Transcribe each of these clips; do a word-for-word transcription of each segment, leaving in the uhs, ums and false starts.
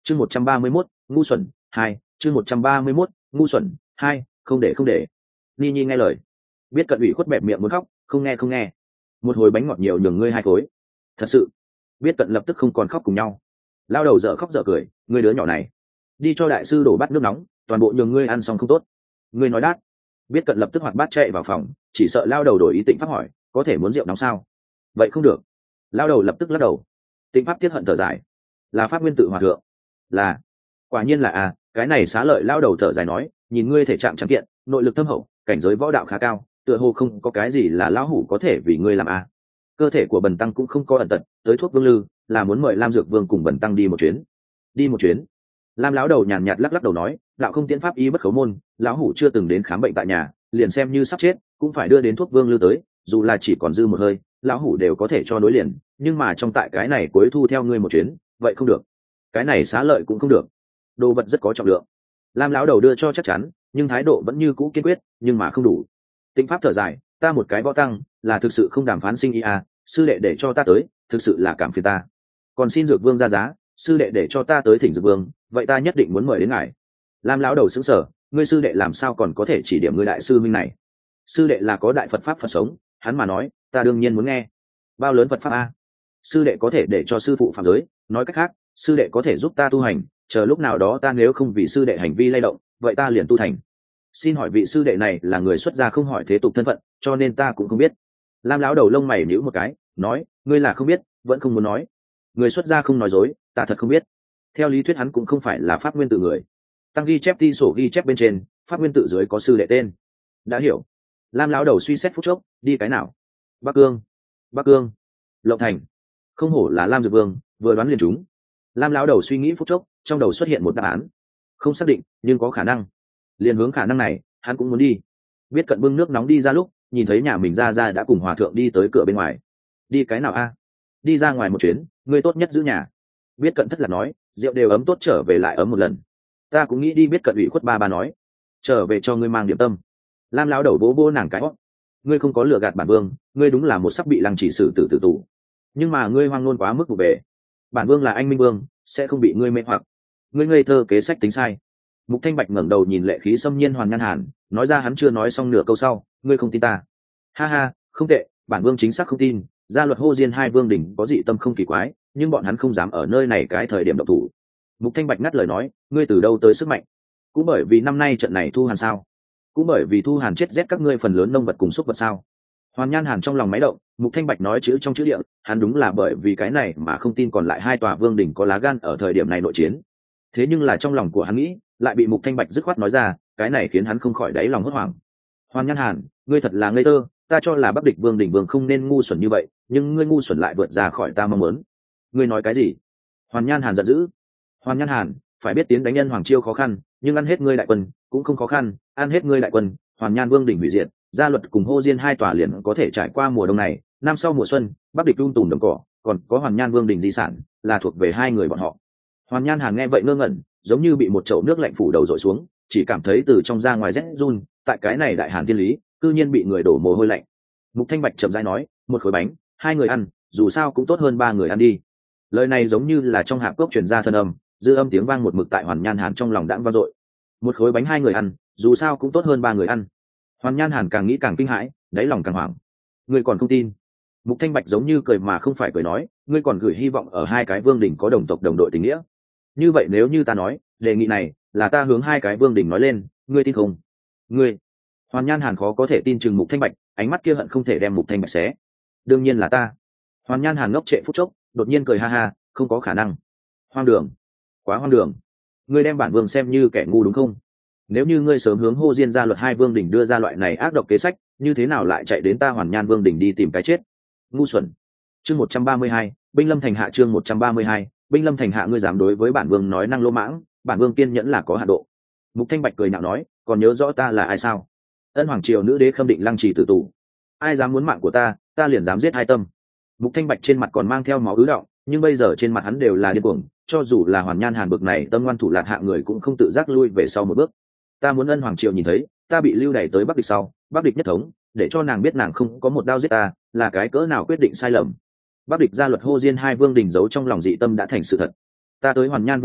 chương một trăm ba mươi mốt ngu xuẩn hai chương một trăm ba mươi mốt ngu xuẩn hai không để không để. Ni Nhi nghe lời, biết cận ủy khuất bẹp miệng muốn khóc, không nghe không nghe, một hồi bánh ngọt nhiều nhường ngươi hai khối. Thật sự, biết cận lập tức không còn khóc cùng nhau, lao đầu dở khóc dở cười, ngươi đứa nhỏ này, đi cho đại sư đổ bát nước nóng, toàn bộ nhường ngươi ăn xong không tốt. Ngươi nói đát. Biết cận lập tức hoạt bát chạy vào phòng, chỉ sợ lao đầu đổi ý. Tịnh Pháp hỏi, có thể muốn rượu nóng sao? Vậy không được. Lao đầu lập tức lắc đầu. Tịnh Pháp tiếc hận thở dài, là pháp nguyên tự hòa thượng. Là, quả nhiên là à, cái này xá lợi. Lao đầu thở dài nói, nhìn ngươi thể trạng trắng kiện, nội lực thâm hậu, cảnh giới võ đạo khá cao, tựa hồ không có cái gì là lão hủ có thể vì ngươi làm à. Cơ thể của Bần tăng cũng không có ẩn tật, tới thuốc vương lư là muốn mời Lam Dược Vương cùng Bần tăng đi một chuyến. Đi một chuyến. Lam lão đầu nhàn nhạt lắc lắc đầu nói, đạo không tiễn pháp y bất khấu môn, lão hủ chưa từng đến khám bệnh tại nhà, liền xem như sắp chết cũng phải đưa đến thuốc vương lư tới, dù là chỉ còn dư một hơi, lão hủ đều có thể cho nối liền, nhưng mà trong tại cái này cuối thu theo ngươi một chuyến, vậy không được. Cái này xá lợi cũng không được, đồ vật rất có trọng lượng. Lam lão đầu đưa cho chắc chắn, nhưng thái độ vẫn như cũ kiên quyết, nhưng mà không đủ. Tịnh Pháp thở dài, ta một cái võ tăng là thực sự không đàm phán sinh ý à, sư đệ để cho ta tới, thực sự là cảm phiền ta. Còn xin Dược Vương ra giá, sư đệ để cho ta tới thỉnh Dược Vương, vậy ta nhất định muốn mời đến ngài. Lam lão đầu sững sờ, ngươi sư đệ làm sao còn có thể chỉ điểm ngươi đại sư minh này? Sư đệ là có đại Phật pháp Phật sống, hắn mà nói, ta đương nhiên muốn nghe. Bao lớn Phật pháp a? Sư đệ có thể để cho sư phụ phạm giới, nói cách khác, sư đệ có thể giúp ta tu hành, chờ lúc nào đó ta nếu không vì sư đệ hành vi lay động, vậy ta liền tu thành. Xin hỏi vị sư đệ này là người xuất gia không hỏi thế tục thân phận, cho nên ta cũng không biết. Lam lão đầu lông mày nhíu một cái, nói, ngươi là không biết, vẫn không muốn nói. Người xuất gia không nói dối, ta thật không biết. Theo lý thuyết hắn cũng không phải là pháp nguyên tự người. Tăng ghi chép ti sổ ghi chép bên trên, pháp nguyên tự dưới có sư đệ tên. Đã hiểu. Lam lão đầu suy xét phút chốc, đi cái nào? Bắc Cương. Bắc Cương. Lộng Thành. Không hổ là Lam Dược Vương, vừa đoán liền chúng. Lam lão đầu suy nghĩ phút chốc, trong đầu xuất hiện một đáp án. Không xác định, nhưng có khả năng. Liền hướng khả năng này, hắn cũng muốn đi. Biết cận bưng nước nóng đi ra lúc, nhìn thấy nhà mình ra ra đã cùng hòa thượng đi tới cửa bên ngoài. Đi cái nào a? Đi ra ngoài một chuyến, ngươi tốt nhất giữ nhà. Biết cận thất là nói, rượu đều ấm tốt trở về lại ấm một lần. Ta cũng nghĩ đi. Biết cận ủy khuất ba ba nói, trở về cho ngươi mang điểm tâm. Lam lão đầu vỗ vỗ nàng cái hót, ngươi không có lừa gạt bản vương, ngươi đúng là một sắp bị lăng chỉ xử tử tử tù, nhưng mà ngươi hoang ngôn quá mức vụ bề. Bản vương là anh minh vương, sẽ không bị ngươi mê hoặc. Ngươi ngây thơ kế sách tính sai. Mục Thanh Bạch ngẩng đầu nhìn lệ khí xâm nhiên Hoàn Nhan Hàn, nói ra hắn chưa nói xong nửa câu sau, ngươi không tin ta? Ha ha, không tệ, bản vương chính xác không tin. Gia luật hô diên hai vương đỉnh có dị tâm không kỳ quái, nhưng bọn hắn không dám ở nơi này cái thời điểm động thủ. Mục Thanh Bạch ngắt lời nói, ngươi từ đâu tới sức mạnh? Cũng bởi vì năm nay trận này thu hàn sao? Cũng bởi vì thu hàn chết rét các ngươi phần lớn nông vật cùng xúc vật sao? Hoàn Nhan Hàn trong lòng máy động, Mục Thanh Bạch nói chữ trong chữ địa, hắn đúng là bởi vì cái này mà không tin còn lại hai tòa vương đỉnh có lá gan ở thời điểm này nội chiến. Thế nhưng là trong lòng của hắn nghĩ, lại bị Mục Thanh Bạch dứt khoát nói ra, cái này khiến hắn không khỏi đáy lòng hốt hoảng. Hoàn Nhan Hàn, ngươi thật là ngây thơ, ta cho là Bắc Địch Vương đỉnh vương không nên ngu xuẩn như vậy, nhưng ngươi ngu xuẩn lại vượt ra khỏi ta mong muốn. Ngươi nói cái gì? Hoàn Nhan Hàn giận dữ. Hoàn Nhan Hàn, phải biết tiến đánh nhân Hoàng Chiêu khó khăn, nhưng ăn hết ngươi đại quân cũng không khó khăn, ăn hết ngươi đại quân, Hoàn Nhan Vương đỉnh hủy diệt, Gia luật cùng hô diên hai tòa liền có thể trải qua mùa đông này, năm sau mùa xuân, Bắc Địch tung tùm đồng cỏ, còn có Hoàn Nhan Vương đỉnh di sản, là thuộc về hai người bọn họ. Hoàn Nhan Hàn nghe vậy ngơ ngẩn, giống như bị một chậu nước lạnh phủ đầu dội xuống, chỉ cảm thấy từ trong ra ngoài rét run, tại cái này đại hàn thiên lý, cư nhiên bị người đổ mồ hôi lạnh. Mục Thanh Bạch chậm rãi nói, một khối bánh, hai người ăn, dù sao cũng tốt hơn ba người ăn đi. Lời này giống như là trong hạp cốc truyền ra thân âm, dư âm tiếng vang một mực tại Hoàn Nhan Hàn trong lòng đãng vang dội. Một khối bánh hai người ăn, dù sao cũng tốt hơn ba người ăn. Hoàn Nhan Hàn càng nghĩ càng kinh hãi, đáy lòng càng hoảng. Ngươi còn không tin? Mục Thanh Bạch giống như cười mà không phải cười nói, ngươi còn gửi hy vọng ở hai cái vương đỉnh có đồng tộc đồng đội tình nghĩa. Như vậy nếu như ta nói, đề nghị này là ta hướng hai cái vương đỉnh nói lên, ngươi tin không? Ngươi? Hoàn Nhan Hàn khó có thể tin chừng Mục Thanh Bạch, ánh mắt kia hận không thể đem Mục Thanh Bạch xé. Đương nhiên là ta. Hoàn Nhan Hàn ngốc trệ phút chốc, đột nhiên cười ha ha, không có khả năng. Hoang đường, quá hoang đường. Ngươi đem bản vương xem như kẻ ngu đúng không? Nếu như ngươi sớm hướng hô diên gia luật hai vương đỉnh đưa ra loại này ác độc kế sách, như thế nào lại chạy đến ta Hoàn Nhan Vương đỉnh đi tìm cái chết? Ngu xuẩn. Chương một trăm ba mươi hai, binh lâm thành hạ. Chương một trăm ba mươi hai, binh lâm thành hạ. Ngươi dám đối với bản vương nói năng lô mãng, bản vương kiên nhẫn là có hạn độ. Mục Thanh Bạch cười nhạo nói, còn nhớ rõ ta là ai sao? Ân hoàng triều nữ đế Khâm Định Lăng Trì tử tù. Ai dám muốn mạng của ta, ta liền dám giết hai tâm. Mục Thanh Bạch trên mặt còn mang theo máu ứ đọng, nhưng bây giờ trên mặt hắn đều là điên cuồng, cho dù là Hoàn Nhan Hàn bực này tâm ngoan thủ lạt hạ người cũng không tự giác lui về sau một bước. Ta muốn Ân hoàng triều nhìn thấy ta bị lưu đày tới Bắc Địch sau, Bắc Địch nhất thống, để cho nàng biết nàng không có một đao giết ta là cái cỡ nào quyết định sai lầm. Bắc Địch gia luật hô diên hai vương đỉnh giấu trong lòng dị tâm đã thành sự thật. Ta tới Hoàn Nhan Vương đỉnh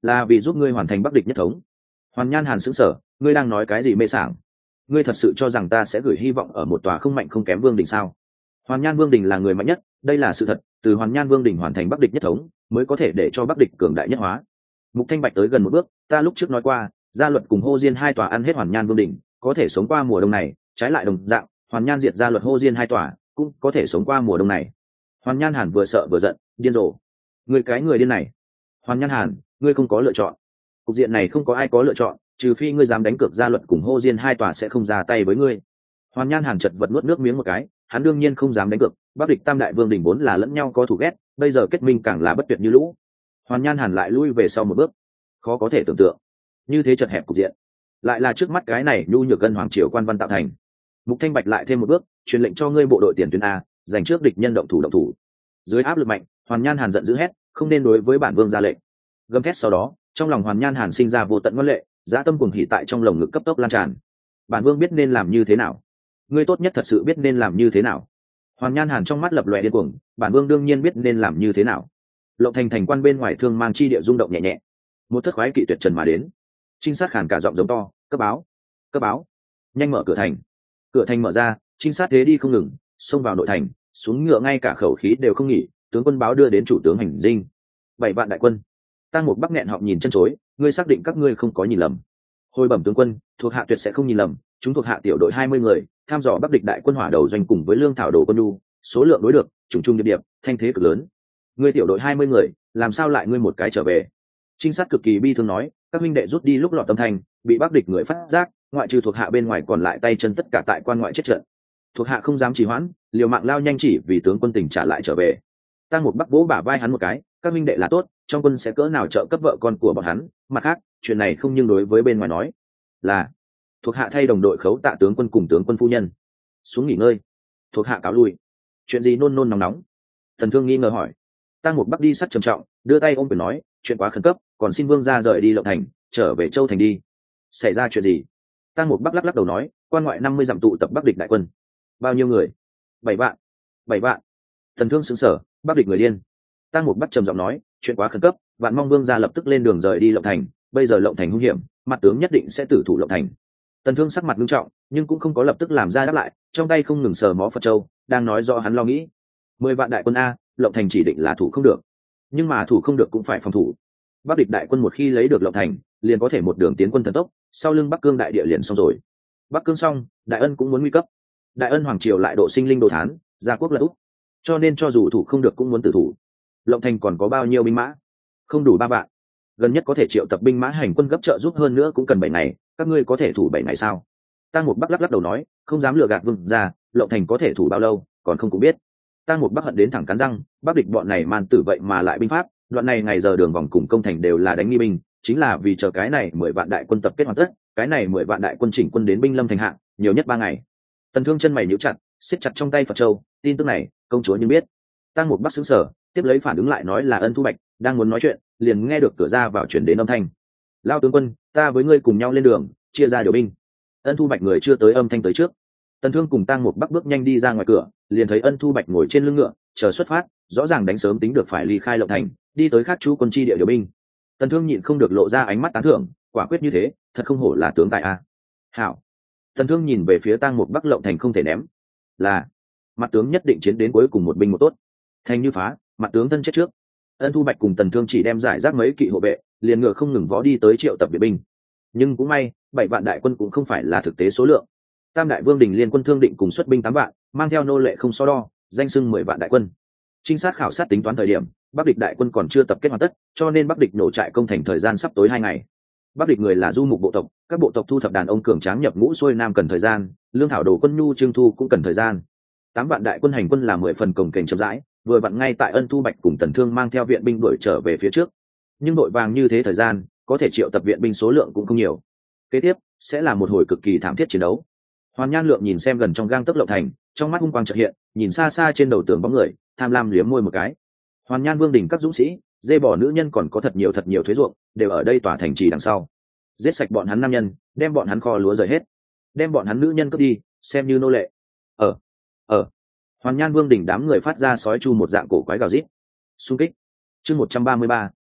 là vì giúp ngươi hoàn thành bắc địch nhất thống. Hoàn Nhan Hàn sững sờ, ngươi đang nói cái gì mê sảng? Ngươi thật sự cho rằng ta sẽ gửi hy vọng ở một tòa không mạnh không kém vương đình sao? Hoàn Nhan vương đình là người mạnh nhất, đây là sự thật, từ Hoàn Nhan vương đình hoàn thành bắc địch nhất thống mới có thể để cho bắc địch cường đại nhất hóa. Mục Thanh Bạch tới gần một bước, ta lúc trước nói qua, gia luật cùng Hô Diên hai tòa ăn hết Hoàn Nhan vương đình, có thể sống qua mùa đông này, trái lại đồng dạng, Hoàn Nhan diệt gia luật Hô Diên hai tòa, cũng có thể sống qua mùa đông này. Hoàn Nhan Hàn vừa sợ vừa giận, điên rồ. Ngươi cái người điên này. Hoàn Nhan Hàn, ngươi không có lựa chọn. Cục diện này không có ai có lựa chọn, trừ phi ngươi dám đánh cược gia luật cùng Hô Diên hai tòa sẽ không ra tay với ngươi. Hoàn Nhan Hàn chật vật nuốt nước miếng một cái, hắn đương nhiên không dám đánh cược, bắc địch tam đại vương đỉnh vốn là lẫn nhau có thù ghét, bây giờ kết minh càng là bất tuyệt như lũ. Hoàn Nhan Hàn lại lui về sau một bước, khó có thể tưởng tượng, như thế chật hẹp cục diện, lại là trước mắt cái này nhu nhược gân hoàng triều quan văn tạo thành. Mục Thanh Bạch lại thêm một bước, truyền lệnh cho ngươi bộ đội tiền tuyến a, giành trước địch nhân động thủ động thủ. Dưới áp lực mạnh, Hoàn Nhan Hàn giận dữ hét, không nên đối với bản vương ra lệnh. Gầm thét sau đó, trong lòng Hoàn Nhan Hàn sinh ra vô tận ngoan lệ, dã tâm cuồng hỉ tại trong lồng ngực cấp tốc lan tràn. Bản vương biết nên làm như thế nào, ngươi tốt nhất thật sự biết nên làm như thế nào. Hoàn Nhan Hàn trong mắt lập lòe điên cuồng, bản vương đương nhiên biết nên làm như thế nào. Lộng Thành thành quan bên ngoài thương mang chi địa rung động nhẹ nhẹ, một thất khoái kỵ tuyệt trần mà đến. Trinh sát khàn cả giọng giống to, cấp báo, cấp báo, nhanh mở cửa thành. Cửa thành mở ra, trinh sát thế đi không ngừng, xông vào nội thành, xuống ngựa ngay cả khẩu khí đều không nghỉ. Tướng quân báo đưa đến chủ tướng hành dinh. Bảy vạn đại quân. Tang Mục Bắc nghẹn họng nhìn chân chối, ngươi xác định các ngươi không có nhìn lầm? Hồi bẩm tướng quân, thuộc hạ tuyệt sẽ không nhìn lầm, chúng thuộc hạ tiểu đội hai mươi người, tham dò bắc địch đại quân hỏa đầu doanh cùng với lương thảo đồ quân nhu, số lượng đối được, trùng trùng điệp điệp, thanh thế cực lớn. Ngươi tiểu đội hai mươi người, làm sao lại ngươi một cái trở về? Trinh sát cực kỳ bi thương nói, các huynh đệ rút đi lúc lọt tâm thành, bị bắc địch người phát giác, ngoại trừ thuộc hạ bên ngoài còn lại tay chân tất cả tại quan ngoại chết trận. Thuộc hạ không dám trì hoãn, liều mạng lao nhanh chỉ vì tướng quân tỉnh trả lại trở về. Tang Mục Bắc vỗ bả vai hắn một cái, các huynh đệ là tốt, trong quân sẽ cỡ nào trợ cấp vợ con của bọn hắn, mặt khác, chuyện này không nhưng đối với bên ngoài nói. Là thuộc hạ thay đồng đội khấu tạ tướng quân cùng tướng quân phu nhân. Xuống nghỉ ngơi. Thuộc hạ cáo lui. Chuyện gì nôn nôn nóng nóng? Thần Thương nghi ngờ hỏi. Tang Mục Bắc đi sắc trầm trọng, đưa tay ôm quyền nói, chuyện quá khẩn cấp, còn xin vương gia rời đi Lộng Thành, trở về Châu Thành đi. Xảy ra chuyện gì? Tang Mục Bắc lắc lắc đầu nói, quan ngoại năm mươi dặm tụ tập bắc địch đại quân. Bao nhiêu người? Bảy vạn. Bảy vạn. Thần Thương sững sờ, bắc địch người điên. Tang Mục Bắc trầm giọng nói, chuyện quá khẩn cấp, vạn mong vương gia lập tức lên đường rời đi Lộng Thành, bây giờ Lộng Thành hung hiểm, mặt tướng nhất định sẽ tử thủ Lộng Thành. Tần Thương sắc mặt nghiêm trọng, nhưng cũng không có lập tức làm ra đáp lại, trong tay không ngừng sờ mó Phật Châu, đang nói rõ hắn lo nghĩ. Mười vạn đại quân a, Lộng Thành chỉ định là thủ không được, nhưng mà thủ không được cũng phải phòng thủ. Bắc địch đại quân một khi lấy được Lộng Thành, liền có thể một đường tiến quân thần tốc, sau lưng Bắc Cương đại địa liền xong rồi. Bắc Cương xong, Đại Ân cũng muốn nguy cấp. Đại Ân hoàng triều lại độ sinh linh đồ thán, gia quốc lật úp, cho nên cho dù thủ không được cũng muốn tử thủ. Lộng Thành còn có bao nhiêu binh mã? Không đủ ba vạn. Gần nhất có thể triệu tập binh mã hành quân gấp trợ giúp hơn nữa cũng cần bảy ngày, các ngươi có thể thủ bảy ngày sao? Tang Mục Bắc lắc lắc đầu nói, không dám lừa gạt vương gia, Lộng Thành có thể thủ bao lâu, còn không cũng biết. Tang Mục Bắc hận đến thẳng cắn răng, bắc địch bọn này man tử vậy mà lại binh pháp, đoạn này ngày giờ đường vòng cùng công thành đều là đánh nghi binh, chính là vì chờ cái này mười vạn đại quân tập kết hoàn tất, cái này mười vạn đại quân chỉnh quân đến binh lâm thành hạ, nhiều nhất ba ngày. Tần Thương chân mày nhíu chặt, siết chặt trong tay Phật Châu, tin tức này, công chúa nhưng biết. Tang Mục Bắc sững sờ, tiếp lấy phản ứng lại nói là Ân Thu Bạch, đang muốn nói chuyện, liền nghe được cửa ra vào chuyển đến âm thanh. Lao tướng quân, ta với ngươi cùng nhau lên đường, chia ra điều binh. Ân Thu Bạch người chưa tới âm thanh tới trước. Tần Thương cùng Tang Mục Bắc bước nhanh đi ra ngoài cửa, liền thấy Ân Thu Bạch ngồi trên lưng ngựa, chờ xuất phát, rõ ràng đánh sớm tính được phải ly khai Lộng Thành, đi tới khác chú quân chi địa điều binh. Tần Thương nhịn không được lộ ra ánh mắt tán thưởng, quả quyết như thế, thật không hổ là tướng tài a. Hảo. Tần Thương nhìn về phía Tang Mục Bắc, Lộng Thành không thể ném. Là, mặt tướng nhất định chiến đến cuối cùng một binh một tốt. Thành như phá, mặt tướng thân chết trước. Ân Thu Bạch cùng Tần Thương chỉ đem giải rác mấy kỵ hộ vệ, liền ngựa không ngừng võ đi tới triệu tập viện binh. Nhưng cũng may, bảy vạn đại quân cũng không phải là thực tế số lượng. Tam đại vương đình liên quân Thương Định cùng xuất binh tám vạn, mang theo nô lệ không so đo, danh xưng mười vạn đại quân. Trinh sát khảo sát tính toán thời điểm, Bắc địch đại quân còn chưa tập kết hoàn tất, cho nên Bắc địch nổ trại công thành thời gian sắp tối hai ngày. Bắc địch người là du mục bộ tộc, các bộ tộc thu thập đàn ông cường tráng nhập ngũ xuôi nam cần thời gian, lương thảo đồ quân nhu trương thu cũng cần thời gian. Tám vạn đại quân hành quân là mười phần cồng kềnh chậm rãi, vừa vặn ngay tại Ân Thu Bạch cùng Tần Thương mang theo viện binh đuổi trở về phía trước. Nhưng đội vàng như thế thời gian, có thể triệu tập viện binh số lượng cũng không nhiều. Kế tiếp sẽ là một hồi cực kỳ thảm thiết chiến đấu. Hoàn Nhan Lượng nhìn xem gần trong gang tấc Lộng Thành, trong mắt hung quang chợt hiện, nhìn xa xa trên đầu tường bóng người, tham lam liếm môi một cái. Hoàn Nhan Vương đình các dũng sĩ, dê bỏ nữ nhân còn có thật nhiều thật nhiều thuế ruộng, đều ở đây tòa thành trì đằng sau. Giết sạch bọn hắn nam nhân, đem bọn hắn kho lúa rời hết, đem bọn hắn nữ nhân cướp đi, xem như nô lệ. Ở, ở. Hoàn Nhan Vương đình đám người phát ra sói chu một dạng cổ quái gào rít. Xung kích. Chương một trăm ba mươi ba,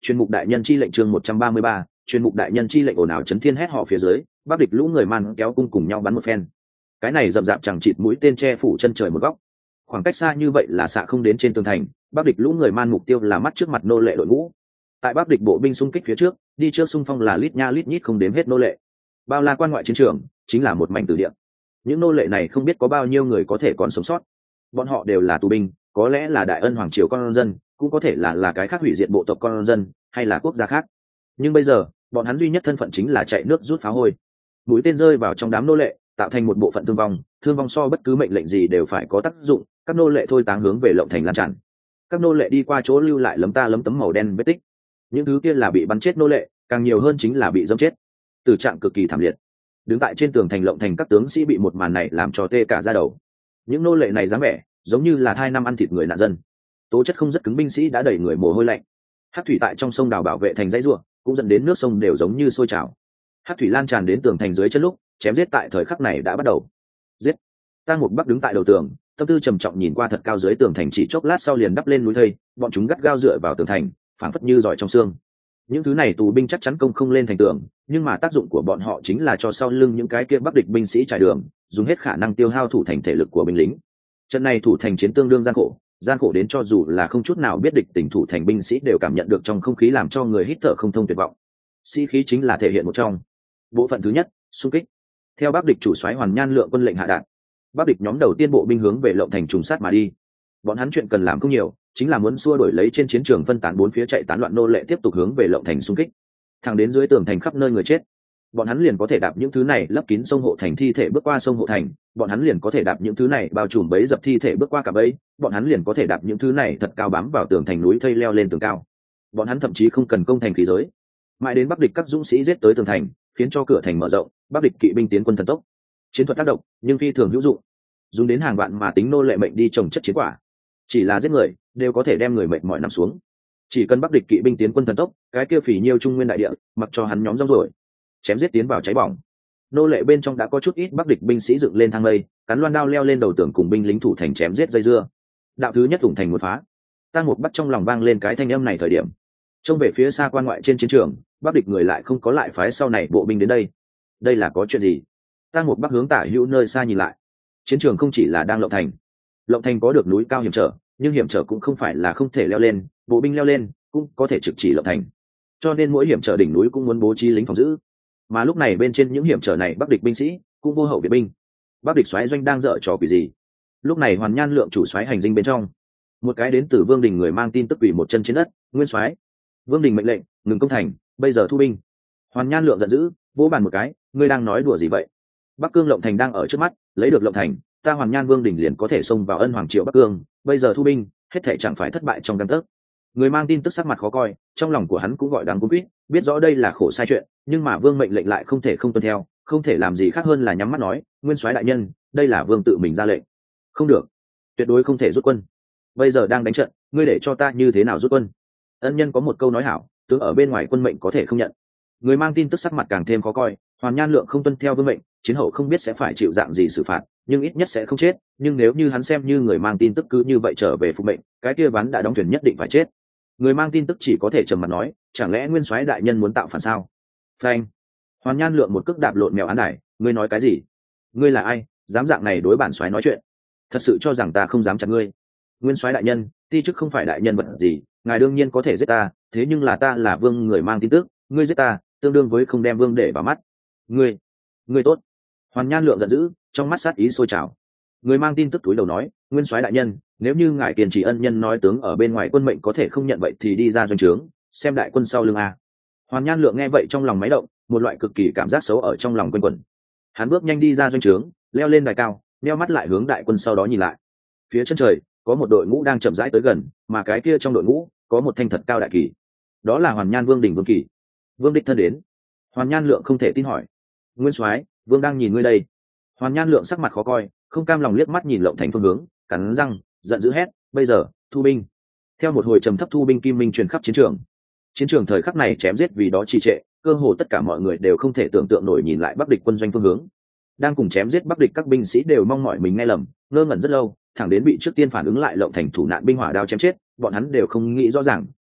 chuyên mục đại nhân chi lệnh chương một trăm ba mươi ba, chuyên mục đại nhân chi lệnh ồn ào chấn thiên hét họ phía dưới, bắc địch lũ người man kéo cung cùng nhau bắn một phen. Cái này rậm rạp chẳng chịt mũi tên che phủ chân trời một góc. Khoảng cách xa như vậy là xạ không đến trên tường thành, bắc địch lũ người man mục tiêu là mắt trước mặt nô lệ đội ngũ. Tại bắc địch bộ binh xung kích phía trước, đi trước xung phong là lít nha lít nhít không đếm hết nô lệ. Bao la quan ngoại chiến trường, chính là một mảnh tử địa. Những nô lệ này không biết có bao nhiêu người có thể còn sống sót. Bọn họ đều là tù binh, có lẽ là đại ân hoàng triều con dân, cũng có thể là là cái khác hủy diệt bộ tộc con dân, hay là quốc gia khác. Nhưng bây giờ, bọn hắn duy nhất thân phận chính là chạy nước rút phá hôi. Mũi tên rơi vào trong đám nô lệ, tạo thành một bộ phận thương vong, thương vong so bất cứ mệnh lệnh gì đều phải có tác dụng, các nô lệ thôi táng hướng về Lộng Thành lan tràn. Các nô lệ đi qua chỗ lưu lại lấm ta lấm tấm màu đen vết tích. Những thứ kia là bị bắn chết nô lệ, càng nhiều hơn chính là bị dẫm chết. Tử trạng cực kỳ thảm liệt. Đứng tại trên tường thành Lộng Thành các tướng sĩ bị một màn này làm cho tê cả da đầu. Những nô lệ này dáng vẻ giống như là thai năm ăn thịt người nạn dân. Tố chất không rất cứng binh sĩ đã đẩy người mồ hôi lạnh. Hắc thủy tại trong sông đào bảo vệ thành dãy ruộng, cũng dẫn đến nước sông đều giống như sôi trào. Hắc thủy lan tràn đến tường thành dưới chân lúc, chém giết tại thời khắc này đã bắt đầu. Giết! Tang Mục Bắc đứng tại đầu tường, tâm tư trầm trọng nhìn qua thật cao dưới tường thành, chỉ chốc lát sau liền đắp lên núi thây, bọn chúng gắt gao dựa vào tường thành, phảng phất như giỏi trong xương. Những thứ này tù binh chắc chắn công không lên thành tường, nhưng mà tác dụng của bọn họ chính là cho sau lưng những cái kia bắc địch binh sĩ trải đường, dùng hết khả năng tiêu hao thủ thành thể lực của binh lính. Trận này thủ thành chiến tương đương gian khổ, gian khổ đến cho dù là không chút nào biết địch tình thủ thành binh sĩ đều cảm nhận được trong không khí làm cho người hít thở không thông tuyệt vọng. Sĩ khí chính là thể hiện một trong. Bộ phận thứ nhất, xung kích. Theo bắc địch chủ soái Hoàn Nhan Lượng quân lệnh hạ đạn, bắc địch nhóm đầu tiên bộ binh hướng về Lộng Thành trùng sát mà đi. Bọn hắn chuyện cần làm không nhiều, chính là muốn xua đuổi lấy trên chiến trường phân tán bốn phía chạy tán loạn nô lệ tiếp tục hướng về Lộng Thành xung kích. Thẳng đến dưới tường thành khắp nơi người chết, bọn hắn liền có thể đạp những thứ này lấp kín sông hộ thành thi thể bước qua sông hộ thành, bọn hắn liền có thể đạp những thứ này bao trùm bẫy dập thi thể bước qua cả bẫy, bọn hắn liền có thể đạp những thứ này thật cao bám vào tường thành núi thây leo lên tường cao. Bọn hắn thậm chí không cần công thành khí giới, mãi đến bắc địch các dũng sĩ giết tới tường thành, khiến cho cửa thành mở rộng, bắc địch kỵ binh tiến quân thần tốc. Chiến thuật tác động, nhưng phi thường hữu dụng, dùng đến hàng vạn mà tính nô lệ mệnh đi trồng chất chiến quả. Chỉ là giết người, đều có thể đem người mệnh mỏi nằm xuống. Chỉ cần bắc địch kỵ binh tiến quân thần tốc, cái kia phỉ nhiêu trung nguyên đại địa, mặc cho hắn nhóm rong rồi, chém giết tiến vào cháy bỏng. Nô lệ bên trong đã có chút ít bắc địch binh sĩ dựng lên thang lây, cắn loan đao leo lên đầu tường cùng binh lính thủ thành chém giết dây dưa. Đạo thứ nhất ủng thành một phá. Tang Mục Bắc trong lòng vang lên cái thanh âm này thời điểm, trông về phía xa quan ngoại trên chiến trường, bắc địch người lại không có lại phái sau này bộ binh đến đây. Đây là có chuyện gì? Tang Mục Bắc hướng tả hữu nơi xa nhìn lại. Chiến trường không chỉ là đang Lộng Thành. Lộng Thành có được núi cao hiểm trở, nhưng hiểm trở cũng không phải là không thể leo lên, bộ binh leo lên cũng có thể trực chỉ Lộng Thành. Cho nên mỗi hiểm trở đỉnh núi cũng muốn bố trí lính phòng giữ. Mà lúc này bên trên những hiểm trở này bắc địch binh sĩ cũng vô hậu viện binh. Bắc địch soái doanh đang dở trò quỷ gì? Lúc này Hoàn Nhan Lượng chủ soái hành dinh bên trong, một cái đến từ Vương Đình người mang tin tức quỷ một chân trên đất. Nguyên soái, Vương Đình mệnh lệnh ngừng công thành, bây giờ thu binh. Hoàn Nhan Lượng giận dữ, vỗ bàn một cái, ngươi đang nói đùa gì vậy? Bắc Cương Lộng Thành đang ở trước mắt, lấy được Lộng Thành, ta Hoàn Nhan Vương Đình liền có thể xông vào ân hoàng triều Bắc Cương, bây giờ thu binh, hết thảy chẳng phải thất bại trong gang tấc. Người mang tin tức sắc mặt khó coi, trong lòng của hắn cũng gọi đáng cuống quýt, biết rõ đây là khổ sai chuyện, nhưng mà Vương mệnh lệnh lại không thể không tuân theo, không thể làm gì khác hơn là nhắm mắt nói, Nguyên soái đại nhân, đây là Vương tự mình ra lệnh. Không được, tuyệt đối không thể rút quân. Bây giờ đang đánh trận, ngươi để cho ta như thế nào rút quân? Ân nhân có một câu nói hảo, tướng ở bên ngoài quân mệnh có thể không nhận. Người mang tin tức sắc mặt càng thêm khó coi, Hoàn Nhan Lượng không tuân theo Vương mệnh, chiến hậu không biết sẽ phải chịu dạng gì xử phạt, nhưng ít nhất sẽ không chết, nhưng nếu như hắn xem như người mang tin tức cứ như vậy trở về phục mệnh, cái kia ván đã đóng thuyền nhất định phải chết. Người mang tin tức chỉ có thể trầm mặt nói, chẳng lẽ Nguyên soái đại nhân muốn tạo phản sao? Phanh! Hoàn Nhan Lượng một cước đạp lộn mèo án đài, ngươi nói cái gì? Ngươi là ai, dám dạng này đối bản soái nói chuyện? Thật sự cho rằng ta không dám chặt ngươi? Nguyên soái đại nhân, ti chức không phải đại nhân vật gì, ngài đương nhiên có thể giết ta, thế nhưng là ta là Vương người mang tin tức, ngươi giết ta, tương đương với không đem Vương để vào mắt. Ngươi, ngươi tốt! Hoàn Nhan Lượng giận dữ, trong mắt sát ý sôi trào. Người mang tin tức túi đầu nói, Nguyên soái đại nhân, nếu như ngài kiên trì ân nhân nói tướng ở bên ngoài quân mệnh có thể không nhận vậy thì đi ra doanh trướng, xem đại quân sau lưng a. Hoàn Nhan Lượng nghe vậy trong lòng máy động, một loại cực kỳ cảm giác xấu ở trong lòng quanh quẩn. Hắn bước nhanh đi ra doanh trướng, leo lên đài cao, neo mắt lại hướng đại quân sau đó nhìn lại. Phía chân trời có một đội ngũ đang chậm rãi tới gần, mà cái kia trong đội ngũ có một thanh thật cao đại kỳ. Đó là Hoàn Nhan Vương đỉnh Vương Kỳ. Vương đích thân đến. Hoàn Nhan Lượng không thể tin hỏi, Nguyên soái, Vương đang nhìn ngươi đây. Hoàn Nhan Lượng sắc mặt khó coi, không cam lòng liếc mắt nhìn Lộng Thành phương hướng, cắn răng giận dữ hét, bây giờ thu binh. Theo một hồi trầm thấp thu binh kim minh truyền khắp chiến trường. Chiến trường thời khắc này chém giết vì đó trì trệ, cơ hồ tất cả mọi người đều không thể tưởng tượng nổi nhìn lại bắc địch quân doanh phương hướng. Đang cùng chém giết bắc địch các binh sĩ đều mong mỏi mình nghe lầm, ngơ ngẩn rất lâu, thẳng đến bị trước tiên phản ứng lại Lộng Thành thủ nạn binh hỏa đao chém chết, bọn hắn đều không nghĩ rõ ràng,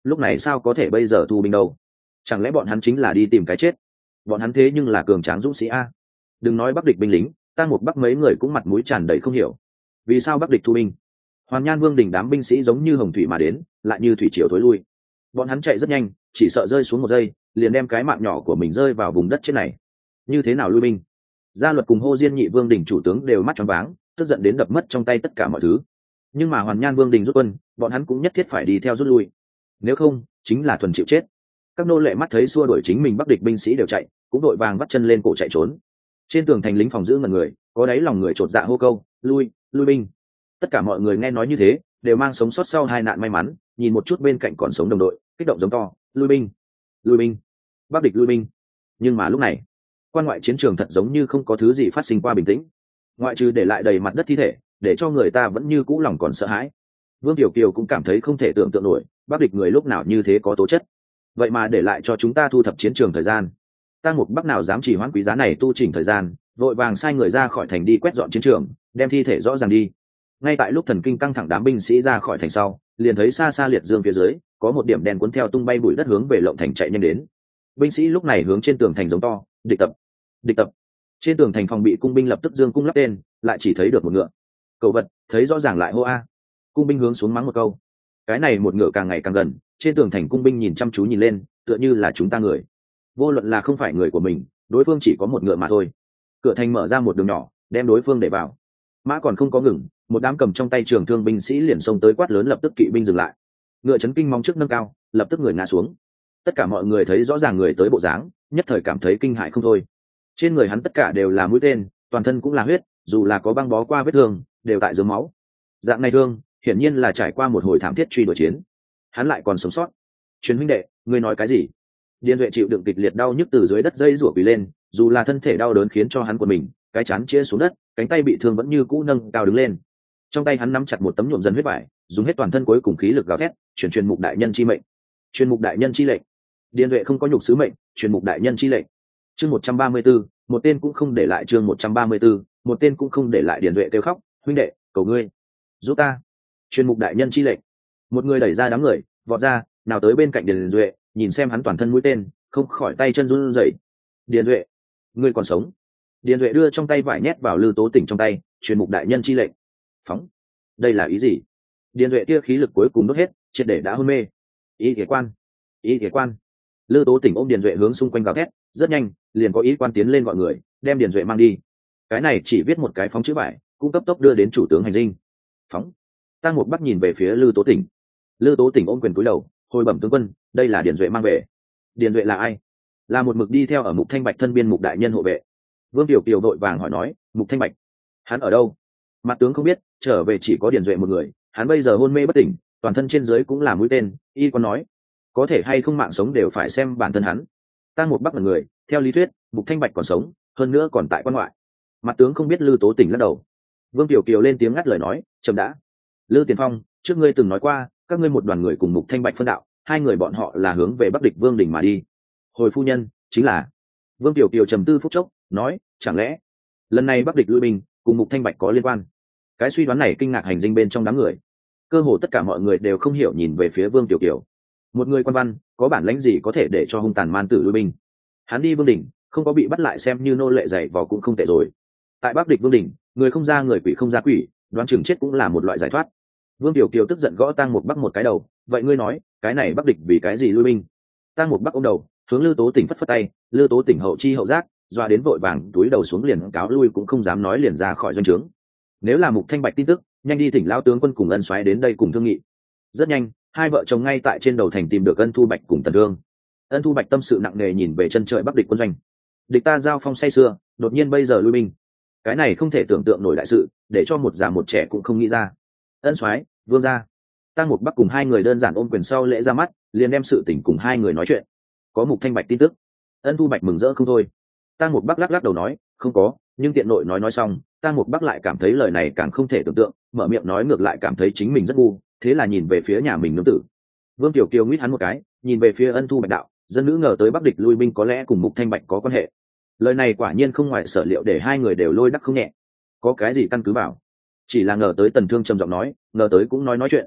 lúc này sao có thể bây giờ thu binh đâu? Chẳng lẽ bọn hắn chính là đi tìm cái chết? Bọn hắn thế nhưng là cường tráng dũng sĩ a. Đừng nói Bắc địch binh lính, Tang Mục Bắc mấy người cũng mặt mũi tràn đầy không hiểu vì sao Bắc địch thu binh. Hoàn Nhan Vương đình đám binh sĩ giống như hồng thủy mà đến, lại như thủy triều thối lui. Bọn hắn chạy rất nhanh, chỉ sợ rơi xuống một giây liền đem cái mạng nhỏ của mình rơi vào vùng đất chết này. Như thế nào lui binh? Gia Luật cùng Hô Diên Nhị Vương đình chủ tướng đều mắt tròn váng, tức giận đến đập mất trong tay tất cả mọi thứ. Nhưng mà Hoàn Nhan Vương đình rút quân, bọn hắn cũng nhất thiết phải đi theo rút lui, nếu không chính là thuần chịu chết. Các nô lệ mắt thấy xua đuổi chính mình Bắc địch binh sĩ đều chạy, cũng đội vàng bắt chân lên cổ chạy trốn. Trên tường thành lính phòng giữ ngẩn người, có đáy lòng người chột dạ hô câu lui lui binh. Tất cả mọi người nghe nói như thế đều mang sống sót sau hai nạn may mắn, nhìn một chút bên cạnh còn sống đồng đội, kích động giống to lui binh lui binh, Bắc địch lui binh. Nhưng mà lúc này quan ngoại chiến trường thật giống như không có thứ gì phát sinh qua bình tĩnh, ngoại trừ để lại đầy mặt đất thi thể để cho người ta vẫn như cũ lòng còn sợ hãi. Vương Tiểu Kiều cũng cảm thấy không thể tưởng tượng nổi, Bắc địch người lúc nào như thế có tố chất, vậy mà để lại cho chúng ta thu thập chiến trường thời gian. Tang Mục Bắc nào dám chỉ hoãn quý giá này tu chỉnh thời gian, vội vàng sai người ra khỏi thành đi quét dọn chiến trường, đem thi thể rõ ràng đi. Ngay tại lúc thần kinh căng thẳng đám binh sĩ ra khỏi thành sau, liền thấy xa xa liệt dương phía dưới có một điểm đen cuốn theo tung bay bụi đất hướng về Lộng thành chạy nhanh đến. Binh sĩ lúc này hướng trên tường thành giống to địch tập địch tập. Trên tường thành phòng bị cung binh lập tức dương cung lắp tên, lại chỉ thấy được một ngựa. Cậu vật thấy rõ ràng lại hô a. Cung binh hướng xuống mắng một câu. Cái này một ngựa càng ngày càng gần, trên tường thành cung binh nhìn chăm chú nhìn lên, tựa như là chúng ta người. Vô luận là không phải người của mình, đối phương chỉ có một ngựa mà thôi. Cửa thành mở ra một đường nhỏ, đem đối phương để vào. Mã còn không có ngừng, một đám cầm trong tay trường thương binh sĩ liền xông tới quát lớn lập tức kỵ binh dừng lại. Ngựa chấn kinh mong trước nâng cao, lập tức người ngã xuống. Tất cả mọi người thấy rõ ràng người tới bộ dáng, nhất thời cảm thấy kinh hãi không thôi. Trên người hắn tất cả đều là mũi tên, toàn thân cũng là huyết, dù là có băng bó qua vết thương, đều tại dấu máu. Dạng này thương, hiển nhiên là trải qua một hồi thảm thiết truy đuổi chiến, hắn lại còn sống sót. Truyền huynh đệ, ngươi nói cái gì? Điền Duệ chịu đựng kịch liệt đau nhức từ dưới đất dây rủa quỳ lên, dù là thân thể đau đớn khiến cho hắn của mình, cái chán chia xuống đất, cánh tay bị thương vẫn như cũ nâng cao đứng lên. Trong tay hắn nắm chặt một tấm nhuộm dần huyết vải, dùng hết toàn thân cuối cùng khí lực gào thét, truyền truyền mục đại nhân chi mệnh. Truyền mục đại nhân chi lệnh. Điền Duệ không có nhục sứ mệnh, truyền mục đại nhân chi lệnh. Chương một trăm ba mươi 134, một tên cũng không để lại. Chương một trăm ba mươi 134, một tên cũng không để lại. Điền Duệ kêu khóc, huynh đệ, cầu ngươi, giúp ta. Truyền mục đại nhân chi lệnh. Một người đẩy ra đám người, vọt ra, nào tới bên cạnh Điền Duệ, nhìn xem hắn toàn thân mũi tên, không khỏi tay chân run rẩy. Điền Duệ, ngươi còn sống? Điền Duệ đưa trong tay vải nhét vào Lư Tố Tỉnh trong tay, truyền mục đại nhân chi lệnh. Phóng. Đây là ý gì? Điền Duệ kia khí lực cuối cùng đốt hết, triệt để đã hôn mê. Ý kế quan, ý kế quan. Lư Tố Tỉnh ôm Điền Duệ hướng xung quanh gào thét, rất nhanh, liền có ý quan tiến lên gọi người, đem Điền Duệ mang đi. Cái này chỉ viết một cái phóng chữ vải, cũng cấp tốc đưa đến chủ tướng hành dinh. Phóng. Tang Mục Bắc nhìn về phía Lư Tố Tỉnh. Lư Tố Tỉnh ôm quyền cúi đầu, hồi bẩm tướng quân, đây là Điền Duệ mang về. Điền Duệ là ai? Là một mực đi theo ở Mục Thanh Bạch thân biên Mục đại nhân hộ vệ. Vương Tiểu Kiều đội vàng hỏi nói, Mục Thanh Bạch, hắn ở đâu? Mặt tướng không biết, trở về chỉ có Điền Duệ một người, hắn bây giờ hôn mê bất tỉnh, toàn thân trên dưới cũng là mũi tên. Y có nói, có thể hay không mạng sống đều phải xem bản thân hắn. Tang Mục Bắc là người, theo lý thuyết, Mục Thanh Bạch còn sống, hơn nữa còn tại quan ngoại. Mặt tướng không biết. Lư Tố Tỉnh lắc đầu. Vương Tiểu Kiều lên tiếng ngắt lời nói, chậm đã. Lư Tiền Phong, trước ngươi từng nói qua, các ngươi một đoàn người cùng Mục Thanh Bạch phân đạo, hai người bọn họ là hướng về Bắc địch Vương đỉnh mà đi. Hồi phu nhân, chính là. Vương Tiểu Kiều trầm tư phút chốc, nói, chẳng lẽ lần này Bắc địch lui binh cùng Mục Thanh Bạch có liên quan? Cái suy đoán này kinh ngạc hành dinh bên trong đám người, cơ hồ tất cả mọi người đều không hiểu nhìn về phía Vương Tiểu Kiều. Một người quan văn, có bản lãnh gì có thể để cho hung tàn man tử lui binh? Hắn đi Vương đỉnh, không có bị bắt lại xem như nô lệ dày vò cũng không tệ rồi. Tại Bắc địch Vương đỉnh, người không ra người, quỷ không ra quỷ, đoán chừng chết cũng là một loại giải thoát. Vương Tiểu Kiều tức giận gõ Tang Mục Bắc một cái đầu, vậy ngươi nói, cái này Bắc địch vì cái gì lui binh? Tang Mục Bắc ôm đầu, hướng Lư Tố Tỉnh phất phất tay. Lư Tố Tỉnh hậu chi hậu giác, doa đến vội vàng túi đầu xuống liền cáo lui cũng không dám nói, liền ra khỏi doanh trướng. Nếu là Mục Thanh Bạch tin tức, nhanh đi thỉnh lão tướng quân cùng Ân Soái đến đây cùng thương nghị. Rất nhanh, hai vợ chồng ngay tại trên đầu thành tìm được Ân Thu Bạch cùng Tần Thương. Ân Thu Bạch tâm sự nặng nề nhìn về chân trời Bắc địch quân doanh. Địch ta giao phong say sưa, đột nhiên bây giờ lui binh, cái này không thể tưởng tượng nổi đại sự, để cho một già một trẻ cũng không nghĩ ra. Ân Soái, vương gia. Tang Mục Bắc cùng hai người đơn giản ôm quyền sau lễ ra mắt, liền đem sự tình cùng hai người nói chuyện. Có Mục Thanh Bạch tin tức. Ân Thu Bạch mừng rỡ không thôi. Tang Mục Bắc lắc lắc đầu nói, không có, nhưng tiện nội nói nói xong, Tang Mục Bắc lại cảm thấy lời này càng không thể tưởng tượng, mở miệng nói ngược lại cảm thấy chính mình rất ngu, thế là nhìn về phía nhà mình nương tử. Vương Tiểu Kiều nguyết hắn một cái, nhìn về phía Ân Thu Bạch đạo, dân nữ ngờ tới Bắc địch lui binh có lẽ cùng Mục Thanh Bạch có quan hệ. Lời này quả nhiên không ngoài sở liệu, để hai người đều lôi đắc không nhẹ. Có cái gì căn cứ bảo? Chỉ là ngờ tới. Tần Thương trầm giọng nói, ngờ tới cũng nói nói chuyện.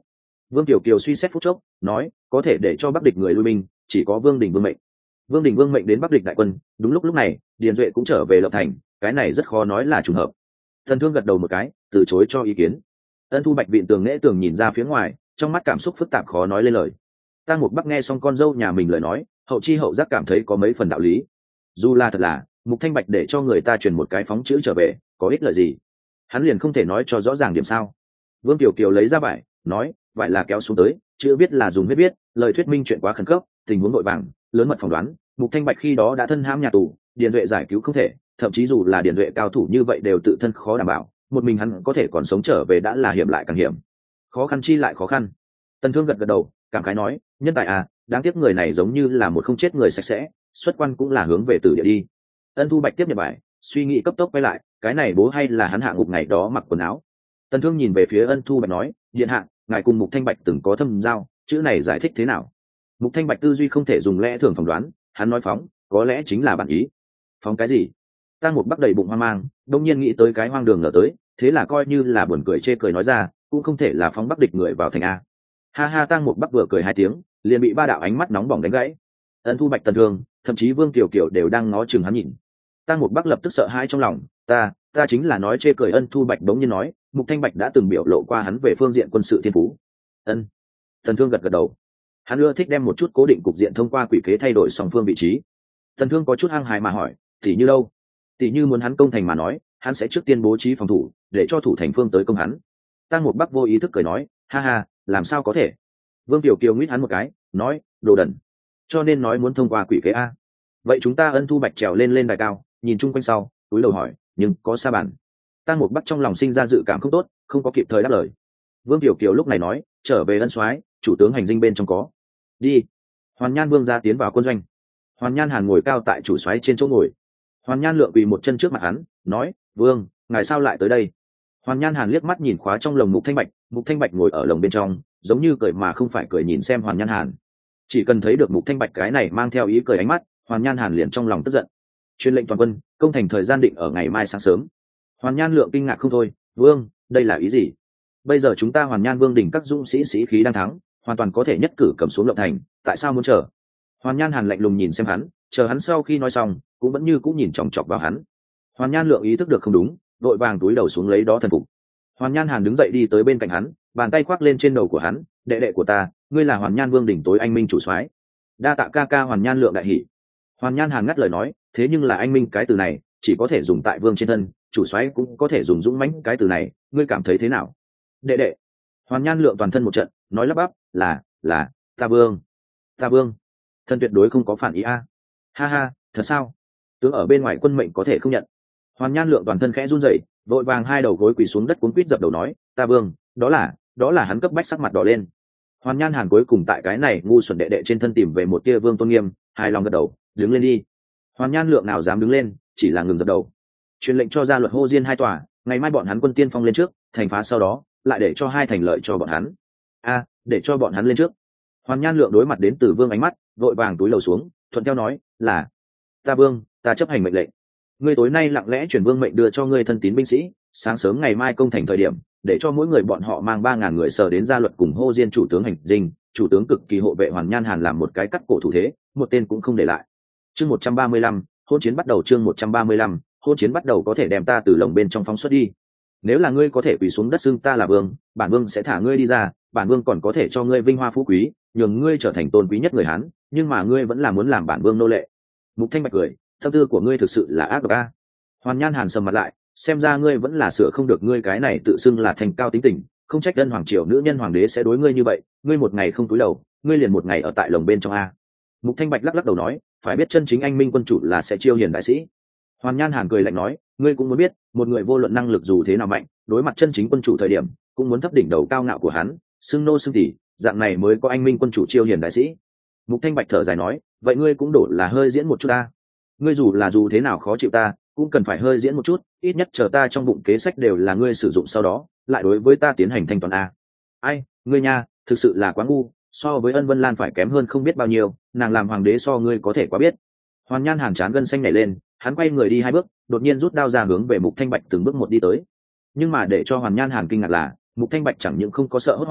Vương Tiểu Kiều suy xét phút chốc nói, có thể để cho Bắc địch người lui binh chỉ có Vương Đình Vương mệnh. Vương Đình Vương mệnh đến Bắc địch đại quân, đúng lúc lúc này Điền Duệ cũng trở về Lộc Thành, cái này rất khó nói là trùng hợp. Thần Thương gật đầu một cái, từ chối cho ý kiến. Ân Thu Bạch vịn tường nễ tường nhìn ra phía ngoài, trong mắt cảm xúc phức tạp khó nói lên lời. Tang Mục Bắc nghe xong con dâu nhà mình lời nói, hậu chi hậu giác cảm thấy có mấy phần đạo lý. Dù là thật là Mục Thanh Bạch để cho người ta truyền một cái phóng chữ trở về, có ích lợi gì? Hắn liền không thể nói cho rõ ràng điểm sao? Vương Tiểu Kiều lấy ra vải, nói, vải là kéo xuống tới, chữ viết là dùng viết viết, lời thuyết minh chuyện quá khẩn cấp, tình huống nội vàng, lớn mật phỏng đoán. Mục Thanh Bạch khi đó đã thân hãm nhà tù, Điền Duệ giải cứu không thể, thậm chí dù là Điền Duệ cao thủ như vậy đều tự thân khó đảm bảo, một mình hắn có thể còn sống trở về đã là hiểm lại càng hiểm. Khó khăn chi lại khó khăn. Tần Thương gật gật đầu, cảm khái nói, nhân tài à, đáng tiếc người này giống như là một không chết người sạch sẽ, xuất quan cũng là hướng về tử địa đi. Ân Thu Bạch tiếp nhận bài, suy nghĩ cấp tốc quay lại, cái này bố hay là hắn hạ ngục ngày đó mặc quần áo. Tần Thương nhìn về phía Ân Thu Bạch nói, điện hạ, ngài cùng Mục Thanh Bạch từng có thâm giao, chữ này giải thích thế nào? Mục Thanh Bạch tư duy không thể dùng lẽ thường phỏng đoán, hắn nói phóng, có lẽ chính là bản ý. Phóng cái gì? Tang Mục Bắc đầy bụng hoang mang, đông nhiên nghĩ tới cái hoang đường ngờ tới, thế là coi như là buồn cười chê cười nói ra, cũng không thể là phóng Bắc địch người vào thành a. Ha ha, Tang Mục Bắc vừa cười hai tiếng, liền bị ba đạo ánh mắt nóng bỏng đánh gãy. Ân Thu Bạch, Tần Thương, thậm chí Vương Kiều Kiều đều đang ngó chừng hắn nhìn. Tang Mục Bắc lập tức sợ hãi trong lòng, ta, ta chính là nói chê cười. Ân Thu Bạch đống nhiên nói, Mục Thanh Bạch đã từng biểu lộ qua hắn về phương diện quân sự thiên phú. Ân. Tần Thương gật gật đầu. Hắn ưa thích đem một chút cố định cục diện thông qua quỷ kế thay đổi song phương vị trí. Tần Thương có chút hăng hái mà hỏi, tỷ như đâu? Tỷ như muốn hắn công thành mà nói, hắn sẽ trước tiên bố trí phòng thủ, để cho thủ thành phương tới công hắn. Tang Mục Bắc vô ý thức cười nói, ha ha, làm sao có thể? Vương Tiểu Kiều nguyết hắn một cái, nói, đồ đần. Cho nên nói muốn thông qua quỷ kế a. Vậy chúng ta Ân Thu Bạch trèo lên lên đài cao, nhìn chung quanh sau, túi đầu hỏi, nhưng có sa bàn. Tang Mục Bắc trong lòng sinh ra dự cảm không tốt, không có kịp thời đáp lời. Vương Tiểu Kiều lúc này nói, trở về Ân soái, chủ tướng hành dinh bên trong có. Đi. Hoàn Nhan Vương ra tiến vào quân doanh. Hoàn Nhan Hàn ngồi cao tại chủ soái trên chỗ ngồi. Hoàn Nhan Lượng quỳ một chân trước mặt hắn, nói, Vương, ngài sao lại tới đây? Hoàn Nhan Hàn liếc mắt nhìn khóa trong lồng Mục Thanh Bạch, Mục Thanh Bạch ngồi ở lồng bên trong, giống như cười mà không phải cười nhìn xem Hoàn Nhan Hàn. Chỉ cần thấy được Mục Thanh Bạch cái này mang theo ý cười ánh mắt, Hoàn Nhan Hàn liền trong lòng tức giận. Truyền lệnh toàn quân, công thành thời gian định ở ngày mai sáng sớm. Hoàn Nhan Lượng kinh ngạc không thôi, Vương, đây là ý gì? Bây giờ chúng ta Hoàn Nhan Vương đỉnh các dũng sĩ sĩ khí đang thắng, hoàn toàn có thể nhất cử cầm xuống Lộng Thành, tại sao muốn chờ? Hoàn Nhan Hàn lạnh lùng nhìn xem hắn, chờ hắn sau khi nói xong, cũng vẫn như cũng nhìn chòng chọc vào hắn. Hoàn Nhan Lượng ý thức được không đúng, vội vàng túi đầu xuống lấy đó thần phục. Hoàn Nhan Hàn đứng dậy đi tới bên cạnh hắn, bàn tay khoác lên trên đầu của hắn, đệ đệ của ta, ngươi là Hoàn Nhan Vương đỉnh tối anh minh chủ soái. Đa tạ ca ca. Hoàn Nhan Lượng đại hỉ. Hoàn Nhan Hàn ngắt lời nói, thế nhưng là anh minh cái từ này chỉ có thể dùng tại vương trên thân, chủ soái cũng có thể dùng dũng mãnh cái từ này, ngươi cảm thấy thế nào? Đệ đệ. Hoàn Nhan Lượng toàn thân một trận, nói lắp bắp, là là ta vương, ta vương. Thân tuyệt đối không có phản ý a. Ha ha, thật sao? Tướng ở bên ngoài quân mệnh có thể không nhận. Hoàn Nhan Lượng toàn thân khẽ run rẩy, vội vàng hai đầu gối quỳ xuống đất cuống quýt dập đầu nói, ta vương, đó là, đó là. Hắn cấp bách sắc mặt đỏ lên. Hoàn Nhan Hàn cuối cùng tại cái này ngu xuẩn đệ đệ trên thân tìm về một tia vương tôn nghiêm, hài lòng gật đầu, đứng lên đi. Hoàn Nhan Lượng nào dám đứng lên, chỉ là ngừng dập đầu. Truyền lệnh cho ra luật hô diên hai tòa, ngày mai bọn hắn quân tiên phong lên trước, thành phá sau đó, lại để cho hai thành lợi cho bọn hắn. A, để cho bọn hắn lên trước. Hoàn Nhan Lượng đối mặt đến Từ Vương ánh mắt, vội vàng túi lầu xuống, thuận theo nói, là, ta vương, ta chấp hành mệnh lệnh. Ngươi tối nay lặng lẽ chuyển vương mệnh đưa cho ngươi thân tín binh sĩ, sáng sớm ngày mai công thành thời điểm, để cho mỗi người bọn họ mang ba ngàn người sở đến gia luật cùng hô diên chủ tướng hành dinh. Chủ tướng cực kỳ hộ vệ Hoàn Nhan Hàn làm một cái cắt cổ thủ thế, một tên cũng không để lại. Chương một trăm ba mươi lăm, hôn chiến bắt đầu. Chương một trăm ba mươi lăm, hôn chiến bắt đầu. Có thể đem ta từ lồng bên trong phóng xuất đi. Nếu là ngươi có thể quỳ xuống đất xưng ta là vương, bản vương sẽ thả ngươi đi ra, bản vương còn có thể cho ngươi vinh hoa phú quý, nhường ngươi trở thành tôn quý nhất người Hán, nhưng mà ngươi vẫn là muốn làm bản vương nô lệ. Mục Thanh Bạch cười, tâm tư của ngươi thực sự là ác độc a. Hoàn Nhan Hàn sầm mặt lại, xem ra ngươi vẫn là sửa không được ngươi cái này tự xưng là thành cao tính tình, không trách dân hoàng triều nữ nhân hoàng đế sẽ đối ngươi như vậy, ngươi một ngày không túi đầu, ngươi liền một ngày ở tại lồng bên trong a. Mục Thanh Bạch lắc lắc đầu nói, phải biết chân chính anh minh quân chủ là sẽ chiêu hiền đại sĩ. Hoàn Nhan Hàn cười lạnh nói, ngươi cũng muốn biết, một người vô luận năng lực dù thế nào mạnh, đối mặt chân chính quân chủ thời điểm, cũng muốn thấp đỉnh đầu cao ngạo của hắn, xưng nô xưng tỷ, dạng này mới có anh minh quân chủ chiêu hiền đại sĩ. Mục Thanh Bạch thở dài nói, vậy ngươi cũng đổ là hơi diễn một chút ta. Ngươi dù là dù thế nào khó chịu ta, cũng cần phải hơi diễn một chút, ít nhất chờ ta trong bụng kế sách đều là ngươi sử dụng sau đó, lại đối với ta tiến hành thanh toán a. Ai, ngươi nha, thực sự là quá ngu, so với Ân Vân Lan phải kém hơn không biết bao nhiêu, nàng làm hoàng đế so ngươi có thể quá biết. Hoàn Nhan Hàn chán gân xanh nhảy lên, hắn quay người đi hai bước, đột nhiên rút đao ra hướng về Mục Thanh Bạch từng bước một đi tới. Nhưng mà để cho Hoàn Nhan Hàn kinh ngạc là, Mục Thanh Bạch chẳng những không có sợ hốt hoảng,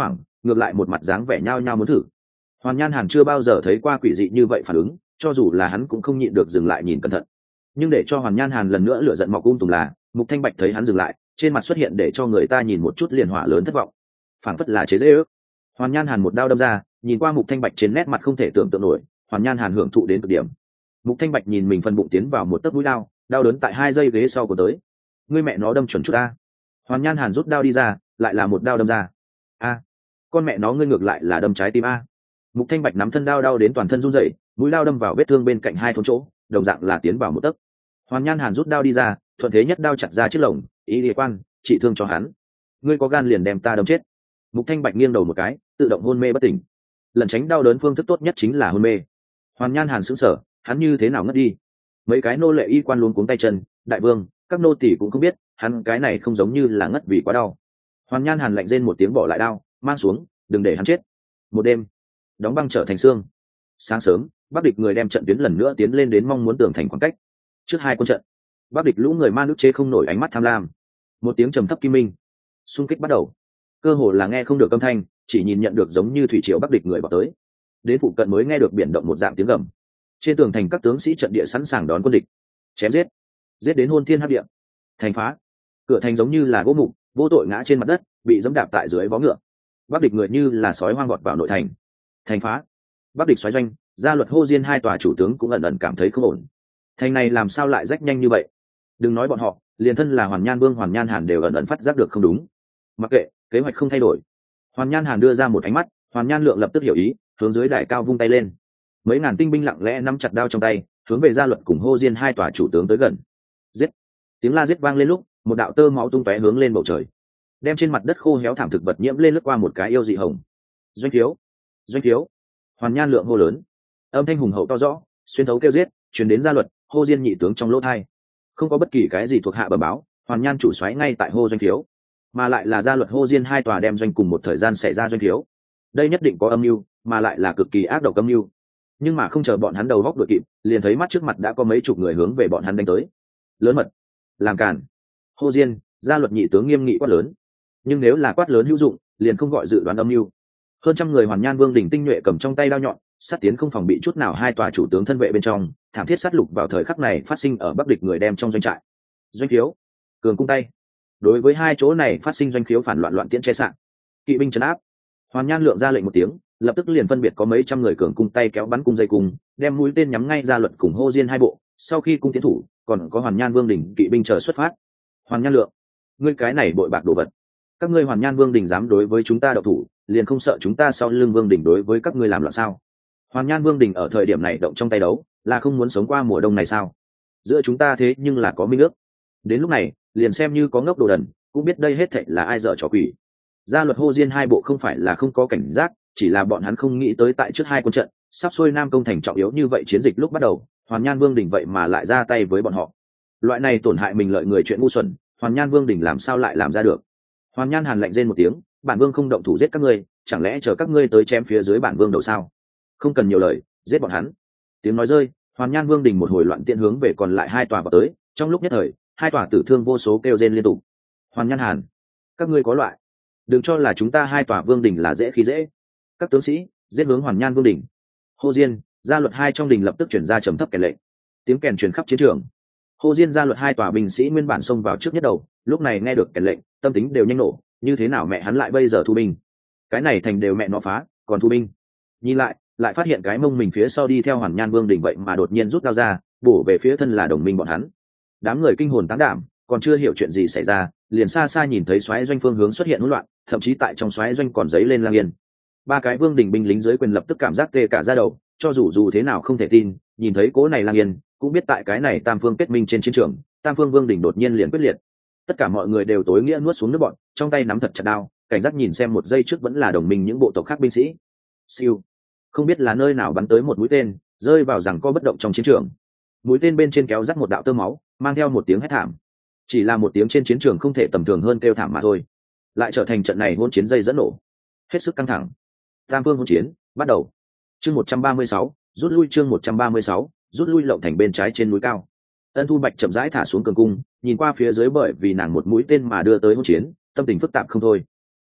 ngược lại một mặt dáng vẻ nhao nhao muốn thử. Hoàn Nhan Hàn chưa bao giờ thấy qua quỷ dị như vậy phản ứng, cho dù là hắn cũng không nhịn được dừng lại nhìn cẩn thận. Nhưng để cho Hoàn Nhan Hàn lần nữa lửa giận mọc um tùm là, Mục Thanh Bạch thấy hắn dừng lại, trên mặt xuất hiện để cho người ta nhìn một chút liền hỏa lớn thất vọng. Phảng phất là chế giễu. Hoàn Nhan Hàn một đao đâm ra, nhìn qua Mục Thanh Bạch trên nét mặt không thể tưởng tượng nổi, Hoàn Nhan Hàn hưởng thụ đến cực điểm. Mục Thanh Bạch nhìn mình phân bụng tiến vào một tấc mũi đao, đau đớn tại hai giây ghế sau của tới. Ngươi mẹ nó đâm chuẩn chút ta. Hoàn Nhan Hàn rút đao đi ra, lại là một đao đâm ra. A, con mẹ nó ngươi ngược lại là đâm trái tim a. Mục Thanh Bạch nắm thân đao đau đến toàn thân run rẩy, mũi đao đâm vào vết thương bên cạnh hai thốn chỗ, đồng dạng là tiến vào một tấc. Hoàn Nhan Hàn rút đao đi ra, thuận thế nhất đao chặt ra chiếc lồng, ý địa quan, trị thương cho hắn. Ngươi có gan liền đem ta đâm chết. Mục Thanh Bạch nghiêng đầu một cái, tự động hôn mê bất tỉnh. Lần tránh đau đớn phương thức tốt nhất chính là hôn mê. Hoàn Nhan Hàn sững sờ, hắn như thế nào ngất đi? Mấy cái nô lệ y quan luống cuống tay chân, đại vương, các nô tỳ cũng không biết, hắn cái này không giống như là ngất vì quá đau. Hoàn Nhan Hàn lạnh rên một tiếng bỏ lại đao, mang xuống, đừng để hắn chết. Một đêm, đóng băng trở thành xương. Sáng sớm, Bắc địch người đem trận tuyến lần nữa tiến lên đến mong muốn tường thành khoảng cách. Trước hai quân trận, Bắc địch lũ người man nước chế không nổi ánh mắt tham lam. Một tiếng trầm thấp kim minh, xung kích bắt đầu. Cơ hồ là nghe không được âm thanh, chỉ nhìn nhận được giống như thủy triều Bắc địch người vào tới. Đến phụ cận mới nghe được biển động một dạng tiếng gầm. Trên tường thành các tướng sĩ trận địa sẵn sàng đón quân địch, chém giết, giết đến hôn thiên hấp địa. Thành phá, cửa thành giống như là gỗ mục, vô tội ngã trên mặt đất, bị giẫm đạp tại dưới vó ngựa. Bắc địch người như là sói hoang vọt vào nội thành. Thành phá, Bắc địch xoáy doanh, gia luật hô diên hai tòa chủ tướng cũng ẩn ẩn cảm thấy không ổn. Thành này làm sao lại rách nhanh như vậy? Đừng nói bọn họ, liền thân là Hoàn Nhan Vương Hoàn Nhan Hàn đều ẩn ẩn phát giác được không đúng. Mặc kệ, kế hoạch không thay đổi. Hoàn Nhan Hàn đưa ra một ánh mắt, Hoàn Nhan Lượng lập tức hiểu ý, hướng dưới đại cao vung tay lên. Mấy ngàn tinh binh lặng lẽ nắm chặt đao trong tay, hướng về gia luật cùng hô diên hai tòa chủ tướng tới gần. Giết! Tiếng la giết vang lên lúc, một đạo tơ máu tung tóe hướng lên bầu trời, đem trên mặt đất khô héo thảm thực vật nhiễm lên lướt qua một cái yêu dị hồng. Doanh thiếu! Doanh thiếu! Hoàn Nhan Lượng hô lớn, âm thanh hùng hậu to rõ, xuyên thấu kêu giết, truyền đến gia luật, hô diên nhị tướng trong lỗ tai. Không có bất kỳ cái gì thuộc hạ bẩm báo, Hoàn Nhan chủ soái ngay tại hô doanh thiếu, mà lại là gia luật hô diên hai tòa đem doanh cùng một thời gian xảy ra doanh thiếu. Đây nhất định có âm mưu, mà lại là cực kỳ ác độc âm mưu. Nhưng mà không chờ bọn hắn đầu góc đuổi kịp, liền thấy mắt trước mặt đã có mấy chục người hướng về bọn hắn đánh tới. Lớn mật, làm cản. Hô diên, gia luật nhị tướng nghiêm nghị quát lớn. Nhưng nếu là quát lớn hữu dụng, liền không gọi dự đoán âm mưu. Hơn trăm người Hoàn Nhan Vương đỉnh tinh nhuệ cầm trong tay đao nhọn, sát tiến không phòng bị chút nào hai tòa chủ tướng thân vệ bên trong, thảm thiết sát lục vào thời khắc này phát sinh ở Bắc địch người đem trong doanh trại. Doanh thiếu, cường cung tay. Đối với hai chỗ này phát sinh doanh khiếu phản loạn loạn tiễn che sạn, kỵ binh trấn áp. Hoàn Nhan Lượng ra lệnh một tiếng, lập tức liền phân biệt có mấy trăm người cường cung tay kéo bắn cung dây cung, đem mũi tên nhắm ngay ra luật cùng hô diên hai bộ. Sau khi cung tiến thủ, còn có Hoàn Nhan Vương đỉnh kỵ binh chờ xuất phát. Hoàn Nhan Lượng, ngươi cái này bội bạc đồ vật, các ngươi Hoàn Nhan Vương đỉnh dám đối với chúng ta độc thủ, liền không sợ chúng ta sau lưng Vương đỉnh đối với các ngươi làm loạn sao? Hoàn Nhan Vương đỉnh ở thời điểm này động trong tay đấu, là không muốn sống qua mùa đông này sao? Giữa chúng ta thế nhưng là có minh ước. Đến lúc này, liền xem như có ngốc đồ đần, cũng biết đây hết thảy là ai dở trò quỷ. Gia luật hô diên hai bộ không phải là không có cảnh giác, chỉ là bọn hắn không nghĩ tới tại trước hai quân trận sắp xuôi nam công thành trọng yếu như vậy chiến dịch lúc bắt đầu, Hoàn Nhan Vương đỉnh vậy mà lại ra tay với bọn họ. Loại này tổn hại mình lợi người chuyện ngu xuẩn, Hoàn Nhan Vương đỉnh làm sao lại làm ra được? Hoàn Nhan Hàn lạnh rên một tiếng, bản vương không động thủ giết các ngươi, chẳng lẽ chờ các ngươi tới chém phía dưới bản vương đầu sao? Không cần nhiều lời, giết bọn hắn. Tiếng nói rơi, Hoàn Nhan Vương đỉnh một hồi loạn tiện hướng về còn lại hai tòa vào tới, trong lúc nhất thời, hai tòa tử thương vô số kêu rên liên tục. Hoàn Nhan Hàn, các ngươi có loại, đừng cho là chúng ta hai tòa vương đỉnh là dễ khi dễ. Các tướng sĩ giết hướng Hoàn Nhan Vương đỉnh. Hô diên, gia luật hai trong đỉnh lập tức chuyển ra trầm thấp kèn lệnh, tiếng kèn truyền khắp chiến trường. Hô diên gia luật hai tòa binh sĩ nguyên bản xông vào trước nhất đầu, lúc này nghe được kèn lệnh, tâm tính đều nhanh nổ, như thế nào mẹ hắn lại bây giờ thu binh? Cái này thành đều mẹ nó phá, còn thu binh? Nhìn lại, lại phát hiện cái mông mình phía sau đi theo Hoàn Nhan Vương đỉnh vậy mà đột nhiên rút đao ra, bổ về phía thân là đồng minh bọn hắn. Đám người kinh hồn tán đảm, còn chưa hiểu chuyện gì xảy ra, liền xa xa nhìn thấy xoáy doanh phương hướng xuất hiện hỗn loạn, thậm chí tại trong xoáy doanh còn giấy lên lang yên. Ba cái vương đỉnh binh lính dưới quyền lập tức cảm giác tê cả da đầu, cho dù dù thế nào không thể tin, nhìn thấy cố này lang yên, cũng biết tại cái này tam phương kết minh trên chiến trường, tam phương vương đỉnh đột nhiên liền quyết liệt. Tất cả mọi người đều tối nghĩa nuốt xuống nước bọn, trong tay nắm thật chặt đao, cảnh giác nhìn xem một giây trước vẫn là đồng minh những bộ tộc khác binh sĩ. Siêu, không biết là nơi nào bắn tới một mũi tên, rơi vào rằng co bất động trong chiến trường. Mũi tên bên trên kéo dắt một đạo tơ máu, mang theo một tiếng hét thảm. Chỉ là một tiếng trên chiến trường không thể tầm thường hơn kêu thảm mà thôi, lại trở thành trận này hỗn chiến dây dẫn nổ, hết sức căng thẳng. Tam phương hỗn chiến bắt đầu. Chương một trăm ba mươi sáu, rút lui. Chương một trăm ba mươi sáu, rút lui. Lộng thành bên trái trên núi cao, Ân Thu Bạch chậm rãi thả xuống cường cung, nhìn qua phía dưới bởi vì nàng một mũi tên mà đưa tới hỗn chiến, tâm tình phức tạp không thôi.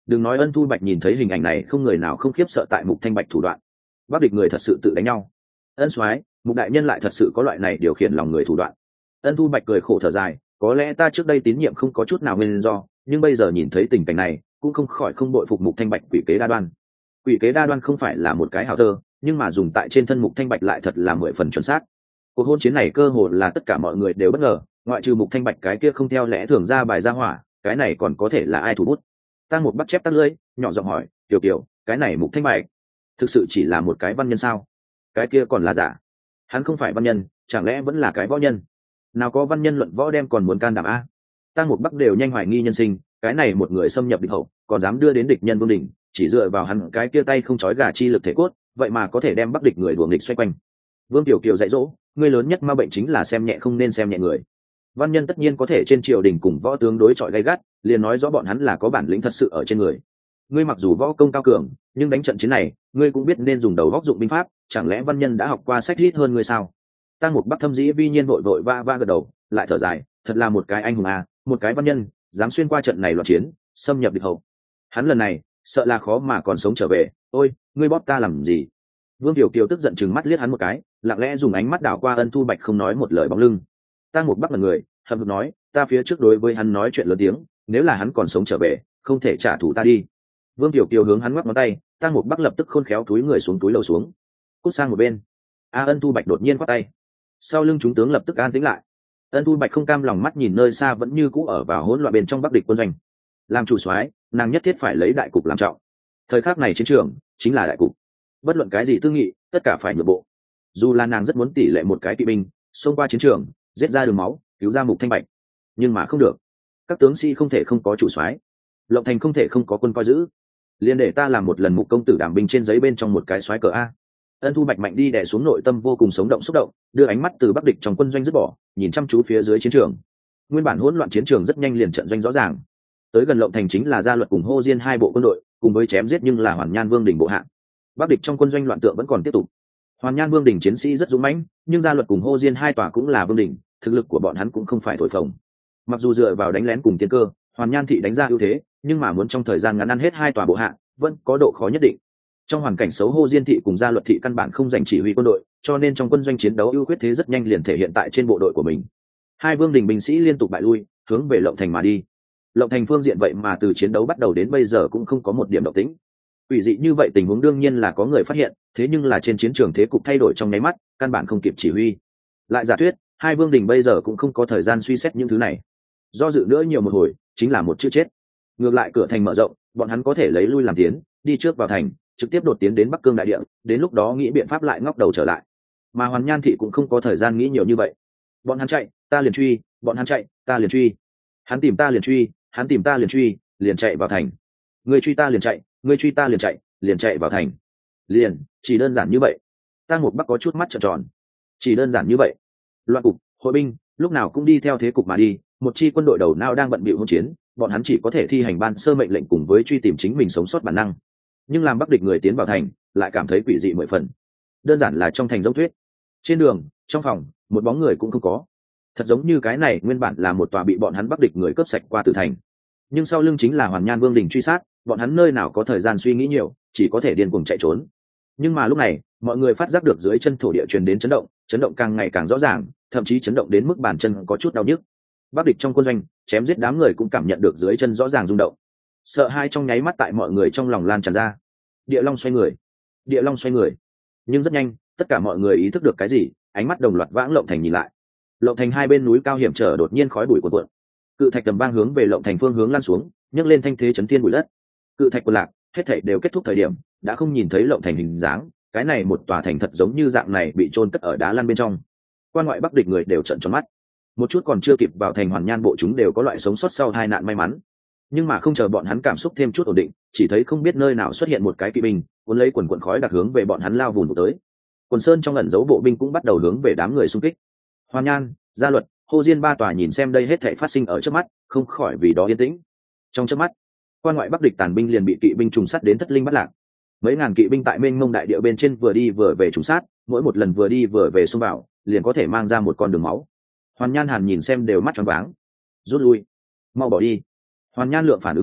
Đừng nói Ân Thu Bạch nhìn thấy hình ảnh này không người nào không khiếp sợ tại Mục Thanh Bạch thủ đoạn. Bắc địch người thật sự tự đánh nhau. Ân soái, Mục đại nhân lại thật sự có loại này điều khiển lòng người thủ đoạn. Ân Thu Bạch cười khổ thở dài, có lẽ ta trước đây tín nhiệm không có chút nào nguyên do, nhưng bây giờ nhìn thấy tình cảnh này, cũng không khỏi không bội phục Mục Thanh Bạch quỷ kế đa đoan. Quỷ kế đa đoan không phải là một cái hảo thơ, nhưng mà dùng tại trên thân Mục Thanh Bạch lại thật là mười phần chuẩn xác. Cuộc hôn chiến này cơ hồ là tất cả mọi người đều bất ngờ, ngoại trừ Mục Thanh Bạch cái kia không theo lẽ thường ra bài ra hỏa, cái này còn có thể là ai thủ bút. Tang Một bắt chép tắt lưỡi, nhỏ giọng hỏi, "Kiều Kiều, cái này Mục Thanh Bạch, thực sự chỉ là một cái văn nhân sao? Cái kia còn là giả? Hắn không phải văn nhân, chẳng lẽ vẫn là cái võ nhân? Nào có văn nhân luận võ đem còn muốn can đảm a?" Tang Một Bắc đều nhanh hoài nghi nhân sinh, cái này một người xâm nhập địch hậu, còn dám đưa đến địch nhân vương đỉnh, chỉ dựa vào hắn cái kia tay không chói gà chi lực thể cốt, vậy mà có thể đem Bắc địch người đuổi nghịch xoay quanh. Vương Tiểu Kiều dạy dỗ, người lớn nhất ma bệnh chính là xem nhẹ không nên xem nhẹ người. Văn nhân tất nhiên có thể trên triều đình cùng võ tướng đối chọi gay gắt, liền nói rõ bọn hắn là có bản lĩnh thật sự ở trên người. Ngươi mặc dù võ công cao cường, nhưng đánh trận chiến này, ngươi cũng biết nên dùng đầu góc dụng binh pháp, chẳng lẽ văn nhân đã học qua sách ít hơn ngươi sao? Tang Một Bắc thâm dĩ vi nhiên vội vội va va gật đầu, lại thở dài, thật là một cái anh hùng à, một cái văn nhân, dám xuyên qua trận này loạn chiến, xâm nhập địch hậu. Hắn lần này, sợ là khó mà còn sống trở về. Ôi, ngươi bóp ta làm gì? Vương Tiểu Kiều tức giận chừng mắt liếc hắn một cái, lặng lẽ dùng ánh mắt đảo qua Ân Thu Bạch không nói một lời bóng lưng. Tang Một Bắc là người, hậm hực nói, ta phía trước đối với hắn nói chuyện lớn tiếng, nếu là hắn còn sống trở về, không thể trả thù ta đi. Vương Tiểu Kiều hướng hắn ngoắc ngón tay, Tang Một Bắc lập tức khôn khéo túi người xuống túi lầu xuống, cút sang một bên. A Ân Thu Bạch đột nhiên quát tay, sau lưng chúng tướng lập tức an tĩnh lại. Ân Thu Bạch không cam lòng mắt nhìn nơi xa vẫn như cũ ở vào hỗn loạn bên trong Bắc địch quân doanh. Làm chủ soái, nàng nhất thiết phải lấy đại cục làm trọng. Thời khắc này chiến trường chính là đại cục, bất luận cái gì tư nghị, tất cả phải nhượng bộ. Dù là nàng rất muốn tỷ lệ một cái kỵ binh xông qua chiến trường, giết ra đường máu, cứu ra Mục Thanh Bạch, nhưng mà không được. Các tướng sĩ không thể không có chủ soái, Lộng Thành không thể không có quân coi giữ. Liên để ta làm một lần Mục công tử đảm binh trên giấy bên trong một cái soái cờ a. Ân Thu Bạch mạnh đi đè xuống nội tâm vô cùng sống động xúc động, đưa ánh mắt từ Bắc địch trong quân doanh dứt bỏ, nhìn chăm chú phía dưới chiến trường. Nguyên bản hỗn loạn chiến trường rất nhanh liền trận doanh rõ ràng. Tới gần Lộng Thành chính là Gia Luật cùng Hô Diên hai bộ quân đội, cùng với chém giết nhưng là Hoàn Nhan Vương đỉnh bộ hạ. Bắc địch trong quân doanh loạn tượng vẫn còn tiếp tục. Hoàn Nhan Vương đỉnh chiến sĩ rất dũng mãnh, nhưng Gia Luật cùng Hô Diên hai tòa cũng là vương đỉnh, thực lực của bọn hắn cũng không phải thổi phồng. Mặc dù dựa vào đánh lén cùng tiên cơ, Hoàn Nhan thị đánh ra ưu thế, nhưng mà muốn trong thời gian ngắn ăn hết hai tòa bộ hạ, vẫn có độ khó nhất định. Trong hoàn cảnh xấu, Hô Diên thị cùng Gia Luật thị căn bản không giành chỉ huy quân đội, cho nên trong quân doanh chiến đấu ưu khuyết thế rất nhanh liền thể hiện tại trên bộ đội của mình. Hai vương đình binh sĩ liên tục bại lui, hướng về Lộng Thành mà đi. Lộng Thành phương diện vậy mà từ chiến đấu bắt đầu đến bây giờ cũng không có một điểm động tĩnh. Ủy dị như vậy tình huống đương nhiên là có người phát hiện, thế nhưng là trên chiến trường thế cục thay đổi trong nháy mắt, căn bản không kịp chỉ huy. Lại giả thuyết, hai vương đình bây giờ cũng không có thời gian suy xét những thứ này. Do dự nữa nhiều một hồi, chính là một chữ chết. Ngược lại cửa thành mở rộng, bọn hắn có thể lấy lui làm tiến, đi trước vào thành, trực tiếp đột tiến đến Bắc Cương đại địa, đến lúc đó nghĩ biện pháp lại ngóc đầu trở lại. Mà Hoàn Nhan thị cũng không có thời gian nghĩ nhiều như vậy. Bọn hắn chạy, ta liền truy, bọn hắn chạy, ta liền truy. Hắn tìm ta liền truy, hắn tìm ta liền truy, liền chạy vào thành. Người truy ta liền chạy, người truy ta liền chạy, liền chạy vào thành. Liền, chỉ đơn giản như vậy. Tang Một Bắc có chút mắt trợn tròn. Chỉ đơn giản như vậy. Loạn cục, hội binh, lúc nào cũng đi theo thế cục mà đi, một chi quân đội đầu não đang bận bịu hỗn chiến, bọn hắn chỉ có thể thi hành ban sơ mệnh lệnh cùng với truy tìm chính mình sống sót bản năng. Nhưng làm Bắc địch người tiến vào thành, lại cảm thấy quỷ dị mười phần. Đơn giản là trong thành giống thuyết. Trên đường, trong phòng, một bóng người cũng không có. Thật giống như cái này nguyên bản là một tòa bị bọn hắn Bắc địch người cướp sạch qua từ thành. Nhưng sau lưng chính là Hoàn Nhan Vương đình truy sát, bọn hắn nơi nào có thời gian suy nghĩ nhiều, chỉ có thể điên cuồng chạy trốn. Nhưng mà lúc này, mọi người phát giác được dưới chân thổ địa truyền đến chấn động, chấn động càng ngày càng rõ ràng, thậm chí chấn động đến mức bàn chân có chút đau nhức. Bắc địch trong quân doanh, chém giết đám người cũng cảm nhận được dưới chân rõ ràng rung động. Sợ hãi trong nháy mắt tại mọi người trong lòng lan tràn ra. Địa Long xoay người, Địa Long xoay người. Nhưng rất nhanh, tất cả mọi người ý thức được cái gì, ánh mắt đồng loạt vãng Lộng Thành nhìn lại. Lộng Thành hai bên núi cao hiểm trở đột nhiên khói bụi cuồn cuộn. Cự thạch tầm vang hướng về Lộng Thành phương hướng lan xuống, nhấc lên thanh thế chấn thiên bụi đất. Cự thạch quần lạc, hết thảy đều kết thúc thời điểm, đã không nhìn thấy Lộng Thành hình dáng, cái này một tòa thành thật giống như dạng này bị chôn cất ở đá lăn bên trong. Quan ngoại Bắc địch người đều trợn tròn mắt. Một chút còn chưa kịp vào thành Hoàn Nhan bộ chúng đều có loại sống sót sau hai nạn may mắn. Nhưng mà không chờ bọn hắn cảm xúc thêm chút ổn định, chỉ thấy không biết nơi nào xuất hiện một cái kỵ binh, cuốn lấy quần quần khói đặc hướng về bọn hắn lao vùn tới. Quần Sơn trong ẩn dấu bộ binh cũng bắt đầu hướng về đám người xung kích. Hoàn Nhan, Gia Luật, Hô Diên ba tòa nhìn xem đây hết thảy phát sinh ở trước mắt, không khỏi vì đó yên tĩnh. Trong chớp mắt, quan ngoại Bắc địch tàn binh liền bị kỵ binh trùng sát đến thất linh bắt lạc. Mấy ngàn kỵ binh tại mênh mông đại địa bên trên vừa đi vừa về trùng sát, mỗi một lần vừa đi vừa về xung vào, liền có thể mang ra một con đường máu. Hoàn Nhan Hàn nhìn xem đều mắt tròn váng. Rút lui, mau bỏ đi. Hoàn Nhan Lượng phản ứng lại,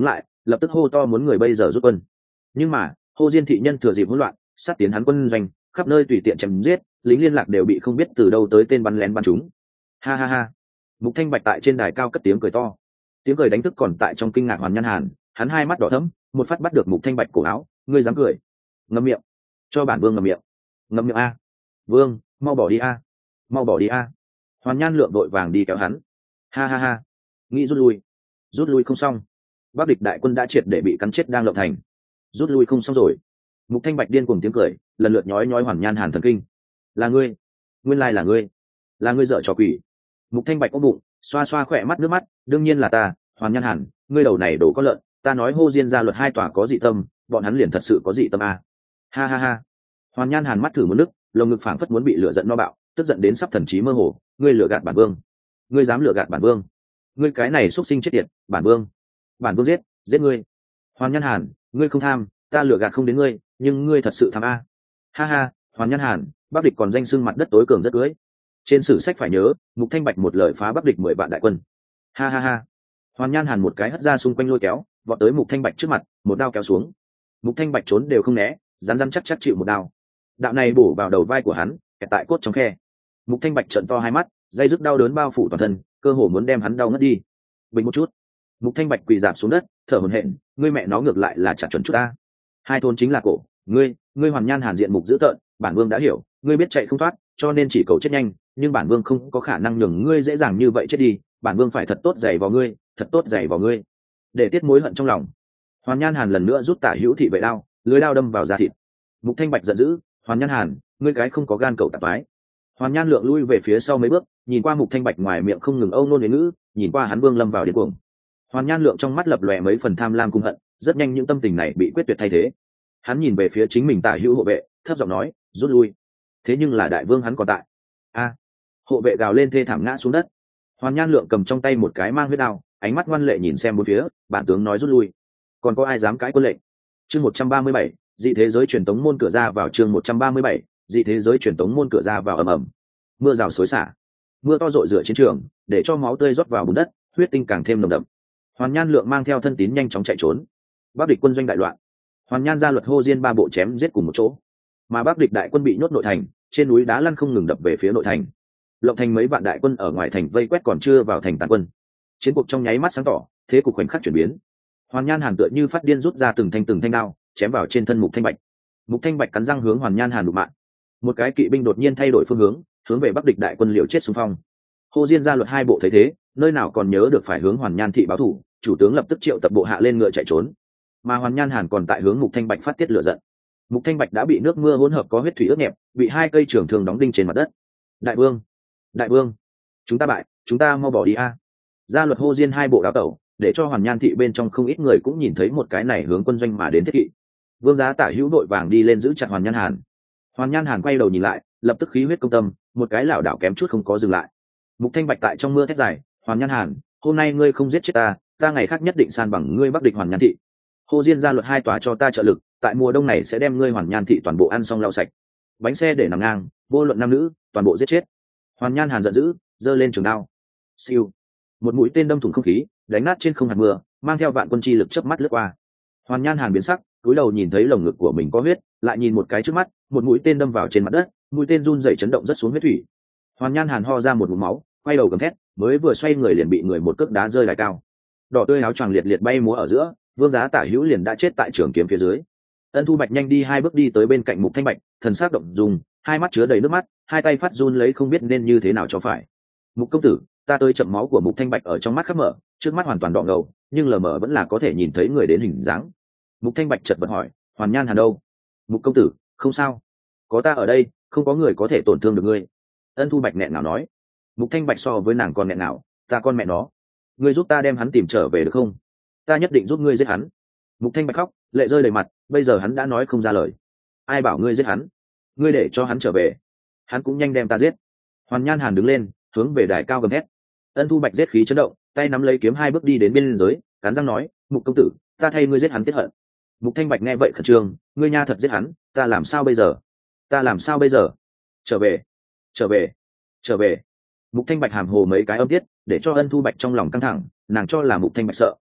lập tức hô to muốn người bây giờ rút quân. Nhưng mà Hồ Diên thị nhân thừa dịp hỗn loạn, sát tiến hắn quân doanh, khắp nơi tùy tiện chém giết, lính liên lạc đều bị không biết từ đâu tới tên bắn lén bắn chúng. Ha ha ha. Mục Thanh Bạch tại trên đài cao cất tiếng cười to. Tiếng cười đánh thức còn tại trong kinh ngạc Hoàn Nhan Hàn, hắn hai mắt đỏ thẫm, một phát bắt được Mục Thanh Bạch cổ áo, ngươi dám cười? Ngậm miệng. Cho bản vương ngậm miệng. Ngậm miệng a. Vương, mau bỏ đi a. Mau bỏ đi a. Hoàn Nhan Lượng đội vàng đi kéo hắn. Ha ha ha. Nghĩ rút lui. Rút lui không xong. Bắc địch đại quân đã triệt để bị cắn chết đang lộng thành. Rút lui không xong rồi. Mục Thanh Bạch điên cuồng tiếng cười, lần lượt nhói nhói Hoàn Nhan Hàn thần kinh. Là ngươi, nguyên lai là ngươi, là ngươi dở trò quỷ. Mục Thanh Bạch ôm bụng, xoa xoa khỏe mắt nước mắt, đương nhiên là ta, Hoàn Nhan Hàn, ngươi đầu này đổ có lợn, ta nói Hô Diên gia luật hai tòa có dị tâm, bọn hắn liền thật sự có dị tâm à. Ha ha ha. Hoàn Nhan Hàn mắt thử một nước, lồng ngực phảng phất muốn bị lửa giận no bạo, tức giận đến sắp thần trí mơ hồ, ngươi lừa gạt bản vương, ngươi dám lừa gạt bản vương, ngươi cái này xuất sinh chết tiệt, bản vương, bản vương giết, giết ngươi. Hoàn Nhan Hàn, ngươi không tham, ta lừa gạt không đến ngươi, nhưng ngươi thật sự tham a. Ha ha, Hoàn Nhan Hàn, Bắc địch còn danh xưng mặt đất tối cường rất cưới. Trên sử sách phải nhớ, Mục Thanh Bạch một lời phá Bắc địch mười vạn đại quân. Ha ha ha. Hoàn Nhan Hàn một cái hất ra xung quanh lôi kéo, vọt tới Mục Thanh Bạch trước mặt, một đao kéo xuống. Mục Thanh Bạch trốn đều không né, rắn rắn chắc chắc chịu một đao. Đạo này bổ vào đầu vai của hắn, kẹt tại cốt trong khe. Mục Thanh Bạch trợn to hai mắt, dây dứt đau đớn bao phủ toàn thân, cơ hồ muốn đem hắn đau ngất đi. Bình một chút. Mục Thanh Bạch quỳ rạp xuống đất, thở hổn hển, ngươi mẹ nó ngược lại là chặt chuẩn chút ta. Hai thôn chính là cổ, ngươi, ngươi Hoàn Nhan Hàn diện mục dữ tợn, bản vương đã hiểu, ngươi biết chạy không thoát, cho nên chỉ cầu chết nhanh, nhưng bản vương không có khả năng nhường ngươi dễ dàng như vậy chết đi, bản vương phải thật tốt dày vào ngươi, thật tốt dày vào ngươi, để tiết mối hận trong lòng. Hoàn Nhan Hàn lần nữa rút tả hữu thị vệ đao, lưới đao đâm vào da thịt. Mục Thanh Bạch giận dữ, Hoàn Nhan Hàn, ngươi cái không có gan cậu tạp bái. Hoàn Nhan Lượng lui về phía sau mấy bước, nhìn qua Mục Thanh Bạch ngoài miệng không ngừng âu nôn huế ngữ, nhìn qua hắn vương lâm vào điên cuồng. Hoàn Nhan Lượng trong mắt lập lòe mấy phần tham lam cung hận, rất nhanh những tâm tình này bị quyết tuyệt thay thế. Hắn nhìn về phía chính mình tả hữu hộ vệ, thấp giọng nói, rút lui. Thế nhưng là đại vương hắn còn tại. A. Hộ vệ gào lên thê thảm ngã xuống đất. Hoàn Nhan Lượng cầm trong tay một cái mang huyết đao, ánh mắt ngoan lệ nhìn xem bốn phía, bản tướng nói rút lui. Còn có ai dám cãi quân lệnh? Chương một trăm ba mươi bảy, dị thế giới truyền tống môn cửa ra vào. Chương một trăm ba mươi bảy, dị thế giới truyền tống môn cửa ra vào ầm ầm. Mưa rào xối xả, mưa to rội rửa chiến trường, để cho máu tươi rót vào bùn đất, huyết tinh càng thêm nồng đậm. Hoàn Nhan Lượng mang theo thân tín nhanh chóng chạy trốn. Bắc địch quân doanh đại loạn, Hoàn Nhan gia luật Hô Diên ba bộ chém giết cùng một chỗ, mà Bắc địch đại quân bị nhốt nội thành, trên núi đá lăn không ngừng đập về phía nội thành. Lộng thành mấy vạn đại quân ở ngoài thành vây quét còn chưa vào thành tàn quân. Chiến cuộc trong nháy mắt sáng tỏ, thế cục khoảnh khắc chuyển biến. Hoàn Nhan Hàn tựa như phát điên rút ra từng thanh từng thanh đao, chém vào trên thân Mục Thanh Bạch. Mục Thanh Bạch cắn răng hướng Hoàn Nhan Hàn đục mạng. Một cái kỵ binh đột nhiên thay đổi phương hướng, hướng về Bắc địch đại quân liều chết xung phong. Hồ Diên gia luật hai bộ thấy thế, nơi nào còn nhớ được phải hướng Hoàn Nhan thị báo thù, chủ tướng lập tức triệu tập bộ hạ lên ngựa chạy trốn. Mà Hoàn Nhan Hàn còn tại hướng Mục Thanh Bạch phát tiết lửa giận. Mục Thanh Bạch đã bị nước mưa hỗn hợp có huyết thủy ướt nhẹp, bị hai cây trường thương đóng đinh trên mặt đất. Đại vương, đại vương, chúng ta bại, chúng ta mau bỏ đi a. Gia luật Hồ Diên hai bộ đáo tẩu, để cho Hoàn Nhan thị bên trong không ít người cũng nhìn thấy một cái này hướng quân doanh mà đến thiết kỵ. Vương giá tả hữu đội vàng đi lên giữ chặt Hoàn Nhan Hàn. Hoàn Nhan Hàn quay đầu nhìn lại, lập tức khí huyết công tâm, một cái lảo đảo kém chút không có dừng lại. Mục Thanh Bạch tại trong mưa thét dài, Hoàn Nhan Hàn, hôm nay ngươi không giết chết ta, ta ngày khác nhất định san bằng ngươi Bắc địch Hoàn Nhan thị. Hồ Diên gia luật hai tòa cho ta trợ lực, tại mùa đông này sẽ đem ngươi Hoàn Nhan thị toàn bộ ăn xong lau sạch. Bánh xe để nằm ngang, vô luận nam nữ, toàn bộ giết chết. Hoàn Nhan Hàn giận dữ, giơ lên trường đao. Siêu, một mũi tên đâm thủng không khí, đánh nát trên không hạt mưa, mang theo vạn quân chi lực chớp mắt lướt qua. Hoàn Nhan Hàn biến sắc, cúi đầu nhìn thấy lồng ngực của mình có huyết, lại nhìn một cái trước mắt, một mũi tên đâm vào trên mặt đất, mũi tên run rẩy chấn động rất xuống huyết thủy. Hoàn Nhan Hàn ho ra một ngụm máu, quay đầu gầm thét, mới vừa xoay người liền bị người một cước đá rơi lại cao. Đỏ tươi áo choàng liệt liệt bay múa ở giữa, Vương giá tả hữu liền đã chết tại trường kiếm phía dưới. Ân Thu Bạch nhanh đi hai bước đi tới bên cạnh Mục Thanh Bạch, thần sắc động dung, hai mắt chứa đầy nước mắt, hai tay phát run lấy không biết nên như thế nào cho phải. Mục công tử, ta tới chậm máu của Mục Thanh Bạch ở trong mắt khắp mở, trước mắt hoàn toàn đỏ ngầu, nhưng lờ mờ vẫn là có thể nhìn thấy người đến hình dáng. Mục Thanh Bạch chợt bật hỏi, Hoàn Nhan Hàn đâu? Mục công tử, không sao, có ta ở đây, không có người có thể tổn thương được ngươi. Ân Thu Bạch nghẹn ngào nói. Mục Thanh Bạch so với nàng còn nghẹn ngào, ta con mẹ nó, ngươi giúp ta đem hắn tìm trở về được không? Ta nhất định giúp ngươi giết hắn. Mục Thanh Bạch khóc, lệ rơi đầy mặt, bây giờ hắn đã nói không ra lời. Ai bảo ngươi giết hắn? Ngươi để cho hắn trở về, hắn cũng nhanh đem ta giết. Hoàn Nhan Hàn đứng lên, hướng về đài cao gầm thét. Ân Thu Bạch giết khí chấn động, tay nắm lấy kiếm hai bước đi đến bên giới, cắn răng nói, Mục công tử, ta thay ngươi giết hắn tiết hận. Mục Thanh Bạch nghe vậy khẩn trương, ngươi nha thật giết hắn, ta làm sao bây giờ? Ta làm sao bây giờ? Trở về, trở về, trở về. Mục Thanh Bạch hàm hồ mấy cái âm tiết, để cho Ân Thu Bạch trong lòng căng thẳng, nàng cho là Mục Thanh Bạch sợ,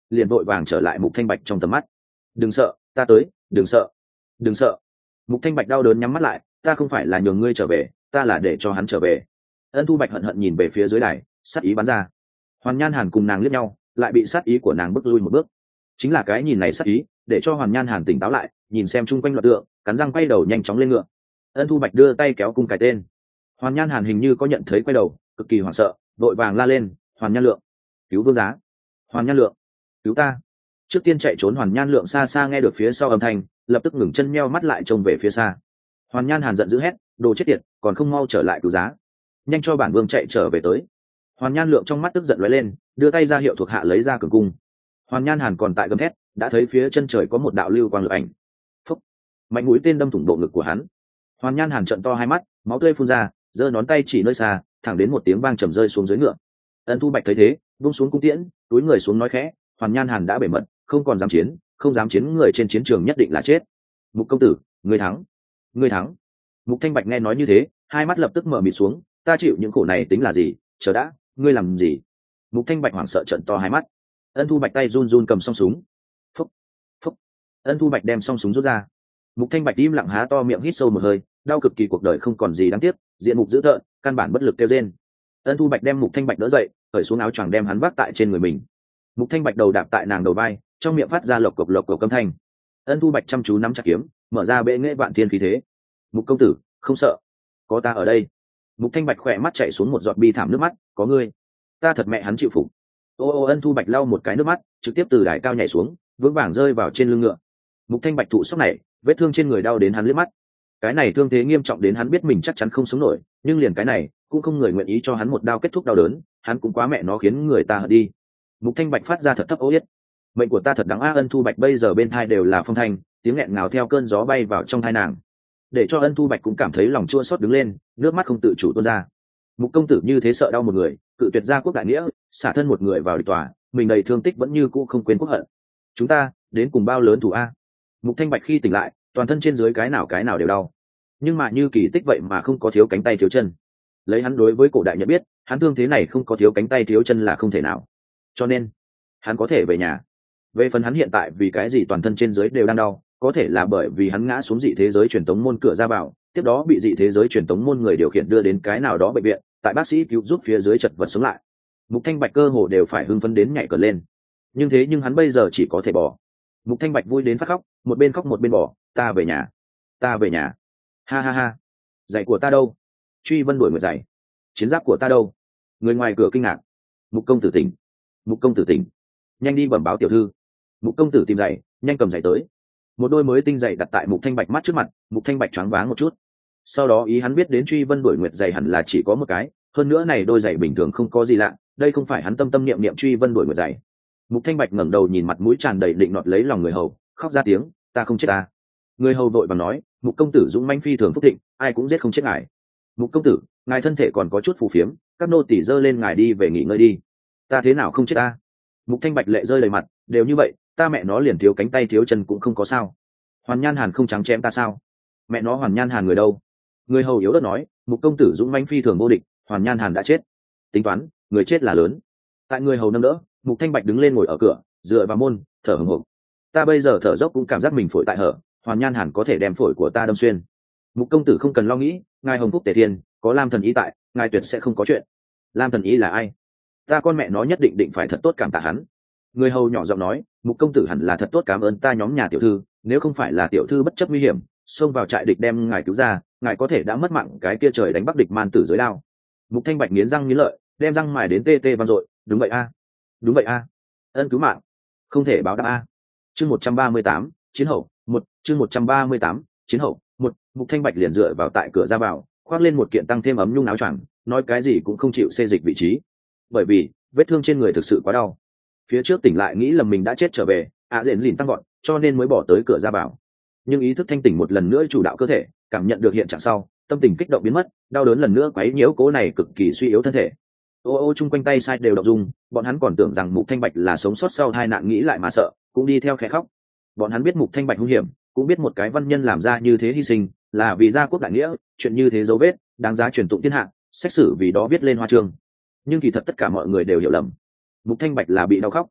liền vội vàng trở lại Mục Thanh Bạch trong tầm mắt. Đừng sợ, ta tới, đừng sợ, đừng sợ. Mục Thanh Bạch đau đớn nhắm mắt lại, ta không phải là nhường ngươi trở về, ta là để cho hắn trở về. Ân Thu Bạch hận hận nhìn về phía dưới đài, sát ý bắn ra. Hoàn Nhan Hàn cùng nàng liếc nhau, lại bị sát ý của nàng bức lui một bước. Chính là cái nhìn này sát ý, để cho Hoàn Nhan Hàn tỉnh táo lại, nhìn xem chung quanh loạt tượng, cắn răng quay đầu nhanh chóng lên ngựa. Ân Thu Bạch đưa tay kéo cung cái tên. Hoàn Nhan Hàn hình như có nhận thấy quay đầu, cực kỳ hoảng sợ, vội vàng la lên, Hoàn Nhan Lượng, cứu vương giá, Hoàn Nhan Lượng, cứu ta. Trước tiên chạy trốn Hoàn Nhan Lượng xa xa nghe được phía sau âm thanh, lập tức ngừng chân meo mắt lại trông về phía xa. Hoàn Nhan Hàn giận dữ hét, đồ chết tiệt, còn không mau trở lại cứu giá, nhanh cho bản vương chạy trở về tới. Hoàn Nhan Lượng trong mắt tức giận lóe lên, đưa tay ra hiệu thuộc hạ lấy ra cường cung. Hoàn Nhan Hàn còn tại gầm thét, đã thấy phía chân trời có một đạo lưu quang lượn ảnh. Phúc, mạnh mũi tên đâm thủng bộ ngực của hắn. Hoàn Nhan Hàn trợn to hai mắt, máu tươi phun ra, giơ ngón tay chỉ nơi xa, thẳng đến một tiếng vang trầm rơi xuống dưới ngựa. Ân Thu Bạch thấy thế, buông xuống cung tiễn, túi người xuống nói khẽ, Hoàn Nhan Hàn đã bể mật, không còn dám chiến, không dám chiến người trên chiến trường nhất định là chết. Mục công tử, ngươi thắng, ngươi thắng. Mục Thanh Bạch nghe nói như thế, hai mắt lập tức mở mịt xuống, ta chịu những khổ này tính là gì, chờ đã, ngươi làm gì? Mục Thanh Bạch hoảng sợ trợn to hai mắt. Ân Thu Bạch tay run run cầm song súng. Phúc, phúc. Ân Thu Bạch đem song súng rút ra. Mục Thanh Bạch im lặng há to miệng hít sâu một hơi, đau cực kỳ, cuộc đời không còn gì đáng tiếc, diện mục dữ tợn, căn bản bất lực kêu rên. Ân Thu Bạch đem Mục Thanh Bạch đỡ dậy, cởi xuống áo choàng đem hắn vác tại trên người mình. Mục Thanh Bạch đầu đạp tại nàng đầu vai, trong miệng phát ra lộc cộc lộc cộc âm thanh. Ân Thu Bạch chăm chú nắm chặt kiếm, mở ra bệ nghệ vạn thiên khí thế. Mục công tử, không sợ, có ta ở đây. Mục Thanh Bạch khỏe mắt chảy xuống một giọt bi thảm nước mắt, có ngươi, ta thật mẹ hắn chịu phục. Ô ô Ân Thu Bạch lau một cái nước mắt, trực tiếp từ đài cao nhảy xuống, vững vàng rơi vào trên lưng ngựa. Mục Thanh Bạch thụ sốc này, vết thương trên người đau đến hắn liếc mắt. Cái này thương thế nghiêm trọng đến hắn biết mình chắc chắn không sống nổi, nhưng liền cái này cũng không người nguyện ý cho hắn một đao kết thúc đau đớn, hắn cũng quá mẹ nó khiến người ta hận đi. Mục Thanh Bạch phát ra thật thấp ô yết, mệnh của ta thật đáng a. Ân Thu Bạch bây giờ bên thai đều là phong thanh, tiếng nghẹn ngào theo cơn gió bay vào trong thai nàng, để cho Ân Thu Bạch cũng cảm thấy lòng chua xót đứng lên, nước mắt không tự chủ tuôn ra. Mục công tử như thế sợ đau một người, cự tuyệt gia quốc đại nghĩa, xả thân một người vào địch tòa, mình đầy thương tích vẫn như cũ không quên quốc hận. Chúng ta đến cùng bao lớn thủ a? Mục Thanh Bạch khi tỉnh lại, toàn thân trên dưới cái nào cái nào đều đau, nhưng mà như kỳ tích vậy mà không có thiếu cánh tay thiếu chân. Lấy hắn đối với cổ đại nhận biết, hắn thương thế này không có thiếu cánh tay thiếu chân là không thể nào, cho nên hắn có thể về nhà. Về phần hắn hiện tại vì cái gì toàn thân trên dưới đều đang đau, có thể là bởi vì hắn ngã xuống dị thế giới truyền tống môn cửa ra vào, tiếp đó bị dị thế giới truyền tống môn người điều khiển đưa đến cái nào đó bệnh viện, tại bác sĩ cứu giúp phía dưới chật vật sống lại. Mục Thanh Bạch cơ hồ đều phải hưng phấn đến nhảy cờ lên, nhưng thế nhưng hắn bây giờ chỉ có thể bỏ. Mục Thanh Bạch vui đến phát khóc, một bên khóc một bên bỏ, ta về nhà, ta về nhà, ha ha ha. Giày của ta đâu? Truy Vân đuổi người giày. Chiến giáp của ta đâu? Người ngoài cửa kinh ngạc. Mục công tử tỉnh, Mục công tử tỉnh, nhanh đi bẩm báo tiểu thư. Mục công tử tìm giày, nhanh cầm giày tới. Một đôi mới tinh giày đặt tại Mục Thanh Bạch mắt trước mặt, Mục Thanh Bạch choáng váng một chút. Sau đó ý hắn biết đến Truy Vân đuổi nguyệt giày hẳn là chỉ có một cái, hơn nữa này đôi giày bình thường không có gì lạ, đây không phải hắn tâm tâm niệm niệm Truy Vân đuổi nguyệt giày. Mục Thanh Bạch ngẩng đầu nhìn mặt mũi tràn đầy định nọt lấy lòng người hầu, khóc ra tiếng, ta không chết ta. Người hầu vội vàng nói, Mục công tử dũng manh phi thường phúc thịnh, ai cũng giết không chết ngài. Mục công tử, ngài thân thể còn có chút phù phiếm, các nô tỳ dơ lên ngài đi về nghỉ ngơi đi. Ta thế nào không chết ta? Mục Thanh Bạch lệ rơi đầy mặt, đều như vậy, ta mẹ nó liền thiếu cánh tay thiếu chân cũng không có sao. Hoàn Nhan Hàn không trắng chém ta sao? Mẹ nó Hoàn Nhan Hàn người đâu? Người hầu yếu ớt nói, Mục công tử dũng manh phi thường vô địch, Hoàn Nhan Hàn đã chết. Tính toán, người chết là lớn. Tại người hầu nâng đỡ, Mục Thanh Bạch đứng lên ngồi ở cửa, dựa vào môn, thở hổn hộc. Ta bây giờ thở dốc cũng cảm giác mình phổi tại hở, Hoàn Nhan Hàn có thể đem phổi của ta đâm xuyên. Mục công tử không cần lo nghĩ, ngài hồng phúc tề thiên, có Lam thần ý tại, ngài tuyệt sẽ không có chuyện. Lam thần ý là ai? Ta con mẹ nó nhất định định phải thật tốt cảm tạ hắn. Người hầu nhỏ giọng nói, Mục công tử hẳn là thật tốt cảm ơn ta nhóm nhà tiểu thư, nếu không phải là tiểu thư bất chấp nguy hiểm xông vào trại địch đem ngài cứu ra, ngài có thể đã mất mạng cái kia trời đánh bắc địch man tử dưới đao. Mục Thanh Bạch nghiến răng nghiến lợi, đem răng mài đến tê tê vang dội, đúng vậy a, đúng vậy a, ân cứu mạng không thể báo đáp a. Chương một trăm ba mươi tám, chiến hậu một, chương một trăm ba mươi tám, chiến hậu một. Mục Thanh Bạch liền dựa vào tại cửa ra vào, khoác lên một kiện tăng thêm ấm nhung áo choàng, nói cái gì cũng không chịu xê dịch vị trí, bởi vì vết thương trên người thực sự quá đau. Phía trước tỉnh lại nghĩ lầm mình đã chết trở về, ạ dện lìn tăng gọn, cho nên mới bỏ tới cửa ra vào. Nhưng ý thức thanh tỉnh một lần nữa chủ đạo cơ thể, cảm nhận được hiện trạng sau, tâm tình kích động biến mất, đau đớn lần nữa quấy nhiễu cố này cực kỳ suy yếu thân thể. Ô ô chung quanh tay sai đều động dung, bọn hắn còn tưởng rằng Mục Thanh Bạch là sống sót sau hai nạn nghĩ lại mà sợ, cũng đi theo khẽ khóc. Bọn hắn biết Mục Thanh Bạch hung hiểm, cũng biết một cái văn nhân làm ra như thế hy sinh là vì gia quốc đại nghĩa, chuyện như thế dấu vết đáng giá truyền tụng thiên hạ, xét xử vì đó viết lên hoa chương. Nhưng kỳ thật tất cả mọi người đều hiểu lầm, Mục Thanh Bạch là bị đau khóc.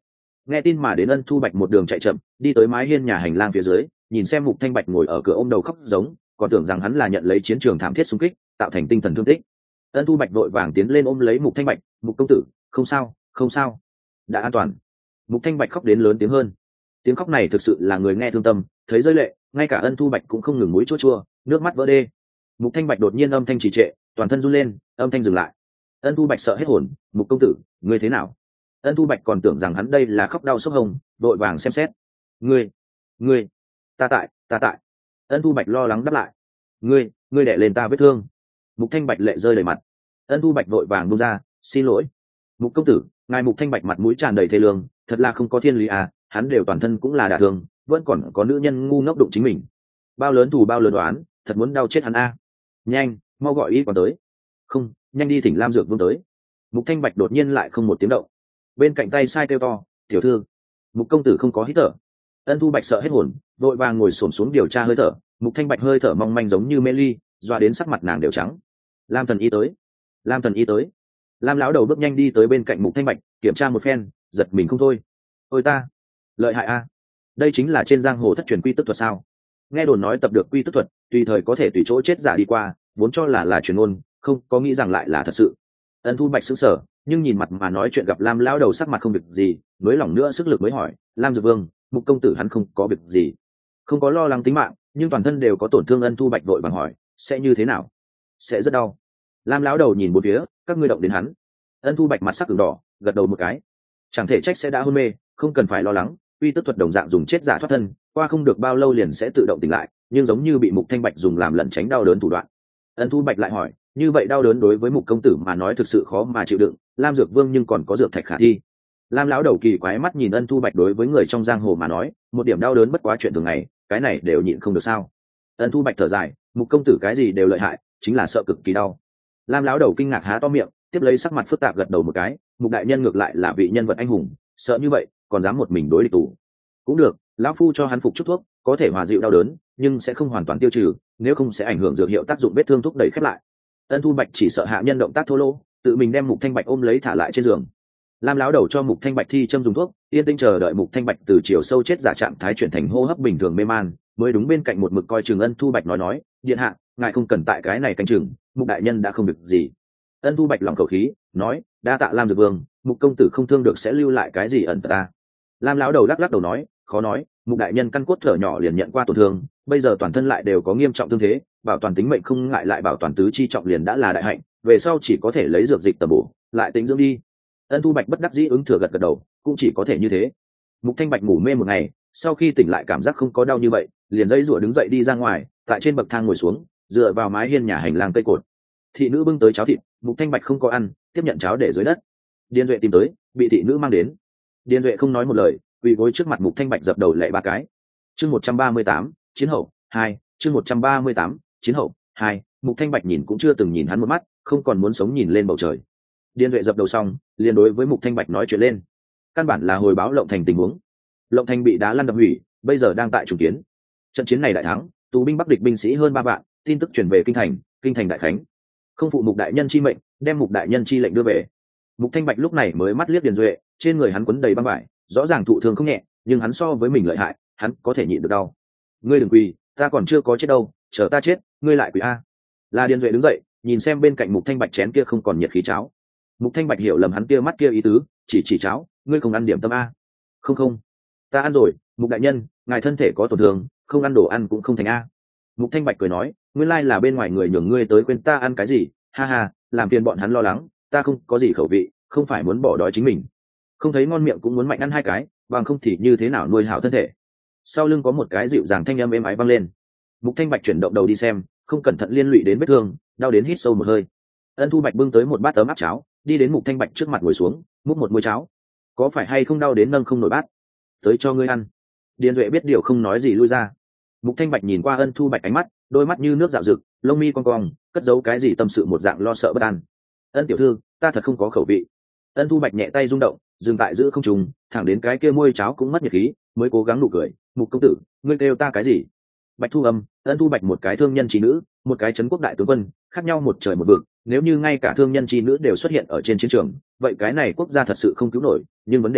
Nghe tin mà đến Ân Thu Bạch một đường chạy chậm đi tới mái hiên nhà hành lang phía dưới, nhìn xem Mục Thanh Bạch ngồi ở cửa ôm đầu khóc giống, còn tưởng rằng hắn là nhận lấy chiến trường thảm thiết xung kích tạo thành tinh thần thương tích. Ân Thu Bạch vội vàng tiến lên ôm lấy Mục Thanh Bạch. Mục công tử, không sao, không sao, đã an toàn. Mục Thanh Bạch khóc đến lớn tiếng hơn, tiếng khóc này thực sự là người nghe thương tâm, thấy rơi lệ, ngay cả Ân Thu Bạch cũng không ngừng mũi chua chua, nước mắt vỡ đê. Mục Thanh Bạch đột nhiên âm thanh trì trệ, toàn thân run lên, âm thanh dừng lại. Ân Thu Bạch sợ hết hồn. Mục công tử, ngươi thế nào? Ân Thu Bạch còn tưởng rằng hắn đây là khóc đau sốc hồng, vội vàng xem xét. Ngươi, ngươi, ta tại, ta tại. Ân Thu Bạch lo lắng đáp lại. Ngươi, ngươi đè lên ta vết thương. Mục Thanh Bạch lệ rơi đầy mặt. Ân Thu Bạch vội vàng buông ra, xin lỗi. Mục công tử, ngài Mục Thanh Bạch mặt mũi tràn đầy thê lương, thật là không có thiên lý à, hắn đều toàn thân cũng là đả thương, vẫn còn có nữ nhân ngu ngốc đụng chính mình. Bao lớn thù bao lớn đoán, thật muốn đau chết hắn a. À. Nhanh, mau gọi y còn tới. Không, nhanh đi thỉnh Lam Dược Vương tới. Mục Thanh Bạch đột nhiên lại không một tiếng động. Bên cạnh tay sai kêu to, tiểu thư. Mục công tử không có hít thở. Ân Thu Bạch sợ hết hồn, vội vàng ngồi xổm xuống điều tra hơi thở. Mục Thanh Bạch hơi thở mong manh giống như mê ly, doa đến sắc mặt nàng đều trắng. Lam thần y tới. Lam thần y tới. Lam lão đầu bước nhanh đi tới bên cạnh Mục Thanh Bạch, kiểm tra một phen, giật mình không thôi. Ôi ta, lợi hại a! Đây chính là trên giang hồ thất truyền quy tức thuật sao? Nghe đồn nói tập được quy tức thuật, tùy thời có thể tùy chỗ chết giả đi qua, vốn cho là là truyền ngôn, không có nghĩ rằng lại là thật sự. Ân Thu Bạch sững sờ, nhưng nhìn mặt mà nói chuyện gặp Lam lão đầu sắc mặt không việc gì, nới lỏng nữa sức lực mới hỏi, Lam Dược Vương, Mục công tử hắn không có việc gì, không có lo lắng tính mạng, nhưng toàn thân đều có tổn thương. Ân Thu Bạch vội vàng hỏi, sẽ như thế nào? Sẽ rất đau. Lam lão đầu nhìn bốn phía, các ngươi động đến hắn. Ân Thu Bạch mặt sắc ửng đỏ, gật đầu một cái. Chẳng thể trách sẽ đã hôn mê, không cần phải lo lắng, quy tức thuật đồng dạng dùng chết giả thoát thân, qua không được bao lâu liền sẽ tự động tỉnh lại, nhưng giống như bị Mục Thanh Bạch dùng làm lẩn tránh đau đớn thủ đoạn. Ân Thu Bạch lại hỏi, như vậy đau đớn đối với Mục công tử mà nói thực sự khó mà chịu đựng, Lam Dược Vương nhưng còn có dược thạch khả thi. Lam lão đầu kỳ quái mắt nhìn Ân Thu Bạch, đối với người trong giang hồ mà nói, một điểm đau đớn bất quá chuyện thường ngày, cái này đều nhịn không được sao? Ân Thu Bạch thở dài, Mục công tử cái gì đều lợi hại, chính là sợ cực kỳ đau. Lam lão đầu kinh ngạc há to miệng, tiếp lấy sắc mặt phức tạp gật đầu một cái. Mục đại nhân ngược lại là vị nhân vật anh hùng, sợ như vậy còn dám một mình đối địch tù. Cũng được, lão phu cho hắn phục chút thuốc, có thể hòa dịu đau đớn, nhưng sẽ không hoàn toàn tiêu trừ, nếu không sẽ ảnh hưởng dược hiệu tác dụng, vết thương thúc đẩy khép lại. Ân Thu Bạch chỉ sợ hạ nhân động tác thô lỗ, tự mình đem Mục Thanh Bạch ôm lấy thả lại trên giường. Lam lão đầu cho Mục Thanh Bạch thi châm dùng thuốc, yên tĩnh chờ đợi Mục Thanh Bạch từ chiều sâu chết giả trạng thái chuyển thành hô hấp bình thường mê man, mới đúng bên cạnh một mực coi chừng Ân Thu Bạch nói nói, điện hạ, ngài không cần tại cái này canh chừng, Mục đại nhân đã không được gì. Ân Thu Bạch lòng khẩu khí, nói, đa tạ Lam Dược Vương, Mục công tử không thương được sẽ lưu lại cái gì ẩn ta. Lam lão đầu lắc lắc đầu nói, khó nói, Mục đại nhân căn cốt thở nhỏ liền nhận qua tổn thương, bây giờ toàn thân lại đều có nghiêm trọng thương thế, bảo toàn tính mệnh không ngại lại bảo toàn tứ chi trọng liền đã là đại hạnh, về sau chỉ có thể lấy dược dịch tầm bổ, lại tính dưỡng đi. Ân Thu Bạch bất đắc dĩ ứng thừa gật gật đầu, cũng chỉ có thể như thế. Mục Thanh Bạch ngủ mê một ngày, sau khi tỉnh lại cảm giác không có đau như vậy, liền dây rủa đứng dậy đi ra ngoài, tại trên bậc thang ngồi xuống, dựa vào mái hiên nhà hành lang cây cột. Thị nữ bưng tới cháo thịt, Mục Thanh Bạch không có ăn, tiếp nhận cháo để dưới đất. Điền Duệ tìm tới, bị thị nữ mang đến. Điền Duệ không nói một lời, quỳ gối trước mặt Mục Thanh Bạch dập đầu lạy ba cái. Chương một trăm ba mươi tám, chiến hậu hai, chương một trăm ba mươi tám, chiến hậu hai. Mục Thanh Bạch nhìn cũng chưa từng nhìn hắn một mắt, không còn muốn sống nhìn lên bầu trời. Điền Duệ dập đầu xong, liền đối với Mục Thanh Bạch nói chuyện lên. Căn bản là hồi báo Lộng Thành tình huống. Lộng Thành bị đá lăn đập hủy, bây giờ đang tại trùng kiến. Trận chiến này đại thắng, tù binh Bắc địch binh sĩ hơn ba vạn, tin tức truyền về kinh thành, kinh thành đại khánh. Không phụ Mục đại nhân chi mệnh, đem Mục đại nhân chi lệnh đưa về. Mục Thanh Bạch lúc này mới mắt liếc Điền Duệ, trên người hắn quấn đầy băng vải, rõ ràng thụ thương không nhẹ, nhưng hắn so với mình lợi hại, hắn có thể nhịn được đau. Ngươi đừng quỳ, ta còn chưa có chết đâu, chờ ta chết, ngươi lại quỳ a. Là Điền Duệ đứng dậy, nhìn xem bên cạnh Mục Thanh Bạch chén kia không còn nhiệt khí cháo. Mục Thanh Bạch hiểu lầm hắn kia mắt kia ý tứ, chỉ chỉ cháo, ngươi không ăn điểm tâm a? Không không, ta ăn rồi. Mục đại nhân, ngài thân thể có tổn thương, không ăn đồ ăn cũng không thành a. Mục Thanh Bạch cười nói, nguyên lai là bên ngoài người nhường ngươi tới quên ta ăn cái gì, ha ha, làm phiền bọn hắn lo lắng, ta không có gì khẩu vị, không phải muốn bỏ đói chính mình, không thấy ngon miệng cũng muốn mạnh ăn hai cái, bằng không thì như thế nào nuôi hảo thân thể. Sau lưng có một cái dịu dàng thanh âm êm ái vang lên. Mục Thanh Bạch chuyển động đầu đi xem, không cẩn thận liên lụy đến vết thương, đau đến hít sâu một hơi. Ân Thu Bạch bưng tới một bát ấm áp cháo, đi đến Mục Thanh Bạch trước mặt ngồi xuống, múc một muôi cháo. Có phải hay không đau đến nâng không nổi bát? Tới cho ngươi ăn. Điền Duệ biết điều không nói gì lui ra. Mục Thanh Bạch nhìn qua Ân Thu Bạch ánh mắt, đôi mắt như nước dạo rực, lông mi cong cong, cất giấu cái gì tâm sự một dạng lo sợ bất an. Ân tiểu thư, ta thật không có khẩu vị. Ân Thu Bạch nhẹ tay rung động, dừng tại giữ không trùng, thẳng đến cái kia môi cháo cũng mất nhiệt khí, mới cố gắng nụ cười. Mục công tử, ngươi kêu ta cái gì? Bạch Thu Âm. Ân Thu Bạch một cái thương nhân trí nữ, một cái trấn quốc đại tướng quân, khác nhau một trời một vực. Nếu như ngay cả thương nhân trí nữ đều xuất hiện ở trên chiến trường, vậy cái này quốc gia thật sự không cứu nổi. Nhưng vấn đề là,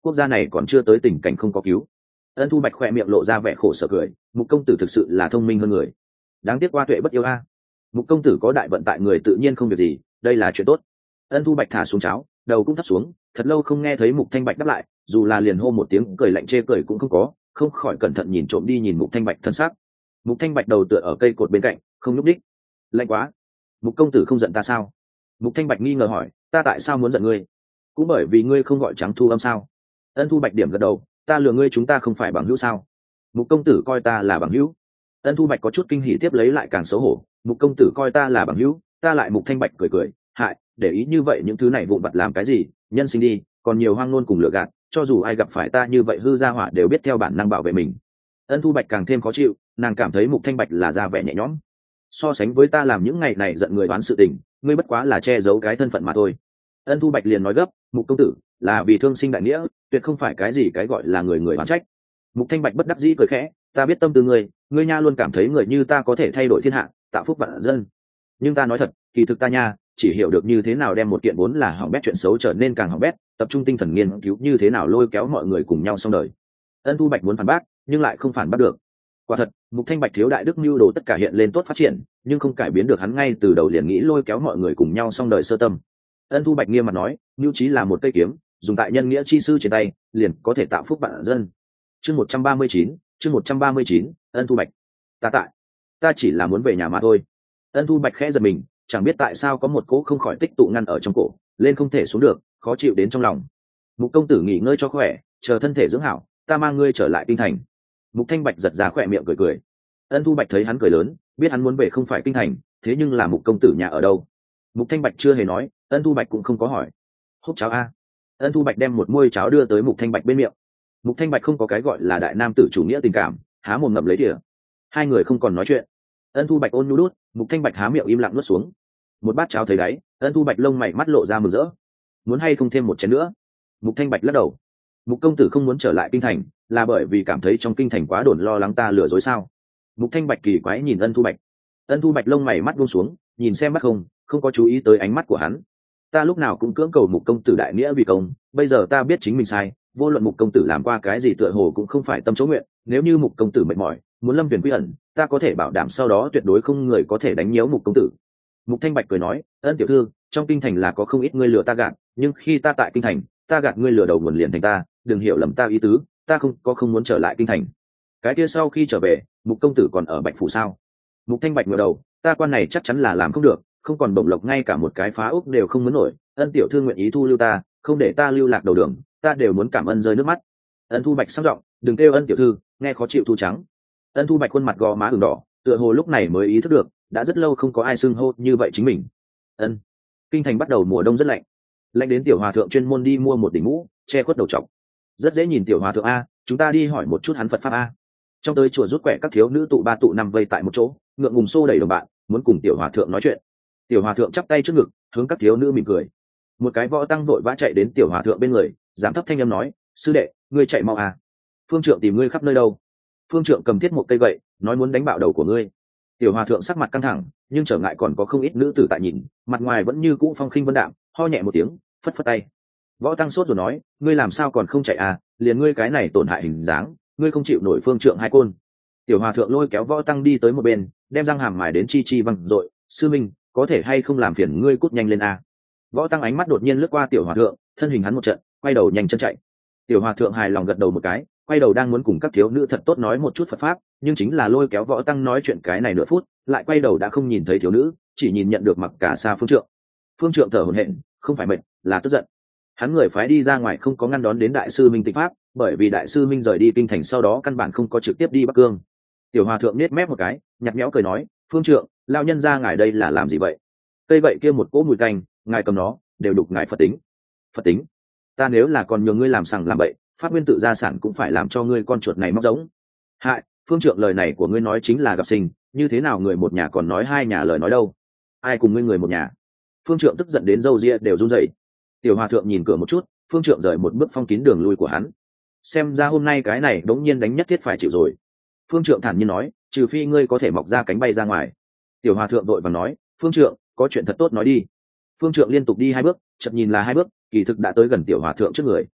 quốc gia này còn chưa tới tình cảnh không có cứu. Ân Thu Bạch khoe miệng lộ ra vẻ khổ sở cười, Mục công tử thực sự là thông minh hơn người, đáng tiếc qua tuệ bất yêu a. Mục công tử có đại vận tại người tự nhiên không việc gì, đây là chuyện tốt. Ân Thu Bạch thả xuống cháo, đầu cũng thấp xuống, thật lâu không nghe thấy Mục Thanh Bạch đáp lại, dù là liền hô một tiếng cười lạnh chê cười cũng không có, không khỏi cẩn thận nhìn trộm đi nhìn Mục Thanh Bạch thân xác. Mục Thanh Bạch đầu tựa ở cây cột bên cạnh, không nhúc đích. Lạnh quá. Mục công tử không giận ta sao? Mục Thanh Bạch nghi ngờ hỏi, ta tại sao muốn giận ngươi? Cũng bởi vì ngươi không gọi Trắng Thu Âm sao? Ân Thu Bạch điểm gật đầu, ta lừa ngươi, chúng ta không phải bằng hữu sao? Mục công tử coi ta là bằng hữu. Ân Thu Bạch có chút kinh hỉ tiếp lấy lại càng xấu hổ, Mục công tử coi ta là bằng hữu, ta lại. Mục Thanh Bạch cười cười, hại, để ý như vậy những thứ này vụn vặt làm cái gì, nhân sinh đi, còn nhiều hoang ngôn cùng lừa gạt, cho dù ai gặp phải ta như vậy hư gia hỏa đều biết theo bản năng bảo vệ mình. Ân Thu Bạch càng thêm khó chịu, nàng cảm thấy Mục Thanh Bạch là ra vẻ nhẹ nhõm. So sánh với ta làm những ngày này giận người đoán sự tình, ngươi bất quá là che giấu cái thân phận mà thôi. Ân Thu Bạch liền nói gấp, Mục công tử là vì thương sinh đại nghĩa, tuyệt không phải cái gì cái gọi là người người oán trách. Mục Thanh Bạch bất đắc dĩ cười khẽ, ta biết tâm tư ngươi, ngươi nha luôn cảm thấy người như ta có thể thay đổi thiên hạ, tạo phúc vạn dân. Nhưng ta nói thật, kỳ thực ta nha chỉ hiểu được như thế nào đem một kiện vốn là hỏng bét chuyện xấu trở nên càng hỏng bét, tập trung tinh thần nghiên cứu như thế nào lôi kéo mọi người cùng nhau xong đời. Ân Thu Bạch muốn phản bác, nhưng lại không phản bác được. Quả thật, Mục Thanh Bạch thiếu đại đức mưu đồ tất cả hiện lên tốt phát triển, nhưng không cải biến được hắn ngay từ đầu liền nghĩ lôi kéo mọi người cùng nhau xong đời sơ tâm. Ân Thu Bạch nghiêm mặt nói, mưu trí là một cây kiếm, dùng tại nhân nghĩa chi sư trên tay, liền có thể tạo phúc vạn dân. Chương một trăm ba mươi chín, chương một trăm ba mươi chín, Ân Thu Bạch, ta tại, ta chỉ là muốn về nhà mà thôi. Ân Thu Bạch khẽ giật mình, chẳng biết tại sao có một cỗ không khỏi tích tụ ngăn ở trong cổ, lên không thể xuống được, khó chịu đến trong lòng. Mục công tử nghỉ ngơi cho khỏe, chờ thân thể dưỡng hảo, ta mang ngươi trở lại kinh thành. Mục Thanh Bạch giật ra khỏe miệng cười cười. Ân Thu Bạch thấy hắn cười lớn, biết hắn muốn về không phải kinh thành, thế nhưng là Mục công tử nhà ở đâu? Mục Thanh Bạch chưa hề nói, Ân Thu Bạch cũng không có hỏi. Húp cháo a. Ân Thu Bạch đem một muôi cháo đưa tới Mục Thanh Bạch bên miệng. Mục Thanh Bạch không có cái gọi là đại nam tử chủ nghĩa tình cảm, há mồm ngậm lấy thìa. Hai người không còn nói chuyện. Ân Thu Bạch ôn nhu đút, Mục Thanh Bạch há miệng im lặng nuốt xuống. Một bát cháo thấy đáy, Ân Thu Bạch lông mày mắt lộ ra mừng rỡ. Muốn hay không thêm một chén nữa? Mục Thanh Bạch lắc đầu. Mục công tử không muốn trở lại kinh thành, là bởi vì cảm thấy trong kinh thành quá đồn lo lắng ta lừa dối sao? Mục Thanh Bạch kỳ quái nhìn Ân Thu Bạch. Ân Thu Bạch lông mày mắt buông xuống, nhìn xem mắt không, không có chú ý tới ánh mắt của hắn. Ta lúc nào cũng cưỡng cầu Mục công tử đại nghĩa vì công, bây giờ ta biết chính mình sai, vô luận Mục công tử làm qua cái gì tựa hồ cũng không phải tâm chỗ nguyện, nếu như Mục công tử mệt mỏi, muốn lâm tuyển quy ẩn, ta có thể bảo đảm sau đó tuyệt đối không người có thể đánh nhiễu Mục công tử. Mục Thanh Bạch cười nói, Ân tiểu thư, trong kinh thành là có không ít ngươi lừa ta gạt, nhưng khi ta tại kinh thành, ta gạt ngươi lừa đầu nguồn liền thành ta, đừng hiểu lầm ta ý tứ, ta không có không muốn trở lại kinh thành. Cái kia sau khi trở về, Mục công tử còn ở Bạch phủ sao? Mục Thanh Bạch ngửa đầu, ta quan này chắc chắn là làm không được, không còn bổng lộc ngay cả một cái phá ốc đều không muốn nổi. Ân tiểu thư nguyện ý thu lưu ta, không để ta lưu lạc đầu đường, ta đều muốn cảm ơn rơi nước mắt. Ân Thu Bạch sang giọng, đừng kêu Ân tiểu thư, nghe khó chịu thu trắng. Ân Thu Bạch khuôn mặt gò má ửng đỏ, tựa hồ lúc này mới ý thức được, đã rất lâu không có ai xưng hô như vậy chính mình. Ân. Kinh thành bắt đầu mùa đông rất lạnh, lạnh đến tiểu hòa thượng chuyên môn đi mua một đỉnh mũ che khuất đầu trọc. Rất dễ nhìn tiểu hòa thượng a, chúng ta đi hỏi một chút hắn Phật pháp a. Trong tới chùa rút quẻ các thiếu nữ tụ ba tụ năm vây tại một chỗ, ngượng ngùng xô đẩy đồng bạn, muốn cùng tiểu hòa thượng nói chuyện. Tiểu hòa thượng chắp tay trước ngực, hướng các thiếu nữ mỉm cười. Một cái võ tăng vội vã chạy đến tiểu hòa thượng bên người, dám thấp thanh âm nói, sư đệ, ngươi chạy mau à? Phương trượng tìm ngươi khắp nơi đâu? Phương trượng cầm thiết một cây gậy, nói muốn đánh bạo đầu của ngươi. Tiểu hòa thượng sắc mặt căng thẳng, nhưng trở ngại còn có không ít nữ tử tại nhìn, mặt ngoài vẫn như cũ phong khinh vân đạm, ho nhẹ một tiếng, phất phất tay. Võ tăng sốt rồi nói, ngươi làm sao còn không chạy à? Liền ngươi cái này tổn hại hình dáng, ngươi không chịu nổi phương trượng hai côn. Tiểu hòa thượng lôi kéo võ tăng đi tới một bên, đem răng hàm mài đến chi chi văng dội. Sư minh, có thể hay không làm phiền ngươi cút nhanh lên à? Võ tăng ánh mắt đột nhiên lướt qua tiểu hòa thượng, thân hình hắn một trận, quay đầu nhanh chân chạy. Tiểu hòa thượng hài lòng gật đầu một cái, quay đầu đang muốn cùng các thiếu nữ thật tốt nói một chút Phật pháp, nhưng chính là lôi kéo võ tăng nói chuyện cái này nửa phút, lại quay đầu đã không nhìn thấy thiếu nữ, chỉ nhìn nhận được mặc cả xa phương trượng. Phương trượng thở hổn hển, không phải mệt, là tức giận. Hắn người phái đi ra ngoài không có ngăn đón đến đại sư minh tịnh pháp, bởi vì đại sư minh rời đi kinh thành sau đó căn bản không có trực tiếp đi Bắc Cương. Tiểu hòa thượng nết mép một cái, nhặt nhẽo cười nói, phương trượng, lao nhân ra ngài đây là làm gì vậy? Cây vậy kia một cỗ mùi canh, ngài cầm nó, đều đục ngài Phật tính. Phật tính? Ta nếu là còn nhường ngươi làm sằng làm bậy, phát nguyên tự gia sản cũng phải làm cho ngươi con chuột này móc giống. Hại, phương trượng, lời này của ngươi nói chính là gặp sinh, như thế nào người một nhà còn nói hai nhà lời nói đâu? Ai cùng ngươi người một nhà? Phương trượng tức giận đến râu ria đều run rẩy. Tiểu hòa thượng nhìn cửa một chút, phương trượng rời một bước phong kín đường lui của hắn. Xem ra hôm nay cái này đống nhiên đánh nhất thiết phải chịu rồi. Phương trượng thản nhiên nói, trừ phi ngươi có thể mọc ra cánh bay ra ngoài. Tiểu hòa thượng đội và nói, phương trượng, có chuyện thật tốt nói đi. Phương trượng liên tục đi hai bước, chợt nhìn là hai bước, kỳ thực đã tới gần tiểu hòa thượng trước người.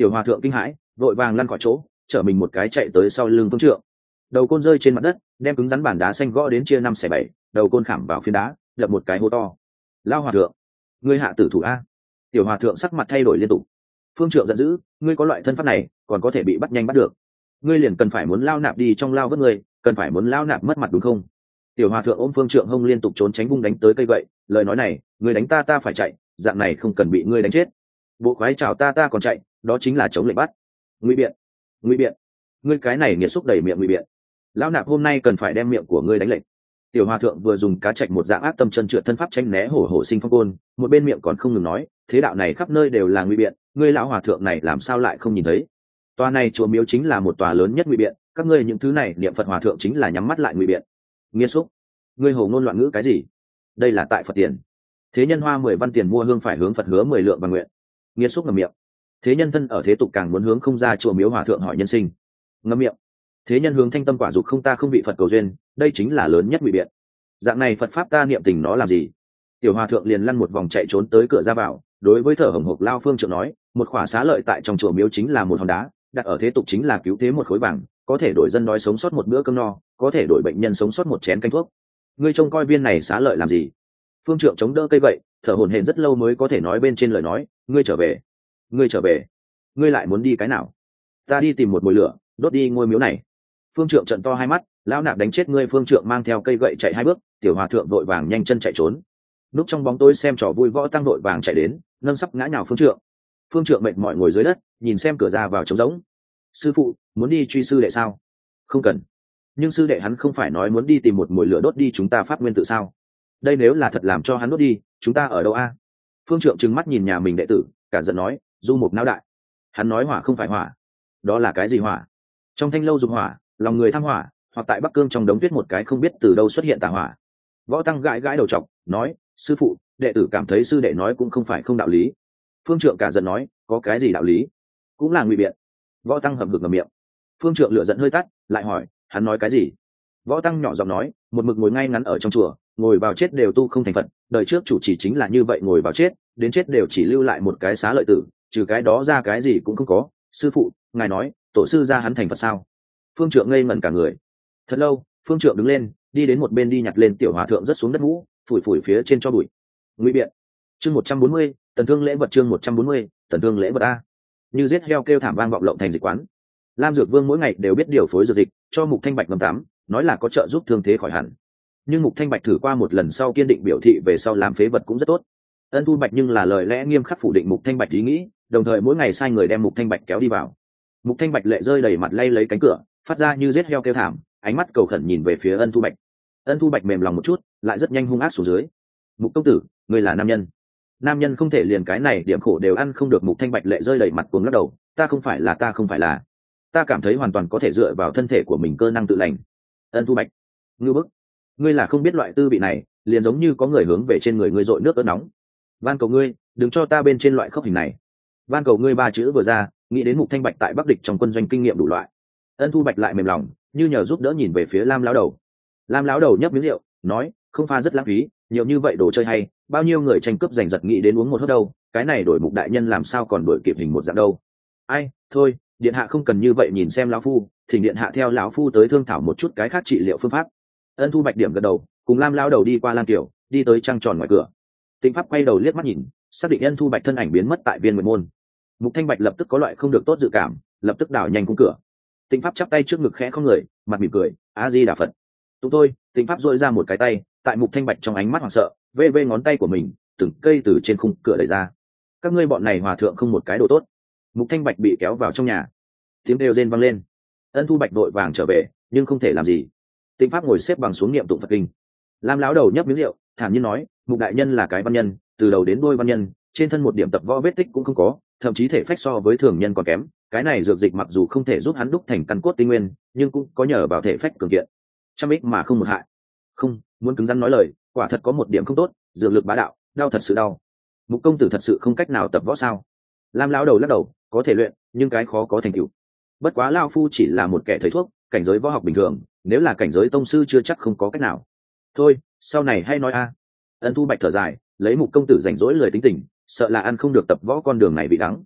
Tiểu hòa thượng kinh hãi, vội vàng lăn khỏi chỗ, chở mình một cái chạy tới sau lưng phương trượng. Đầu côn rơi trên mặt đất, đem cứng rắn bản đá xanh gõ đến chia năm xẻ bảy, đầu côn khảm vào phiến đá, đập một cái hố to. Lao hòa thượng, ngươi hạ tử thủ a! Tiểu hòa thượng sắc mặt thay đổi liên tục. Phương trượng giận dữ, ngươi có loại thân pháp này, còn có thể bị bắt nhanh bắt được. Ngươi liền cần phải muốn lao nạp đi trong lao vớt ngươi, cần phải muốn lao nạp mất mặt đúng không? Tiểu hòa thượng ôm phương trượng hông liên tục trốn tránh vung đánh tới cây gậy, lời nói này, ngươi đánh ta ta phải chạy, dạng này không cần bị ngươi đánh chết. Bộ khoái chào ta ta còn chạy, đó chính là chống lệnh bắt. Ngụy biện, ngụy biện, ngươi cái này nghiệt xúc đầy miệng ngụy biện. Lão nạp hôm nay cần phải đem miệng của ngươi đánh lệnh. Tiểu hòa thượng vừa dùng cá chạch một dạng ác tâm chân trượt thân pháp tranh né hổ hổ sinh phong côn, một bên miệng còn không ngừng nói, thế đạo này khắp nơi đều là ngụy biện, ngươi lão hòa thượng này làm sao lại không nhìn thấy? Tòa này chùa miếu chính là một tòa lớn nhất ngụy biện, các ngươi những thứ này niệm Phật hòa thượng chính là nhắm mắt lại ngụy biện. Nghiệt xúc, ngươi hồ ngôn loạn ngữ cái gì? Đây là tại Phật tiền. Thế nhân hoa mười văn tiền mua hương phải hướng Phật hứa mười lượng bằng nguyện. Nghiệt xúc ngậm miệng. Thế nhân thân ở thế tục càng muốn hướng không ra chùa miếu hòa thượng hỏi nhân sinh. Ngậm miệng. Thế nhân hướng thanh tâm quả dục không ta không bị Phật cầu duyên, đây chính là lớn nhất ngụy biện. Dạng này Phật pháp ta niệm tình nó làm gì? Tiểu hòa thượng liền lăn một vòng chạy trốn tới cửa ra vào, đối với thở hổn hộc lao phương trượng nói, một khỏa xá lợi tại trong chùa miếu chính là một hòn đá, đặt ở thế tục chính là cứu thế một khối vàng, có thể đổi dân đói sống sót một bữa cơm no, có thể đổi bệnh nhân sống sót một chén canh thuốc. Ngươi trông coi viên này xá lợi làm gì? Phương trượng chống đỡ cây vậy, thở hổn hển rất lâu mới có thể nói bên trên lời nói, ngươi trở về, ngươi trở về, ngươi lại muốn đi cái nào? Ta đi tìm một mồi lửa, đốt đi ngôi miếu này. Phương trượng trận to hai mắt, lão nạp đánh chết ngươi. Phương trượng mang theo cây gậy chạy hai bước, tiểu hòa thượng vội vàng nhanh chân chạy trốn. Núp trong bóng tối xem trò vui võ tăng vội vàng chạy đến, nâng sắp ngã nhào phương trượng. Phương trượng mệt mỏi ngồi dưới đất, nhìn xem cửa ra vào trống rỗng. Sư phụ, muốn đi truy sư đệ sao? Không cần. Nhưng sư đệ hắn không phải nói muốn đi tìm một mồi lửa đốt đi chúng ta pháp nguyên tự sao? Đây nếu là thật làm cho hắn đốt đi, chúng ta ở đâu a? Phương trượng trừng mắt nhìn nhà mình đệ tử, cả giận nói, du mục não đại. Hắn nói hỏa không phải hỏa. Đó là cái gì hỏa? Trong thanh lâu dục hỏa, lòng người tham hỏa, hoặc tại Bắc Cương trong đống tuyết một cái không biết từ đâu xuất hiện tà hỏa. Võ tăng gãi gãi đầu trọc, nói, sư phụ, đệ tử cảm thấy sư đệ nói cũng không phải không đạo lý. Phương trượng cả giận nói, có cái gì đạo lý? Cũng là ngụy biện. Võ tăng hậm hực ngậm miệng. Phương trượng lửa giận hơi tắt, lại hỏi, hắn nói cái gì? Võ tăng nhỏ giọng nói, một mực ngồi ngay ngắn ở trong chùa, ngồi vào chết đều tu không thành Phật, đời trước chủ chỉ chính là như vậy ngồi vào chết, đến chết đều chỉ lưu lại một cái xá lợi tử, trừ cái đó ra cái gì cũng không có. Sư phụ, ngài nói, tổ sư ra hắn thành Phật sao? Phương trượng ngây ngẩn cả người. Thật lâu, phương trượng đứng lên, đi đến một bên đi nhặt lên tiểu hòa thượng rất xuống đất mũ, phủi phủi phía trên cho bụi. Ngụy biện. Chương một trăm bốn mươi, tần thương lễ vật. Chương một trăm bốn mươi, tần thương lễ vật a. Như giết heo kêu thảm vang vọng lộng thành dịch quán. Lam Dược Vương mỗi ngày đều biết điều phối dược dịch cho Mục Thanh Bạch ngâm tắm, nói là có trợ giúp thương thế khỏi hẳn. Nhưng Mục Thanh Bạch thử qua một lần sau kiên định biểu thị về sau làm phế vật cũng rất tốt. Ân Thu Bạch nhưng là lời lẽ nghiêm khắc phủ định Mục Thanh Bạch ý nghĩ, đồng thời mỗi ngày sai người đem Mục Thanh Bạch kéo đi vào. Mục Thanh Bạch lệ rơi đầy mặt lay lấy cánh cửa, phát ra như giết heo kêu thảm, ánh mắt cầu khẩn nhìn về phía Ân Thu Bạch. Ân Thu Bạch mềm lòng một chút, lại rất nhanh hung ác xuống dưới. Mục công tử, ngươi là nam nhân, nam nhân không thể liền cái này điểm khổ đều ăn không được. Mục Thanh Bạch lệ rơi đầy mặt cuồng lắc đầu, ta không phải là ta không phải là, ta cảm thấy hoàn toàn có thể dựa vào thân thể của mình cơ năng tự lành. Ân Thu Bạch, ngư bức, ngươi là không biết loại tư vị này, liền giống như có người hướng về trên người ngươi dội nước ớt nóng. Van cầu ngươi, đừng cho ta bên trên loại khốc hình này. Van cầu ngươi ba chữ vừa ra, nghĩ đến Mục Thanh Bạch tại Bắc Địch trong quân doanh kinh nghiệm đủ loại. Ân Thu Bạch lại mềm lòng, như nhờ giúp đỡ nhìn về phía Lam lão đầu. Lam lão đầu nhấp miếng rượu, nói, không pha rất lãng phí, nhiều như vậy đồ chơi hay, bao nhiêu người tranh cướp giành giật nghĩ đến uống một hớp đâu, cái này đổi Mục đại nhân làm sao còn đổi kịp hình một dạng đâu. Ai, thôi, điện hạ không cần như vậy nhìn xem lão phu, thỉnh điện hạ theo lão phu tới thương thảo một chút cái khác trị liệu phương pháp. Ân Thu Bạch điểm gật đầu, cùng Lam lão đầu đi qua Lam Tiểu, đi tới trăng tròn ngoài cửa. Tịnh Pháp quay đầu liếc mắt nhìn, xác định Ân Thu Bạch thân ảnh biến mất tại viên nguyệt môn. Mục Thanh Bạch lập tức có loại không được tốt dự cảm, lập tức đảo nhanh cung cửa. Tịnh Pháp chắp tay trước ngực khẽ không người, mặt mỉm cười, A Di Đà Phật. Tụng tôi, Tịnh Pháp duỗi ra một cái tay, tại Mục Thanh Bạch trong ánh mắt hoảng sợ, vê vê ngón tay của mình, từng cây từ trên khung cửa đẩy ra. Các ngươi bọn này hòa thượng không một cái đồ tốt. Mục Thanh Bạch bị kéo vào trong nhà, tiếng kêu rên vang lên. Ân Thu Bạch đội vàng trở về, nhưng không thể làm gì. Tịnh Pháp ngồi xếp bằng xuống niệm tụng Phật kinh. Lam lão đầu nhấp miếng rượu, thản nhiên nói, Mục đại nhân là cái văn nhân, từ đầu đến đuôi văn nhân, trên thân một điểm tập võ vết tích cũng không có, thậm chí thể phách so với thường nhân còn kém. Cái này dược dịch mặc dù không thể giúp hắn đúc thành căn cốt tinh nguyên, nhưng cũng có nhờ vào thể phách cường kiện, trăm ích mà không một hại. Không muốn cứng rắn nói lời, quả thật có một điểm không tốt, dược lực bá đạo, đau thật sự đau. Mục công tử thật sự không cách nào tập võ sao? Lam lão đầu lắc đầu, có thể luyện, nhưng cái khó có thành tựu. Bất quá lão phu chỉ là một kẻ thầy thuốc, cảnh giới võ học bình thường, nếu là cảnh giới tông sư chưa chắc không có cách nào. Thôi, sau này hay nói a. Ân Thu Bạch thở dài, lấy Mục công tử rảnh rỗi lười tính tình, sợ là ăn không được tập võ con đường này bị đắng.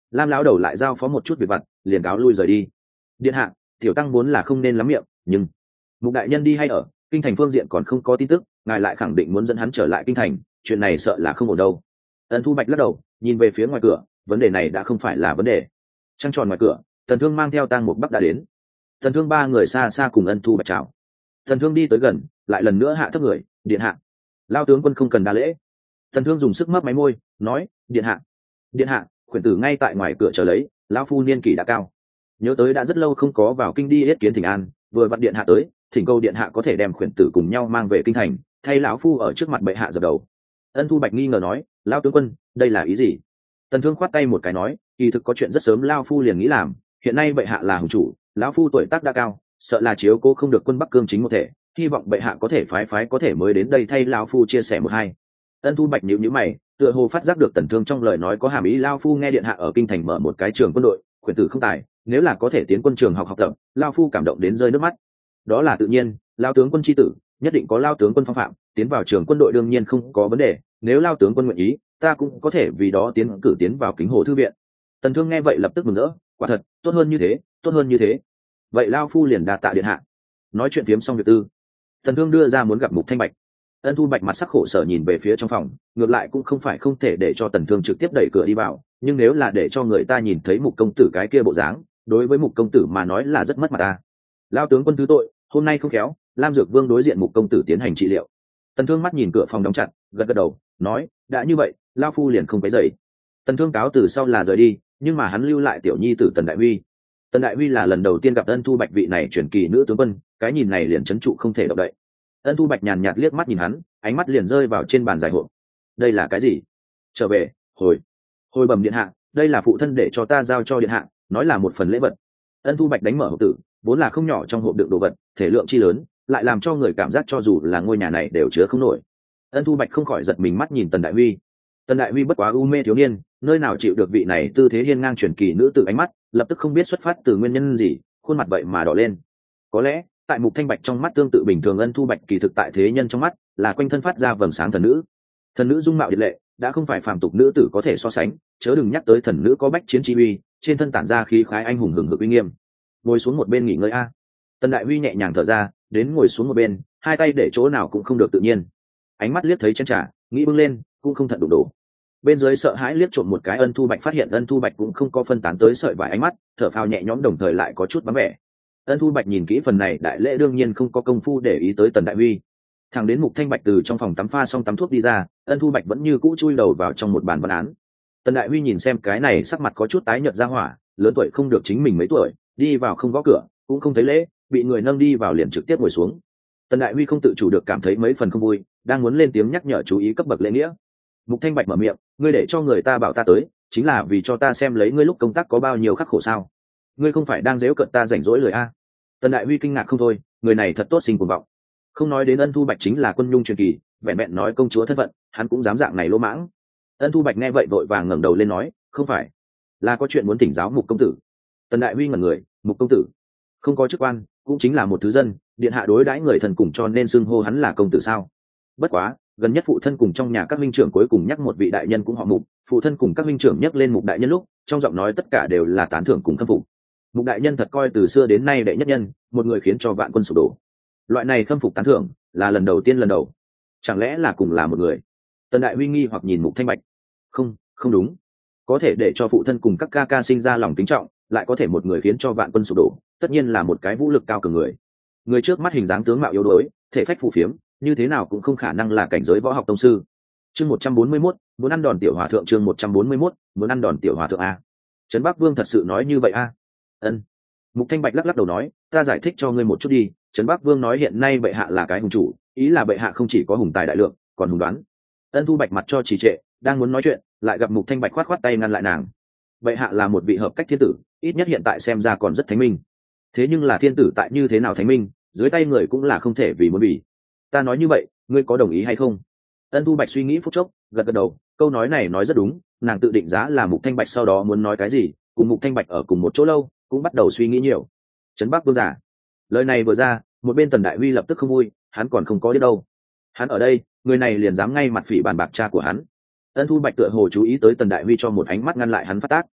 Lam lão đầu lại giao phó một chút việc vặt, liền cáo lui rời đi. Điện hạ, tiểu tăng vốn là không nên lắm miệng, nhưng Mục đại nhân đi hay ở kinh thành phương diện còn không có tin tức, ngài lại khẳng định muốn dẫn hắn trở lại kinh thành, chuyện này sợ là không ổn đâu. Ân Thu Bạch lắc đầu, nhìn về phía ngoài cửa, vấn đề này đã không phải là vấn đề. Trăng tròn ngoài cửa, Tần Thương mang theo Tang Mục Bắc đã đến. Tần Thương ba người xa xa cùng Ân Thu Bạch chào. Tần Thương đi tới gần, lại lần nữa hạ thấp người, điện hạ. Lao tướng quân không cần đa lễ. Tần Thương dùng sức mấp máy môi, nói, điện hạ, điện hạ, khuyển tử ngay tại ngoài cửa chờ lấy, lão phu niên kỷ đã cao, nhớ tới đã rất lâu không có vào kinh đi yết kiến thỉnh an, vừa vặn điện hạ tới, thỉnh cầu điện hạ có thể đem khuyển tử cùng nhau mang về kinh thành, thay lão phu ở trước mặt bệ hạ dập đầu. Ân Thu Bạch nghi ngờ nói, lão tướng quân, đây là ý gì? Tần Thương khoát tay một cái nói, kỳ thực có chuyện rất sớm lão phu liền nghĩ làm, hiện nay bệ hạ là hùng chủ, lão phu tuổi tác đã cao, sợ là chiếu cố không được quân Bắc Cương chính một thể, hy vọng bệ hạ có thể phái phái có thể mới đến đây thay lão phu chia sẻ một hai. Ân Thu Bạch nhíu nhíu mày, tựa hồ phát giác được Tần Thương trong lời nói có hàm ý lão phu nghe điện hạ ở kinh thành mở một cái trường quân đội, khuyển tử không tài, nếu là có thể tiến quân trường học học tập, lão phu cảm động đến rơi nước mắt. Đó là tự nhiên, lão tướng quân chi tử, nhất định có lão tướng quân phong phạm, tiến vào trường quân đội đương nhiên không có vấn đề, nếu lão tướng quân nguyện ý, ta cũng có thể vì đó tiến cử tiến vào Kính Hồ thư viện. Tần Thương nghe vậy lập tức mừng rỡ, quả thật, tốt hơn như thế, tốt hơn như thế. Vậy lão phu liền đa tạ điện hạ. Nói chuyện phiếm xong việc tư, Tần Thương đưa ra muốn gặp Mục Thanh Bạch. Ân Thu Bạch mặt sắc khổ sở nhìn về phía trong phòng, ngược lại cũng không phải không thể để cho Tần Thương trực tiếp đẩy cửa đi vào, nhưng nếu là để cho người ta nhìn thấy Mục công tử cái kia bộ dáng, đối với Mục công tử mà nói là rất mất mặt ta. Lão tướng quân thứ tội, hôm nay không khéo, Lam Dược Vương đối diện Mục công tử tiến hành trị liệu. Tần Thương mắt nhìn cửa phòng đóng chặt, gật gật đầu, nói, đã như vậy, lão phu liền không quấy rầy. Tần Thương cáo từ sau là rời đi, nhưng mà hắn lưu lại tiểu nhi tử Tần Đại Huy. Tần Đại Huy là lần đầu tiên gặp Ân Thu Bạch vị này truyền kỳ nữ tướng quân, cái nhìn này liền chấn trụ không thể động đậy. Ân Thu Bạch nhàn nhạt liếc mắt nhìn hắn, ánh mắt liền rơi vào trên bàn giải hộp. Đây là cái gì? Trở về, hồi, hồi bẩm điện hạ, đây là phụ thân để cho ta giao cho điện hạ, nói là một phần lễ vật. Ân Thu Bạch đánh mở hộp tử, vốn là không nhỏ trong hộp đựng đồ vật, thể lượng chi lớn, lại làm cho người cảm giác cho dù là ngôi nhà này đều chứa không nổi. Ân Thu Bạch không khỏi giật mình mắt nhìn Tần Đại Huy. Tần Đại Huy bất quá u mê thiếu niên, nơi nào chịu được vị này tư thế hiên ngang truyền kỳ nữ tử ánh mắt, lập tức không biết xuất phát từ nguyên nhân gì, khuôn mặt vậy mà đỏ lên. Có lẽ tại Mục Thanh Bạch trong mắt tương tự bình thường, Ân Thu Bạch kỳ thực tại thế nhân trong mắt là quanh thân phát ra vầng sáng thần nữ. Thần nữ dung mạo điệt lệ, đã không phải phàm tục nữ tử có thể so sánh, chớ đừng nhắc tới thần nữ có bách chiến chi uy, trên thân tản ra khí khái anh hùng hừng hực uy nghiêm. Ngồi xuống một bên nghỉ ngơi a. Tần Đại Huy nhẹ nhàng thở ra, đến ngồi xuống một bên, hai tay để chỗ nào cũng không được tự nhiên. Ánh mắt liếc thấy chén trà, nghĩ bưng lên, cũng không thận đụng đổ. Bên dưới sợ hãi liếc trộm một cái, Ân Thu Bạch phát hiện Ân Thu Bạch cũng không có phân tán tới sợi vài ánh mắt, thở phào nhẹ nhõm đồng thời lại có chút vắng vẻ. Ân Thu Bạch nhìn kỹ phần này đại lễ đương nhiên không có công phu để ý tới Tần Đại Huy. Thằng đến Mục Thanh Bạch từ trong phòng tắm pha xong tắm thuốc đi ra, Ân Thu Bạch vẫn như cũ chui đầu vào trong một bàn văn án. Tần Đại Huy nhìn xem cái này sắc mặt có chút tái nhợt ra hỏa, lớn tuổi không được chính mình mấy tuổi, đi vào không gõ cửa, cũng không thấy lễ, bị người nâng đi vào liền trực tiếp ngồi xuống. Tần Đại Huy không tự chủ được cảm thấy mấy phần không vui, đang muốn lên tiếng nhắc nhở chú ý cấp bậc lễ nghĩa. Mục Thanh Bạch mở miệng, ngươi để cho người ta bảo ta tới, chính là vì cho ta xem lấy ngươi lúc công tác có bao nhiêu khắc khổ sao? Ngươi không phải đang giễu cợt ta rảnh rỗi lời a? Tần Đại Huy kinh ngạc không thôi, người này thật tốt sinh cuồng vọng. Không nói đến Ân Thu Bạch chính là quân nhung truyền kỳ, vẹn vẹn nói công chúa thân phận, hắn cũng dám dạng này lỗ mãng. Ân Thu Bạch nghe vậy vội vàng ngẩng đầu lên nói, không phải, là có chuyện muốn thỉnh giáo Mục công tử. Tần Đại Huy ngẩn người, Mục công tử, không có chức quan, cũng chính là một thứ dân, điện hạ đối đãi người thần cùng cho nên xưng hô hắn là công tử sao? Bất quá, gần nhất phụ thân cùng trong nhà các minh trưởng cuối cùng nhắc một vị đại nhân cũng họ Mục, phụ thân cùng các minh trưởng nhắc lên Mục đại nhân lúc, trong giọng nói tất cả đều là tán thưởng cùng khâm phục. Mục đại nhân thật coi từ xưa đến nay đệ nhất nhân, một người khiến cho vạn quân sụp đổ. Loại này khâm phục tán thưởng là lần đầu tiên lần đầu, chẳng lẽ là cùng là một người? Tần Đại Huy nghi hoặc nhìn Mục Thanh Bạch. Không, không đúng, có thể để cho phụ thân cùng các ca ca sinh ra lòng kính trọng, lại có thể một người khiến cho vạn quân sụp đổ, tất nhiên là một cái vũ lực cao cường người. Người trước mắt hình dáng tướng mạo yếu đuối, thể phách phù phiếm, như thế nào cũng không khả năng là cảnh giới võ học tông sư. Chương một trăm bốn mươi mốt, muốn ăn đòn tiểu hòa thượng. Chương một trăm bốn mươi mốt, muốn ăn đòn tiểu hòa thượng a. Trấn Bắc Vương thật sự nói như vậy a? Ân. Mục Thanh Bạch lắc lắc đầu nói, ta giải thích cho ngươi một chút đi. Trấn Bắc Vương nói hiện nay bệ hạ là cái hùng chủ, ý là bệ hạ không chỉ có hùng tài đại lượng, còn hùng đoán. Ân Thu Bạch mặt cho trì trệ, đang muốn nói chuyện, lại gặp Mục Thanh Bạch khoát khoát tay ngăn lại nàng. Bệ hạ là một vị hợp cách thiên tử, ít nhất hiện tại xem ra còn rất thánh minh. Thế nhưng là thiên tử tại như thế nào thánh minh, dưới tay người cũng là không thể vì muốn vì. Ta nói như vậy, ngươi có đồng ý hay không? Ân Thu Bạch suy nghĩ phút chốc, gật gật đầu, câu nói này nói rất đúng, nàng tự định giá là Mục Thanh Bạch sau đó muốn nói cái gì, cùng Mục Thanh Bạch ở cùng một chỗ lâu, cũng bắt đầu suy nghĩ nhiều. Trấn Bắc Vương giả. Lời này vừa ra, một bên Tần Đại Huy lập tức không vui, hắn còn không có đi đâu. Hắn ở đây, người này liền dám ngay mặt phỉ bàn bạc cha của hắn. Ân Thu Bạch tựa hồ chú ý tới Tần Đại Huy cho một ánh mắt ngăn lại hắn phát tác.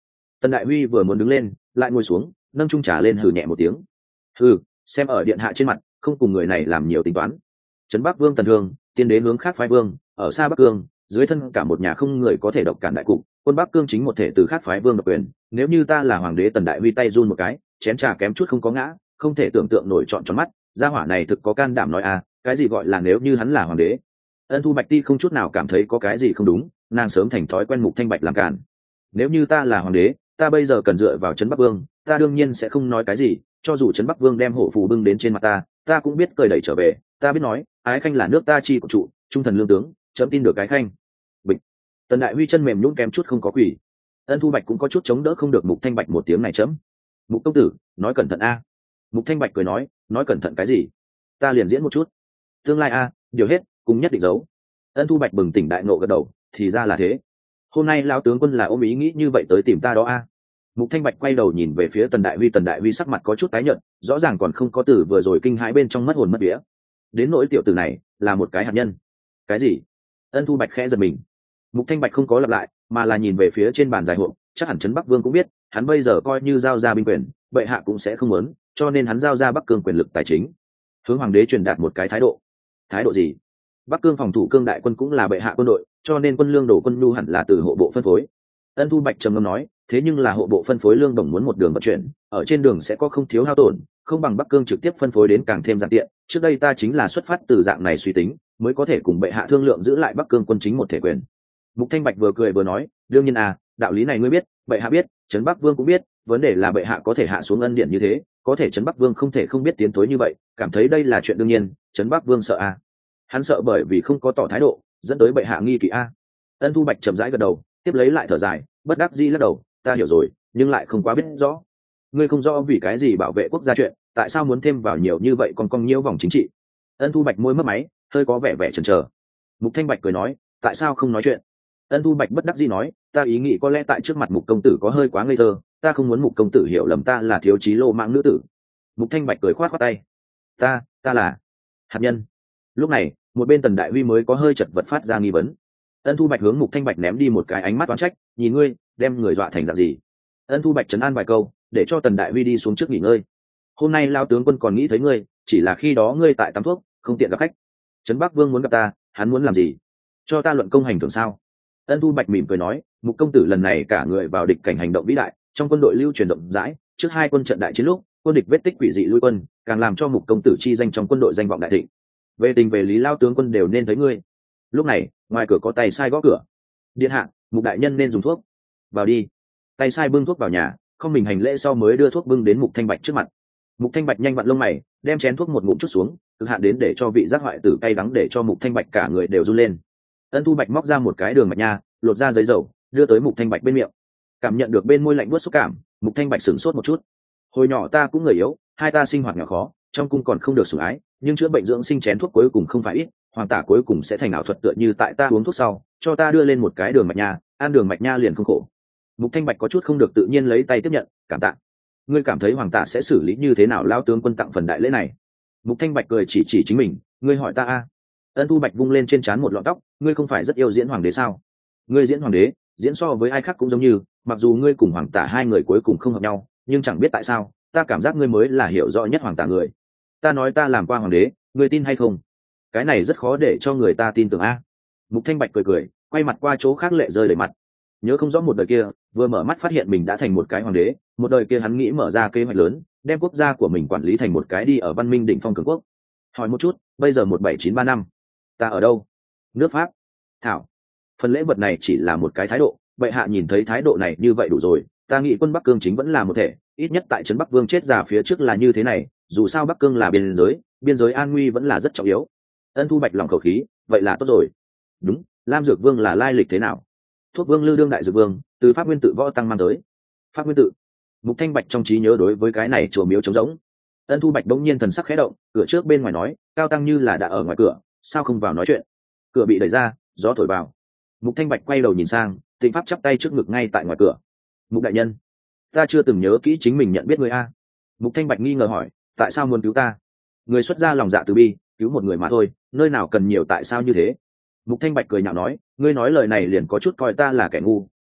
Tần Đại Huy vừa muốn đứng lên lại ngồi xuống, nâng chung trà lên hừ nhẹ một tiếng. Hừ, xem ở điện hạ trên mặt, không cùng người này làm nhiều tính toán. Trấn Bắc Vương Tần Thương, tiên đế hướng khác phái vương, ở xa Bắc Cương, dưới thân cả một nhà không người có thể độc cản đại cục, quân Bắc Cương chính một thể từ khác phái vương độc quyền, nếu như ta là hoàng đế, Tần Đại Huy tay run một cái, chén trà kém chút không có ngã, không thể tưởng tượng nổi trọn tròn mắt, gia hỏa này thực có can đảm nói à, cái gì gọi là nếu như hắn là hoàng đế. Ân Thu Bạch Ti không chút nào cảm thấy có cái gì không đúng, nàng sớm thành thói quen Mục Thanh Bạch làm cản. Nếu như ta là hoàng đế, ta bây giờ cần dựa vào Trấn Bắc Vương, ta đương nhiên sẽ không nói cái gì, cho dù Trấn Bắc Vương đem hổ phù bưng đến trên mặt ta, ta cũng biết cười đẩy trở về, ta biết nói, ái khanh là nước ta chi của trụ, trung thần lương tướng, chấm tin được cái khanh. Bịch. Tần Đại Huy chân mềm nhũn kém chút không có quỷ. Ân Thu Bạch cũng có chút chống đỡ không được Mục Thanh Bạch một tiếng này chấm. Mục công tử, nói cẩn thận a. Mục Thanh Bạch cười nói, nói cẩn thận cái gì? Ta liền diễn một chút. Tương lai a, điều hết, cùng nhất định giấu. Ân Thu Bạch bừng tỉnh đại ngộ gật đầu, thì ra là thế. Hôm nay lão tướng quân là ôm ý nghĩ như vậy tới tìm ta đó a. Mục Thanh Bạch quay đầu nhìn về phía Tần Đại Huy, Tần Đại Huy sắc mặt có chút tái nhợt, rõ ràng còn không có từ vừa rồi kinh hãi bên trong mất hồn mất vía. Đến nỗi tiểu tử này, là một cái hạt nhân. Cái gì? Ân Thu Bạch khẽ giật mình. Mục Thanh Bạch không có lặp lại, mà là nhìn về phía trên bàn giải hộ, chắc hẳn Trấn Bắc Vương cũng biết, hắn bây giờ coi như giao ra binh quyền, bệ hạ cũng sẽ không muốn, cho nên hắn giao ra Bắc Cương quyền lực tài chính, hướng hoàng đế truyền đạt một cái thái độ. Thái độ gì? Bắc Cương phòng thủ cương đại quân cũng là bệ hạ quân đội, cho nên quân lương đổ quân nhu hẳn là từ hộ bộ phân phối. Ân Thu Bạch trầm ngâm nói, thế nhưng là hộ bộ phân phối lương đồng muốn một đường vận chuyển, ở trên đường sẽ có không thiếu hao tổn, không bằng Bắc Cương trực tiếp phân phối đến càng thêm giản tiện. Trước đây ta chính là xuất phát từ dạng này suy tính, mới có thể cùng bệ hạ thương lượng giữ lại Bắc Cương quân chính một thể quyền. Mục Thanh Bạch vừa cười vừa nói, đương nhiên à, đạo lý này ngươi biết, bệ hạ biết, Trấn Bắc Vương cũng biết, vấn đề là bệ hạ có thể hạ xuống ân điện như thế, có thể Trấn Bắc Vương không thể không biết tiến tối như vậy, cảm thấy đây là chuyện đương nhiên. Trấn Bắc Vương sợ à? Hắn sợ bởi vì không có tỏ thái độ, dẫn tới bệ hạ nghi kỵ a. Ân Thu Bạch chậm rãi gật đầu, tiếp lấy lại thở dài, bất đắc dĩ lắc đầu, ta hiểu rồi, nhưng lại không quá biết rõ. Ngươi không rõ vì cái gì bảo vệ quốc gia chuyện, tại sao muốn thêm vào nhiều như vậy còn cong nhiễu vòng chính trị? Ân Thu Bạch môi mấp máy, hơi có vẻ vẻ chần chờ. Mục Thanh Bạch cười nói, tại sao không nói chuyện? Ân Thu Bạch bất đắc dĩ nói, ta ý nghĩ có lẽ tại trước mặt Mục công tử có hơi quá ngây thơ, ta không muốn Mục công tử hiểu lầm ta là thiếu chí lô mạng nữ tử. Mục Thanh Bạch cười khoát khoát tay, ta, ta là hạt nhân. Lúc này, một bên Tần Đại Huy mới có hơi chật vật phát ra nghi vấn. Ân Thu Bạch hướng Mục Thanh Bạch ném đi một cái ánh mắt oán trách, nhìn ngươi, đem người dọa thành dạng gì? Ân Thu Bạch trấn an vài câu, để cho Tần Đại Huy đi xuống trước nghỉ ngơi. Hôm nay lao tướng quân còn nghĩ thấy ngươi, chỉ là khi đó ngươi tại tắm thuốc, không tiện gặp khách. Trấn Bắc Vương muốn gặp ta, hắn muốn làm gì? Cho ta luận công hành thưởng sao? Ân Thu Bạch mỉm cười nói, Mục công tử lần này cả người vào địch cảnh hành động vĩ đại, trong quân đội lưu truyền rộng rãi, trước hai quân trận đại chiến lúc, quân địch vết tích quỷ dị lui quân, càng làm cho Mục công tử chi danh trong quân đội danh vọng đại thịnh. Về tình về lý lao tướng quân đều nên thấy ngươi. Lúc này, ngoài cửa có tay sai gõ cửa. Điện hạ, Mục đại nhân nên dùng thuốc. Vào đi. Tay sai bưng thuốc vào nhà, không mình hành lễ sau mới đưa thuốc bưng đến Mục Thanh Bạch trước mặt. Mục Thanh Bạch nhanh vặn lông mày, đem chén thuốc một ngụm chút xuống, cực hạn đến để cho vị giác hoại tử cay đắng để cho Mục Thanh Bạch cả người đều run lên. Ân Thu Bạch móc ra một cái đường mạch nha, lột ra giấy dầu, đưa tới Mục Thanh Bạch bên miệng. Cảm nhận được bên môi lạnh buốt xúc cảm, Mục Thanh Bạch sửng sốt một chút. Hồi nhỏ ta cũng người yếu, hai ta sinh hoạt nhỏ khó, trong cung còn không được sủng ái, nhưng chữa bệnh dưỡng sinh chén thuốc cuối cùng không phải ít, hoàng tả cuối cùng sẽ thành ảo thuật tựa như tại ta uống thuốc sau, cho ta đưa lên một cái đường mạch nha, ăn đường mạch nha liền không khổ. Mục Thanh Bạch có chút không được tự nhiên lấy tay tiếp nhận, cảm tạ. Ngươi cảm thấy hoàng tả sẽ xử lý như thế nào lao tướng quân tặng phần đại lễ này? Mục Thanh Bạch cười chỉ chỉ chính mình, ngươi hỏi ta a. Ân Thu Bạch vung lên trên trán một lọn tóc, ngươi không phải rất yêu diễn hoàng đế sao? Ngươi diễn hoàng đế, diễn so với ai khác cũng giống như, mặc dù ngươi cùng hoàng tả hai người cuối cùng không hợp nhau, nhưng chẳng biết tại sao, ta cảm giác ngươi mới là hiểu rõ nhất hoàng tả người. Ta nói ta làm qua hoàng đế, ngươi tin hay không? Cái này rất khó để cho người ta tin tưởng a. Mục Thanh Bạch cười cười, quay mặt qua chỗ khác lệ rơi đầy mặt. Nhớ không rõ một đời kia, vừa mở mắt phát hiện mình đã thành một cái hoàng đế, một đời kia hắn nghĩ mở ra kế hoạch lớn, đem quốc gia của mình quản lý thành một cái đi ở văn minh đỉnh phong cường quốc. Hỏi một chút, bây giờ một bảy chín ba năm, ta ở đâu? Nước Pháp. Thảo, phần lễ vật này chỉ là một cái thái độ, bệ hạ nhìn thấy thái độ này như vậy đủ rồi, ta nghĩ quân Bắc Cương chính vẫn là một thể, ít nhất tại trấn Bắc Vương chết già phía trước là như thế này, dù sao Bắc Cương là biên giới, biên giới an nguy vẫn là rất trọng yếu. Ân Thu Bạch lòng khẩu khí, vậy là tốt rồi. Đúng, Lam Dược Vương là lai lịch thế nào? Thuốc Vương Lư đương đại dược vương, từ Pháp Nguyên tự võ tăng mang tới. Pháp Nguyên tự. Mục Thanh Bạch trong trí nhớ đối với cái này chùa miếu trống rỗng. Ân Thu Bạch bỗng nhiên thần sắc khẽ động, cửa trước bên ngoài nói, Cao Tăng như là đã ở ngoài cửa, sao không vào nói chuyện? Cửa bị đẩy ra, gió thổi vào. Mục Thanh Bạch quay đầu nhìn sang, Tịnh Pháp chắp tay trước ngực ngay tại ngoài cửa. Mục đại nhân, ta chưa từng nhớ kỹ chính mình nhận biết người a. Mục Thanh Bạch nghi ngờ hỏi, tại sao muốn cứu ta? Người xuất gia lòng dạ từ bi, cứu một người mà thôi, nơi nào cần nhiều tại sao như thế? Mục Thanh Bạch cười nhạo nói, ngươi nói lời này liền có chút coi ta là kẻ ngu,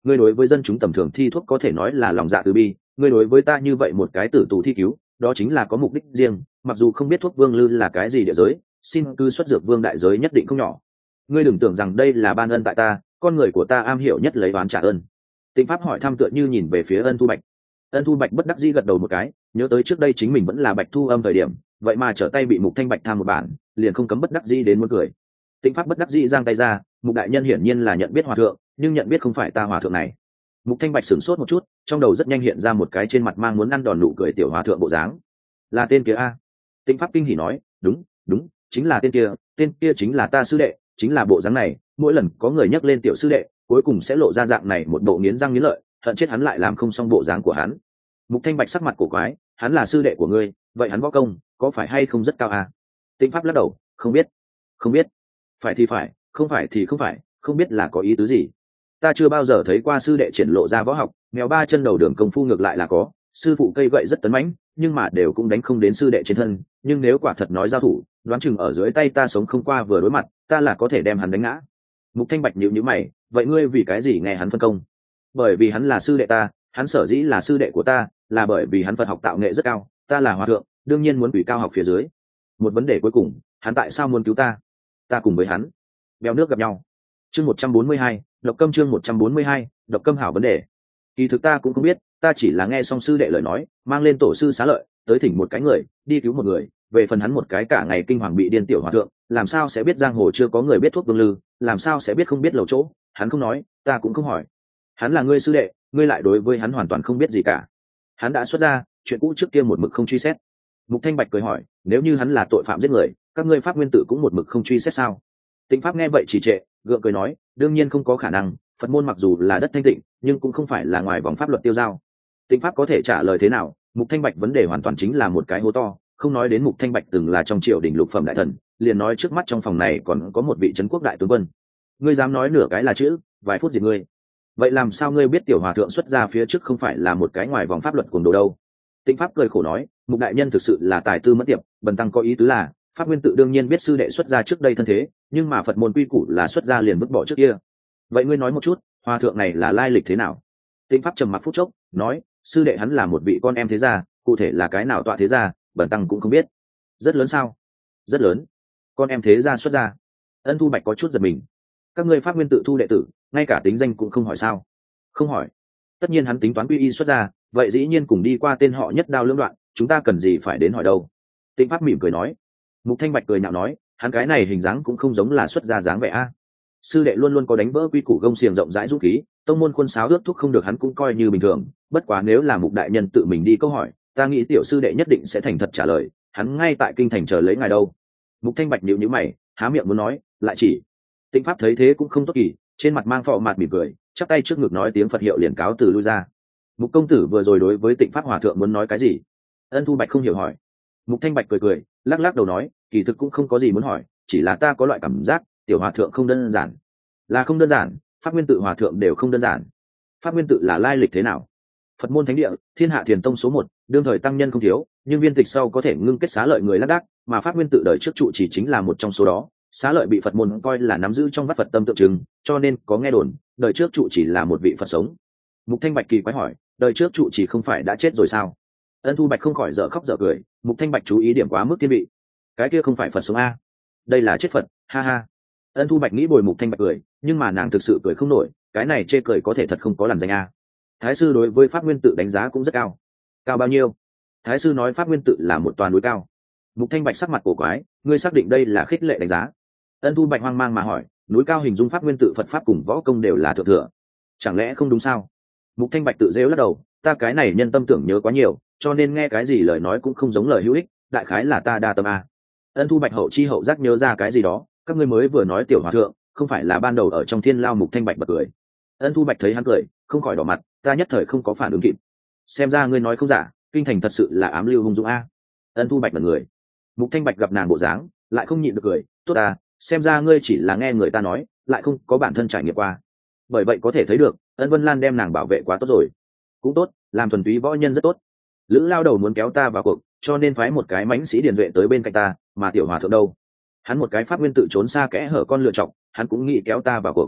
ngươi đối với dân chúng tầm thường thi thuốc có thể nói là lòng dạ từ bi, ngươi đối với ta như vậy một cái tử tù thi cứu, đó chính là có mục đích riêng, mặc dù không biết thuốc vương lư là cái gì địa giới, xin cứ xuất dược vương đại giới nhất định không nhỏ. Ngươi đừng tưởng rằng đây là ban ân tại ta, con người của ta am hiểu nhất lấy oán trả ơn. Tịnh Pháp hỏi thăm tựa như nhìn về phía Ân Thu Bạch. Ân Thu Bạch bất đắc dĩ gật đầu một cái, nhớ tới trước đây chính mình vẫn là Bạch Thu Âm thời điểm, vậy mà trở tay bị Mục Thanh Bạch tham một bản, liền không cấm bất đắc dĩ đến muốn cười. Tịnh Pháp bất đắc dĩ giang tay ra, Mục đại nhân hiển nhiên là nhận biết hòa thượng, nhưng nhận biết không phải ta hòa thượng này. Mục Thanh Bạch sửng sốt một chút, trong đầu rất nhanh hiện ra một cái trên mặt mang muốn ăn đòn nụ cười tiểu hòa thượng bộ dáng. Là tên kia a? Tịnh Pháp kinh hỉ nói, đúng, đúng, chính là tên kia, tên kia chính là ta sư đệ, chính là bộ dáng này, mỗi lần có người nhắc lên tiểu sư đệ, cuối cùng sẽ lộ ra dạng này một bộ nghiến răng nghiến lợi, hận chết hắn lại làm không xong bộ dáng của hắn. Mục Thanh Bạch sắc mặt cổ quái, hắn là sư đệ của ngươi, vậy hắn võ công có phải hay không rất cao à? Tịnh Pháp lắc đầu, không biết, không biết, phải thì phải, không phải thì không phải, không biết là có ý tứ gì. Ta chưa bao giờ thấy qua sư đệ triển lộ ra võ học, mèo ba chân đầu đường công phu ngược lại là có, sư phụ cây gậy rất tấn mãnh, nhưng mà đều cũng đánh không đến sư đệ trên thân, nhưng nếu quả thật nói giao thủ, đoán chừng ở dưới tay ta sống không qua vừa đối mặt, ta là có thể đem hắn đánh ngã. Mục Thanh Bạch nhíu nhíu mày, vậy ngươi vì cái gì nghe hắn phân công? Bởi vì hắn là sư đệ ta, hắn sở dĩ là sư đệ của ta, là bởi vì hắn Phật học tạo nghệ rất cao, ta là hòa thượng, đương nhiên muốn quỷ cao học phía dưới. Một vấn đề cuối cùng, hắn tại sao muốn cứu ta? Ta cùng với hắn, bèo nước gặp nhau. Chương một trăm bốn mươi hai, độc câm chương một trăm bốn mươi hai, độc câm hảo vấn đề. Kỳ thực ta cũng không biết, ta chỉ là nghe xong sư đệ lời nói, mang lên tổ sư xá lợi, tới thỉnh một cái người, đi cứu một người, về phần hắn một cái cả ngày kinh hoàng bị điên tiểu hòa thượng, làm sao sẽ biết giang hồ chưa có người biết thuốc vương lư, làm sao sẽ biết không biết lầu chỗ, hắn không nói, ta cũng không hỏi. Hắn là ngươi sư đệ, ngươi lại đối với hắn hoàn toàn không biết gì cả. Hắn đã xuất ra, chuyện cũ trước kia một mực không truy xét. Mục Thanh Bạch cười hỏi, nếu như hắn là tội phạm giết người, các ngươi pháp nguyên tự cũng một mực không truy xét sao? Tịnh Pháp nghe vậy chỉ trệ, gượng cười nói, đương nhiên không có khả năng, Phật môn mặc dù là đất thanh tịnh, nhưng cũng không phải là ngoài vòng pháp luật tiêu giao. Tịnh Pháp có thể trả lời thế nào? Mục Thanh Bạch vấn đề hoàn toàn chính là một cái hố to, không nói đến Mục Thanh Bạch từng là trong triều đình lục phẩm đại thần, liền nói trước mắt trong phòng này còn có một vị trấn quốc đại tướng quân. Ngươi dám nói nửa cái là chữ, vài phút diệt ngươi. Vậy làm sao ngươi biết tiểu hòa thượng xuất ra phía trước không phải là một cái ngoài vòng pháp luật cuồng đồ đâu? Tịnh Pháp cười khổ nói, Mục đại nhân thực sự là tài tư mất tiệp, bần tăng có ý tứ là, pháp nguyên tự đương nhiên biết sư đệ xuất ra trước đây thân thế, nhưng mà Phật môn quy củ là xuất ra liền vứt bỏ trước kia. Vậy ngươi nói một chút, hòa thượng này là lai lịch thế nào? Tịnh Pháp trầm mặc phút chốc, nói, sư đệ hắn là một vị con em thế gia, cụ thể là cái nào tọa thế gia, bần tăng cũng không biết. Rất lớn sao? Rất lớn. Con em thế gia xuất ra. Ân Thu Bạch có chút giật mình. Các ngươi pháp nguyên tự thu đệ tử, ngay cả tính danh cũng không hỏi sao? Không hỏi. Tất nhiên hắn tính toán quy y xuất ra, vậy dĩ nhiên cùng đi qua tên họ nhất đao lưỡng đoạn, chúng ta cần gì phải đến hỏi đâu? Tịnh Pháp mỉm cười nói. Mục Thanh Bạch cười nhạo nói, hắn cái này hình dáng cũng không giống là xuất gia dáng vẻ a. Sư đệ luôn luôn có đánh vỡ quy củ gông xiềng rộng rãi dũng khí, tông môn quân sáo ước thúc không được hắn cũng coi như bình thường, bất quá nếu là Mục đại nhân tự mình đi câu hỏi, ta nghĩ tiểu sư đệ nhất định sẽ thành thật trả lời, hắn ngay tại kinh thành chờ lấy ngài đâu. Mục Thanh Bạch nhíu nhíu mày, há miệng muốn nói, lại chỉ. Tịnh Pháp thấy thế cũng không tốt kỳ, trên mặt mang phọ mạt mỉm cười, chắp tay trước ngực nói tiếng Phật hiệu liền cáo từ lui ra. Mục công tử vừa rồi đối với Tịnh Pháp hòa thượng muốn nói cái gì? Ân Thu Bạch không hiểu hỏi. Mục Thanh Bạch cười cười, lắc lắc đầu nói, kỳ thực cũng không có gì muốn hỏi, chỉ là ta có loại cảm giác, tiểu hòa thượng không đơn giản. Là không đơn giản, pháp nguyên tự hòa thượng đều không đơn giản. Pháp nguyên tự là lai lịch thế nào? Phật môn thánh địa, thiên hạ thiền tông số một, đương thời tăng nhân không thiếu, nhưng viên tịch sau có thể ngưng kết xá lợi người lác đác, mà pháp nguyên tự đời trước trụ chỉ chính là một trong số đó. Xá lợi bị Phật môn coi là nắm giữ trong vắt Phật tâm tượng trưng, cho nên có nghe đồn, đời trước trụ chỉ là một vị Phật sống. Mục Thanh Bạch kỳ quái hỏi, đời trước trụ chỉ không phải đã chết rồi sao? Ân Thu Bạch không khỏi dở khóc dở cười, Mục Thanh Bạch chú ý điểm quá mức thiên vị. Cái kia không phải Phật sống a, đây là chết Phật, ha ha. Ân Thu Bạch nghĩ bồi Mục Thanh Bạch cười, nhưng mà nàng thực sự cười không nổi, cái này chê cười có thể thật không có làm danh a. Thái sư đối với pháp nguyên tự đánh giá cũng rất cao. Cao bao nhiêu? Thái sư nói pháp nguyên tự là một toàn núi cao. Mục Thanh Bạch sắc mặt cổ quái, ngươi xác định đây là khích lệ đánh giá? Ân Thu Bạch hoang mang mà hỏi, núi cao hình dung pháp nguyên tự Phật pháp cùng võ công đều là thượng thừa, chẳng lẽ không đúng sao? Mục Thanh Bạch tự rêu lắc đầu, ta cái này nhân tâm tưởng nhớ quá nhiều, cho nên nghe cái gì lời nói cũng không giống lời hữu ích, đại khái là ta đa tâm a. Ân Thu Bạch hậu chi hậu giác nhớ ra cái gì đó, các ngươi mới vừa nói tiểu hòa thượng, không phải là ban đầu ở trong thiên lao? Mục Thanh Bạch bật cười. Ân Thu Bạch thấy hắn cười, không khỏi đỏ mặt, ta nhất thời không có phản ứng kịp. Xem ra ngươi nói không giả, kinh thành thật sự là ám lưu hung dũng a. Ân Thu Bạch là người. Mục Thanh Bạch gặp nàng bộ dáng, lại không nhịn được cười, tốt à, xem ra ngươi chỉ là nghe người ta nói, lại không có bản thân trải nghiệm qua. Bởi vậy có thể thấy được, Ân Vân Lan đem nàng bảo vệ quá tốt rồi. Cũng tốt, làm thuần túy võ nhân rất tốt. Lữ lao đầu muốn kéo ta vào cuộc, cho nên phái một cái mãnh sĩ điền vệ tới bên cạnh ta, mà tiểu hòa thượng đâu? Hắn một cái pháp nguyên tự trốn xa kẽ hở con lựa chọc, hắn cũng nghĩ kéo ta vào cuộc.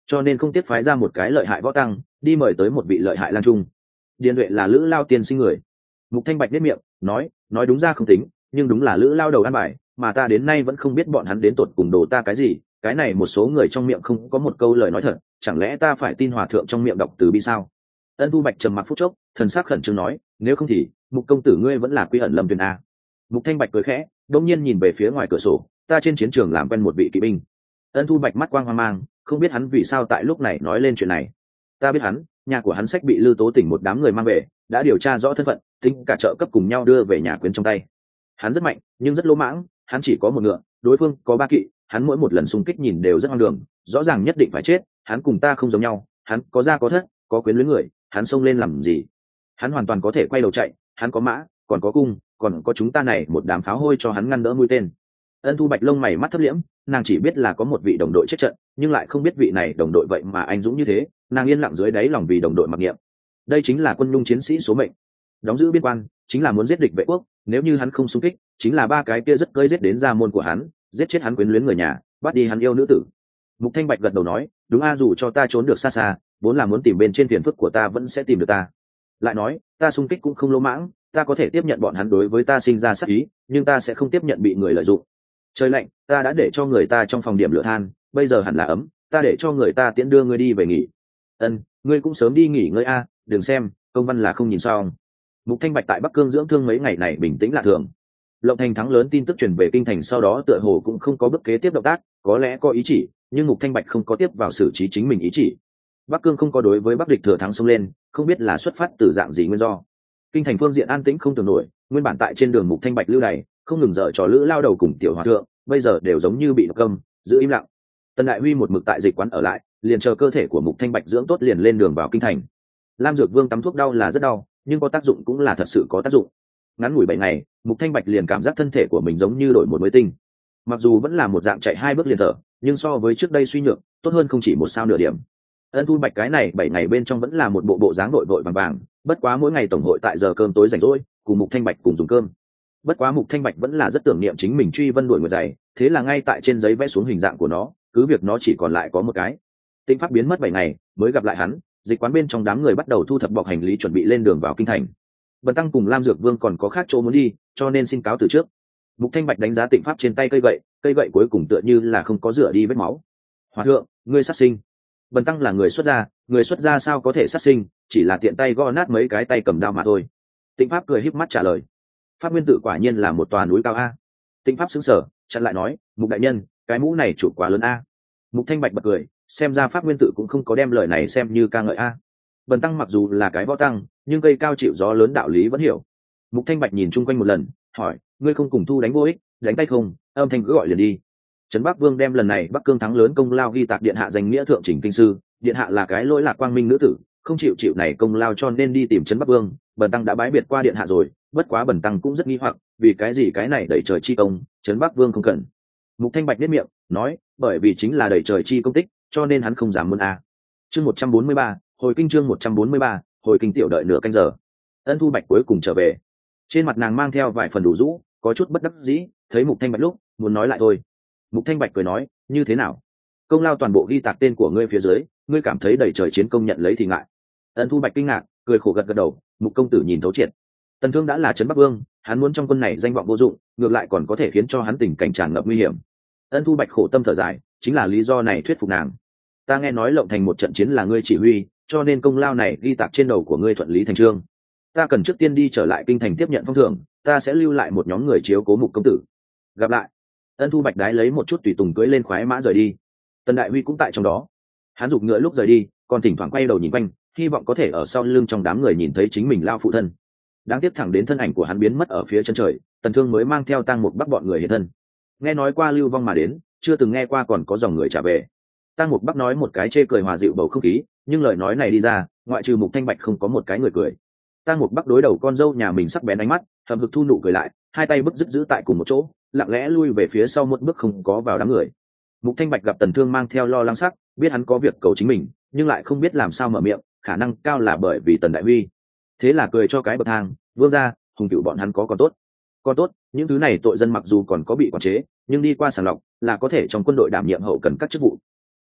cho nên không tiếc phái ra một cái lợi hại võ tăng đi mời tới một vị lợi hại lang trung. Điền Duệ là Lữ Lao tiên sinh người. Mục Thanh Bạch biết miệng nói, nói đúng ra không tính, nhưng đúng là Lữ Lao đầu ăn bài, mà ta đến nay vẫn không biết bọn hắn đến tột cùng đồ ta cái gì. Cái này một số người trong miệng không có một câu lời nói thật, chẳng lẽ ta phải tin hòa thượng trong miệng đọc từ bi sao? Ân Thu Bạch trầm mặc phút chốc, thần sắc khẩn trương nói, nếu không thì Mục công tử ngươi vẫn là quy ẩn Lâm Tuyền a. Mục Thanh Bạch cười khẽ, đột nhiên nhìn về phía ngoài cửa sổ, ta trên chiến trường làm quen một vị kỵ binh. Ân Thu Bạch mắt quang hoang mang, không biết hắn vì sao tại lúc này nói lên chuyện này. Ta biết hắn, nhà của hắn sách bị Lư Tố tỉnh một đám người mang về, đã điều tra rõ thân phận, tính cả trợ cấp cùng nhau đưa về nhà quyến trong tay. Hắn rất mạnh, nhưng rất lỗ mãng, hắn chỉ có một ngựa, đối phương có ba kỵ, hắn mỗi một lần xung kích nhìn đều rất hoang đường, rõ ràng nhất định phải chết. Hắn cùng ta không giống nhau, hắn có gia có thất, có quyến luyến người, hắn xông lên làm gì? Hắn hoàn toàn có thể quay đầu chạy, hắn có mã, còn có cung, còn có chúng ta này một đám pháo hôi cho hắn ngăn đỡ mũi tên. Ân Thu Bạch lông mày mắt thấp liễm, nàng chỉ biết là có một vị đồng đội chết trận, nhưng lại không biết vị này đồng đội vậy mà anh dũng như thế, nàng yên lặng dưới đáy lòng vì đồng đội mặc niệm. Đây chính là quân nhung chiến sĩ số mệnh, đóng giữ biên quan chính là muốn giết địch vệ quốc, nếu như hắn không xung kích chính là ba cái kia rất cơi giết đến gia môn của hắn, giết chết hắn quyến luyến người nhà, bắt đi hắn yêu nữ tử. Mục Thanh Bạch gật đầu nói, đúng a, dù cho ta trốn được xa xa, vốn là muốn tìm bên trên phiền phức của ta vẫn sẽ tìm được ta. Lại nói, ta xung kích cũng không lỗ mãng, ta có thể tiếp nhận bọn hắn đối với ta sinh ra sát ý, nhưng ta sẽ không tiếp nhận bị người lợi dụng. Trời lạnh, ta đã để cho người ta trong phòng điểm lửa than, bây giờ hẳn là ấm, ta để cho người ta tiễn đưa ngươi đi về nghỉ. Ân, ngươi cũng sớm đi nghỉ ngơi a, đừng xem công văn là không nhìn xong. Mục Thanh Bạch tại Bắc Cương dưỡng thương mấy ngày này bình tĩnh lạ thường. Lộng Thành thắng lớn tin tức truyền về kinh thành sau đó tựa hồ cũng không có bước kế tiếp động tác, có lẽ có ý chỉ, nhưng Mục Thanh Bạch không có tiếp vào xử trí chính mình ý chỉ. Bắc Cương không có đối với Bắc địch thừa thắng xông lên, không biết là xuất phát từ dạng gì nguyên do. Kinh thành phương diện an tĩnh không tưởng nổi, nguyên bản tại trên đường Mục Thanh Bạch lưu đày, không ngừng dở trò Lữ Lao đầu cùng tiểu hòa thượng, bây giờ đều giống như bị câm, giữ im lặng. Tần Đại Huy một mực tại dịch quán ở lại, liền chờ cơ thể của Mục Thanh Bạch dưỡng tốt liền lên đường vào kinh thành. Lam Dược Vương tắm thuốc đau là rất đau, nhưng có tác dụng cũng là thật sự có tác dụng. Ngắn ngủi bảy ngày, Mục Thanh Bạch liền cảm giác thân thể của mình giống như đổi một mới tinh. Mặc dù vẫn là một dạng chạy hai bước liền thở, nhưng so với trước đây suy nhược, tốt hơn không chỉ một sao nửa điểm. Ân Thu Bạch cái này bảy ngày bên trong vẫn là một bộ bộ dáng đội vội vàng vàng, bất quá mỗi ngày tổng hội tại giờ cơm tối rảnh rỗi, cùng Mục Thanh Bạch cùng dùng cơm. Bất quá Mục Thanh Bạch vẫn là rất tưởng niệm chính mình truy vân đuổi người dày, thế là ngay tại trên giấy vẽ xuống hình dạng của nó, cứ việc nó chỉ còn lại có một cái. Tinh pháp biến mất bảy ngày, mới gặp lại hắn, dịch quán bên trong đám người bắt đầu thu thập bọc hành lý chuẩn bị lên đường vào kinh thành. Bần tăng cùng Lam Dược Vương còn có khác chỗ muốn đi, cho nên xin cáo từ trước. Mục Thanh Bạch đánh giá Tịnh pháp trên tay cây gậy, cây gậy cuối cùng tựa như là không có rửa đi vết máu. Hòa thượng, ngươi sát sinh. Bần tăng là người xuất gia, người xuất gia sao có thể sát sinh, chỉ là tiện tay gõ nát mấy cái tay cầm đao mà thôi. Tịnh pháp cười híp mắt trả lời. Pháp nguyên tự quả nhiên là một tòa núi cao a. Tịnh pháp sững sờ, chặn lại nói, Mục đại nhân, cái mũ này chủ quá lớn a. Mục Thanh Bạch bật cười, xem ra pháp nguyên tự cũng không có đem lời này xem như ca ngợi a. Bần tăng mặc dù là cái võ tăng, nhưng cây cao chịu gió lớn đạo lý vẫn hiểu. Mục Thanh Bạch nhìn chung quanh một lần, hỏi, ngươi không cùng thu đánh vô ích, đánh tay không? Âm thanh cứ gọi liền đi. Trấn Bắc Vương đem lần này Bắc Cương thắng lớn công lao ghi tạc điện hạ danh nghĩa thượng chỉnh kinh sư, điện hạ là cái lỗi lạc quang minh nữ tử, không chịu chịu này công lao cho nên đi tìm Trấn Bắc Vương. Bần tăng đã bái biệt qua điện hạ rồi, bất quá bần tăng cũng rất nghi hoặc, vì cái gì cái này đẩy trời chi công, Trấn Bắc Vương không cần. Mục Thanh Bạch nhếch miệng, nói, bởi vì chính là đẩy trời chi công tích, cho nên hắn không dám muốn a. Chương một trăm bốn mươi ba, hồi kinh chương một trăm bốn mươi ba, hồi kinh tiểu đợi nửa canh giờ. Ân Thu Bạch cuối cùng trở về. Trên mặt nàng mang theo vài phần đủ rũ, có chút bất đắc dĩ, thấy Mục Thanh Bạch lúc, muốn nói lại thôi. Mục Thanh Bạch cười nói, như thế nào? Công lao toàn bộ ghi tạc tên của ngươi phía dưới, ngươi cảm thấy đẩy trời chiến công nhận lấy thì ngại. Ân Thu Bạch kinh ngạc, cười khổ gật gật đầu, Mục công tử nhìn thấu triệt. Tần Thương đã là Trấn Bắc Vương, hắn muốn trong quân này danh vọng vô dụng, ngược lại còn có thể khiến cho hắn tình cảnh tràn ngập nguy hiểm. Ân Thu Bạch khổ tâm thở dài, chính là lý do này thuyết phục nàng. Ta nghe nói Lộng Thành một trận chiến là ngươi chỉ huy, cho nên công lao này ghi tạc trên đầu của ngươi thuận lý thành trương. Ta cần trước tiên đi trở lại kinh thành tiếp nhận phong thưởng, ta sẽ lưu lại một nhóm người chiếu cố Mục công tử. Gặp lại. Ân Thu Bạch đái lấy một chút tùy tùng cưỡi lên khoái mã rời đi. Tần Đại Huy cũng tại trong đó. Hắn giục ngựa lúc rời đi, còn thỉnh thoảng quay đầu nhìn quanh, hy vọng có thể ở sau lưng trong đám người nhìn thấy chính mình lao phụ thân. Đáng tiếc thẳng đến thân ảnh của hắn biến mất ở phía chân trời, Tần Thương mới mang theo Tang Mục Bắc bọn người hiện thân. Nghe nói qua lưu vong mà đến, chưa từng nghe qua còn có dòng người trả về. Tang Mục Bắc nói một cái chê cười hòa dịu bầu không khí, nhưng lời nói này đi ra, ngoại trừ Mục Thanh Bạch không có một cái người cười. Tang Mục Bắc đối đầu con dâu nhà mình sắc bén ánh mắt, hậm hực thu nụ cười lại, hai tay bứt rứt giữ tại cùng một chỗ, lặng lẽ lui về phía sau một bước không có vào đám người. Mục Thanh Bạch gặp Tần Thương mang theo lo lắng sắc, biết hắn có việc cầu chính mình, nhưng lại không biết làm sao mở miệng, khả năng cao là bởi vì Tần Đại Huy. Thế là cười cho cái bậc thang, vương gia, hùng cựu bọn hắn có còn tốt. Còn tốt, những thứ này tội dân mặc dù còn có bị quản chế, nhưng đi qua sàng lọc, là có thể trong quân đội đảm nhiệm hậu cần các chức vụ.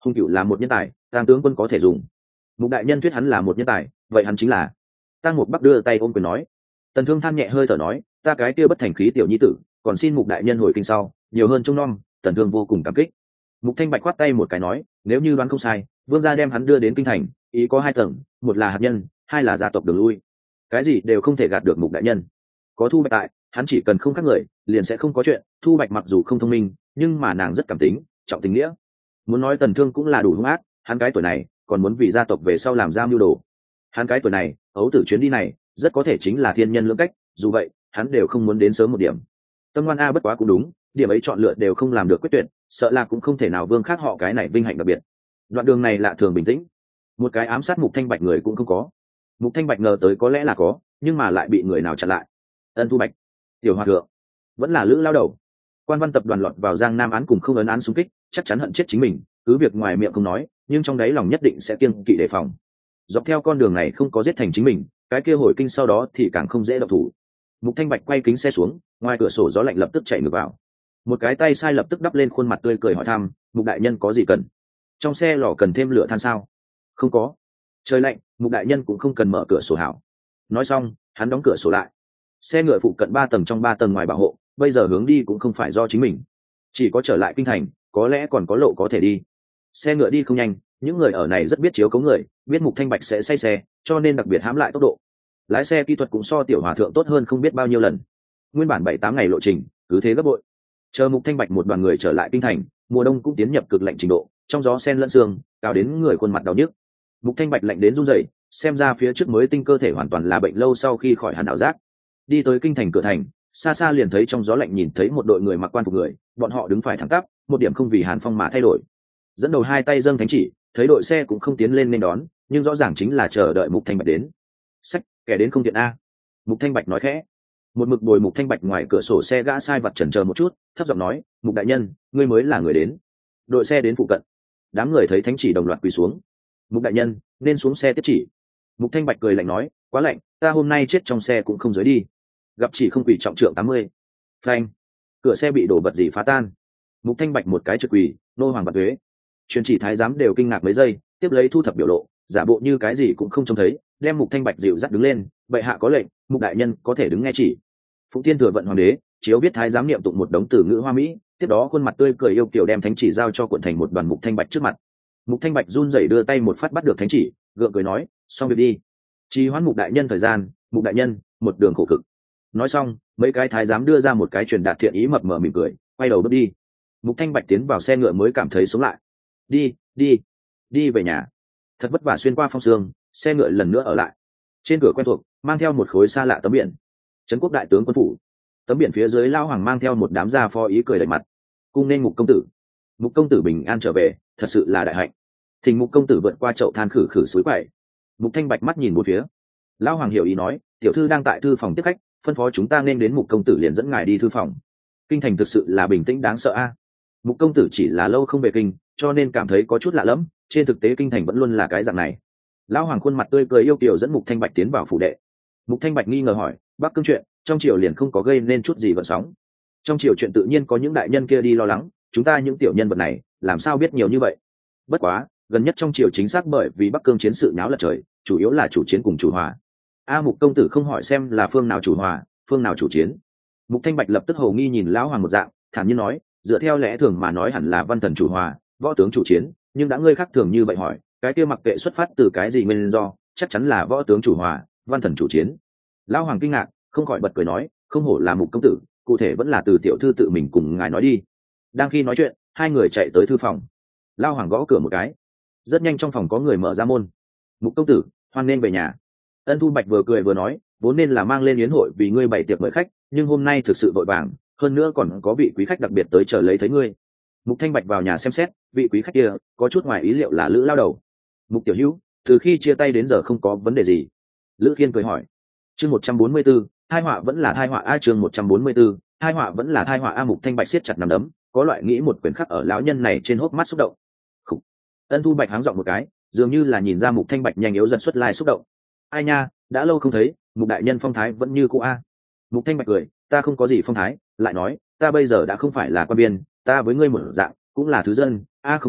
Hung cựu là một nhân tài, tang tướng quân có thể dùng. Mục đại nhân thuyết hắn là một nhân tài, vậy hắn chính là. Tang Mục Bắc đưa tay ôm quyền nói. Tần Thương than nhẹ hơi thở nói, ta cái kia bất thành khí tiểu nhi tử, còn xin Mục đại nhân hồi kinh sau nhiều hơn trông nom. Tần Thương vô cùng cảm kích. Mục Thanh Bạch khoát tay một cái nói, nếu như đoán không sai, vương gia đem hắn đưa đến kinh thành, ý có hai tầng, một là hạt nhân, hai là gia tộc đường lui. Cái gì đều không thể gạt được Mục đại nhân. Có Thu Bạch tại, hắn chỉ cần không khác người, liền sẽ không có chuyện. Thu Bạch mặc dù không thông minh, nhưng mà nàng rất cảm tính, trọng tình nghĩa. Muốn nói Tần Thương cũng là đủ hung ác, hắn cái tuổi này còn muốn vì gia tộc về sau làm ra mưu đồ. Hắn cái tuổi này, ấu tử chuyến đi này rất có thể chính là thiên nhân lưỡng cách, dù vậy hắn đều không muốn đến sớm một điểm. Tâm ngoan a bất quá cũng đúng, điểm ấy chọn lựa đều không làm được quyết tuyệt, sợ là cũng không thể nào vương khác họ cái này vinh hạnh đặc biệt. Đoạn đường này lạ thường bình tĩnh, một cái ám sát Mục Thanh Bạch người cũng không có. Mục Thanh Bạch ngờ tới có lẽ là có, nhưng mà lại bị người nào chặn lại. Ân Thu Bạch, Tiểu Hòa Thượng, vẫn là Lữ lao đầu. Quan Văn tập đoàn lọt vào Giang Nam án cùng không ấn án xung kích, chắc chắn hận chết chính mình, cứ việc ngoài miệng không nói, nhưng trong đáy lòng nhất định sẽ kiêng kỵ đề phòng. Dọc theo con đường này không có giết thành chính mình, cái kia hồi kinh sau đó thì càng không dễ động thủ. Mục Thanh Bạch quay kính xe xuống, ngoài cửa sổ gió lạnh lập tức chạy ngược vào. Một cái tay sai lập tức đắp lên khuôn mặt tươi cười hỏi thăm, Mục đại nhân có gì cần? Trong xe lò cần thêm lửa than sao? Không có. Trời lạnh, Mục đại nhân cũng không cần mở cửa sổ hảo. Nói xong, hắn đóng cửa sổ lại. Xe ngựa phụ cận ba tầng trong ba tầng ngoài bảo hộ, bây giờ hướng đi cũng không phải do chính mình, chỉ có trở lại kinh thành, có lẽ còn có lộ có thể đi. Xe ngựa đi không nhanh, những người ở này rất biết chiếu cố người, biết Mục Thanh Bạch sẽ say xe, cho nên đặc biệt hãm lại tốc độ. Lái xe kỹ thuật cũng so Tiểu Hòa Thượng tốt hơn không biết bao nhiêu lần. Nguyên bản bảy tám ngày lộ trình, cứ thế gấp bội. Chờ Mục Thanh Bạch một đoàn người trở lại kinh thành, mùa đông cũng tiến nhập cực lạnh trình độ, trong gió sen lẫn sương, cao đến người khuôn mặt đau nhức. Mục Thanh Bạch lạnh đến run rẩy, xem ra phía trước mới tinh cơ thể hoàn toàn là bệnh lâu sau khi khỏi hẳn ảo giác. Đi tới kinh thành cửa thành, xa xa liền thấy trong gió lạnh nhìn thấy một đội người mặc quan phục người, bọn họ đứng phải thẳng tắp, một điểm không vì hàn phong mà thay đổi. Dẫn đầu hai tay dâng thánh chỉ, thấy đội xe cũng không tiến lên nên đón, nhưng rõ ràng chính là chờ đợi Mục Thanh Bạch đến. Sách, kẻ đến không tiện a. Mục Thanh Bạch nói khẽ. Một mực bồi Mục Thanh Bạch ngoài cửa sổ xe gã sai vặt chần chờ một chút, thấp giọng nói, Mục đại nhân, ngươi mới là người đến. Đội xe đến phụ cận. Đám người thấy thánh chỉ đồng loạt quỳ xuống. Mục đại nhân, nên xuống xe tiếp chỉ. Mục Thanh Bạch cười lạnh nói, quá lạnh, ta hôm nay chết trong xe cũng không dưới đi. Gặp chỉ không quỳ trọng trượng tám mươi. Phanh. Cửa xe bị đổ vật gì phá tan. Mục Thanh Bạch một cái trực quỳ, nô hoàng bạt tuế. Truyền chỉ thái giám đều kinh ngạc mấy giây, tiếp lấy thu thập biểu lộ, giả bộ như cái gì cũng không trông thấy, đem Mục Thanh Bạch dịu dắt đứng lên, bệ hạ có lệnh, Mục đại nhân có thể đứng nghe chỉ. Phụng Thiên thừa vận hoàng đế, chiếu biết thái giám niệm tụng một đống từ ngữ hoa mỹ, tiếp đó khuôn mặt tươi cười yêu kiều đem thánh chỉ giao cho cuộn thành một đoàn Mục Thanh Bạch trước mặt. Mục Thanh Bạch run rẩy đưa tay một phát bắt được thánh chỉ, gượng cười nói, xong việc đi. Trì hoãn Mục đại nhân thời gian, Mục đại nhân, một đường khổ cực. Nói xong, mấy cái thái giám đưa ra một cái truyền đạt thiện ý mập mờ mỉm cười, quay đầu bước đi. Mục Thanh Bạch tiến vào xe ngựa mới cảm thấy sống lại. Đi, đi, đi về nhà. Thật vất vả xuyên qua phong sương, xe ngựa lần nữa ở lại. Trên cửa quen thuộc, mang theo một khối xa lạ tấm biển. Trấn quốc đại tướng quân phủ. Tấm biển phía dưới lao hoàng mang theo một đám gia phó ý cười đầy mặt. Cung nên Mục công tử. Mục công tử bình an trở về, thật sự là đại hạnh. Thỉnh Mục công tử vượt qua chậu than khử khử suối quậy. Mục Thanh Bạch mắt nhìn một phía. Lao hoàng hiểu ý nói, tiểu thư đang tại thư phòng tiếp khách, phân phó chúng ta nên đến Mục công tử liền dẫn ngài đi thư phòng. Kinh thành thực sự là bình tĩnh đáng sợ a. Mục công tử chỉ là lâu không về kinh, cho nên cảm thấy có chút lạ lẫm, trên thực tế kinh thành vẫn luôn là cái dạng này. Lão hoàng khuôn mặt tươi cười yêu kiều dẫn Mục Thanh Bạch tiến vào phủ đệ. Mục Thanh Bạch nghi ngờ hỏi, Bắc Cương chuyện, trong triều liền không có gây nên chút gì gợn sóng. Trong triều chuyện tự nhiên có những đại nhân kia đi lo lắng, chúng ta những tiểu nhân vật này, làm sao biết nhiều như vậy? Bất quá, gần nhất trong triều chính xác bởi vì Bắc Cương chiến sự nháo lật trời, chủ yếu là chủ chiến cùng chủ hòa. A Mục công tử không hỏi xem là phương nào chủ hòa, phương nào chủ chiến. Mục Thanh Bạch lập tức hầu nghi nhìn lão hoàng một dạng, thản nhiên nói, dựa theo lẽ thường mà nói hẳn là văn thần chủ hòa, võ tướng chủ chiến, nhưng đã ngươi khác thường như vậy hỏi, cái kia mặc kệ xuất phát từ cái gì nguyên do, chắc chắn là võ tướng chủ hòa, văn thần chủ chiến. Lão hoàng kinh ngạc, không khỏi bật cười nói, không hổ là Mục công tử, cụ thể vẫn là từ tiểu thư tự mình cùng ngài nói đi. Đang khi nói chuyện, hai người chạy tới thư phòng. Lão hoàng gõ cửa một cái, rất nhanh trong phòng có người mở ra môn. Mục công tử, hoan nên về nhà. Ân Thu Bạch vừa cười vừa nói, vốn nên là mang lên yến hội vì ngươi bày tiệc mời khách, nhưng hôm nay thực sự vội vàng, hơn nữa còn có vị quý khách đặc biệt tới chờ lấy thấy ngươi. Mục Thanh Bạch vào nhà xem xét, vị quý khách kia có chút ngoài ý liệu là Lữ lao đầu. Mục tiểu hữu, từ khi chia tay đến giờ không có vấn đề gì? Lữ Khiên cười hỏi. Chương một trăm bốn mươi 144, hai họa vẫn là thai họa a. Chương một trăm bốn mươi 144, hai họa vẫn là thai họa a. Mục Thanh Bạch siết chặt nắm đấm, có loại nghĩ một quyền khắc ở lão nhân này trên hốc mắt xúc động. Khủ. Ân Thu Bạch háng giọng một cái, dường như là nhìn ra Mục Thanh Bạch nhanh yếu dần xuất lai xúc động. Ai nha, đã lâu không thấy, Mục đại nhân phong thái vẫn như cũ a. Mục Thanh Bạch cười, ta không có gì phong thái, lại nói, ta bây giờ đã không phải là quan biên, ta với ngươi một dạng, cũng là thứ dân. A không đúng,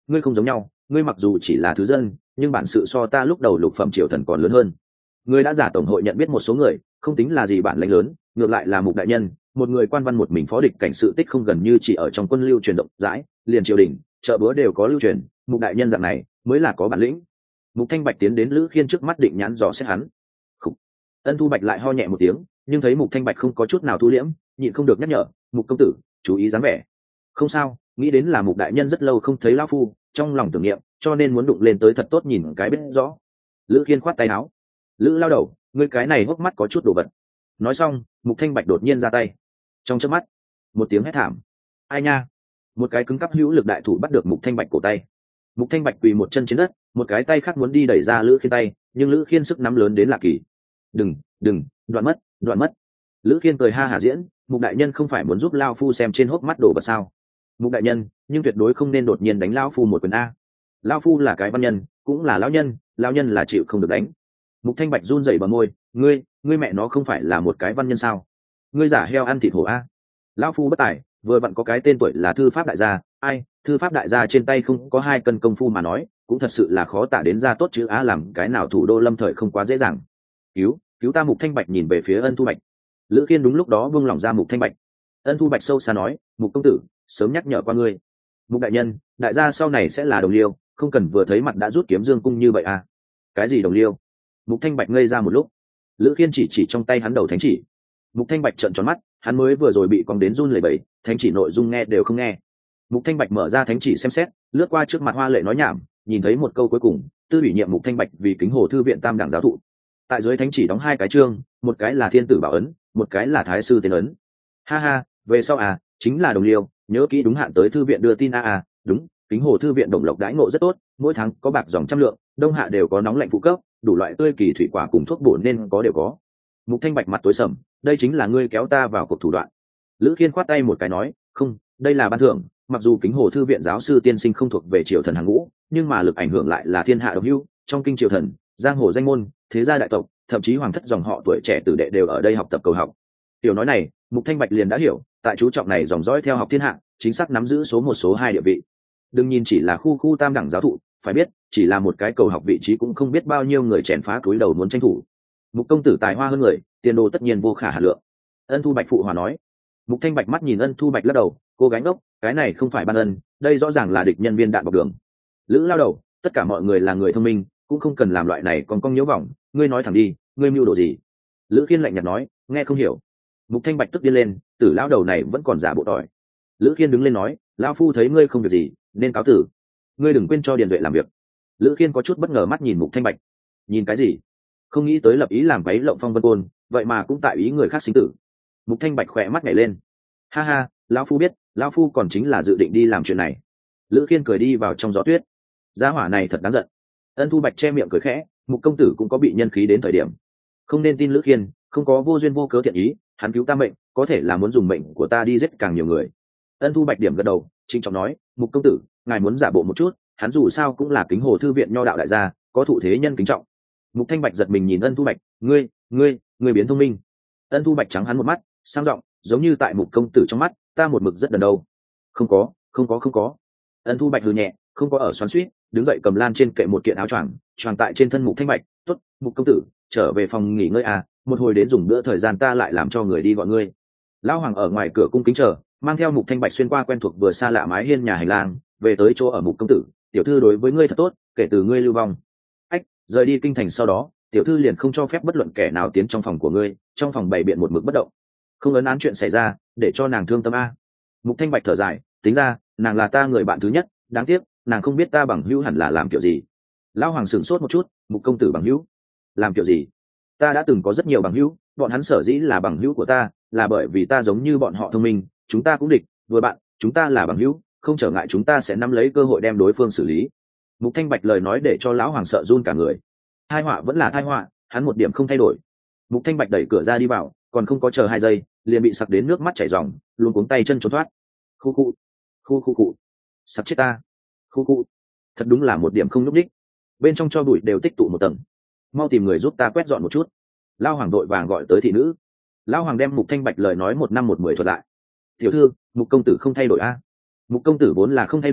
ngươi không giống nhau, ngươi mặc dù chỉ là thứ dân, nhưng bản sự so ta lúc đầu lục phẩm triều thần còn lớn hơn. Ngươi đã giả tổng hội nhận biết một số người, không tính là gì bản lãnh lớn, ngược lại là Mục đại nhân, một người quan văn một mình phó địch cảnh sự tích không gần như chỉ ở trong quân lưu truyền rộng rãi, liền triều đình, chợ búa đều có lưu truyền, Mục đại nhân dạng này mới là có bản lĩnh. Mục Thanh Bạch tiến đến Lữ Khiên trước mắt định nhãn dò xét hắn. Khủ. Ân Thu Bạch lại ho nhẹ một tiếng, nhưng thấy Mục Thanh Bạch không có chút nào thu liễm, nhịn không được nhắc nhở, Mục công tử, chú ý dáng vẻ. Không sao, nghĩ đến là Mục đại nhân rất lâu không thấy lão phu, trong lòng tưởng niệm, cho nên muốn đụng lên tới thật tốt nhìn cái biết rõ. Lữ Khiên khoát tay áo. Lữ lao đầu, ngươi cái này hốc mắt có chút đồ vật. Nói xong, Mục Thanh Bạch đột nhiên ra tay. Trong chớp mắt, một tiếng hét thảm. Ai nha? Một cái cứng cắp hữu lực đại thủ bắt được Mục Thanh Bạch cổ tay. Mục Thanh Bạch quỳ một chân trên đất, một cái tay khác muốn đi đẩy ra Lữ Khiên tay, nhưng Lữ Khiên sức nắm lớn đến lạ kỳ. Đừng, đừng, đoạn mất, đoạn mất. Lữ Khiên cười ha hả diễn, Mục đại nhân không phải muốn giúp lao phu xem trên hốc mắt đồ vật sao? Mục đại nhân, nhưng tuyệt đối không nên đột nhiên đánh lao phu một quyền a. Lao phu là cái văn nhân, cũng là lão nhân, lão nhân là chịu không được đánh. Mục Thanh Bạch run rẩy bờ môi, ngươi, ngươi mẹ nó không phải là một cái văn nhân sao? Ngươi giả heo ăn thịt hổ a. Lão phu bất tài, vừa vặn có cái tên tuổi là thư pháp đại gia, ai, thư pháp đại gia trên tay không có hai cân công phu mà nói, cũng thật sự là khó tả đến ra tốt chữ á, làm cái nào thủ đô lâm thời không quá dễ dàng. Cứu, cứu ta. Mục Thanh Bạch nhìn về phía Ân Thu Bạch. Lữ Khiên đúng lúc đó buông lỏng ra Mục Thanh Bạch. Ân Thu Bạch sâu xa nói, Mục công tử, sớm nhắc nhở qua ngươi. Mục đại nhân, đại gia sau này sẽ là đồng liêu, không cần vừa thấy mặt đã rút kiếm dương cung như vậy à? Cái gì đồng liêu? Mục Thanh Bạch ngây ra một lúc. Lữ Khiên chỉ chỉ trong tay hắn đầu thánh chỉ. Mục Thanh Bạch trợn tròn mắt, hắn mới vừa rồi bị cong đến run lẩy bẩy, thánh chỉ nội dung nghe đều không nghe. Mục Thanh Bạch mở ra thánh chỉ xem xét, lướt qua trước mặt hoa lệ nói nhảm, nhìn thấy một câu cuối cùng, tư ủy nhiệm Mục Thanh Bạch vì Kính Hồ thư viện tam đẳng giáo thụ. Tại dưới thánh chỉ đóng hai cái chương, một cái là thiên tử bảo ấn, một cái là thái sư tên ấn. Ha ha, về sau à, chính là đồng liêu, nhớ kỹ đúng hạn tới thư viện đưa tin a à, đúng, Kính Hồ thư viện đồng lộc đãi ngộ rất tốt, mỗi tháng có bạc dòng trăm lượng, đông hạ đều có nóng lạnh phụ cấp, đủ loại tươi kỳ thủy quả cùng thuốc bổ nên có đều có. Mục Thanh Bạch mặt tối sầm, đây chính là ngươi kéo ta vào cuộc thủ đoạn. Lữ Khiên khoát tay một cái nói, không, đây là ban thưởng, mặc dù Kính Hồ thư viện giáo sư tiên sinh không thuộc về triều thần hàng ngũ, nhưng mà lực ảnh hưởng lại là thiên hạ độc hữu, trong kinh triều thần, giang hồ danh môn, thế gia đại tộc, thậm chí hoàng thất dòng họ tuổi trẻ tử đệ đều ở đây học tập cầu học. Tiểu nói này, Mục Thanh Bạch liền đã hiểu, tại chú trọng này dòng dõi theo học thiên hạ, chính xác nắm giữ số một số hai địa vị. Đừng nhìn chỉ là khu khu tam đẳng giáo thụ, phải biết, chỉ là một cái cầu học vị trí cũng không biết bao nhiêu người chèn phá túi đầu muốn tranh thủ. Mục công tử tài hoa hơn người, tiền đồ tất nhiên vô khả hà lượng. Ân Thu Bạch phụ hòa nói. Mục Thanh Bạch mắt nhìn Ân Thu Bạch lắc đầu, cô gái ngốc, cái này không phải ban ân, đây rõ ràng là địch nhân viên đạn bọc đường. Lữ lao đầu, tất cả mọi người là người thông minh, cũng không cần làm loại này còn cong nhiễu vòng, ngươi nói thẳng đi, ngươi mưu đồ gì? Lữ Khiên lạnh nhạt nói, nghe không hiểu. Mục Thanh Bạch tức điên lên, tử lão đầu này vẫn còn giả bộ tỏi. Lữ Khiên đứng lên nói, lão phu thấy ngươi không việc gì, nên cáo tử. Ngươi đừng quên cho Điền Duệ làm việc. Lữ Khiên có chút bất ngờ mắt nhìn Mục Thanh Bạch. Nhìn cái gì? Không nghĩ tới lập ý làm váy lộng phong vân côn, vậy mà cũng tại ý người khác sinh tử. Mục Thanh Bạch khỏe mắt nhảy lên. Ha ha, lão phu biết, lão phu còn chính là dự định đi làm chuyện này. Lữ Khiên cười đi vào trong gió tuyết. Gia hỏa này thật đáng giận. Ân Thu Bạch che miệng cười khẽ, Mục công tử cũng có bị nhân khí đến thời điểm. Không nên tin Lữ Khiên, không có vô duyên vô cớ thiện ý, hắn cứu ta mệnh, có thể là muốn dùng mệnh của ta đi giết càng nhiều người. Ân Thu Bạch điểm gật đầu, trịnh trọng nói, Mục công tử, ngài muốn giả bộ một chút, hắn dù sao cũng là Kính Hồ thư viện nho đạo đại gia, có thụ thế nhân kính trọng. Mục Thanh Bạch giật mình nhìn Ân Thu Bạch, ngươi, ngươi, ngươi biến thông minh. Ân Thu Bạch trắng hắn một mắt, sang giọng, giống như tại Mục công tử trong mắt, ta một mực rất đần đâu. Không có, không có không có. Ân Thu Bạch hừ nhẹ, không có ở xoắn xuýt, đứng dậy cầm lan trên kệ một kiện áo choàng, choàng tại trên thân Mục Thanh Bạch, tốt, Mục công tử, trở về phòng nghỉ ngơi à, một hồi đến dùng bữa thời gian ta lại làm cho người đi gọi ngươi. Lão Hoàng ở ngoài cửa cung kính chờ, mang theo Mục Thanh Bạch xuyên qua quen thuộc vừa xa lạ mái hiên nhà hành lang, về tới chỗ ở Mục công tử, tiểu thư đối với ngươi thật tốt, kể từ ngươi lưu vong. Ách, rời đi kinh thành sau đó, tiểu thư liền không cho phép bất luận kẻ nào tiến trong phòng của ngươi, trong phòng bày biện một mực bất động, không ấn án chuyện xảy ra, để cho nàng thương tâm a. Mục Thanh Bạch thở dài, tính ra, nàng là ta người bạn thứ nhất, đáng tiếc, nàng không biết ta bằng hữu hẳn là làm kiểu gì. Lão Hoàng sửng sốt một chút, Mục công tử bằng hữu, làm kiểu gì? Ta đã từng có rất nhiều bằng hữu, bọn hắn sở dĩ là bằng hữu của ta, là bởi vì ta giống như bọn họ thông minh, chúng ta cũng địch, vừa bạn, chúng ta là bằng hữu, không trở ngại chúng ta sẽ nắm lấy cơ hội đem đối phương xử lý. Mục Thanh Bạch lời nói để cho lão Hoàng sợ run cả người. Tai họa vẫn là tai họa, hắn một điểm không thay đổi. Mục Thanh Bạch đẩy cửa ra đi vào, còn không có chờ hai giây, liền bị sặc đến nước mắt chảy ròng, luôn cuống tay chân trốn thoát. Khu khu, khu khu khu, sặc chết ta. Khu khu, thật đúng là một điểm không nhúc nhích. Bên trong cho bụi đều tích tụ một tầng. Mau tìm người giúp ta quét dọn một chút. Lão Hoàng đội vàng gọi tới thị nữ. Lão Hoàng đem Mục Thanh Bạch lời nói một năm một mười thuật lại. Tiểu thư, Mục công tử không thay đổi a. Mục công tử vốn là không thay đổi,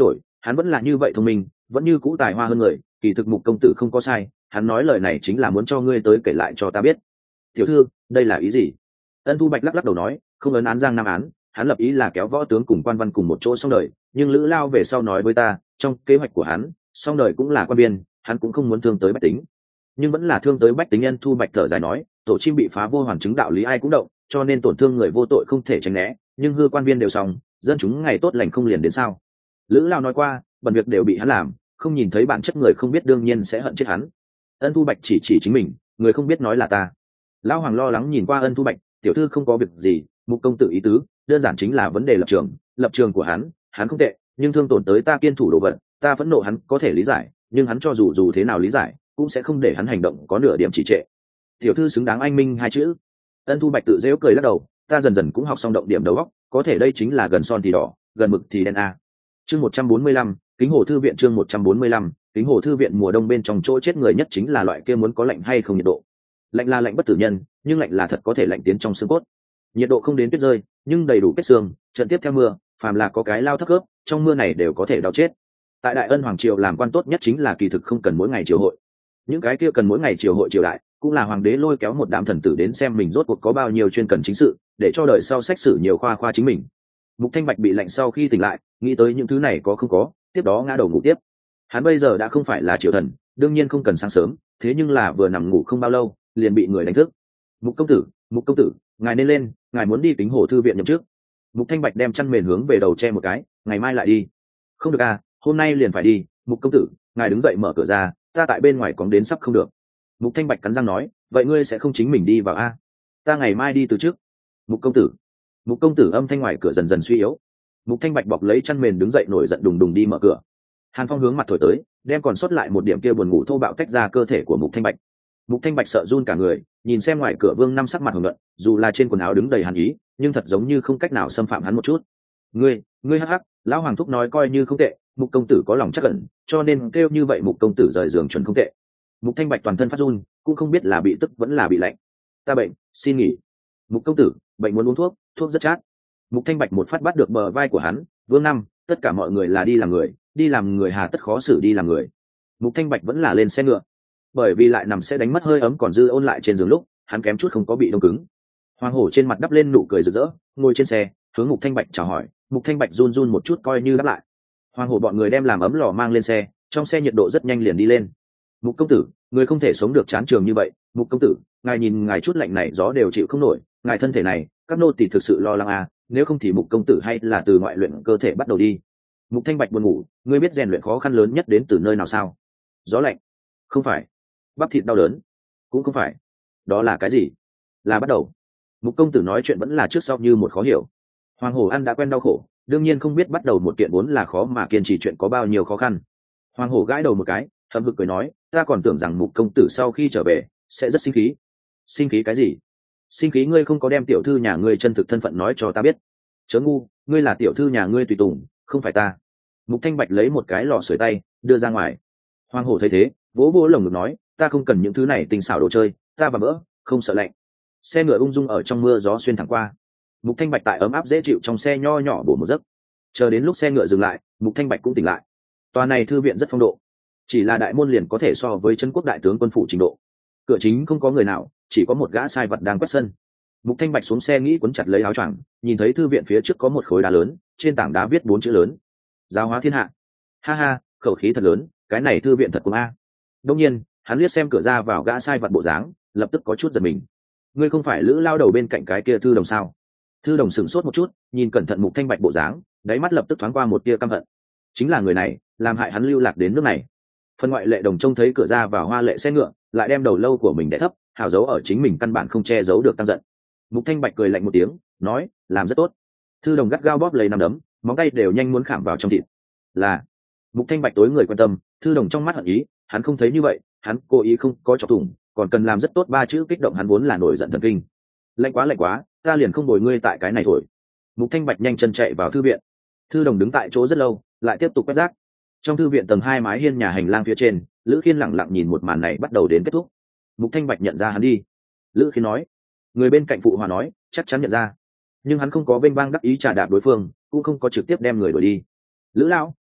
hắn vẫn là như vậy thông minh, vẫn như cũ tài hoa hơn người. Kỳ thực Mục công tử không có sai, hắn nói lời này chính là muốn cho ngươi tới kể lại cho ta biết. Tiểu thư, đây là ý gì? Ân Thu Bạch lắc lắc đầu nói, không ấn án giang nam án, hắn lập ý là kéo võ tướng cùng quan văn cùng một chỗ xong đời, nhưng Lữ Lao về sau nói với ta, trong kế hoạch của hắn, xong đời cũng là quan biên, hắn cũng không muốn thương tới bách tính, nhưng vẫn là thương tới bách tính. Ân Thu Bạch thở dài nói, tổ chim bị phá vô hoàn chứng đạo lý ai cũng động, cho nên tổn thương người vô tội không thể tránh né, nhưng hư quan viên đều xong, dân chúng ngày tốt lành không liền đến sao? Lữ Lao nói qua, bần việc đều bị hắn làm, không nhìn thấy bản chất người không biết đương nhiên sẽ hận chết hắn. Ân Thu Bạch chỉ chỉ chính mình, người không biết nói là ta. Lão Hoàng lo lắng nhìn qua Ân Thu Bạch, tiểu thư không có việc gì, Mục công tử ý tứ đơn giản chính là vấn đề lập trường, lập trường của hắn, hắn không tệ, nhưng thương tổn tới ta kiên thủ đồ vật, ta phẫn nộ hắn có thể lý giải, nhưng hắn cho dù dù thế nào lý giải, cũng sẽ không để hắn hành động có nửa điểm trì trệ. Tiểu thư xứng đáng anh minh hai chữ. Ân Thu Bạch tự dễu cười lắc đầu, ta dần dần cũng học xong động điểm đầu óc, có thể đây chính là gần son thì đỏ, gần mực thì đen a. Chương một trăm bốn mươi lăm, Kính Hồ thư viện. Chương một trăm bốn mươi lăm, Kính Hồ thư viện. Mùa đông bên trong chỗ chết người nhất chính là loại kia muốn có lạnh hay không nhiệt độ. Lạnh là lạnh bất tử nhân, nhưng lạnh là thật có thể lạnh tiến trong xương cốt. Nhiệt độ không đến tuyết rơi, nhưng đầy đủ kết xương, trận tiếp theo mưa, phàm là có cái lao thấp khớp, trong mưa này đều có thể đau chết. Tại Đại Ân hoàng triều làm quan tốt nhất chính là kỳ thực không cần mỗi ngày triều hội. Những cái kia cần mỗi ngày triều hội triều đại, cũng là hoàng đế lôi kéo một đám thần tử đến xem mình rốt cuộc có bao nhiêu chuyên cần chính sự, để cho đời sau sách sử nhiều khoa khoa chính mình. Mục Thanh Bạch bị lạnh sau khi tỉnh lại, nghĩ tới những thứ này có không có, tiếp đó ngã đầu ngủ tiếp. Hắn bây giờ đã không phải là triều thần, đương nhiên không cần sáng sớm, thế nhưng là vừa nằm ngủ không bao lâu, liền bị người đánh thức. Mục công tử, Mục công tử, ngài nên lên, ngài muốn đi Kính Hồ thư viện nhậm chức. Mục Thanh Bạch đem chăn mền hướng về đầu che một cái, ngày mai lại đi. Không được à, hôm nay liền phải đi. Mục công tử, ngài đứng dậy mở cửa ra, ta tại bên ngoài cóng đến sắp không được. Mục Thanh Bạch cắn răng nói, vậy ngươi sẽ không chính mình đi vào a? Ta ngày mai đi từ trước. Mục công tử. Mục công tử âm thanh ngoài cửa dần dần suy yếu. Mục Thanh Bạch bọc lấy chăn mền đứng dậy nổi giận đùng đùng đi mở cửa. Hàn Phong hướng mặt thổi tới, đem còn sót lại một điểm kia buồn ngủ thô bạo tách ra cơ thể của Mục Thanh Bạch. Mục Thanh Bạch sợ run cả người, nhìn xem ngoài cửa Vương Năm sắc mặt hồng nhuận, dù là trên quần áo đứng đầy hàn ý, nhưng thật giống như không cách nào xâm phạm hắn một chút. Ngươi, ngươi hắc hắc, lão hoàng thúc nói coi như không tệ, Mục công tử có lòng chắc ẩn, cho nên kêu như vậy Mục công tử rời giường chuẩn không tệ. Mục Thanh Bạch toàn thân phát run, cũng không biết là bị tức vẫn là bị lạnh. Ta bệnh, xin nghỉ. Mục công tử, bệnh muốn uống thuốc, thuốc rất chát. Mục Thanh Bạch một phát bắt được bờ vai của hắn, Vương Năm, tất cả mọi người là đi làm người, đi làm người hà tất khó xử đi làm người. Mục Thanh Bạch vẫn là lên xe ngựa, bởi vì lại nằm sẽ đánh mất hơi ấm còn dư ôn lại trên giường lúc, hắn kém chút không có bị đông cứng. Hoàng Hổ trên mặt đắp lên nụ cười rực rỡ, ngồi trên xe, hướng Mục Thanh Bạch chào hỏi. Mục Thanh Bạch run run một chút coi như đáp lại. Hoàng Hổ bọn người đem làm ấm lò mang lên xe, trong xe nhiệt độ rất nhanh liền đi lên. Mục công tử, người không thể sống được chán trường như vậy. Mục công tử, ngài nhìn ngài chút lạnh này gió đều chịu không nổi, ngài thân thể này, các nô tỳ thực sự lo lắng à, nếu không thì Mục công tử hay là từ ngoại luyện cơ thể bắt đầu đi. Mục Thanh Bạch buồn ngủ, ngươi biết rèn luyện khó khăn lớn nhất đến từ nơi nào sao? Gió lạnh? Không phải. Bắp thịt đau đớn? Cũng không phải. Đó là cái gì? Là bắt đầu. Mục công tử nói chuyện vẫn là trước sau như một khó hiểu. Hoàng Hổ ăn đã quen đau khổ, đương nhiên không biết bắt đầu một kiện vốn là khó mà kiên trì chuyện có bao nhiêu khó khăn. Hoàng Hổ gãi đầu một cái, hậm hực cười nói, ta còn tưởng rằng Mục công tử sau khi trở về sẽ rất sinh khí. Sinh khí cái gì? Sinh khí ngươi không có đem tiểu thư nhà ngươi chân thực thân phận nói cho ta biết. Chớ ngu, ngươi là tiểu thư nhà ngươi tùy tùng, không phải ta. Mục Thanh Bạch lấy một cái lò sưởi tay đưa ra ngoài. Hoàng Hổ thấy thế, vỗ vỗ lồng ngực nói, ta không cần những thứ này tinh xảo đồ chơi, ta và mỡ không sợ lạnh. Xe ngựa ung dung ở trong mưa gió xuyên thẳng qua. Mục Thanh Bạch tại ấm áp dễ chịu trong xe nho nhỏ bổ một giấc. Chờ đến lúc xe ngựa dừng lại, Mục Thanh Bạch cũng tỉnh lại. Tòa này thư viện rất phong độ, chỉ là đại môn liền có thể so với trấn quốc đại tướng quân phủ trình độ. Cửa chính không có người nào, chỉ có một gã sai vật đang quét sân. Mục Thanh Bạch xuống xe nghĩ quấn chặt lấy áo choàng, nhìn thấy thư viện phía trước có một khối đá lớn, trên tảng đá viết bốn chữ lớn: Giáo hóa thiên hạ. Ha ha, khẩu khí thật lớn, cái này thư viện thật cuồng a. Đương nhiên, hắn liếc xem cửa ra vào gã sai vật bộ dáng, lập tức có chút giật mình. Ngươi không phải Lữ lao đầu bên cạnh cái kia thư đồng sao? Thư đồng sửng sốt một chút, nhìn cẩn thận Mục Thanh Bạch bộ dáng, đáy mắt lập tức thoáng qua một tia căm hận. Chính là người này, làm hại hắn lưu lạc đến nước này. Phần ngoại lệ đồng trông thấy cửa ra vào hoa lệ xe ngựa, lại đem đầu lâu của mình đè thấp, hào giấu ở chính mình căn bản không che giấu được tăng giận. Mục Thanh Bạch cười lạnh một tiếng, nói, làm rất tốt. Thư đồng gắt gao bóp lấy nắm đấm, móng tay đều nhanh muốn khảm vào trong thịt. Là. Mục Thanh Bạch tối người quan tâm, thư đồng trong mắt hận ý, hắn không thấy như vậy, hắn cố ý không có chọc thủng, còn cần làm rất tốt ba chữ kích động hắn vốn là nổi giận thần kinh. Lạnh quá lạnh quá, ta liền không bồi ngươi tại cái này thổi. Mục Thanh Bạch nhanh chân chạy vào thư viện. Thư đồng đứng tại chỗ rất lâu, lại tiếp tục quét rác. Trong thư viện tầng hai mái hiên nhà hành lang phía trên, Lữ Khiên lặng lặng nhìn một màn này bắt đầu đến kết thúc. Mục Thanh Bạch nhận ra hắn đi. Lữ Khiên nói. Người bên cạnh phụ hòa nói, chắc chắn nhận ra. Nhưng hắn không có vênh vang đắc ý trà đạp đối phương, cũng không có trực tiếp đem người đuổi đi. Lữ lão,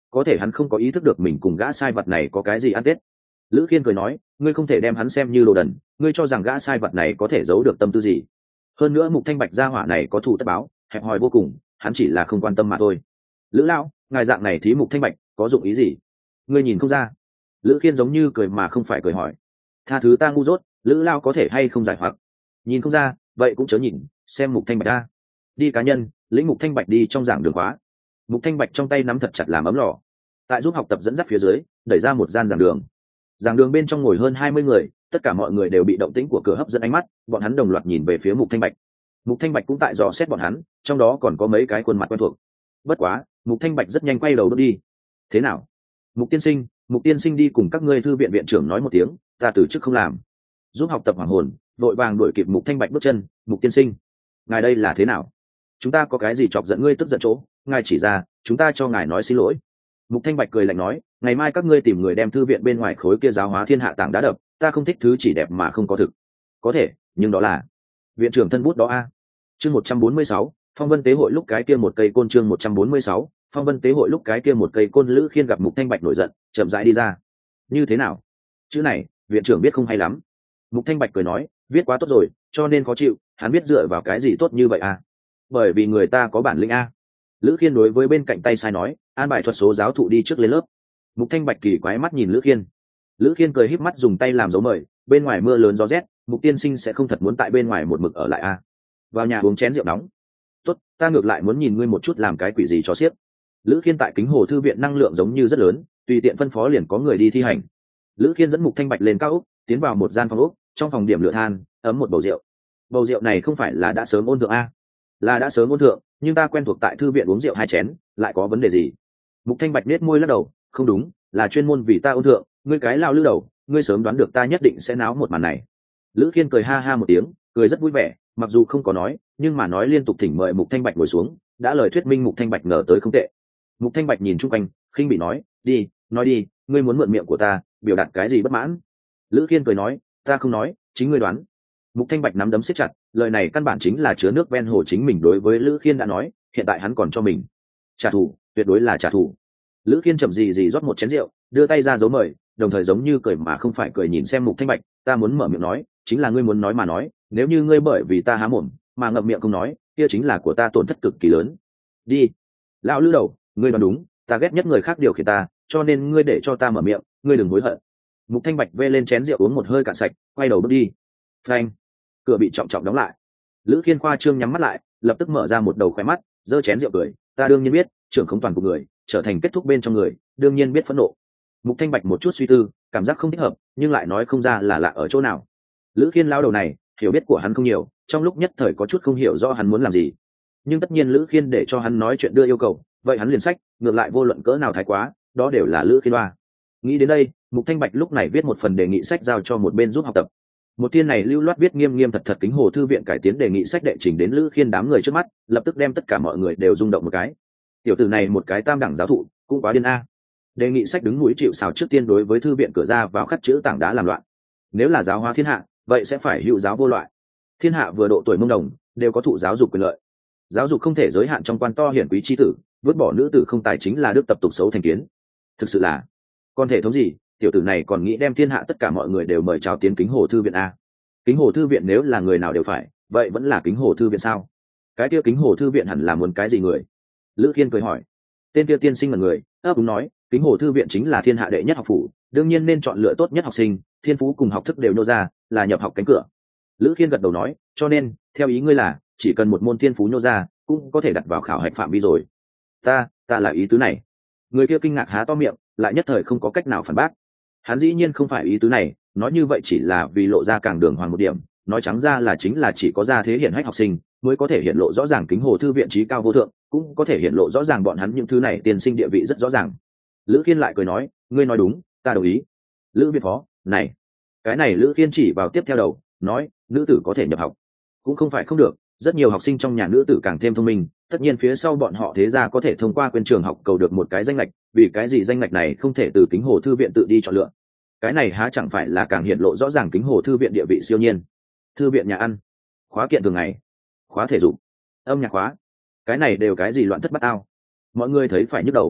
có thể hắn không có ý thức được mình cùng gã sai vật này có cái gì ăn tết. Lữ Khiên cười nói, ngươi không thể đem hắn xem như đồ đần, ngươi cho rằng gã sai vật này có thể giấu được tâm tư gì? Hơn nữa Mục Thanh Bạch gia hỏa này có thù tất báo, hẹp hòi vô cùng, hắn chỉ là không quan tâm mà thôi. Lữ lão, ngài dạng này thí Mục Thanh Bạch có dụng ý gì? Ngươi nhìn không ra? Lữ Khiên giống như cười mà không phải cười hỏi. Tha thứ ta ngu dốt, Lữ lão có thể hay không giải hoặc? Nhìn không ra, vậy cũng chớ nhìn, xem Mục Thanh Bạch ta. Đi cá nhân, lĩnh Mục Thanh Bạch đi trong giảng đường khóa. Mục Thanh Bạch trong tay nắm thật chặt làm ấm lò, tại giúp học tập dẫn dắt phía dưới, đẩy ra một gian giảng đường. Giảng đường bên trong ngồi hơn hai mươi người, tất cả mọi người đều bị động tĩnh của cửa hấp dẫn ánh mắt, bọn hắn đồng loạt nhìn về phía Mục Thanh Bạch. Mục Thanh Bạch cũng tại dò xét bọn hắn, trong đó còn có mấy cái khuôn mặt quen thuộc. Bất quá, Mục Thanh Bạch rất nhanh quay đầu bước đi. Thế nào? Mục tiên sinh, Mục tiên sinh đi cùng các ngươi thư viện viện trưởng nói một tiếng, ta từ chức không làm. Giúp học tập hoàng hồn, vội vàng đuổi kịp Mục Thanh Bạch bước chân. Mục tiên sinh, ngài đây là thế nào? Chúng ta có cái gì chọc giận ngươi tức giận chỗ? Ngài chỉ ra, chúng ta cho ngài nói xin lỗi. Mục Thanh Bạch cười lạnh nói, ngày mai các ngươi tìm người đem thư viện bên ngoài khối kia giáo hóa thiên hạ tảng đá đập, ta không thích thứ chỉ đẹp mà không có thực. Có thể, nhưng đó là viện trưởng thân bút đó a. Chương một trăm bốn mươi sáu, Phong Vân tế hội lúc cái kia một cây côn. Chương một trăm bốn mươi sáu, Phong Vân tế hội lúc cái kia một cây côn. Lữ Khiên gặp Mục Thanh Bạch nổi giận, chậm rãi đi ra. Như thế nào? Chữ này, viện trưởng biết không hay lắm. Mục Thanh Bạch cười nói, viết quá tốt rồi, cho nên khó chịu, hắn biết dựa vào cái gì tốt như vậy a? Bởi vì người ta có bản lĩnh a. Lữ Khiên đối với bên cạnh tay sai nói, an bài thuật số giáo thụ đi trước lên lớp. Mục Thanh Bạch kỳ quái mắt nhìn Lữ Khiên. Lữ Khiên cười híp mắt dùng tay làm dấu mời, bên ngoài mưa lớn gió rét, Mục tiên sinh sẽ không thật muốn tại bên ngoài một mực ở lại a? Vào nhà uống chén rượu nóng. Tốt, ta ngược lại muốn nhìn ngươi một chút làm cái quỷ gì cho xiếc. Lữ Khiên tại Kính Hồ thư viện năng lượng giống như rất lớn, tùy tiện phân phó liền có người đi thi hành. Lữ Khiên dẫn Mục Thanh Bạch lên cao ốc, tiến vào một gian phòng ốc, trong phòng điểm lửa than, ấm một bầu rượu. Bầu rượu này không phải là đã sớm ôn thượng a? Là đã sớm ôn thượng, nhưng ta quen thuộc tại thư viện uống rượu hai chén, lại có vấn đề gì? Mục Thanh Bạch nết môi lắc đầu, không đúng, là chuyên môn vì ta ôn thượng, ngươi cái lao lư đầu, ngươi sớm đoán được ta nhất định sẽ náo một màn này. Lữ Khiên cười ha ha một tiếng, cười rất vui vẻ, mặc dù không có nói, nhưng mà nói liên tục thỉnh mời Mục Thanh Bạch ngồi xuống, đã lời thuyết minh Mục Thanh Bạch ngờ tới không tệ. Mục Thanh Bạch nhìn chung quanh, khinh bị nói, đi, nói đi, ngươi muốn mượn miệng của ta, biểu đạt cái gì bất mãn? Lữ Khiên cười nói, ta không nói, chính ngươi đoán. Mục Thanh Bạch nắm đấm siết chặt, lời này căn bản chính là chứa nước ven hồ chính mình đối với Lữ Khiên đã nói, hiện tại hắn còn cho mình trả thù, tuyệt đối là trả thù. Lữ Khiên chậm gì gì rót một chén rượu, đưa tay ra dấu mời, đồng thời giống như cười mà không phải cười nhìn xem Mục Thanh Bạch, ta muốn mở miệng nói, chính là ngươi muốn nói mà nói, nếu như ngươi bởi vì ta há mồm mà ngậm miệng không nói, kia chính là của ta tổn thất cực kỳ lớn. Đi, lão lữ đầu, ngươi đoán đúng, ta ghét nhất người khác điều khiển ta, cho nên ngươi để cho ta mở miệng, ngươi đừng hối hận. Mục Thanh Bạch vê lên chén rượu uống một hơi cạn sạch, quay đầu bước đi. Phanh, cửa bị trọng trọng đóng lại. Lữ Khiên khoa trương nhắm mắt lại, lập tức mở ra một đầu khóe mắt, giơ chén rượu cười, ta đương nhiên biết, trưởng không toàn của người, trở thành kết thúc bên trong người, đương nhiên biết phẫn nộ. Mục Thanh Bạch một chút suy tư, cảm giác không thích hợp, nhưng lại nói không ra là lạ ở chỗ nào. Lữ Khiên lao đầu này, hiểu biết của hắn không nhiều, trong lúc nhất thời có chút không hiểu rõ hắn muốn làm gì. Nhưng tất nhiên Lữ Khiên để cho hắn nói chuyện đưa yêu cầu, vậy hắn liền sách, ngược lại vô luận cỡ nào thái quá, đó đều là Lữ Khiên đoa. Nghĩ đến đây, Mục Thanh Bạch lúc này viết một phần đề nghị sách giao cho một bên giúp học tập. Một tiên này lưu loát viết nghiêm nghiêm thật thật Kính Hồ thư viện cải tiến đề nghị sách đệ trình đến Lữ Khiên đám người trước mắt, lập tức đem tất cả mọi người đều rung động một cái. Tiểu tử này một cái tam đẳng giáo thụ, cũng quá điên a. Đề nghị sách đứng núi chịu sào trước tiên đối với thư viện cửa ra vào khắc chữ tảng đá làm loạn. Nếu là giáo hóa thiên hạ, vậy sẽ phải hữu giáo vô loại. Thiên hạ vừa độ tuổi mông đồng, đều có thụ giáo dục quyền lợi. Giáo dục không thể giới hạn trong quan to hiển quý chi tử, vứt bỏ nữ tử không tài chính là đức tập tục xấu thành kiến. Thực sự là, còn thể thống gì, tiểu tử này còn nghĩ đem thiên hạ tất cả mọi người đều mời chào tiến Kính Hồ thư viện a. Kính Hồ thư viện nếu là người nào đều phải, vậy vẫn là Kính Hồ thư viện sao? Cái kia Kính Hồ thư viện hẳn là muốn cái gì người? Lữ Khiên cười hỏi. Tên kia tiên sinh là người, ấp úng nói, Kính Hồ thư viện chính là thiên hạ đệ nhất học phủ, đương nhiên nên chọn lựa tốt nhất học sinh, thiên phú cùng học thức đều nô ra, là nhập học cánh cửa. Lữ Khiên gật đầu nói, cho nên, theo ý ngươi là, chỉ cần một môn thiên phú nô ra, cũng có thể đặt vào khảo hạch phạm vi rồi. Ta, ta là ý tứ này. Người kia kinh ngạc há to miệng, lại nhất thời không có cách nào phản bác. Hắn dĩ nhiên không phải ý tứ này, nói như vậy chỉ là vì lộ ra càng đường hoàng một điểm, nói trắng ra là chính là chỉ có ra thế hiển hách học sinh mới có thể hiện lộ rõ ràng Kính Hồ thư viện trí cao vô thượng, cũng có thể hiện lộ rõ ràng bọn hắn những thứ này tiên sinh địa vị rất rõ ràng. Lữ Khiên lại cười nói, ngươi nói đúng, ta đồng ý. Lữ Việt phó, này, cái này Lữ Khiên chỉ vào tiếp theo đầu, nói, nữ tử có thể nhập học, cũng không phải không được, rất nhiều học sinh trong nhà nữ tử càng thêm thông minh, tất nhiên phía sau bọn họ thế gia có thể thông qua quyền trường học cầu được một cái danh lệch, vì cái gì danh lệch này không thể từ Kính Hồ thư viện tự đi chọn lựa? Cái này há chẳng phải là càng hiện lộ rõ ràng Kính Hồ thư viện địa vị siêu nhiên. Thư viện nhà ăn, khóa kiện thường ngày, khóa thể dục, âm nhạc khóa, cái này đều cái gì loạn thất bát ao, mọi người thấy phải nhức đầu.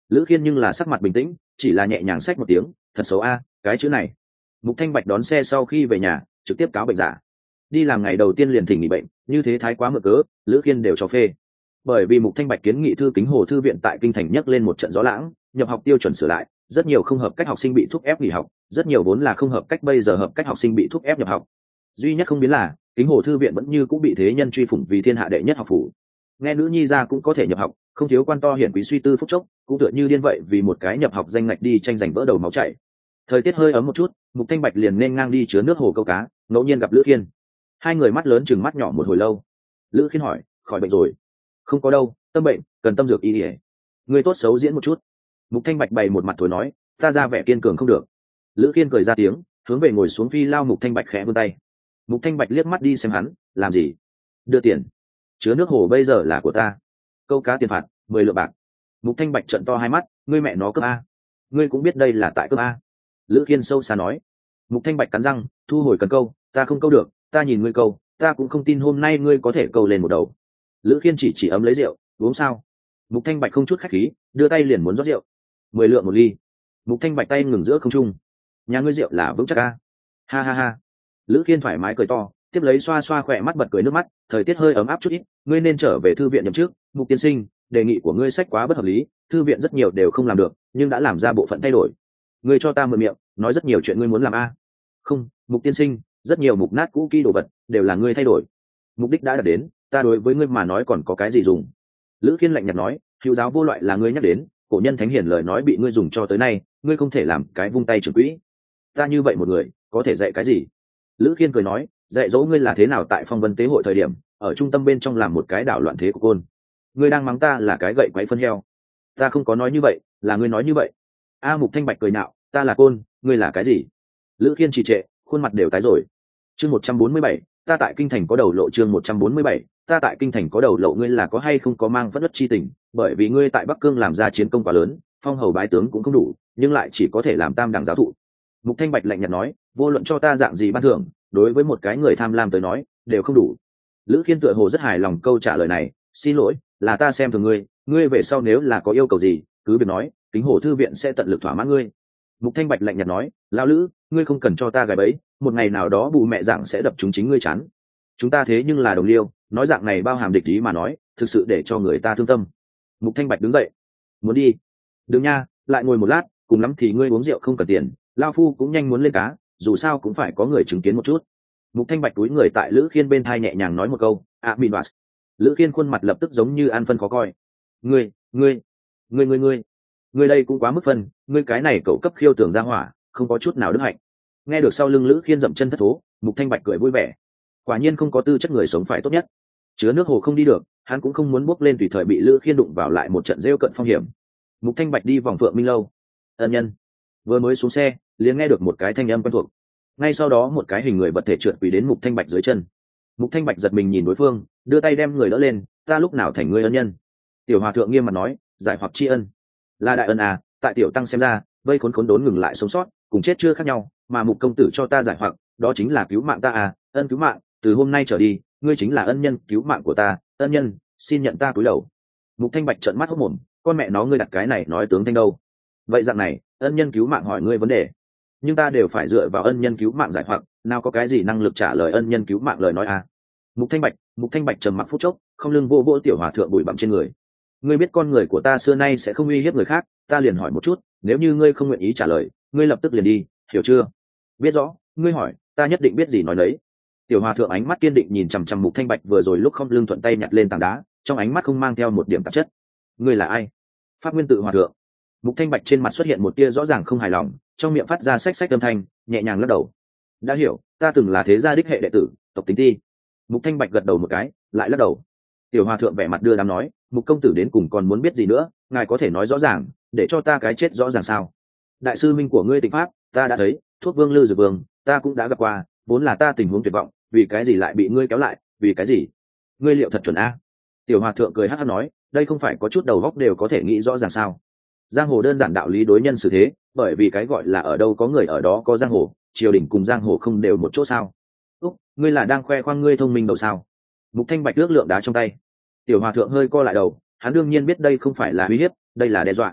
Lữ Khiên nhưng là sắc mặt bình tĩnh, chỉ là nhẹ nhàng xách một tiếng, thật xấu a, cái chữ này. Mục Thanh Bạch đón xe sau khi về nhà, trực tiếp cáo bệnh giả. Đi làm ngày đầu tiên liền thỉnh nghỉ bệnh, như thế thái quá mượn cớ, Lữ Khiên đều cho phê. Bởi vì Mục Thanh Bạch kiến nghị thư kính Hồ thư viện tại kinh thành nhấc lên một trận gió lãng, nhập học tiêu chuẩn sửa lại, rất nhiều không hợp cách học sinh bị thúc ép nghỉ học, rất nhiều vốn là không hợp cách bây giờ hợp cách học sinh bị thúc ép nhập học. Duy nhất không biến là, kính Hồ thư viện vẫn như cũng bị thế nhân truy phủng vì thiên hạ đệ nhất học phủ. Nghe nữ nhi ra cũng có thể nhập học, không thiếu quan to hiển quý suy tư phúc chốc, cũng tựa như điên vậy vì một cái nhập học danh ngạch đi tranh giành vỡ đầu máu chảy. Thời tiết hơi ấm một chút, Mục Thanh Bạch liền nên ngang đi chứa nước hồ câu cá, ngẫu nhiên gặp Lữ Khiên. Hai người mắt lớn chừng mắt nhỏ một hồi lâu. Lữ Khiên hỏi, khỏi bệnh rồi? Không có đâu, tâm bệnh, cần tâm dược y ỉa. Người tốt xấu diễn một chút. Mục Thanh Bạch bày một mặt thối nói, ta ra vẻ kiên cường không được. Lữ Khiên cười ra tiếng, hướng về ngồi xuống phi lao Mục Thanh Bạch khẽ vươn tay. Mục Thanh Bạch liếc mắt đi xem hắn, làm gì? Đưa tiền. Chứa nước hồ bây giờ là của ta. Câu cá tiền phạt, mười lượng bạc. Mục Thanh Bạch trợn to hai mắt, ngươi mẹ nó cướp a. Ngươi cũng biết đây là tại cướp a. Lữ Khiên sâu xa nói. Mục Thanh Bạch cắn răng, thu hồi cần câu, ta không câu được, ta nhìn ngươi câu, ta cũng không tin hôm nay ngươi có thể câu lên một đầu. Lữ Khiên chỉ chỉ ấm lấy rượu, uống sao? Mục Thanh Bạch không chút khách khí, đưa tay liền muốn rót rượu. Mười lượng một ly. Mục Thanh Bạch tay ngừng giữa không trung. Nhà ngươi rượu là vững chắc a. Ha ha ha. Lữ Khiên thoải mái cười to, tiếp lấy xoa xoa khỏe mắt bật cười nước mắt, thời tiết hơi ấm áp chút ít, ngươi nên trở về thư viện nhậm chức. Mục tiên sinh, đề nghị của ngươi sách quá bất hợp lý, thư viện rất nhiều đều không làm được, nhưng đã làm ra bộ phận thay đổi. Ngươi cho ta mượn miệng, nói rất nhiều chuyện ngươi muốn làm a. Không, Mục tiên sinh, rất nhiều mục nát cũ kỹ đồ vật đều là ngươi thay đổi. Mục đích đã đạt đến, ta đối với ngươi mà nói còn có cái gì dùng? Lữ Khiên lạnh nhạt nói, hữu giáo vô loại là ngươi nhắc đến, cổ nhân thánh hiền lời nói bị ngươi dùng cho tới nay, ngươi không thể làm cái vung tay trưởng quỹ. Ta như vậy một người, có thể dạy cái gì? Lữ Khiên cười nói, dạy dỗ ngươi là thế nào tại phong vân tế hội thời điểm, ở trung tâm bên trong làm một cái đảo loạn thế của côn. Ngươi đang mắng ta là cái gậy quấy phân heo. Ta không có nói như vậy, là ngươi nói như vậy. A Mục Thanh Bạch cười nạo, ta là côn, ngươi là cái gì? Lữ Khiên trì trệ, khuôn mặt đều tái rồi. Chương một trăm bốn mươi bảy, ta tại kinh thành có đầu lộ. Chương một trăm bốn mươi bảy, ta tại kinh thành có đầu lộ. Ngươi là có hay không có mang phẫn uất chi tình, bởi vì ngươi tại Bắc Cương làm ra chiến công quá lớn, phong hầu bái tướng cũng không đủ, nhưng lại chỉ có thể làm tam đẳng giáo thụ. Mục Thanh Bạch lạnh nhạt nói, vô luận cho ta dạng gì ban thưởng, đối với một cái người tham lam tới nói, đều không đủ. Lữ Khiên tựa hồ rất hài lòng câu trả lời này, xin lỗi, là ta xem thường ngươi, ngươi về sau nếu là có yêu cầu gì, cứ việc nói, kính Hồ thư viện sẽ tận lực thỏa mãn ngươi. Mục Thanh Bạch lạnh nhạt nói, lão Lữ, ngươi không cần cho ta gài bẫy, một ngày nào đó bù mẹ dạng sẽ đập chúng chính ngươi chán. Chúng ta thế nhưng là đồng liêu, nói dạng này bao hàm địch ý mà nói, thực sự để cho người ta thương tâm. Mục Thanh Bạch đứng dậy, muốn đi? Đừng nha, lại ngồi một lát, cùng lắm thì ngươi uống rượu không cần tiền, lao phu cũng nhanh muốn lên cá, dù sao cũng phải có người chứng kiến một chút. Mục Thanh Bạch túi người tại Lữ Khiên bên thai nhẹ nhàng nói một câu, a mìn đoạt. Lữ Khiên khuôn mặt lập tức giống như ăn phân khó coi. Ngươi, ngươi, ngươi ngươi ngươi, ngươi đây cũng quá mức phân, ngươi cái này cậu cấp khiêu tưởng ra hỏa, không có chút nào đức hạnh. Nghe được sau lưng Lữ Khiên dậm chân thất thố, Mục Thanh Bạch cười vui vẻ. Quả nhiên không có tư chất người sống phải tốt nhất. Chứa nước hồ không đi được, hắn cũng không muốn bước lên tùy thời bị Lữ Khiên đụng vào lại một trận rêu cận phong hiểm. Mục Thanh Bạch đi vòng Phượng Minh lâu. Ân nhân vừa mới xuống xe, liền nghe được một cái thanh âm quen thuộc. Ngay sau đó một cái hình người vật thể trượt quỳ đến Mục Thanh Bạch dưới chân. Mục Thanh Bạch giật mình nhìn đối phương, đưa tay đem người đỡ lên, ta lúc nào thành ngươi ân nhân? Tiểu hòa thượng nghiêm mặt nói, giải hoặc tri ân là đại ân à, tại tiểu tăng xem ra, vây khốn khốn đốn ngừng lại sống sót, cùng chết chưa khác nhau, mà Mục công tử cho ta giải hoặc, đó chính là cứu mạng ta à, ân cứu mạng, từ hôm nay trở đi, ngươi chính là ân nhân cứu mạng của ta, ân nhân, xin nhận ta cúi đầu. Mục Thanh Bạch trợn mắt hốt mồm, con mẹ nó ngươi đặt cái này nói tướng thanh đâu? Vậy dạng này, ân nhân cứu mạng hỏi ngươi vấn đề, nhưng ta đều phải dựa vào ân nhân cứu mạng giải hoặc, nào có cái gì năng lực trả lời ân nhân cứu mạng lời nói à? Mục Thanh Bạch, Mục Thanh Bạch trầm mặc phút chốc, không lưng vô vô tiểu hòa thượng bụi bặm trên người. Ngươi biết con người của ta xưa nay sẽ không uy hiếp người khác, ta liền hỏi một chút, nếu như ngươi không nguyện ý trả lời, ngươi lập tức liền đi, hiểu chưa? Biết rõ, ngươi hỏi, ta nhất định biết gì nói đấy. Tiểu hòa thượng ánh mắt kiên định nhìn chằm chằm Mục Thanh Bạch vừa rồi lúc không lưng thuận tay nhặt lên tảng đá, trong ánh mắt không mang theo một điểm tạp chất. Ngươi là ai? Pháp Nguyên Tự hòa thượng. Mục Thanh Bạch trên mặt xuất hiện một tia rõ ràng không hài lòng, trong miệng phát ra xách xách âm thanh, nhẹ nhàng lắc đầu. Đã hiểu, ta từng là thế gia đích hệ đệ tử, tộc Tính Ti. Mục Thanh Bạch gật đầu một cái, lại lắc đầu. Tiểu hòa thượng vẻ mặt đưa đám nói, Mục công tử đến cùng còn muốn biết gì nữa, ngài có thể nói rõ ràng, để cho ta cái chết rõ ràng sao? Đại sư minh của ngươi Tịnh Pháp, ta đã thấy, thuốc vương Lư Dược Vương, ta cũng đã gặp qua, vốn là ta tình huống tuyệt vọng, vì cái gì lại bị ngươi kéo lại, vì cái gì? Ngươi liệu thật chuẩn a? Tiểu hòa thượng cười hắc hắc nói, đây không phải có chút đầu óc đều có thể nghĩ rõ ràng sao? Giang hồ đơn giản đạo lý đối nhân xử thế, bởi vì cái gọi là ở đâu có người ở đó có giang hồ, triều đình cùng giang hồ không đều một chỗ sao? Úc, ngươi là đang khoe khoang ngươi thông minh đầu sao? Mục Thanh Bạch ước lượng đá trong tay. Tiểu hòa thượng hơi co lại đầu, hắn đương nhiên biết đây không phải là uy hiếp, đây là đe dọa.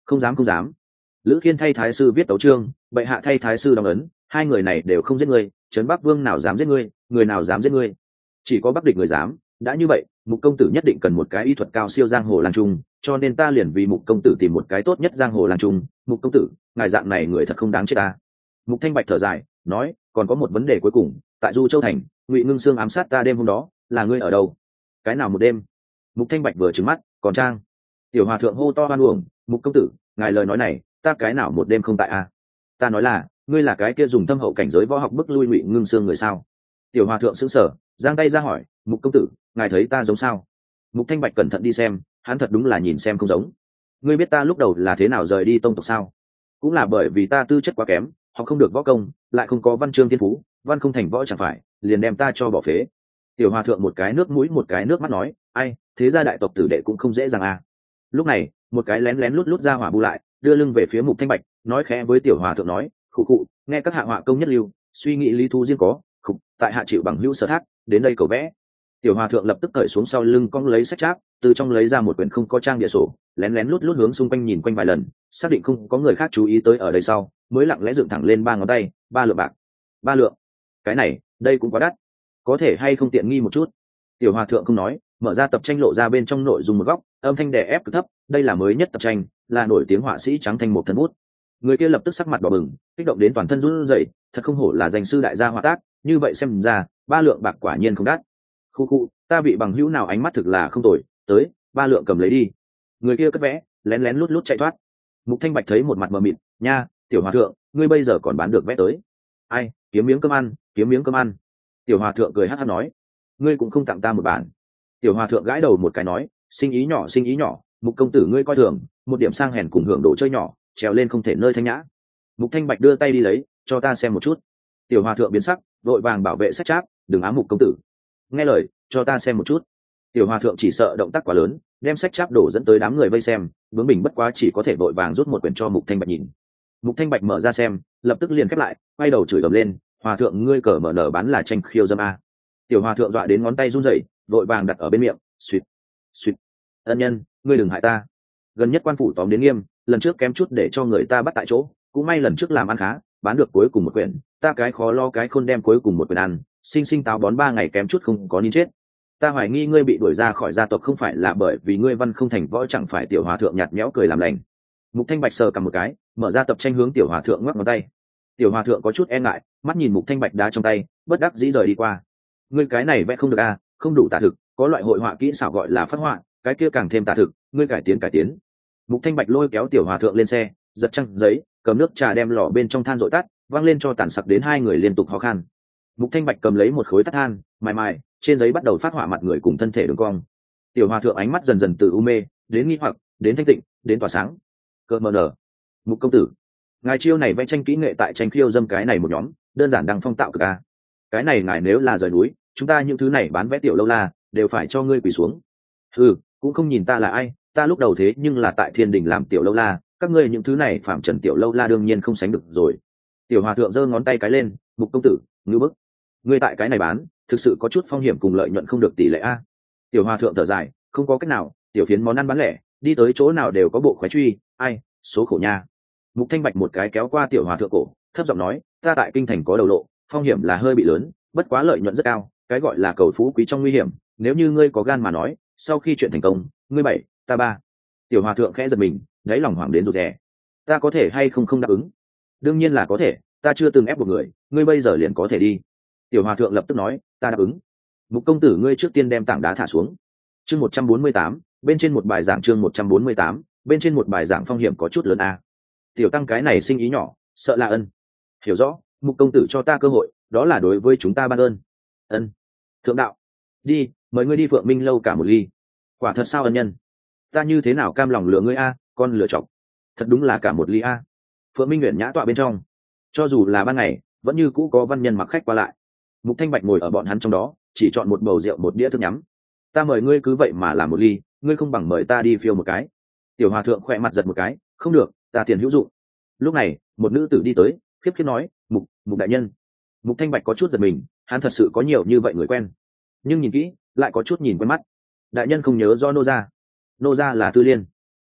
không dám không dám. Lữ Khiên thay thái sư viết tấu chương, bệ hạ thay thái sư đóng ấn, hai người này đều không giết ngươi, trấn Bắc Vương nào dám giết ngươi, người nào dám giết ngươi? Chỉ có Bắc địch người dám. Đã như vậy, Mục công tử nhất định cần một cái y thuật cao siêu giang hồ lang trung, cho nên ta liền vì Mục công tử tìm một cái tốt nhất giang hồ lang trung. Mục công tử, ngài dạng này người thật không đáng chết ta. Mục Thanh Bạch thở dài, nói, còn có một vấn đề cuối cùng, tại Du Châu thành, Ngụy Ngưng Sương ám sát ta đêm hôm đó, là ngươi ở đâu? Cái nào một đêm? Mục Thanh Bạch vừa trừng mắt, còn trang. Tiểu Hòa thượng hô to oan uổng, Mục công tử, ngài lời nói này, ta cái nào một đêm không tại a? À? Ta nói là, ngươi là cái kia dùng thâm hậu cảnh giới võ học bức lui Ngụy Ngưng Sương người sao? Tiểu Hòa thượng sững sờ, giang tay ra hỏi, Mục công tử, ngài thấy ta giống sao? Mục Thanh Bạch cẩn thận đi xem, hắn thật đúng là nhìn xem không giống. Ngươi biết ta lúc đầu là thế nào rời đi tông tộc sao? Cũng là bởi vì ta tư chất quá kém, họ không được võ công, lại không có văn chương thiên phú, văn không thành võ chẳng phải, liền đem ta cho bỏ phế. Tiểu Hòa thượng một cái nước mũi một cái nước mắt nói, ai, thế ra đại tộc tử đệ cũng không dễ dàng à. Lúc này, một cái lén lén lút lút ra hỏa bu lại, đưa lưng về phía Mục Thanh Bạch, nói khẽ với Tiểu Hòa thượng nói, khụ khụ, nghe các hạ họa công nhất lưu, suy nghĩ lý thú riêng có, khục, tại hạ chịu bằng hữu sở thác, đến đây cầu vẽ. Tiểu Hòa thượng lập tức cởi xuống sau lưng cong lấy sách tráp, từ trong lấy ra một quyển không có trang địa sổ, lén lén lút lút hướng xung quanh nhìn quanh vài lần, xác định không có người khác chú ý tới ở đây sau, mới lặng lẽ dựng thẳng lên ba ngón tay, ba lượng bạc. Ba lượng? Cái này, đây cũng quá đắt. Có thể hay không tiện nghi một chút? Tiểu Hòa thượng không nói, mở ra tập tranh lộ ra bên trong nội dung một góc, âm thanh đè ép cực thấp, đây là mới nhất tập tranh, là nổi tiếng họa sĩ Trắng Thanh một thần bút. Người kia lập tức sắc mặt đỏ bừng, kích động đến toàn thân run rẩy, thật không hổ là danh sư đại gia họa tác, như vậy xem ra, ba lượng bạc quả nhiên không đắt. Khu khu, ta bị bằng hữu nào ánh mắt thực là không tồi, tới, ba lượng cầm lấy đi. Người kia cất vẽ, lén lén lút lút chạy thoát. Mục Thanh Bạch thấy một mặt mờ mịt, nha, Tiểu Hòa thượng, ngươi bây giờ còn bán được vẽ tới? Ai, kiếm miếng cơm ăn, kiếm miếng cơm ăn. Tiểu Hòa thượng cười hắt hắt nói, ngươi cũng không tặng ta một bản. Tiểu Hòa thượng gãi đầu một cái nói, sinh ý nhỏ sinh ý nhỏ, Mục công tử ngươi coi thường, một điểm sang hèn cùng hưởng đồ chơi nhỏ, trèo lên không thể nơi thanh nhã. Mục Thanh Bạch đưa tay đi lấy, cho ta xem một chút. Tiểu Hòa thượng biến sắc, vội vàng bảo vệ sách tráp, đừng ám Mục công tử. Nghe lời, cho ta xem một chút. Tiểu Hòa thượng chỉ sợ động tác quá lớn, đem sách tráp đổ dẫn tới đám người vây xem, bướng bình bất quá chỉ có thể vội vàng rút một quyển cho Mục Thanh Bạch nhìn. Mục Thanh Bạch mở ra xem, lập tức liền khép lại, quay đầu chửi ầm lên, Hòa thượng ngươi cờ mở nở bán là tranh khiêu dâm a. Tiểu Hòa thượng dọa đến ngón tay run rẩy, vội vàng đặt ở bên miệng, suýt, suýt. Ân nhân, ngươi đừng hại ta. Gần nhất quan phủ tóm đến nghiêm, lần trước kém chút để cho người ta bắt tại chỗ, cũng may lần trước làm ăn khá, bán được cuối cùng một quyển, ta cái khó lo cái khôn đem cuối cùng một quyển ăn, sinh sinh táo bón ba ngày kém chút không có nín chết. Ta hoài nghi ngươi bị đuổi ra khỏi gia tộc không phải là bởi vì ngươi văn không thành võ, chẳng phải. Tiểu Hòa thượng nhạt nhẽo cười làm lành. Mục Thanh Bạch sờ cầm một cái, mở ra tập tranh hướng Tiểu Hòa thượng ngoắc ngón tay. Tiểu Hòa thượng có chút e ngại, mắt nhìn Mục Thanh Bạch đá trong tay, bất đắc dĩ rời đi qua. Ngươi cái này vẽ không được à, không đủ tả thực, có loại hội họa kỹ xảo gọi là phát họa, cái kia càng thêm tả thực, ngươi cải tiến cải tiến. Mục Thanh Bạch lôi kéo Tiểu Hòa thượng lên xe, giật trăng giấy, cầm nước trà đem lò bên trong than dội tắt, văng lên cho tàn sặc đến hai người liên tục ho khan. Mục Thanh Bạch cầm lấy một khối tắt than, mài mài, trên giấy bắt đầu phát họa mặt người cùng thân thể đường cong. Tiểu Hòa thượng ánh mắt dần dần từ u mê đến nghi hoặc, đến thanh tịnh, đến tỏa sáng. Cơ mờ nở. Mục công tử, ngài chiêu này vẽ tranh kỹ nghệ tại tranh khiêu dâm cái này một nhóm, đơn giản đăng phong tạo cực a. Cái này ngài nếu là rời núi, chúng ta những thứ này bán vẽ tiểu lâu la, đều phải cho ngươi quỳ xuống. Ừ, cũng không nhìn ta là ai, ta lúc đầu thế nhưng là tại Thiên Đình làm tiểu lâu la, các ngươi những thứ này phạm trần tiểu lâu la đương nhiên không sánh được rồi. Tiểu Hòa thượng giơ ngón tay cái lên, Mục công tử, ngư bức, ngươi tại cái này bán, thực sự có chút phong hiểm cùng lợi nhuận không được tỷ lệ a. Tiểu Hòa thượng thở dài, không có cách nào, tiểu phiến món ăn bán lẻ, đi tới chỗ nào đều có bộ khoái truy, ai, số khổ nha. Mục Thanh Bạch một cái kéo qua Tiểu Hòa thượng cổ, thấp giọng nói, ta tại kinh thành có đầu lộ, phong hiểm là hơi bị lớn, bất quá lợi nhuận rất cao, cái gọi là cầu phú quý trong nguy hiểm, nếu như ngươi có gan mà nói, sau khi chuyện thành công, ngươi bảy, ta ba. Tiểu Hòa thượng khẽ giật mình, đáy lòng hoảng đến rụt rè. Ta có thể hay không không đáp ứng? Đương nhiên là có thể, ta chưa từng ép buộc người, ngươi bây giờ liền có thể đi. Tiểu Hòa thượng lập tức nói, ta đáp ứng. Mục công tử ngươi trước tiên đem tảng đá thả xuống. Chương một trăm bốn mươi tám, bên trên một bài giảng chương một trăm bốn mươi tám, bên trên một bài giảng phong hiểm có chút lớn a. Tiểu tăng cái này sinh ý nhỏ, sợ là ân. Hiểu rõ, Mục công tử cho ta cơ hội, đó là đối với chúng ta ban ơn. Ân. Thượng đạo, đi, mời ngươi đi Phượng Minh lâu cả một ly. Quả thật sao ân nhân? Ta như thế nào cam lòng lừa ngươi a, con lừa chọc. Thật đúng là cả một ly a. Phượng Minh nguyện nhã tọa bên trong, cho dù là ban ngày, vẫn như cũ có văn nhân mặc khách qua lại. Mục Thanh Bạch ngồi ở bọn hắn trong đó, chỉ chọn một bầu rượu một đĩa thức nhắm. Ta mời ngươi cứ vậy mà làm một ly, ngươi không bằng mời ta đi phiêu một cái. Tiểu Hòa thượng khỏe mặt giật một cái, không được, ta tiền hữu dụng. Lúc này, một nữ tử đi tới, khiếp khiếp nói, Mục, Mục đại nhân. Mục Thanh Bạch có chút giật mình, hắn thật sự có nhiều như vậy người quen, nhưng nhìn kỹ, lại có chút nhìn quen mắt. Đại nhân không nhớ do nô gia? Nô gia là Tư Liên.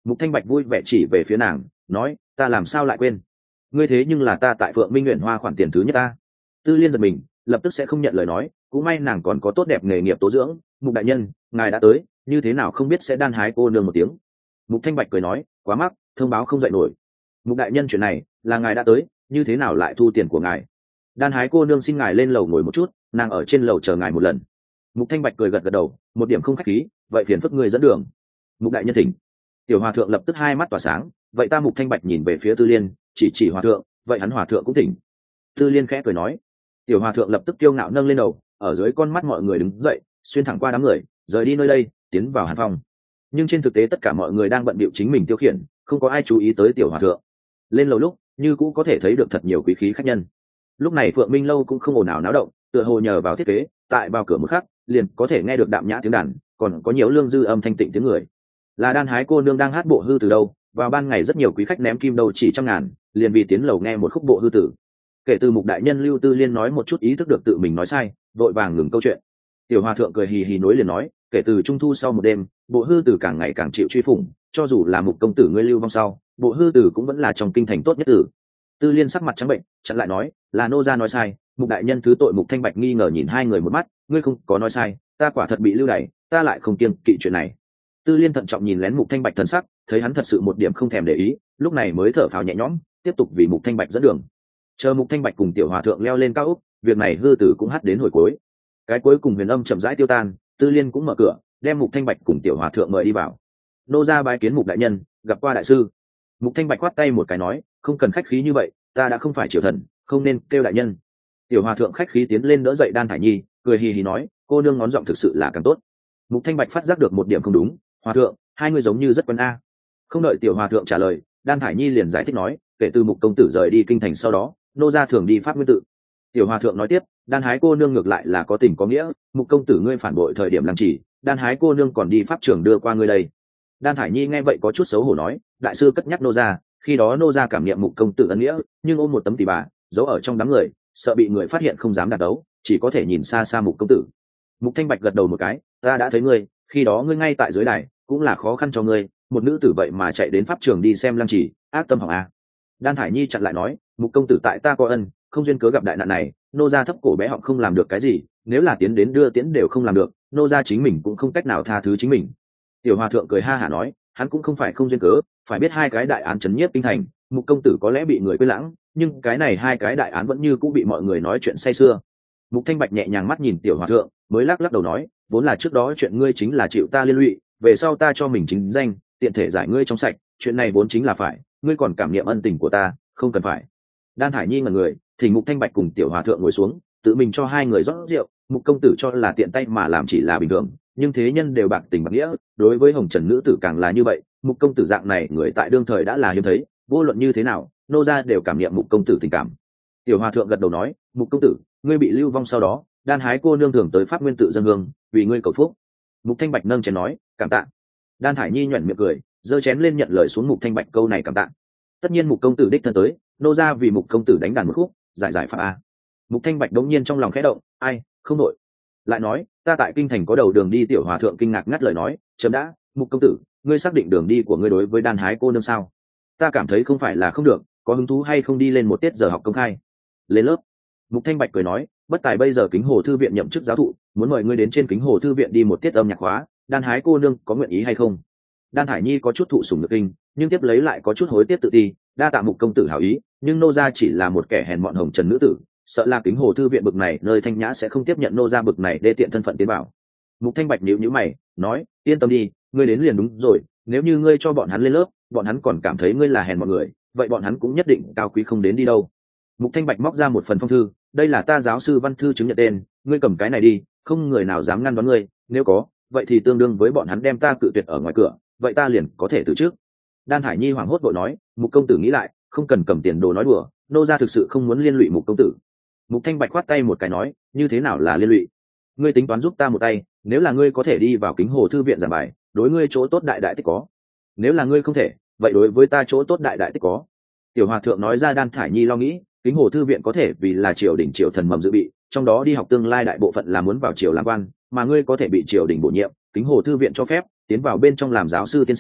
Mục Thanh Bạch vui vẻ chỉ về phía nàng nói, ta làm sao lại quên, ngươi thế nhưng là ta tại Phượng Minh Nguyện Hoa khoản tiền thứ nhất ta. Tư Liên giật mình, lập tức sẽ không nhận lời nói, cũng may nàng còn có tốt đẹp nghề nghiệp tố dưỡng. Mục đại nhân, ngài đã tới, như thế nào không biết sẽ đan hái cô nương một tiếng. Mục Thanh Bạch cười nói, quá mắc, thông báo không dậy nổi. Mục đại nhân, chuyện này là ngài đã tới, như thế nào lại thu tiền của ngài? Đan hái cô nương xin ngài lên lầu ngồi một chút, nàng ở trên lầu chờ ngài một lần. Mục Thanh Bạch cười gật gật đầu, một điểm không khách khí, vậy phiền phức người dẫn đường. Mục đại nhân thỉnh. Tiểu hòa thượng lập tức hai mắt tỏa sáng, vậy ta Mục Thanh Bạch nhìn về phía Tư Liên, chỉ chỉ hòa thượng, vậy hắn hòa thượng cũng thỉnh. Tư Liên khẽ cười nói. Tiểu hòa thượng lập tức kiêu ngạo nâng lên đầu, ở dưới con mắt mọi người đứng dậy, xuyên thẳng qua đám người, rời đi nơi đây, tiến vào hàn phòng. Nhưng trên thực tế tất cả mọi người đang bận bịu chính mình tiêu khiển, không có ai chú ý tới tiểu hòa thượng. Lên lầu lúc, như cũ có thể thấy được thật nhiều quý khí khách nhân. Lúc này Phượng Minh lâu cũng không ồn ào náo động, tựa hồ nhờ vào thiết kế, tại vào cửa một khắc, liền có thể nghe được đạm nhã tiếng đàn, còn có nhiều lương dư âm thanh tịnh tiếng người. Là đan hái cô nương đang hát bộ hư từ đâu? Vào ban ngày rất nhiều quý khách ném kim đầu chỉ trăm ngàn, liền vì tiến lầu nghe một khúc bộ hư tử. Kể từ Mục đại nhân Lưu Tư Liên nói một chút ý thức được tự mình nói sai, vội vàng ngừng câu chuyện. Tiểu hòa thượng cười hì hì nối liền nói, kể từ trung thu sau một đêm, bộ hư tử càng ngày càng chịu truy phủng, cho dù là Mục công tử ngươi lưu vong sau, bộ hư tử cũng vẫn là trong kinh thành tốt nhất tử. Tư Liên sắc mặt trắng bệnh, chặn lại nói, là nô gia nói sai. Mục đại nhân thứ tội. Mục Thanh Bạch nghi ngờ nhìn hai người một mắt, ngươi không có nói sai, ta quả thật bị lưu đày, ta lại không kiêng kỵ chuyện này. Tư Liên thận trọng nhìn lén Mục Thanh Bạch thần sắc, thấy hắn thật sự một điểm không thèm để ý, lúc này mới thở phào nhẹ nhõm, tiếp tục vì Mục Thanh Bạch dẫn đường. Chờ Mục Thanh Bạch cùng tiểu hòa thượng leo lên cao ốc, việc này hư tử cũng hát đến hồi cuối. Cái cuối cùng huyền âm chậm rãi tiêu tan, Tư Liên cũng mở cửa, đem Mục Thanh Bạch cùng tiểu hòa thượng mời đi vào. Nô gia bái kiến Mục đại nhân, gặp qua đại sư. Mục Thanh Bạch quát tay một cái nói, không cần khách khí như vậy, ta đã không phải triều thần, không nên kêu đại nhân. Tiểu hòa thượng khách khí tiến lên đỡ dậy Đan Thải Nhi, cười hì hì nói, cô nương ngón giọng thực sự là càng tốt. Mục Thanh Bạch phát giác được một điểm không đúng, hòa thượng, hai người giống như rất quen a. Không đợi tiểu hòa thượng trả lời, Đan Thải Nhi liền giải thích nói, kể từ Mục công tử rời đi kinh thành sau đó, nô gia thường đi pháp nguyên tự. Tiểu hòa thượng nói tiếp, Đan hái cô nương ngược lại là có tình có nghĩa, Mục công tử ngươi phản bội thời điểm làm chỉ, Đan hái cô nương còn đi pháp trường đưa qua ngươi đây. Đan Thải Nhi nghe vậy có chút xấu hổ nói, đại sư cất nhắc nô gia, khi đó nô gia cảm niệm Mục công tử ân nghĩa, nhưng ôm một tấm tỉ bà giấu ở trong đám người, sợ bị người phát hiện không dám đạt đấu, chỉ có thể nhìn xa xa Mục công tử. Mục Thanh Bạch gật đầu một cái, ta đã thấy ngươi, khi đó ngươi ngay tại dưới đài, cũng là khó khăn cho ngươi, một nữ tử vậy mà chạy đến pháp trường đi xem lăng chỉ, ác tâm hỏng a. Đan Thải Nhi chặn lại nói, Mục công tử tại ta có ân, không duyên cớ gặp đại nạn này, nô gia thấp cổ bé họng không làm được cái gì, nếu là tiến đến đưa tiễn đều không làm được, nô gia chính mình cũng không cách nào tha thứ chính mình. Tiểu hòa thượng cười ha hả nói, hắn cũng không phải không duyên cớ, phải biết hai cái đại án chấn nhiếp kinh thành, Mục công tử có lẽ bị người quên lãng, nhưng cái này hai cái đại án vẫn như cũng bị mọi người nói chuyện say sưa. Mục Thanh Bạch nhẹ nhàng mắt nhìn tiểu hòa thượng, mới lắc lắc đầu nói, vốn là trước đó chuyện ngươi chính là chịu ta liên lụy, về sau ta cho mình chính danh, tiện thể giải ngươi trong sạch, chuyện này vốn chính là phải, ngươi còn cảm niệm ân tình của ta, không cần phải. Đan Thải Nhi ngẩn người, thì Mục Thanh Bạch cùng tiểu hòa thượng ngồi xuống, tự mình cho hai người rót rượu. Mục công tử cho là tiện tay mà làm chỉ là bình thường, nhưng thế nhân đều bạc tình bạc nghĩa, đối với hồng trần nữ tử càng là như vậy. Mục công tử dạng này người tại đương thời đã là hiếm thấy, vô luận như thế nào, nô gia đều cảm niệm Mục công tử tình cảm. Tiểu hòa thượng gật đầu nói, Mục công tử, ngươi bị lưu vong sau đó, Đan hái cô nương thường tới pháp nguyên tự dân hương, vì ngươi cầu phúc. Mục Thanh Bạch nâng chén nói, cảm tạ. Đan Thải Nhi nhoẻn miệng cười, giơ chén lên nhận lời xuống Mục Thanh Bạch câu này cảm tạ. Tất nhiên Mục công tử đích thân tới, nô gia vì Mục công tử đánh đàn một khúc, giải giải pháp a. Mục Thanh Bạch đống nhiên trong lòng khẽ động, ai, không nội. Lại nói, ta tại kinh thành có đầu đường đi. Tiểu hòa thượng kinh ngạc ngắt lời nói, chấm đã, Mục công tử, ngươi xác định đường đi của ngươi đối với Đan hái cô nương sao? Ta cảm thấy không phải là không được, có hứng thú hay không đi lên một tiết giờ học công khai? Lên lớp. Mục Thanh Bạch cười nói, bất tài bây giờ Kính Hồ thư viện nhậm chức giáo thụ, muốn mời ngươi đến trên Kính Hồ thư viện đi một tiết âm nhạc hóa, Đan hái cô nương có nguyện ý hay không? Đan Hải Nhi có chút thụ sủng nhược kinh, nhưng tiếp lấy lại có chút hối tiếc tự ti, đa tạ Mục công tử hảo ý, nhưng nô gia chỉ là một kẻ hèn mọn hồng trần nữ tử, sợ là Kính Hồ thư viện bực này nơi thanh nhã sẽ không tiếp nhận nô gia bực này đê tiện thân phận tiến vào. Mục Thanh Bạch nhíu nhíu mày, nói, yên tâm đi, ngươi đến liền đúng rồi, nếu như ngươi cho bọn hắn lên lớp, bọn hắn còn cảm thấy ngươi là hèn mọn người, vậy bọn hắn cũng nhất định cao quý không đến đi đâu. Mục Thanh Bạch móc ra một phần phong thư, đây là ta giáo sư văn thư chứng nhận tên, ngươi cầm cái này đi, không người nào dám ngăn đón ngươi, nếu có, vậy thì tương đương với bọn hắn đem ta cự tuyệt ở ngoài cửa, vậy ta liền có thể từ trước. Đan Thải Nhi hoảng hốt vội nói, Mục công tử nghĩ lại, không cần cầm tiền đồ nói đùa, nô gia thực sự không muốn liên lụy Mục công tử. Mục Thanh Bạch khoát tay một cái nói, như thế nào là liên lụy? Ngươi tính toán giúp ta một tay, nếu là ngươi có thể đi vào Kính Hồ thư viện giảng bài, đối ngươi chỗ tốt đại đại tích có. Nếu là ngươi không thể, vậy đối với ta chỗ tốt đại đại tích có. Tiểu hòa thượng nói ra. Đan Thải Nhi lo nghĩ, Kính Hồ thư viện có thể vì là triều đình triều thần mầm dự bị, trong đó đi học tương lai đại bộ phận là muốn vào triều làm quan, mà ngươi có thể bị triều đình bổ nhiệm, Kính Hồ thư viện cho phép tiến vào bên trong làm giáo sư tiên sinh,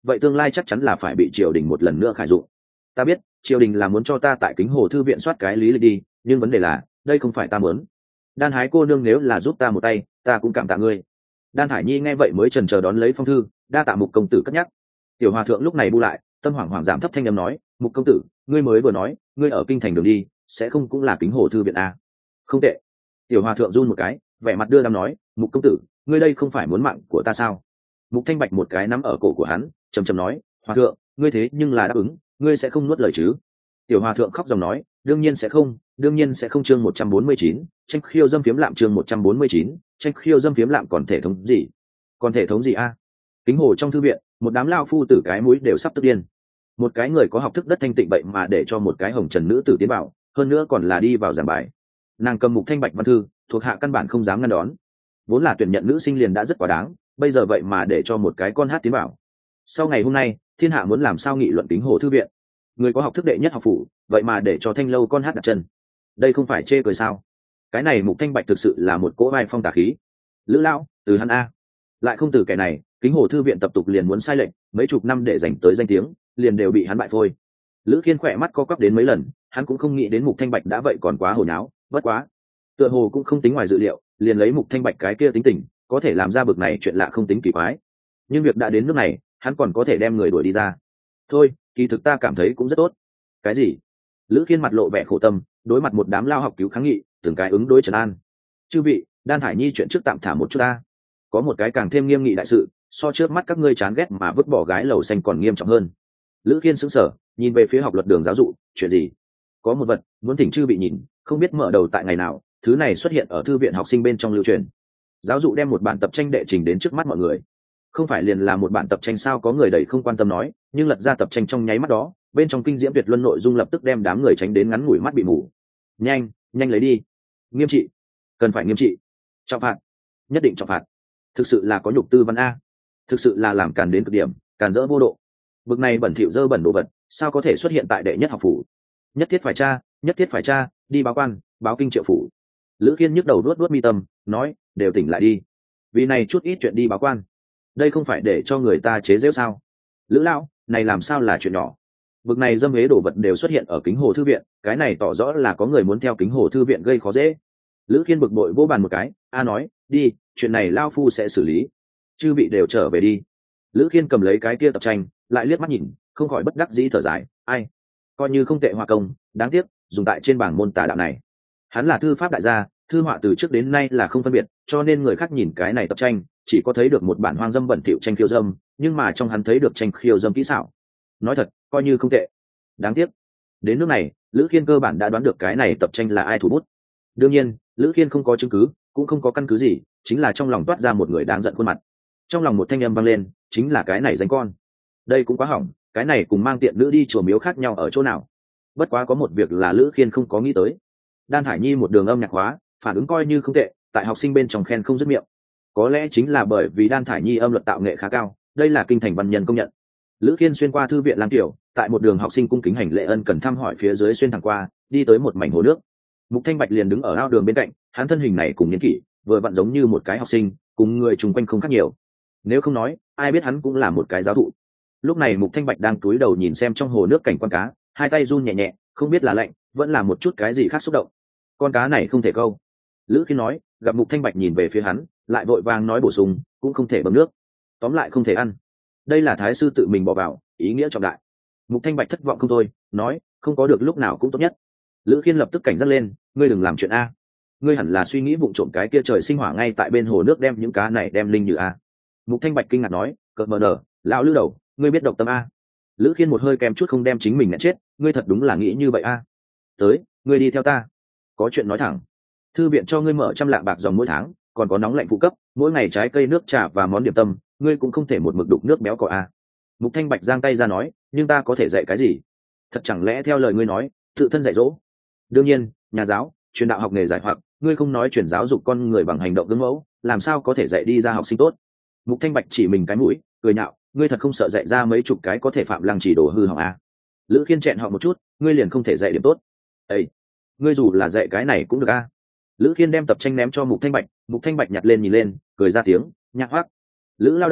vậy tương lai chắc chắn là phải bị triều đình một lần nữa khải dụng. Ta biết triều đình là muốn cho ta tại Kính Hồ thư viện soát cái lý lịch đi, nhưng vấn đề là đây không phải ta muốn. Đan Hái cô nương nếu là giúp ta một tay, ta cũng cảm tạ ngươi. Đan Thải Nhi nghe vậy mới chần chờ đón lấy phong thư, đa tạ Mục công tử cất nhắc. Tiểu hòa thượng lúc này bu lại, tâm hoảng hoảng giảm thấp thanh âm nói, Mục công tử, ngươi mới vừa nói ngươi ở kinh thành đường đi, sẽ không cũng là Kính Hồ thư viện à? Không tệ. Tiểu hòa thượng run một cái, vẻ mặt đưa đám nói, Mục công tử, ngươi đây không phải muốn mạng của ta sao? Mục Thanh Bạch một cái nắm ở cổ của hắn, trầm trầm nói, hòa thượng, ngươi thế nhưng là đáp ứng, ngươi sẽ không nuốt lời chứ? Tiểu hòa thượng khóc dòng nói, đương nhiên sẽ không, đương nhiên sẽ không. Chương một trăm bốn mươi chín, tranh khiêu dâm phiếm lạm. Chương một trăm bốn mươi chín, tranh khiêu dâm phiếm lạm. Còn thể thống gì? Còn thể thống gì a? Kính Hồ trong thư viện, một đám lao phu tử cái mũi đều sắp tức điên. Một cái người có học thức đất thanh tịnh vậy mà để cho một cái hồng trần nữ tử tiến vào, hơn nữa còn là đi vào giảng bài. Nàng cầm Mục Thanh Bạch văn thư, thuộc hạ căn bản không dám ngăn đón. Vốn là tuyển nhận nữ sinh liền đã rất quá đáng, bây giờ vậy mà để cho một cái con hát tiến vào. Sau ngày hôm nay, thiên hạ muốn làm sao nghị luận Kính Hồ thư viện? Người có học thức đệ nhất học phủ, vậy mà để cho thanh lâu con hát đặt chân, đây không phải chê cười sao? Cái này Mục Thanh Bạch thực sự là một cỗ vai phong tà khí. Lữ lão, từ hắn a, lại không từ kẻ này, Kính Hồ thư viện tập tục liền muốn sai lệnh, mấy chục năm để dành tới danh tiếng, liền đều bị hắn bại phôi. Lữ Khiên khỏe mắt co quắp đến mấy lần, hắn cũng không nghĩ đến Mục Thanh Bạch đã vậy còn quá hồi nháo, bất quá, tựa hồ cũng không tính ngoài dự liệu, liền lấy Mục Thanh Bạch cái kia tính tình, có thể làm ra bực này chuyện lạ không tính kỳ quái. Nhưng việc đã đến nước này, hắn còn có thể đem người đuổi đi ra. Thôi, kỳ thực ta cảm thấy cũng rất tốt. Cái gì? Lữ Khiên mặt lộ vẻ khổ tâm, đối mặt một đám lao học cứu kháng nghị, từng cái ứng đối trấn an. Chư vị, Đan Thải Nhi chuyện trước tạm thả một chút ta. Có một cái càng thêm nghiêm nghị đại sự, so trước mắt các ngươi chán ghét mà vứt bỏ gái lầu xanh còn nghiêm trọng hơn. Lữ Khiên sững sờ, nhìn về phía học luật đường giáo dụ, chuyện gì? Có một vật muốn thỉnh chư vị nhìn, không biết mở đầu tại ngày nào, thứ này xuất hiện ở thư viện học sinh bên trong lưu truyền. Giáo dụ đem một bản tập tranh đệ trình đến trước mắt mọi người. Không phải liền là một bản tập tranh sao? Có người đầy không quan tâm nói, nhưng lật ra tập tranh trong nháy mắt đó, bên trong kinh diễm tuyệt luân nội dung lập tức đem đám người tránh đến ngắn ngủi mắt bị mù. Nhanh, nhanh lấy đi. Nghiêm trị, cần phải nghiêm trị. Trọng phạt, nhất định trọng phạt. Thực sự là có nhục tư văn a, thực sự là làm càn đến cực điểm, càn dỡ vô độ. Bực này bẩn thỉu dơ bẩn đồ vật, sao có thể xuất hiện tại đệ nhất học phủ? Nhất thiết phải tra, nhất thiết phải tra, đi báo quan, báo kinh triệu phủ. Lữ Khiên nhức đầu nuốt nuốt mi tâm, nói, đều tỉnh lại đi. Vì này chút ít chuyện đi báo quan, đây không phải để cho người ta chế giễu sao? Lữ lão, này làm sao là chuyện nhỏ? Bực này dâm hế đồ vật đều xuất hiện ở Kính Hồ thư viện, cái này tỏ rõ là có người muốn theo Kính Hồ thư viện gây khó dễ. Lữ Khiên bực bội vỗ bàn một cái, a nói, đi, chuyện này lao phu sẽ xử lý. Chư vị đều trở về đi. Lữ Khiên cầm lấy cái kia tập tranh, lại liếc mắt nhìn, không khỏi bất đắc dĩ thở dài, ai, coi như không tệ họa công, đáng tiếc dùng tại trên bảng môn tà đạo này. Hắn là thư pháp đại gia, thư họa từ trước đến nay là không phân biệt, cho nên người khác nhìn cái này tập tranh, chỉ có thấy được một bản hoang dâm bẩn thỉu tranh khiêu dâm, nhưng mà trong hắn thấy được tranh khiêu dâm kỹ xảo. Nói thật, coi như không tệ. Đáng tiếc, đến nước này, Lữ Khiên cơ bản đã đoán được cái này tập tranh là ai thủ bút. Đương nhiên, Lữ Khiên không có chứng cứ, cũng không có căn cứ gì, chính là trong lòng toát ra một người đáng giận khuôn mặt. Trong lòng một thanh âm vang lên, chính là cái này danh con. Đây cũng quá hỏng, cái này cùng mang tiện nữ đi chùa miếu khác nhau ở chỗ nào? Bất quá có một việc là Lữ Khiên không có nghĩ tới. Đan Thải Nhi một đường âm nhạc hóa, phản ứng coi như không tệ, tại học sinh bên trong khen không dứt miệng. Có lẽ chính là bởi vì Đan Thải Nhi âm luật tạo nghệ khá cao, đây là kinh thành văn nhân công nhận. Lữ Khiên xuyên qua thư viện Lang Tiểu, tại một đường học sinh cung kính hành lễ ân cần thăm hỏi phía dưới xuyên thẳng qua, đi tới một mảnh hồ nước. Mục Thanh Bạch liền đứng ở ao đường bên cạnh, hắn thân hình này cùng niên kỷ, vừa vặn giống như một cái học sinh, cùng người chung quanh không khác nhiều. Nếu không nói, ai biết hắn cũng là một cái giáo thụ. Lúc này Mục Thanh Bạch đang cúi đầu nhìn xem trong hồ nước cảnh quan cá, hai tay run nhẹ nhẹ, không biết là lạnh, vẫn là một chút cái gì khác xúc động. Con cá này không thể câu. Lữ Khiên nói, gặp Mục Thanh Bạch nhìn về phía hắn, lại vội vàng nói bổ sung, cũng không thể bấm nước. Tóm lại không thể ăn. Đây là thái sư tự mình bỏ vào, ý nghĩa trọng đại. Mục Thanh Bạch thất vọng không thôi, nói, không có được lúc nào cũng tốt nhất. Lữ Khiên lập tức cảnh giác lên, ngươi đừng làm chuyện a. Ngươi hẳn là suy nghĩ vụng trộm cái kia trời sinh hỏa ngay tại bên hồ nước đem những cá này đem linh như a. Mục Thanh Bạch kinh ngạc nói, cợt mờ nở, lão Lữ đầu, ngươi biết độc tâm a. Lữ Khiên một hơi kèm chút không đem chính mình ngã chết, ngươi thật đúng là nghĩ như vậy a. Tới, ngươi đi theo ta. Có chuyện nói thẳng. Thư viện cho ngươi mở trăm lạng bạc dòng mỗi tháng, còn có nóng lạnh phụ cấp, mỗi ngày trái cây nước trà và món điểm tâm, ngươi cũng không thể một mực đục nước béo cò a. Mục Thanh Bạch giang tay ra nói, nhưng ta có thể dạy cái gì? Thật chẳng lẽ theo lời ngươi nói, tự thân dạy dỗ? Đương nhiên, nhà giáo, truyền đạo học nghề giải hoặc, ngươi không nói truyền giáo dục con người bằng hành động gương mẫu, làm sao có thể dạy đi ra học sinh tốt? Mục Thanh Bạch chỉ mình cái mũi, cười nhạo, ngươi thật không sợ dạy ra mấy chục cái có thể phạm lăng chỉ đồ hư hỏng a? Lữ Khiên chẹn họ một chút, ngươi liền không thể dạy điểm tốt? Ê, ngươi dù là dạy cái này cũng được a. Lữ Khiên đem tập tranh ném cho Mục Thanh Bạch, Mục Thanh Bạch nhặt lên nhìn lên, cười ra tiếng, nhạc hoác. Lữ lao đầu,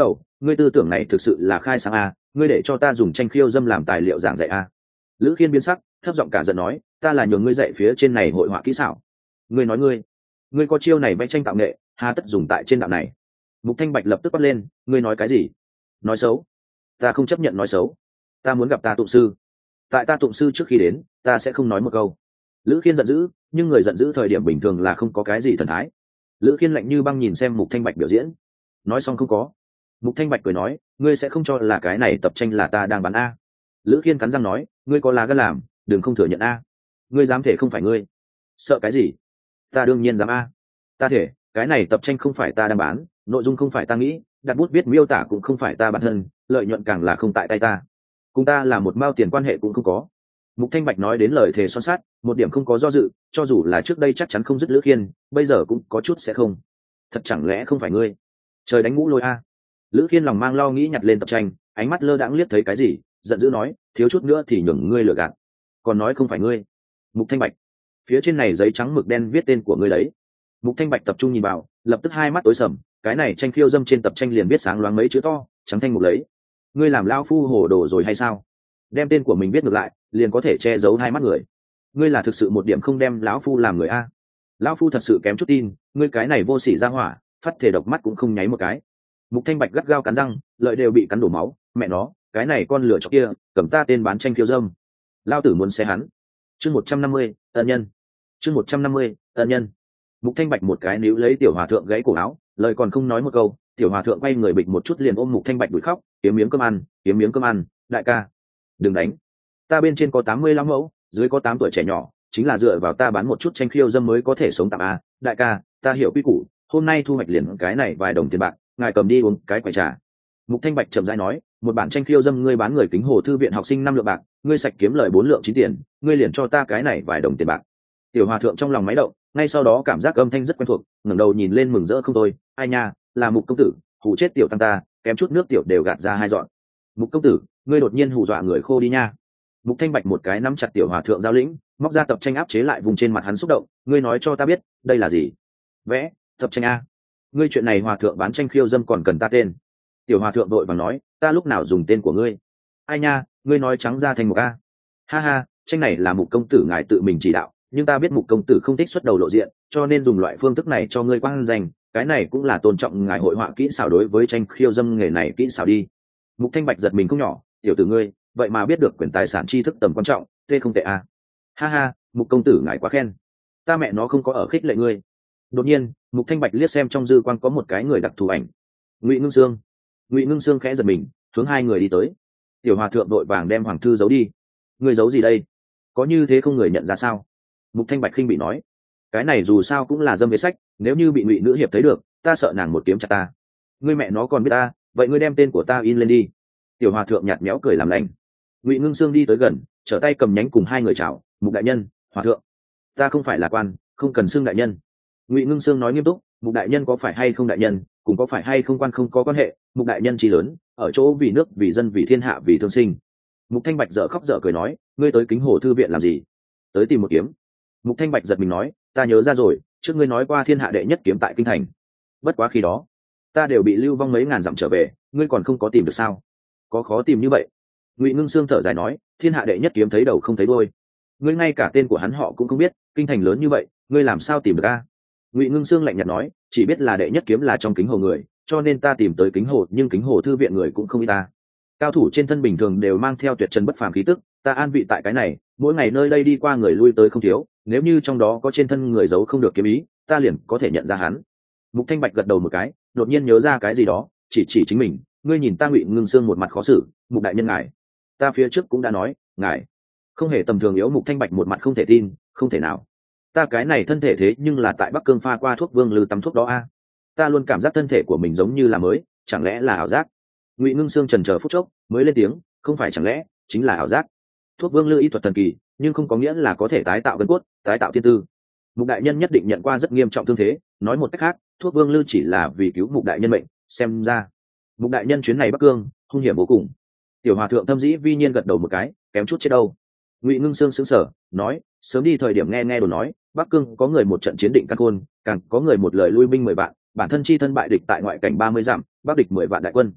ngươi tư tưởng này thực sự là khai sáng a, ngươi để cho ta dùng tranh khiêu dâm làm tài liệu giảng dạy a. Lữ Khiên biến sắc, thấp giọng cả giận nói, ta là nhường ngươi dạy phía trên này hội họa kỹ xảo. Ngươi nói ngươi ngươi có chiêu này vẽ tranh tạo nghệ, hà tất dùng tại trên đạo này? Mục Thanh Bạch lập tức quát lên, ngươi nói cái gì? Nói xấu? Ta không chấp nhận nói xấu, ta muốn gặp ta tụng sư. Tại ta tụng sư trước khi đến, ta sẽ không nói một câu. Lữ Khiên giận dữ, nhưng người giận dữ thời điểm bình thường là không có cái gì thần thái. Lữ Khiên lạnh như băng nhìn xem Mục Thanh Bạch biểu diễn. Nói xong không có. Mục Thanh Bạch cười nói, ngươi sẽ không cho là cái này tập tranh là ta đang bán a? Lữ Khiên cắn răng nói, ngươi có lá gan làm, đừng không thừa nhận a. Ngươi dám thể không phải ngươi? Sợ cái gì? Ta đương nhiên dám a. Ta thể, cái này tập tranh không phải ta đang bán, nội dung không phải ta nghĩ, đặt bút viết miêu tả cũng không phải ta bản thân, lợi nhuận càng là không tại tay ta. Cùng ta là một mao tiền quan hệ cũng không có. Mục Thanh Bạch nói đến lời thề son sắt, một điểm không có do dự, cho dù là trước đây chắc chắn không dứt Lữ Khiên, bây giờ cũng có chút sẽ không. Thật chẳng lẽ không phải ngươi? Trời đánh ngũ lôi a. Lữ Khiên lòng mang lo nghĩ nhặt lên tập tranh, ánh mắt lơ đãng liếc thấy cái gì, giận dữ nói, thiếu chút nữa thì nhường ngươi lừa gạt. Còn nói không phải ngươi. Mục Thanh Bạch, phía trên này giấy trắng mực đen viết tên của ngươi đấy. Mục Thanh Bạch tập trung nhìn vào, lập tức hai mắt tối sầm, cái này tranh khiêu dâm trên tập tranh liền viết sáng loáng mấy chữ to, trắng thanh mục lấy. Ngươi làm lão phu hồ đồ rồi hay sao? Đem tên của mình viết ngược lại, liền có thể che giấu hai mắt người. Ngươi là thực sự một điểm không đem lão phu làm người a? Lão phu thật sự kém chút tin, ngươi cái này vô sỉ ra hỏa, phát thể độc mắt cũng không nháy một cái. Mục Thanh Bạch gắt gao cắn răng, lợi đều bị cắn đổ máu, mẹ nó, cái này con lửa chọc kia, cầm ta tên bán tranh khiêu dâm. Lao tử muốn xé hắn. Chương một trăm năm mươi, ân nhân. Chương một trăm năm mươi, ân nhân. Mục Thanh Bạch một cái níu lấy tiểu hòa thượng gãy cổ áo, lời còn không nói một câu, tiểu hòa thượng quay người bịch một chút liền ôm Mục Thanh Bạch đuổi khóc, kiếm miếng cơm ăn, kiếm miếng cơm ăn, đại ca, đừng đánh. Ta bên trên có tám mươi lăm mẫu, dưới có tám tuổi trẻ nhỏ, chính là dựa vào ta bán một chút tranh khiêu dâm mới có thể sống tạm a, đại ca, ta hiểu quy củ, hôm nay thu hoạch liền cái này vài đồng tiền bạc, ngài cầm đi uống cái quầy trà. Mục Thanh Bạch chậm rãi nói, một bản tranh khiêu dâm ngươi bán người Kính Hồ thư viện học sinh năm lượng bạc, ngươi sạch kiếm lời bốn lượng chín tiền, ngươi liền cho ta cái này vài đồng tiền bạc. Tiểu hòa thượng trong lòng máy động, ngay sau đó cảm giác âm thanh rất quen thuộc, ngẩng đầu nhìn lên mừng rỡ không thôi, ai nha, là Mục công tử, hù chết tiểu tăng ta, kém chút nước tiểu đều gạt ra hai dọn. Mục công tử, ngươi đột nhiên hù dọa người khô đi nha. Mục Thanh Bạch một cái nắm chặt tiểu hòa thượng giao lĩnh, móc ra tập tranh áp chế lại vùng trên mặt hắn xúc động, ngươi nói cho ta biết, đây là gì? Vẽ, tập tranh a. Ngươi chuyện này hòa thượng bán tranh khiêu dâm còn cần ta tên? Tiểu hòa thượng đội vàng nói, ta lúc nào dùng tên của ngươi? Ai nha, ngươi nói trắng ra thành một a. Ha ha, tranh này là Mục công tử ngài tự mình chỉ đạo, nhưng ta biết Mục công tử không thích xuất đầu lộ diện, cho nên dùng loại phương thức này cho ngươi quang danh, cái này cũng là tôn trọng ngài hội họa kỹ xảo đối với tranh khiêu dâm nghề này kỹ xảo đi. Mục Thanh Bạch giật mình không nhỏ, tiểu tử ngươi, vậy mà biết được quyền tài sản tri thức tầm quan trọng, tê không tệ a. Ha ha, Mục công tử ngài quá khen, ta mẹ nó không có ở khích lệ ngươi. Đột nhiên, Mục Thanh Bạch liếc xem trong dư quang có một cái người đặc thù ảnh, Ngụy Ngưng Sương. Ngụy Ngưng Sương khẽ giật mình, hướng hai người đi tới. Tiểu hòa thượng đội vàng đem hoàng thư giấu đi. Ngươi giấu gì đây? Có như thế không người nhận ra sao? Mục Thanh Bạch khinh bị nói, cái này dù sao cũng là dâm về sách, nếu như bị Ngụy nữ hiệp thấy được, ta sợ nàng một kiếm chặt ta. Ngươi mẹ nó còn biết ta, vậy ngươi đem tên của ta in lên đi. Tiểu hòa thượng nhạt méo cười làm lành. Ngụy Ngưng Sương đi tới gần, trở tay cầm nhánh cùng hai người chào, Mục đại nhân, hòa thượng, ta không phải là quan, không cần xưng đại nhân. Ngụy Ngưng Sương nói nghiêm túc, Mục đại nhân có phải hay không đại nhân, cùng có phải hay không quan không có quan hệ, Mục đại nhân chí lớn, ở chỗ vì nước vì dân vì thiên hạ vì thương sinh. Mục Thanh Bạch dở khóc dở cười nói, ngươi tới Kính Hồ thư viện làm gì? Tới tìm một kiếm. Mục Thanh Bạch giật mình nói, ta nhớ ra rồi, trước ngươi nói qua thiên hạ đệ nhất kiếm tại kinh thành. Bất quá khi đó, ta đều bị lưu vong mấy ngàn dặm trở về, ngươi còn không có tìm được sao? Có khó tìm như vậy? Ngụy Ngưng Sương thở dài nói, thiên hạ đệ nhất kiếm thấy đầu không thấy đuôi, ngươi ngay cả tên của hắn họ cũng không biết, kinh thành lớn như vậy, ngươi làm sao tìm được a? Ngụy Ngưng Sương lạnh nhạt nói, chỉ biết là đệ nhất kiếm là trong Kính Hồ người, cho nên ta tìm tới Kính Hồ, nhưng Kính Hồ thư viện người cũng không ít ta. Cao thủ trên thân bình thường đều mang theo tuyệt trần bất phàm khí tức, ta an vị tại cái này, mỗi ngày nơi đây đi qua người lui tới không thiếu, nếu như trong đó có trên thân người giấu không được kiếm ý, ta liền có thể nhận ra hắn. Mục Thanh Bạch gật đầu một cái, đột nhiên nhớ ra cái gì đó, chỉ chỉ chính mình, ngươi nhìn ta. Ngụy Ngưng Sương một mặt khó xử, Mục đại nhân ngài, ta phía trước cũng đã nói, ngài không hề tầm thường yếu. Mục Thanh Bạch một mặt không thể tin, không thể nào, ta cái này thân thể thế nhưng là tại Bắc Cương pha qua thuốc Vương Lư tắm thuốc đó a, ta luôn cảm giác thân thể của mình giống như là mới, chẳng lẽ là ảo giác? Ngụy Ngưng Sương chần chờ phút chốc mới lên tiếng, không phải chẳng lẽ chính là ảo giác. Thuốc Vương Lư y thuật thần kỳ, nhưng không có nghĩa là có thể tái tạo gân cốt, tái tạo thiên tư. Mục đại nhân nhất định nhận qua rất nghiêm trọng thương thế, nói một cách khác, thuốc Vương Lư chỉ là vì cứu Mục đại nhân mệnh, xem ra Mục đại nhân chuyến này Bắc Cương hung hiểm vô cùng. Tiểu hòa thượng thâm dĩ vi nhiên gật đầu một cái, kém chút chết đâu. Ngụy Ngưng Sương sững sờ nói, sớm đi thời điểm nghe nghe đồn nói Bắc Cương có người một trận chiến định căn khôn, càng có người một lời lui binh mười vạn, bản thân chi thân bại địch tại ngoại cảnh ba mươi dặm, bắc địch mười vạn đại quân.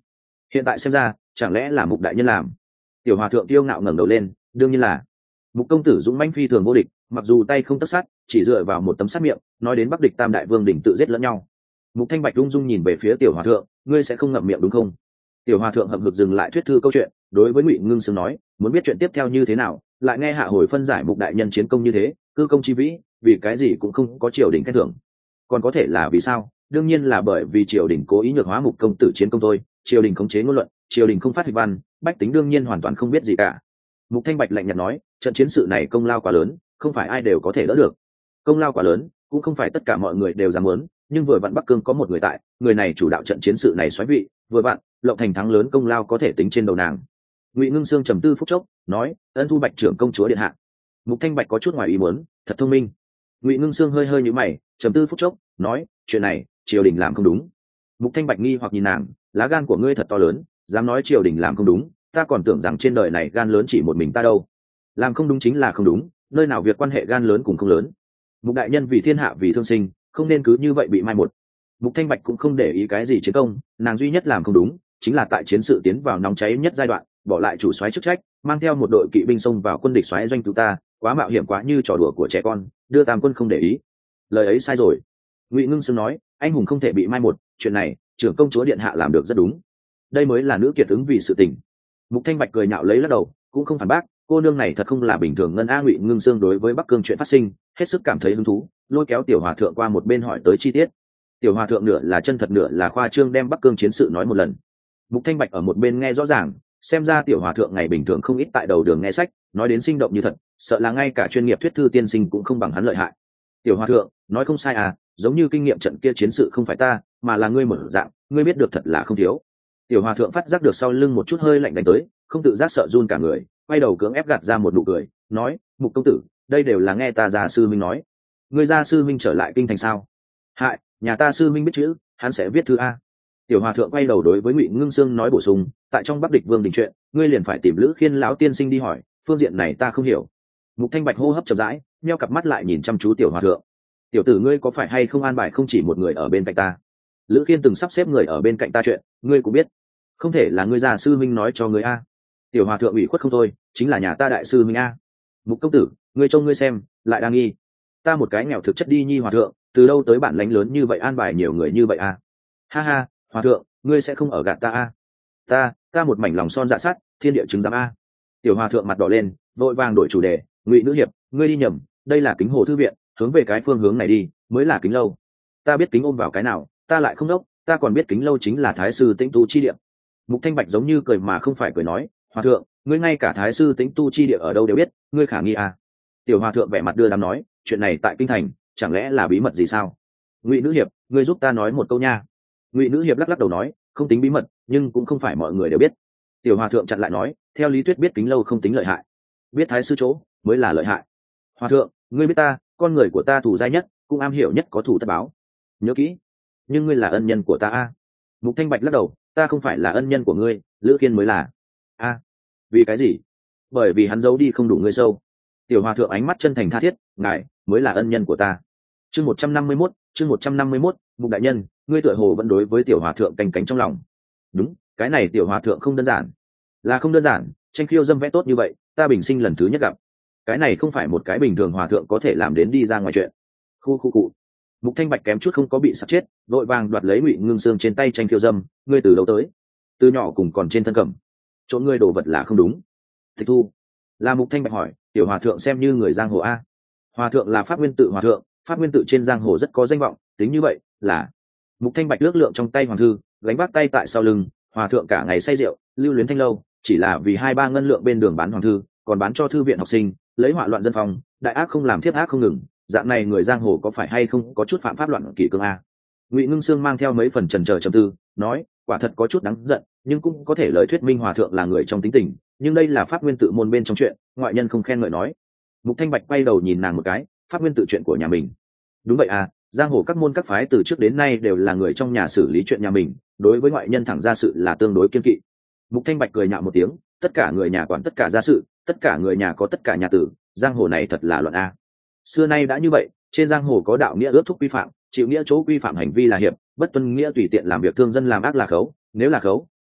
hiện tại xem ra chẳng lẽ là Mục đại nhân làm? Tiểu hòa thượng tiêu ngạo ngẩng đầu lên, đương nhiên là. Mục công tử dũng mãnh phi thường vô địch, mặc dù tay không tất sát, chỉ dựa vào một tấm sát miệng, nói đến bắc địch tam đại vương đỉnh tự giết lẫn nhau. Mục Thanh Bạch rung rung nhìn về phía tiểu hòa thượng, ngươi sẽ không ngậm miệng đúng không? Tiểu hòa thượng hậm hực dừng lại thuyết thư câu chuyện, đối với Ngụy Ngưng Sương nói, muốn biết chuyện tiếp theo như thế nào, lại nghe hạ hồi phân giải Mục đại nhân chiến công như thế, cư công chi vĩ, vì cái gì cũng không có triều đình khen thưởng. Còn có thể là vì sao? Đương nhiên là bởi vì triều đình cố ý nhược hóa Mục công tử chiến công thôi, triều đình khống chế ngôn luận, triều đình không phát hịch văn, bách tính đương nhiên hoàn toàn không biết gì cả. Mục Thanh Bạch lạnh nhạt nói, trận chiến sự này công lao quá lớn, không phải ai đều có thể đỡ được. Công lao quá lớn, cũng không phải tất cả mọi người đều dám muốn, nhưng vừa vặn Bắc Cương có một người tại, người này chủ đạo trận chiến sự này xoáy vị, vừa vặn Lộng Thành thắng lớn công lao có thể tính trên đầu nàng. Ngụy Ngưng Sương trầm tư phút chốc, nói, ân thu Bạch trưởng công chúa điện hạ. Mục Thanh Bạch có chút ngoài ý muốn, thật thông minh. Ngụy Ngưng Sương hơi hơi nhíu mày, trầm tư phút chốc, nói, chuyện này triều đình làm không đúng. Mục Thanh Bạch nghi hoặc nhìn nàng, lá gan của ngươi thật to lớn, dám nói triều đình làm không đúng, ta còn tưởng rằng trên đời này gan lớn chỉ một mình ta đâu. Làm không đúng chính là không đúng, nơi nào việc quan hệ gan lớn cùng không lớn. Mục đại nhân vì thiên hạ vì thương sinh, không nên cứ như vậy bị mai một. Mục Thanh Bạch cũng không để ý cái gì chiến công, nàng duy nhất làm không đúng chính là tại chiến sự tiến vào nóng cháy nhất giai đoạn, bỏ lại chủ soái chức trách, mang theo một đội kỵ binh xông vào quân địch soái doanh cứu ta, quá mạo hiểm quá như trò đùa của trẻ con, đưa tam quân không để ý. Lời ấy sai rồi. Ngụy Ngưng Sương nói, anh hùng không thể bị mai một, chuyện này trưởng công chúa điện hạ làm được rất đúng. Đây mới là nữ kiệt ứng vì sự tình. Mục Thanh Bạch cười nhạo lấy lắc đầu, cũng không phản bác, cô nương này thật không là bình thường. Ngân A Ngụy Ngưng Sương đối với Bắc Cương chuyện phát sinh hết sức cảm thấy hứng thú, lôi kéo tiểu hòa thượng qua một bên hỏi tới chi tiết. Tiểu hòa thượng nửa là chân thật nửa là khoa trương đem Bắc Cương chiến sự nói một lần. Mục Thanh Bạch ở một bên nghe rõ ràng, xem ra tiểu hòa thượng ngày bình thường không ít tại đầu đường nghe sách, nói đến sinh động như thật, sợ là ngay cả chuyên nghiệp thuyết thư tiên sinh cũng không bằng hắn lợi hại. Tiểu hòa thượng nói không sai à, giống như kinh nghiệm trận kia chiến sự không phải ta, mà là ngươi mở dạng, ngươi biết được thật là không thiếu. Tiểu hòa thượng phát giác được sau lưng một chút hơi lạnh đánh tới, không tự giác sợ run cả người, quay đầu cưỡng ép gạt ra một nụ cười, nói, Mục công tử, đây đều là nghe ta gia sư minh nói. Ngươi gia sư minh trở lại kinh thành sao? Hại, nhà ta sư minh biết chữ, hắn sẽ viết thư a. Tiểu hòa thượng quay đầu đối với Ngụy Ngưng Sương nói bổ sung, tại trong Bắc địch vương đình chuyện, ngươi liền phải tìm Lữ Khiên lão tiên sinh đi hỏi, phương diện này ta không hiểu. Mục Thanh Bạch hô hấp chậm rãi, nheo cặp mắt lại nhìn chăm chú tiểu hòa thượng. Tiểu tử ngươi có phải hay không an bài không chỉ một người ở bên cạnh ta? Lữ Khiên từng sắp xếp người ở bên cạnh ta chuyện, ngươi cũng biết. Không thể là ngươi gia sư minh nói cho ngươi a. Tiểu hòa thượng ủy khuất không thôi, chính là nhà ta đại sư minh a. Mục công tử, ngươi trông ngươi xem, lại đang nghi. Ta một cái nghèo thực chất đi nhi hòa thượng, từ đâu tới bản lãnh lớn như vậy an bài nhiều người như vậy a? Ha ha, hòa thượng, ngươi sẽ không ở gạt ta a? Ta, ta một mảnh lòng son dạ sắt, thiên địa chứng giám a. Tiểu hòa thượng mặt đỏ lên, vội vàng đổi chủ đề, Ngụy nữ hiệp, ngươi đi nhầm, đây là Kính Hồ thư viện, hướng về cái phương hướng này đi, mới là Kính lâu. Ta biết Kính ôm vào cái nào, ta lại không đốc, ta còn biết Kính lâu chính là Thái sư Tĩnh tu chi địa. Mục Thanh Bạch giống như cười mà không phải cười nói, hòa thượng, ngươi ngay cả Thái sư Tĩnh tu chi địa ở đâu đều biết, ngươi khả nghi à? Tiểu hòa thượng vẻ mặt đưa đám nói, chuyện này tại kinh thành, chẳng lẽ là bí mật gì sao? Ngụy nữ hiệp, ngươi giúp ta nói một câu nha. Ngụy nữ hiệp lắc lắc đầu nói, không tính bí mật, nhưng cũng không phải mọi người đều biết. Tiểu hòa thượng chặn lại nói, theo lý thuyết biết Kính lâu không tính lợi hại, biết Thái sư chỗ mới là lợi hại. Hòa thượng, ngươi biết ta, con người của ta thù dai nhất, cũng am hiểu nhất có thù tất báo. Nhớ kỹ, nhưng ngươi là ân nhân của ta a. Mục Thanh Bạch lắc đầu, ta không phải là ân nhân của ngươi, Lữ Kiên mới là. A, vì cái gì? Bởi vì hắn giấu đi không đủ ngươi sâu. Tiểu hòa thượng ánh mắt chân thành tha thiết, ngài mới là ân nhân của ta. Chương một trăm năm mươi mốt, chương một trăm năm mươi mốt, Mục đại nhân, ngươi tựa hồ vẫn đối với tiểu hòa thượng canh cánh trong lòng. Đúng, cái này tiểu hòa thượng không đơn giản, là không đơn giản, tranh khiêu dâm vẽ tốt như vậy, ta bình sinh lần thứ nhất gặp. Cái này không phải một cái bình thường hòa thượng có thể làm đến đi ra ngoài chuyện. Khu khu cụ. Mục Thanh Bạch kém chút không có bị sặc chết, vội vàng đoạt lấy Ngụy Ngưng Sương trên tay tranh khiêu dâm, ngươi từ đâu tới? Từ nhỏ cùng còn trên thân cầm, trộn ngươi đồ vật là không đúng. Tịch thu. Là Mục Thanh Bạch hỏi, tiểu hòa thượng xem như người giang hồ a. Hòa thượng là pháp nguyên tự hòa thượng, pháp nguyên tự trên giang hồ rất có danh vọng, tính như vậy là. Mục Thanh Bạch lướt lượng trong tay hoàng thư, gánh vác tay tại sau lưng, hòa thượng cả ngày say rượu, lưu luyến thanh lâu, chỉ là vì hai ba ngân lượng bên đường bán hoàng thư, còn bán cho thư viện học sinh, lấy họa loạn dân phòng, đại ác không làm thiết ác không ngừng, dạng này người giang hồ có phải hay không có chút phạm pháp loạn kỷ cương a? Ngụy Ngưng Sương mang theo mấy phần trần chờ trầm tư, nói, quả thật có chút đáng giận, nhưng cũng có thể lời thuyết minh hòa thượng là người trong tính tình, nhưng đây là pháp nguyên tự môn bên trong chuyện, ngoại nhân không khen ngợi nói. Mục Thanh Bạch quay đầu nhìn nàng một cái, pháp nguyên tự chuyện của nhà mình. Đúng vậy à, giang hồ các môn các phái từ trước đến nay đều là người trong nhà xử lý chuyện nhà mình, đối với ngoại nhân thẳng ra sự là tương đối kiên kỵ. Mục Thanh Bạch cười nhạo một tiếng, tất cả người nhà quản tất cả gia sự, tất cả người nhà có tất cả nhà tử, giang hồ này thật là loạn a. Xưa nay đã như vậy, trên giang hồ có đạo nghĩa ước thúc quy phạm, chịu nghĩa chỗ quy phạm hành vi là hiệp, bất tuân nghĩa tùy tiện làm việc thương dân làm ác là khấu, nếu là khấu,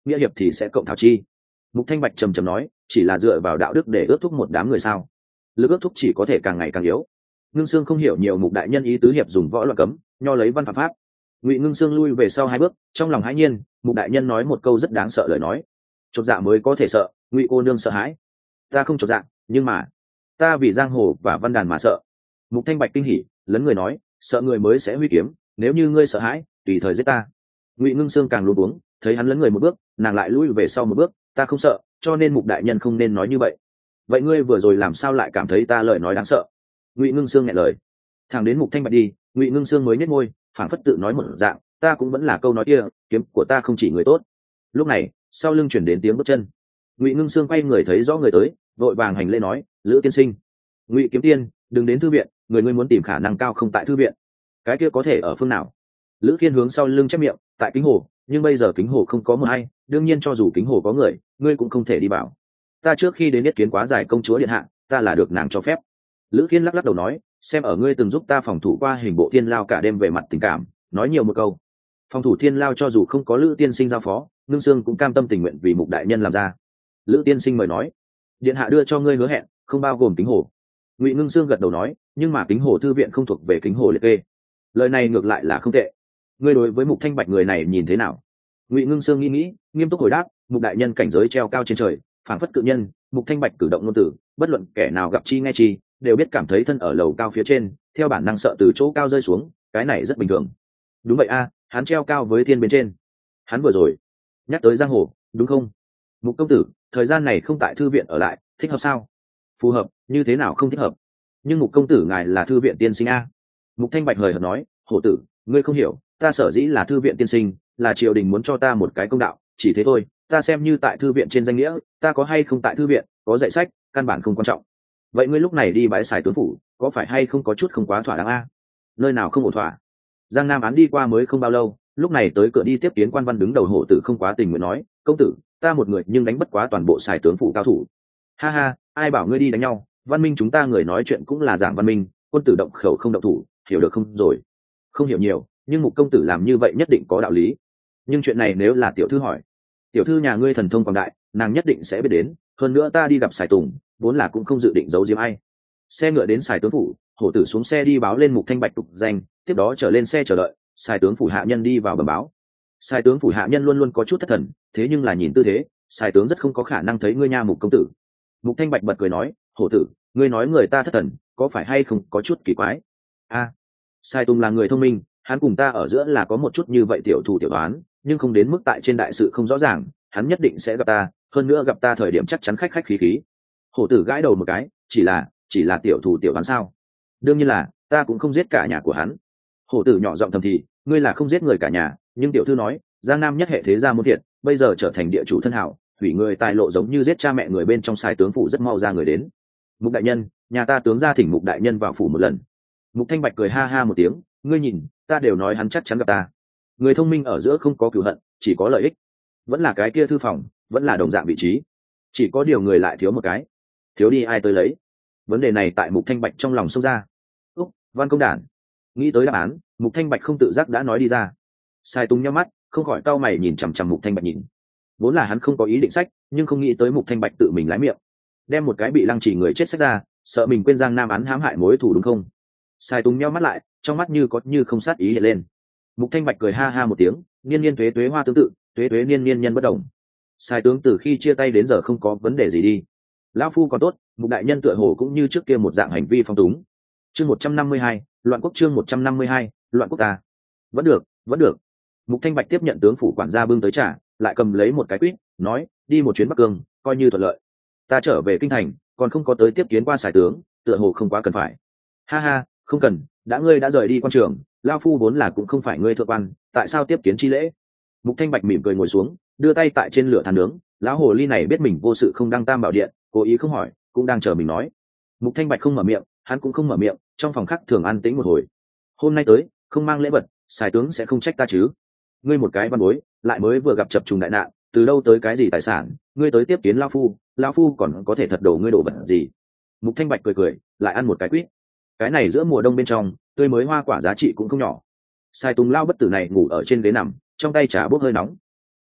nghĩa hiệp thì sẽ cộng thảo chi. Mục Thanh Bạch trầm trầm nói, chỉ là dựa vào đạo đức để ước thúc một đám người sao? Lực ước thúc chỉ có thể càng ngày càng yếu. Ngưng Sương không hiểu nhiều Mục đại nhân ý tứ hiệp dùng võ loạn cấm, nho lấy văn phạm pháp. Ngụy Ngưng Sương lui về sau hai bước, trong lòng hãi nhiên. Mục đại nhân nói một câu rất đáng sợ lời nói. Chột dạ mới có thể sợ, Ngụy cô nương sợ hãi. Ta không chột dạ, nhưng mà ta vì giang hồ và văn đàn mà sợ. Mục Thanh Bạch kinh hỉ, lấn người nói, sợ người mới sẽ huy kiếm, nếu như ngươi sợ hãi, tùy thời giết ta. Ngụy Ngưng Sương càng luống cuống, thấy hắn lấn người một bước, nàng lại lui về sau một bước, ta không sợ, cho nên Mục đại nhân không nên nói như vậy. Vậy ngươi vừa rồi làm sao lại cảm thấy ta lời nói đáng sợ? Ngụy Ngưng Sương nghẹn lời. Thẳng đến Mục Thanh Bạch đi, Ngụy Ngưng Sương mới nhếch môi, phảng phất tự nói một dạng, ta cũng vẫn là câu nói kia, kiếm của ta không chỉ người tốt. Lúc này, sau lưng chuyển đến tiếng bước chân. Ngụy Ngưng Sương quay người thấy rõ người tới, vội vàng hành lễ nói, Lữ tiên sinh. Ngụy kiếm tiên, đừng đến thư viện, người ngươi muốn tìm khả năng cao không tại thư viện. Cái kia có thể ở phương nào? Lữ Kiên hướng sau lưng chép miệng, tại kính hồ, nhưng bây giờ kính hồ không có một ai, đương nhiên cho dù kính hồ có người, ngươi cũng không thể đi vào. Ta trước khi đến biết kiến quá giải công chúa điện hạ, ta là được nàng cho phép. Lữ Kiên lắc lắc đầu nói, xem ở ngươi từng giúp ta phòng thủ qua hình bộ thiên lao cả đêm về mặt tình cảm, nói nhiều một câu. Phòng thủ thiên lao cho dù không có Lữ tiên sinh giao phó, Ngưng Sương cũng cam tâm tình nguyện vì Mục đại nhân làm ra. Lữ tiên sinh mời nói, điện hạ đưa cho ngươi hứa hẹn, không bao gồm kính hồ. Ngụy Ngưng Sương gật đầu nói, nhưng mà kính hồ thư viện không thuộc về kính hồ liệt kê. Lời này ngược lại là không tệ. Ngươi đối với Mục Thanh Bạch người này nhìn thế nào? Ngụy Ngưng Sương nghĩ nghĩ, nghiêm túc hồi đáp, Mục đại nhân cảnh giới treo cao trên trời, phảng phất cự nhân. Mục Thanh Bạch cử động ngôn từ, bất luận kẻ nào gặp chi nghe chi, đều biết cảm thấy thân ở lầu cao phía trên, theo bản năng sợ từ chỗ cao rơi xuống, cái này rất bình thường. Đúng vậy a, hắn treo cao với thiên bên trên. Hắn vừa rồi nhắc tới giang hồ, đúng không? Mục công tử, thời gian này không tại thư viện ở lại, thích hợp sao? Phù hợp, như thế nào không thích hợp? Nhưng Mục công tử ngài là thư viện tiên sinh a. Mục Thanh Bạch hời hợt nói, hổ tử, ngươi không hiểu, ta sở dĩ là thư viện tiên sinh, là triều đình muốn cho ta một cái công đạo, chỉ thế thôi. Ta xem như tại thư viện trên danh nghĩa, ta có hay không tại thư viện, có dạy sách, căn bản không quan trọng. Vậy ngươi lúc này đi bái sài tướng phủ, có phải hay không có chút không quá thỏa đáng a? Nơi nào không ổn thỏa? Giang Nam án đi qua mới không bao lâu, lúc này tới cửa đi tiếp kiến quan văn đứng đầu hổ tử không quá tình nguyện nói, công tử, ta một người nhưng đánh bất quá toàn bộ sài tướng phủ cao thủ. Ha ha, ai bảo ngươi đi đánh nhau? Văn minh chúng ta người nói chuyện cũng là giảng văn minh, quân tử động khẩu không động thủ, hiểu được không rồi? Không hiểu nhiều, nhưng Mục công tử làm như vậy nhất định có đạo lý. Nhưng chuyện này nếu là tiểu thư hỏi, tiểu thư nhà ngươi thần thông quảng đại, nàng nhất định sẽ biết đến. Hơn nữa ta đi gặp sài tùng, vốn là cũng không dự định giấu giếm ai. Xe ngựa đến sài tướng phủ, hổ tử xuống xe đi báo lên Mục Thanh Bạch tục danh, tiếp đó trở lên xe chờ đợi. Sài tướng phủ hạ nhân đi vào bẩm báo. Sài tướng phủ hạ nhân luôn luôn có chút thất thần, thế nhưng là nhìn tư thế, sài tướng rất không có khả năng thấy ngươi nha Mục công tử. Mục Thanh Bạch bật cười nói, hổ tử, ngươi nói người ta thất thần, có phải hay không có chút kỳ quái? A, sài tùng là người thông minh, hắn cùng ta ở giữa là có một chút như vậy tiểu thủ tiểu đoán, nhưng không đến mức tại trên đại sự không rõ ràng, hắn nhất định sẽ gặp ta, hơn nữa gặp ta thời điểm chắc chắn khách khách khí khí. Hổ tử gãi đầu một cái, chỉ là chỉ là tiểu thủ tiểu đoán sao? Đương nhiên là, ta cũng không giết cả nhà của hắn. Hổ tử nhỏ giọng thầm thì, ngươi là không giết người cả nhà, nhưng tiểu thư nói, Giang Nam nhất hệ thế gia muôn thiệt, bây giờ trở thành địa chủ thân hảo, hủy người tài lộ giống như giết cha mẹ người bên trong sài tướng phủ rất mau ra người đến. Mục đại nhân, nhà ta tướng ra thỉnh Mục đại nhân vào phủ một lần. Mục Thanh Bạch cười ha ha một tiếng, ngươi nhìn, ta đều nói hắn chắc chắn gặp ta. Người thông minh ở giữa không có cửu hận, chỉ có lợi ích. Vẫn là cái kia thư phòng, vẫn là đồng dạng vị trí, chỉ có điều người lại thiếu một cái. Thiếu đi ai tới lấy? Vấn đề này tại Mục Thanh Bạch trong lòng xông ra. Úc, Văn công đản. Nghĩ tới đáp án, Mục Thanh Bạch không tự giác đã nói đi ra. Sai Tung nhíu mắt, không khỏi cau mày nhìn chằm chằm Mục Thanh Bạch nhìn. Vốn là hắn không có ý định sách, nhưng không nghĩ tới Mục Thanh Bạch tự mình lái miệng, đem một cái bị lăng trì người chết sách ra, sợ mình quên Giang Nam án hãm hại mối thù đúng không? Sai Tung nhíu mắt lại, trong mắt như có như không sát ý hiện lên. Mục Thanh Bạch cười ha ha một tiếng, niên niên tuế tuế hoa tương tự, tuế tuế niên niên nhân bất đồng. Sai tướng từ khi chia tay đến giờ không có vấn đề gì đi. Lão phu còn tốt, Mục đại nhân tựa hồ cũng như trước kia một dạng hành vi phong túng. Chương một trăm năm mươi hai, loạn quốc chương một trăm năm mươi hai, loạn quốc ta. Vẫn được, vẫn được. Mục Thanh Bạch tiếp nhận tướng phủ quản gia bưng tới trả, lại cầm lấy một cái quýt, nói, đi một chuyến Bắc Cương, coi như thuận lợi. Ta trở về kinh thành, còn không có tới tiếp kiến qua sài tướng, tựa hồ không quá cần phải. Ha ha, không cần, đã ngươi đã rời đi quan trường, lão phu vốn là cũng không phải ngươi thượng quan, tại sao tiếp kiến chi lễ? Mục Thanh Bạch mỉm cười ngồi xuống, đưa tay tại trên lửa than nướng. Lão hồ ly này biết mình vô sự không đăng tam bảo điện, cố ý không hỏi, cũng đang chờ mình nói. Mục Thanh Bạch không mở miệng, hắn cũng không mở miệng, trong phòng khách thường an tĩnh một hồi. Hôm nay tới, không mang lễ vật, sài tướng sẽ không trách ta chứ? Ngươi một cái văn bối, lại mới vừa gặp chập trùng đại nạn, từ đâu tới cái gì tài sản, ngươi tới tiếp kiến lão phu, lão phu còn có thể thật đổ ngươi đổ vật gì? Mục Thanh Bạch cười cười, lại ăn một cái quýt. Cái này giữa mùa đông bên trong, tươi mới hoa quả giá trị cũng không nhỏ. Sai Tùng lao bất tử này ngủ ở trên ghế nằm, trong tay trà bốc hơi nóng.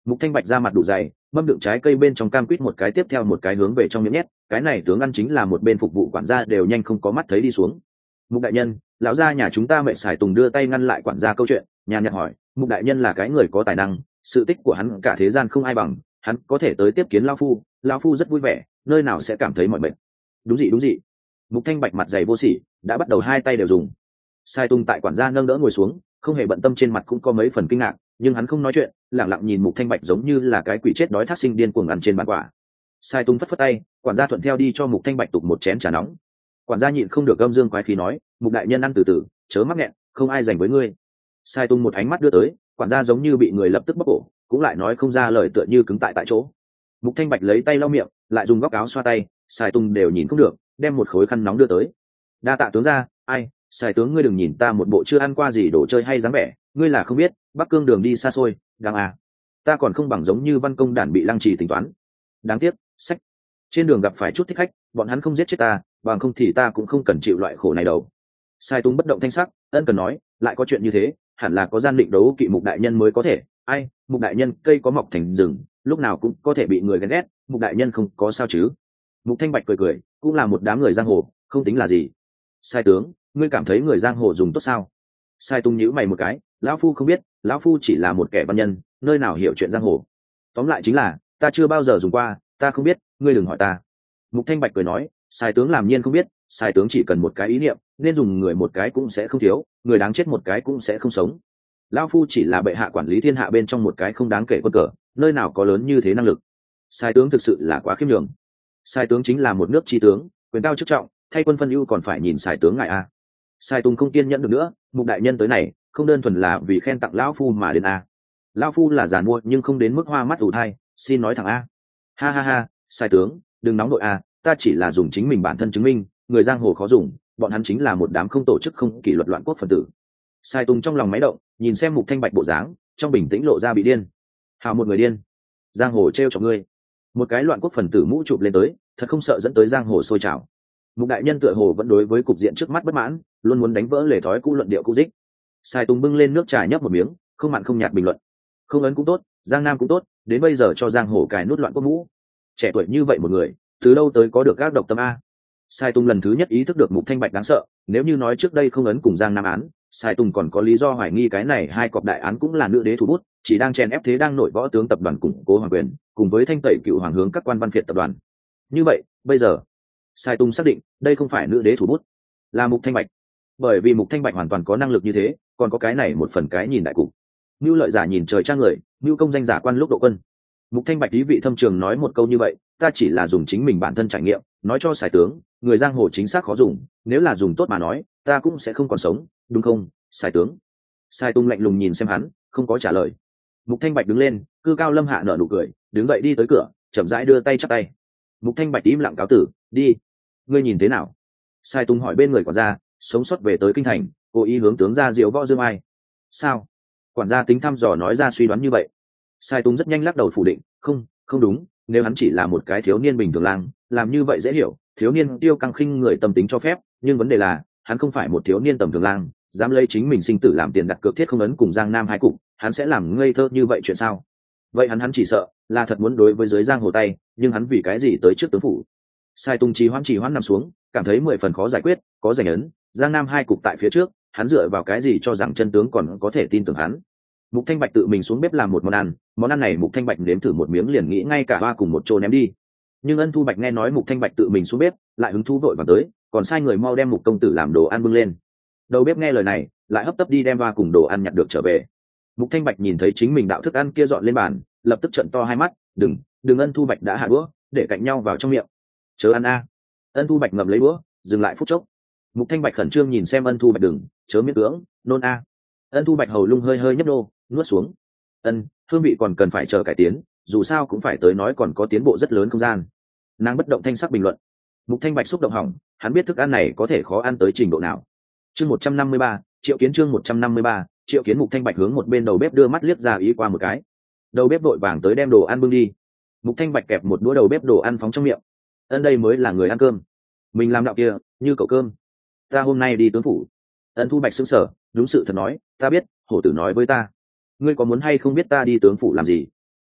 Mục Thanh Bạch ra mặt đủ dày, mâm đựng trái cây bên trong cam quýt một cái tiếp theo một cái hướng về trong miệng nhét, cái này tướng ăn chính là một bên phục vụ quản gia đều nhanh không có mắt thấy đi xuống. Mục đại nhân, lão gia nhà chúng ta mệnh xài Tùng đưa tay ngăn lại quản gia câu chuyện, nhàn nhạt hỏi, Mục đại nhân là cái người có tài năng, sự tích của hắn cả thế gian không ai bằng, hắn có thể tới tiếp kiến lão phu, lão phu rất vui vẻ, nơi nào sẽ cảm thấy mỏi mệt. Đúng gì đúng gì. Mục Thanh Bạch mặt dày vô sỉ, đã bắt đầu hai tay đều dùng. Sai Tùng tại quản gia nâng đỡ ngồi xuống, không hề bận tâm, trên mặt cũng có mấy phần kinh ngạc, nhưng hắn không nói chuyện, lặng lặng nhìn Mục Thanh Bạch giống như là cái quỷ chết đói thác sinh điên cuồng ăn trên bàn quả. Sai Tung phất phất tay, quản gia thuận theo đi cho Mục Thanh Bạch tục một chén trà nóng. Quản gia nhịn không được gâm dương quái khí nói, Mục đại nhân ăn từ từ, chớ mắc nghẹn, không ai dành với ngươi. Sai Tung một ánh mắt đưa tới, quản gia giống như bị người lập tức bóp cổ, cũng lại nói không ra lời, tựa như cứng tại tại chỗ. Mục Thanh Bạch lấy tay lau miệng, lại dùng góc áo xoa tay, Sai Tung đều nhìn không được, đem một khối khăn nóng đưa tới. Đa tạ tướng gia, ai, Sai tướng ngươi đừng nhìn ta một bộ chưa ăn qua gì đồ chơi hay dáng vẻ, ngươi là không biết, Bắc Cương đường đi xa xôi, đang à. Ta còn không bằng giống như văn công đản bị lăng trì tính toán. Đáng tiếc, sách. Trên đường gặp phải chút thích khách, bọn hắn không giết chết ta, bằng không thì ta cũng không cần chịu loại khổ này đâu. Sai Tung bất động thanh sắc, ân cần nói, lại có chuyện như thế, hẳn là có gian định đấu kỵ Mục đại nhân mới có thể. Ai, Mục đại nhân cây có mọc thành rừng, lúc nào cũng có thể bị người ghen ghét, Mục đại nhân không có sao chứ? Mục Thanh Bạch cười cười, cũng là một đám người giang hồ, không tính là gì. Sai tướng, ngươi cảm thấy người giang hồ dùng tốt sao? Sai Tung nhíu mày một cái, lão phu không biết, lão phu chỉ là một kẻ văn nhân, nơi nào hiểu chuyện giang hồ. Tóm lại chính là, ta chưa bao giờ dùng qua, ta không biết, ngươi đừng hỏi ta. Mục Thanh Bạch cười nói, Sai tướng làm nhiên không biết, Sai tướng chỉ cần một cái ý niệm, nên dùng người một cái cũng sẽ không thiếu, người đáng chết một cái cũng sẽ không sống. Lão phu chỉ là bệ hạ quản lý thiên hạ bên trong một cái không đáng kể quân cờ, nơi nào có lớn như thế năng lực. Sai tướng thực sự là quá khiêm nhường. Sai tướng chính là một nước chi tướng, quyền cao chức trọng, thay quân phân ưu còn phải nhìn Sai tướng ngài a. Sai Tung không kiên nhẫn được nữa, Mục đại nhân tới này, không đơn thuần là vì khen tặng lão phu mà đến a. Lão phu là giàn mua nhưng không đến mức hoa mắt ủ thai, xin nói thẳng a. Ha ha ha, Sai tướng, đừng nóng nội a, ta chỉ là dùng chính mình bản thân chứng minh, người giang hồ khó dùng, bọn hắn chính là một đám không tổ chức không kỷ luật loạn quốc phần tử. Sai Tung trong lòng máy động, nhìn xem Mục Thanh Bạch bộ dáng, trong bình tĩnh lộ ra bị điên. Hào một người điên, giang hồ trêu chọc ngươi. Một cái loạn quốc phần tử mũ chụp lên tới, thật không sợ dẫn tới giang hồ sôi trào. Mục đại nhân tựa hồ vẫn đối với cục diện trước mắt bất mãn, luôn muốn đánh vỡ lề thói cũ luận điệu cũ dích. Sai Tùng bưng lên nước trà nhấp một miếng, không mặn không nhạt bình luận, không ấn cũng tốt, giang nam cũng tốt, đến bây giờ cho giang hồ cài nút loạn quốc mũ. Trẻ tuổi như vậy một người, từ đâu tới có được các độc tâm a? Sai Tùng lần thứ nhất ý thức được Mục Thanh Bạch đáng sợ, nếu như nói trước đây không ấn cùng giang nam án, Sai Tùng còn có lý do hoài nghi cái này hai cọp đại án cũng là nữ đế thủ bút, chỉ đang chèn ép thế đang nổi võ tướng tập đoàn củng cố hoàng quyền, cùng với thanh tẩy cựu hoàng hướng các quan văn phiệt tập đoàn. Như vậy, bây giờ Sai Tung xác định đây không phải nữ đế thủ bút, là Mục Thanh Bạch, bởi vì Mục Thanh Bạch hoàn toàn có năng lực như thế, còn có cái này một phần cái nhìn đại cục. Nưu lợi giả nhìn trời trang người, nưu công danh giả quan lúc độ quân. Mục Thanh Bạch ý vị thâm trường nói một câu như vậy, ta chỉ là dùng chính mình bản thân trải nghiệm, nói cho Sai tướng, người giang hồ chính xác khó dùng, nếu là dùng tốt mà nói, ta cũng sẽ không còn sống, đúng không, Sai tướng? Sai Tung lạnh lùng nhìn xem hắn, không có trả lời. Mục Thanh Bạch đứng lên, cư cao lâm hạ nở nụ cười, đứng dậy đi tới cửa, chậm rãi đưa tay chắp tay. Mục Thanh Bạch im lặng cáo tử, đi. Ngươi nhìn thế nào? Sai Tung hỏi bên người quản gia, sống sót về tới kinh thành, cố ý hướng tướng ra diệu võ dương ai. Sao? Quản gia tính thăm dò nói ra suy đoán như vậy. Sai Tung rất nhanh lắc đầu phủ định, không, không đúng, nếu hắn chỉ là một cái thiếu niên bình thường lang, làm như vậy dễ hiểu, thiếu niên tiêu căng khinh người tâm tính cho phép, nhưng vấn đề là, hắn không phải một thiếu niên tầm thường lang, dám lấy chính mình sinh tử làm tiền đặt cược thiết không ấn cùng Giang Nam hai cục, hắn sẽ làm ngây thơ như vậy chuyện sao? Vậy hắn hắn chỉ sợ là thật muốn đối với giới giang hồ tay, nhưng hắn vì cái gì tới trước tướng phủ? Sai Tung trì hoãn trì hoãn nằm xuống, cảm thấy mười phần khó giải quyết, có giành ấn, Giang Nam hai cục tại phía trước, hắn dựa vào cái gì cho rằng chân tướng còn có thể tin tưởng hắn? Mục Thanh Bạch tự mình xuống bếp làm một món ăn, món ăn này Mục Thanh Bạch nếm thử một miếng liền nghĩ ngay cả hoa cùng một chỗ ném đi. Nhưng Ân Thu Bạch nghe nói Mục Thanh Bạch tự mình xuống bếp, lại hứng thú vội vàng tới, còn sai người mau đem Mục công tử làm đồ ăn bưng lên. Đầu bếp nghe lời này, lại hấp tấp đi đem hoa cùng đồ ăn nhặt được trở về. Mục Thanh Bạch nhìn thấy chính mình đạo thức ăn kia dọn lên bàn, lập tức trợn to hai mắt, đừng, đừng. Ân Thu Bạch đã hạ đũa, để cạnh nhau vào trong miệng. Chớ ăn a. Ân Thu Bạch ngậm lấy đũa, dừng lại phút chốc. Mục Thanh Bạch khẩn trương nhìn xem Ân Thu Bạch, đừng, chớ miễn cưỡng, nôn a. Ân Thu Bạch hầu lung hơi hơi nhấp nô, nuốt xuống. Ân, hương vị còn cần phải chờ cải tiến, dù sao cũng phải tới nói còn có tiến bộ rất lớn không gian. Nàng bất động thanh sắc bình luận. Mục Thanh Bạch xúc động hỏng, hắn biết thức ăn này có thể khó ăn tới trình độ nào. Chương một trăm năm mươi ba, Triệu Kiến chương một trăm năm mươi ba, Triệu Kiến. Mục Thanh Bạch hướng một bên đầu bếp đưa mắt liếc ra ý qua một cái. Đầu bếp vội vàng tới đem đồ ăn bưng đi. Mục Thanh Bạch kẹp một đũa đầu bếp đồ ăn phóng trong miệng. Ân, đây mới là người ăn cơm. Mình làm đạo kia, như cậu cơm. Ta hôm nay đi tướng phủ. Ân Thu Bạch sững sờ, đúng sự thật nói, ta biết, hổ tử nói với ta. Ngươi có muốn hay không biết ta đi tướng phủ làm gì?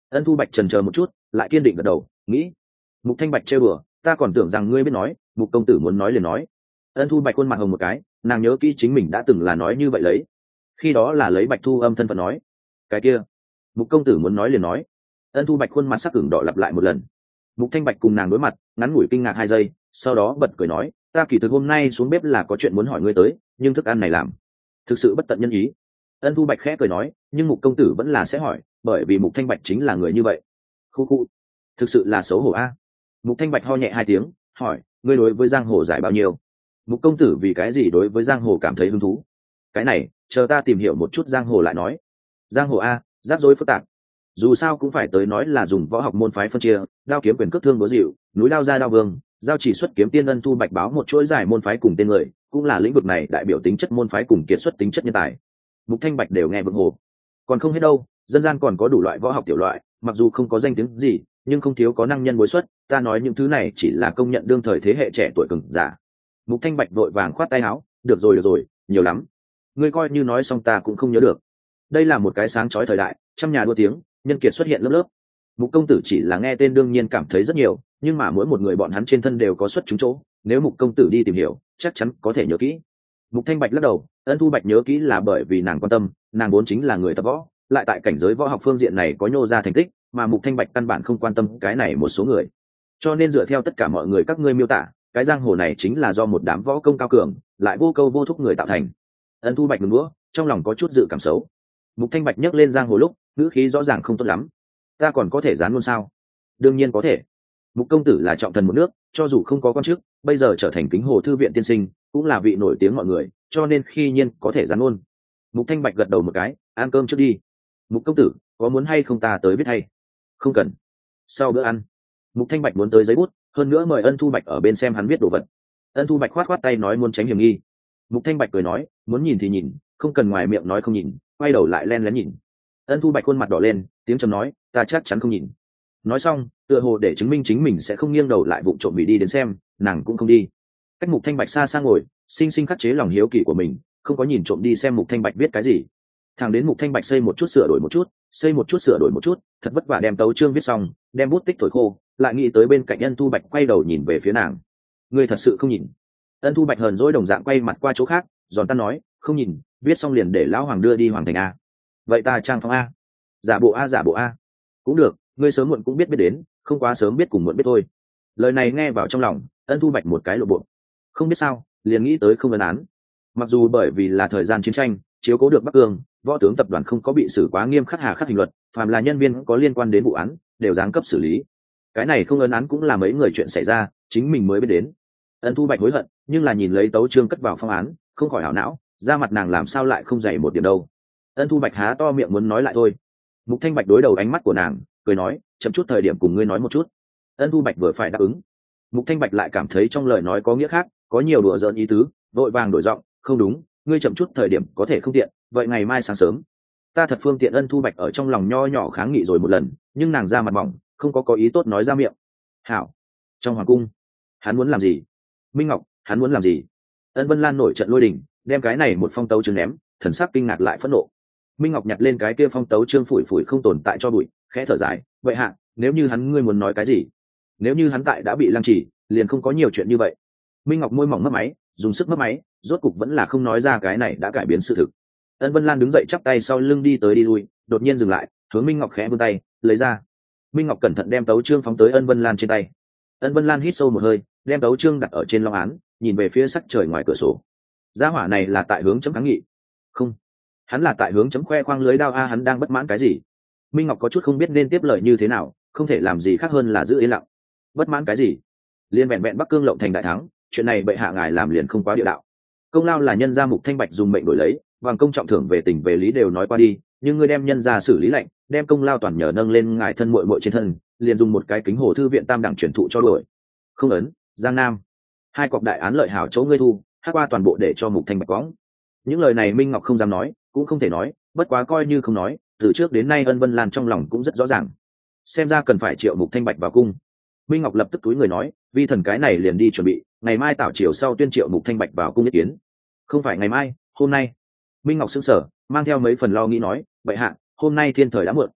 Ân Thu Bạch chần chờ một chút, lại kiên định gật đầu, nghĩ. Mục Thanh Bạch trêu đùa, ta còn tưởng rằng ngươi biết nói, Mục công tử muốn nói liền nói. Ân Thu Bạch khuôn mặt hồng một cái, nàng nhớ kỹ chính mình đã từng là nói như vậy lấy. Khi đó là lấy Bạch Thu âm thân phận nói. Cái kia, Mục công tử muốn nói liền nói. Ân Thu Bạch khuôn mặt sắc ửng đỏ lặp lại một lần. Mục Thanh Bạch cùng nàng đối mặt, ngắn ngủi kinh ngạc hai giây, sau đó bật cười nói, ta kỳ thực hôm nay xuống bếp là có chuyện muốn hỏi ngươi tới, nhưng thức ăn này làm thực sự bất tận nhân ý. Ân Thu Bạch khẽ cười nói, nhưng Mục công tử vẫn là sẽ hỏi, bởi vì Mục Thanh Bạch chính là người như vậy. Khu khu, thực sự là xấu hổ a. Mục Thanh Bạch ho nhẹ hai tiếng, hỏi, ngươi đối với giang hồ giải bao nhiêu? Mục công tử vì cái gì đối với giang hồ cảm thấy hứng thú? Cái này, chờ ta tìm hiểu một chút giang hồ lại nói. Giang hồ a, rắc rối phức tạp. Dù sao cũng phải tới nói là dùng võ học môn phái phân chia, đao kiếm quyền cước thương búa dịu, núi đao ra đao vương, giao chỉ xuất kiếm tiên. Ân Thu Bạch báo một chuỗi giải môn phái cùng tên người, cũng là lĩnh vực này đại biểu tính chất môn phái cùng kiệt xuất tính chất nhân tài. Mục Thanh Bạch đều nghe vượng hồ. Còn không hết đâu, dân gian còn có đủ loại võ học tiểu loại, mặc dù không có danh tiếng gì, nhưng không thiếu có năng nhân bối xuất. Ta nói những thứ này chỉ là công nhận đương thời thế hệ trẻ tuổi cường giả. Mục Thanh Bạch vội vàng khoát tay áo, được rồi được rồi, nhiều lắm, ngươi coi như nói xong ta cũng không nhớ được. Đây là một cái sáng chói thời đại, trăm nhà đua tiếng, nhân kiệt xuất hiện lớp lớp. Mục công tử chỉ là nghe tên đương nhiên cảm thấy rất nhiều, nhưng mà mỗi một người bọn hắn trên thân đều có xuất chúng chỗ, nếu Mục công tử đi tìm hiểu, chắc chắn có thể nhớ kỹ. Mục Thanh Bạch lắc đầu, Ân Thu Bạch nhớ kỹ là bởi vì nàng quan tâm, nàng vốn chính là người tập võ, lại tại cảnh giới võ học phương diện này có nhô ra thành tích, mà Mục Thanh Bạch căn bản không quan tâm cái này một số người. Cho nên dựa theo tất cả mọi người các ngươi miêu tả, cái giang hồ này chính là do một đám võ công cao cường, lại vô câu vô thúc người tạo thành. Ân Thu Bạch ngừng đũa, trong lòng có chút dự cảm xấu. Mục Thanh Bạch nhấc lên giang hồ lúc, ngữ khí rõ ràng không tốt lắm. Ta còn có thể dán luôn sao? Đương nhiên có thể. Mục công tử là trọng thần một nước, cho dù không có quan chức, bây giờ trở thành kính hồ thư viện tiên sinh, cũng là vị nổi tiếng mọi người, cho nên khi nhiên có thể dán luôn. Mục Thanh Bạch gật đầu một cái, ăn cơm trước đi. Mục công tử, có muốn hay không ta tới viết hay? Không cần. Sau bữa ăn, Mục Thanh Bạch muốn tới giấy bút, hơn nữa mời Ân Thu Bạch ở bên xem hắn viết đồ vật. Ân Thu Bạch khoát khoát tay nói muốn tránh hiểm nghi. Mục Thanh Bạch cười nói, muốn nhìn thì nhìn, không cần ngoài miệng nói không nhìn, quay đầu lại len lén nhìn. Ân Thu Bạch khuôn mặt đỏ lên, tiếng trầm nói, ta chắc chắn không nhìn. Nói xong, tựa hồ để chứng minh chính mình sẽ không nghiêng đầu lại vụng trộm bị đi đến xem, nàng cũng không đi. Cách Mục Thanh Bạch xa xa ngồi, sinh sinh khắc chế lòng hiếu kỳ của mình, không có nhìn trộm đi xem Mục Thanh Bạch viết cái gì. Thẳng đến Mục Thanh Bạch xây một chút sửa đổi một chút, xây một chút sửa đổi một chút, thật vất vả đem tấu chương viết xong, đem bút tích thổi khô, lại nghĩ tới bên cạnh Ân Thu Bạch quay đầu nhìn về phía nàng. Ngươi thật sự không nhìn? Ân Thu Bạch hờn dỗi đồng dạng quay mặt qua chỗ khác, giòn tan nói, không nhìn, viết xong liền để lão hoàng đưa đi hoàng thành a. Vậy ta trang phong a. Giả bộ a giả bộ a. Cũng được, ngươi sớm muộn cũng biết biết đến, không quá sớm biết cùng muộn biết thôi. Lời này nghe vào trong lòng, Ân Thu Bạch một cái lộ bộ. Không biết sao, liền nghĩ tới không ấn án. Mặc dù bởi vì là thời gian chiến tranh, chiếu cố được Bắc Cương, võ tướng tập đoàn không có bị xử quá nghiêm khắc hà khắc hình luật, phàm là nhân viên có liên quan đến vụ án đều giáng cấp xử lý. Cái này không ấn án cũng là mấy người chuyện xảy ra, chính mình mới biết đến. Ân Thu Bạch hối hận, nhưng là nhìn lấy tấu chương cất vào phong án, không khỏi hảo não, da mặt nàng làm sao lại không dày một điểm đâu. Ân Thu Bạch há to miệng muốn nói lại thôi. Mục Thanh Bạch đối đầu ánh mắt của nàng, cười nói, chậm chút thời điểm cùng ngươi nói một chút. Ân Thu Bạch vừa phải đáp ứng, Mục Thanh Bạch lại cảm thấy trong lời nói có nghĩa khác, có nhiều đùa giỡn ý tứ, vội vàng đổi giọng, không đúng, ngươi chậm chút thời điểm có thể không tiện, vậy ngày mai sáng sớm. Ta thật phương tiện. Ân Thu Bạch ở trong lòng nho nhỏ kháng nghị rồi một lần, nhưng nàng ra mặt mỏng, không có có ý tốt nói ra miệng. Hảo. Trong hoàng cung, hắn muốn làm gì? Minh Ngọc, hắn muốn làm gì? Ân Vân Lan nổi trận lôi đình, đem cái này một phong tấu chương ném, thần sắc kinh ngạc lại phẫn nộ. Minh Ngọc nhặt lên cái kia phong tấu chương phủi phủi không tồn tại cho bụi, khẽ thở dài, vậy hạ, nếu như hắn ngươi muốn nói cái gì? Nếu như hắn tại đã bị lăng trì, liền không có nhiều chuyện như vậy. Minh Ngọc môi mỏng mất máy, dùng sức mất máy, rốt cục vẫn là không nói ra cái này đã cải biến sự thực. Ân Vân Lan đứng dậy chắp tay sau lưng đi tới đi lui, đột nhiên dừng lại, hướng Minh Ngọc khẽ vươn tay, lấy ra. Minh Ngọc cẩn thận đem tấu chương phóng tới Ân Vân Lan trên tay. Ân Vân Lan hít sâu một hơi, đem tấu chương đặt ở trên long án, nhìn về phía sắc trời ngoài cửa sổ. Gia hỏa này là tại hướng chấm kháng nghị? Không, hắn là tại hướng chấm khoe khoang lưới đao a. Hắn đang bất mãn cái gì? Minh Ngọc có chút không biết nên tiếp lời như thế nào, không thể làm gì khác hơn là giữ yên lặng. Bất mãn cái gì? Liên vẹn vẹn Bắc Cương lộng thành đại thắng, chuyện này bệ hạ ngài làm liền không quá địa đạo. Công lao là nhân gia Mục Thanh Bạch dùng mệnh đổi lấy, hoàng công trọng thưởng về tình về lý đều nói qua đi, nhưng ngươi đem nhân gia xử lý lệnh, đem công lao toàn nhờ nâng lên ngài thân muội muội trên thân, liền dùng một cái kính hồ thư viện tam đẳng truyền thụ cho đuổi. Không ấn, Giang Nam, hai cọc đại án lợi hảo chỗ ngươi thu, hát qua toàn bộ để cho Mục Thanh Bạch quõng. Những lời này Minh Ngọc không dám nói, cũng không thể nói, bất quá coi như không nói, từ trước đến nay Ân Vân Lan trong lòng cũng rất rõ ràng. Xem ra cần phải triệu Mục Thanh Bạch vào cung. Minh Ngọc lập tức túi người nói, vi thần cái này liền đi chuẩn bị, ngày mai tảo chiều sau tuyên triệu Mục Thanh Bạch vào cung ý kiến. Không phải ngày mai, hôm nay. Minh Ngọc sững sờ, mang theo mấy phần lo nghĩ nói, vậy hạ, hôm nay thiên thời đã muộn.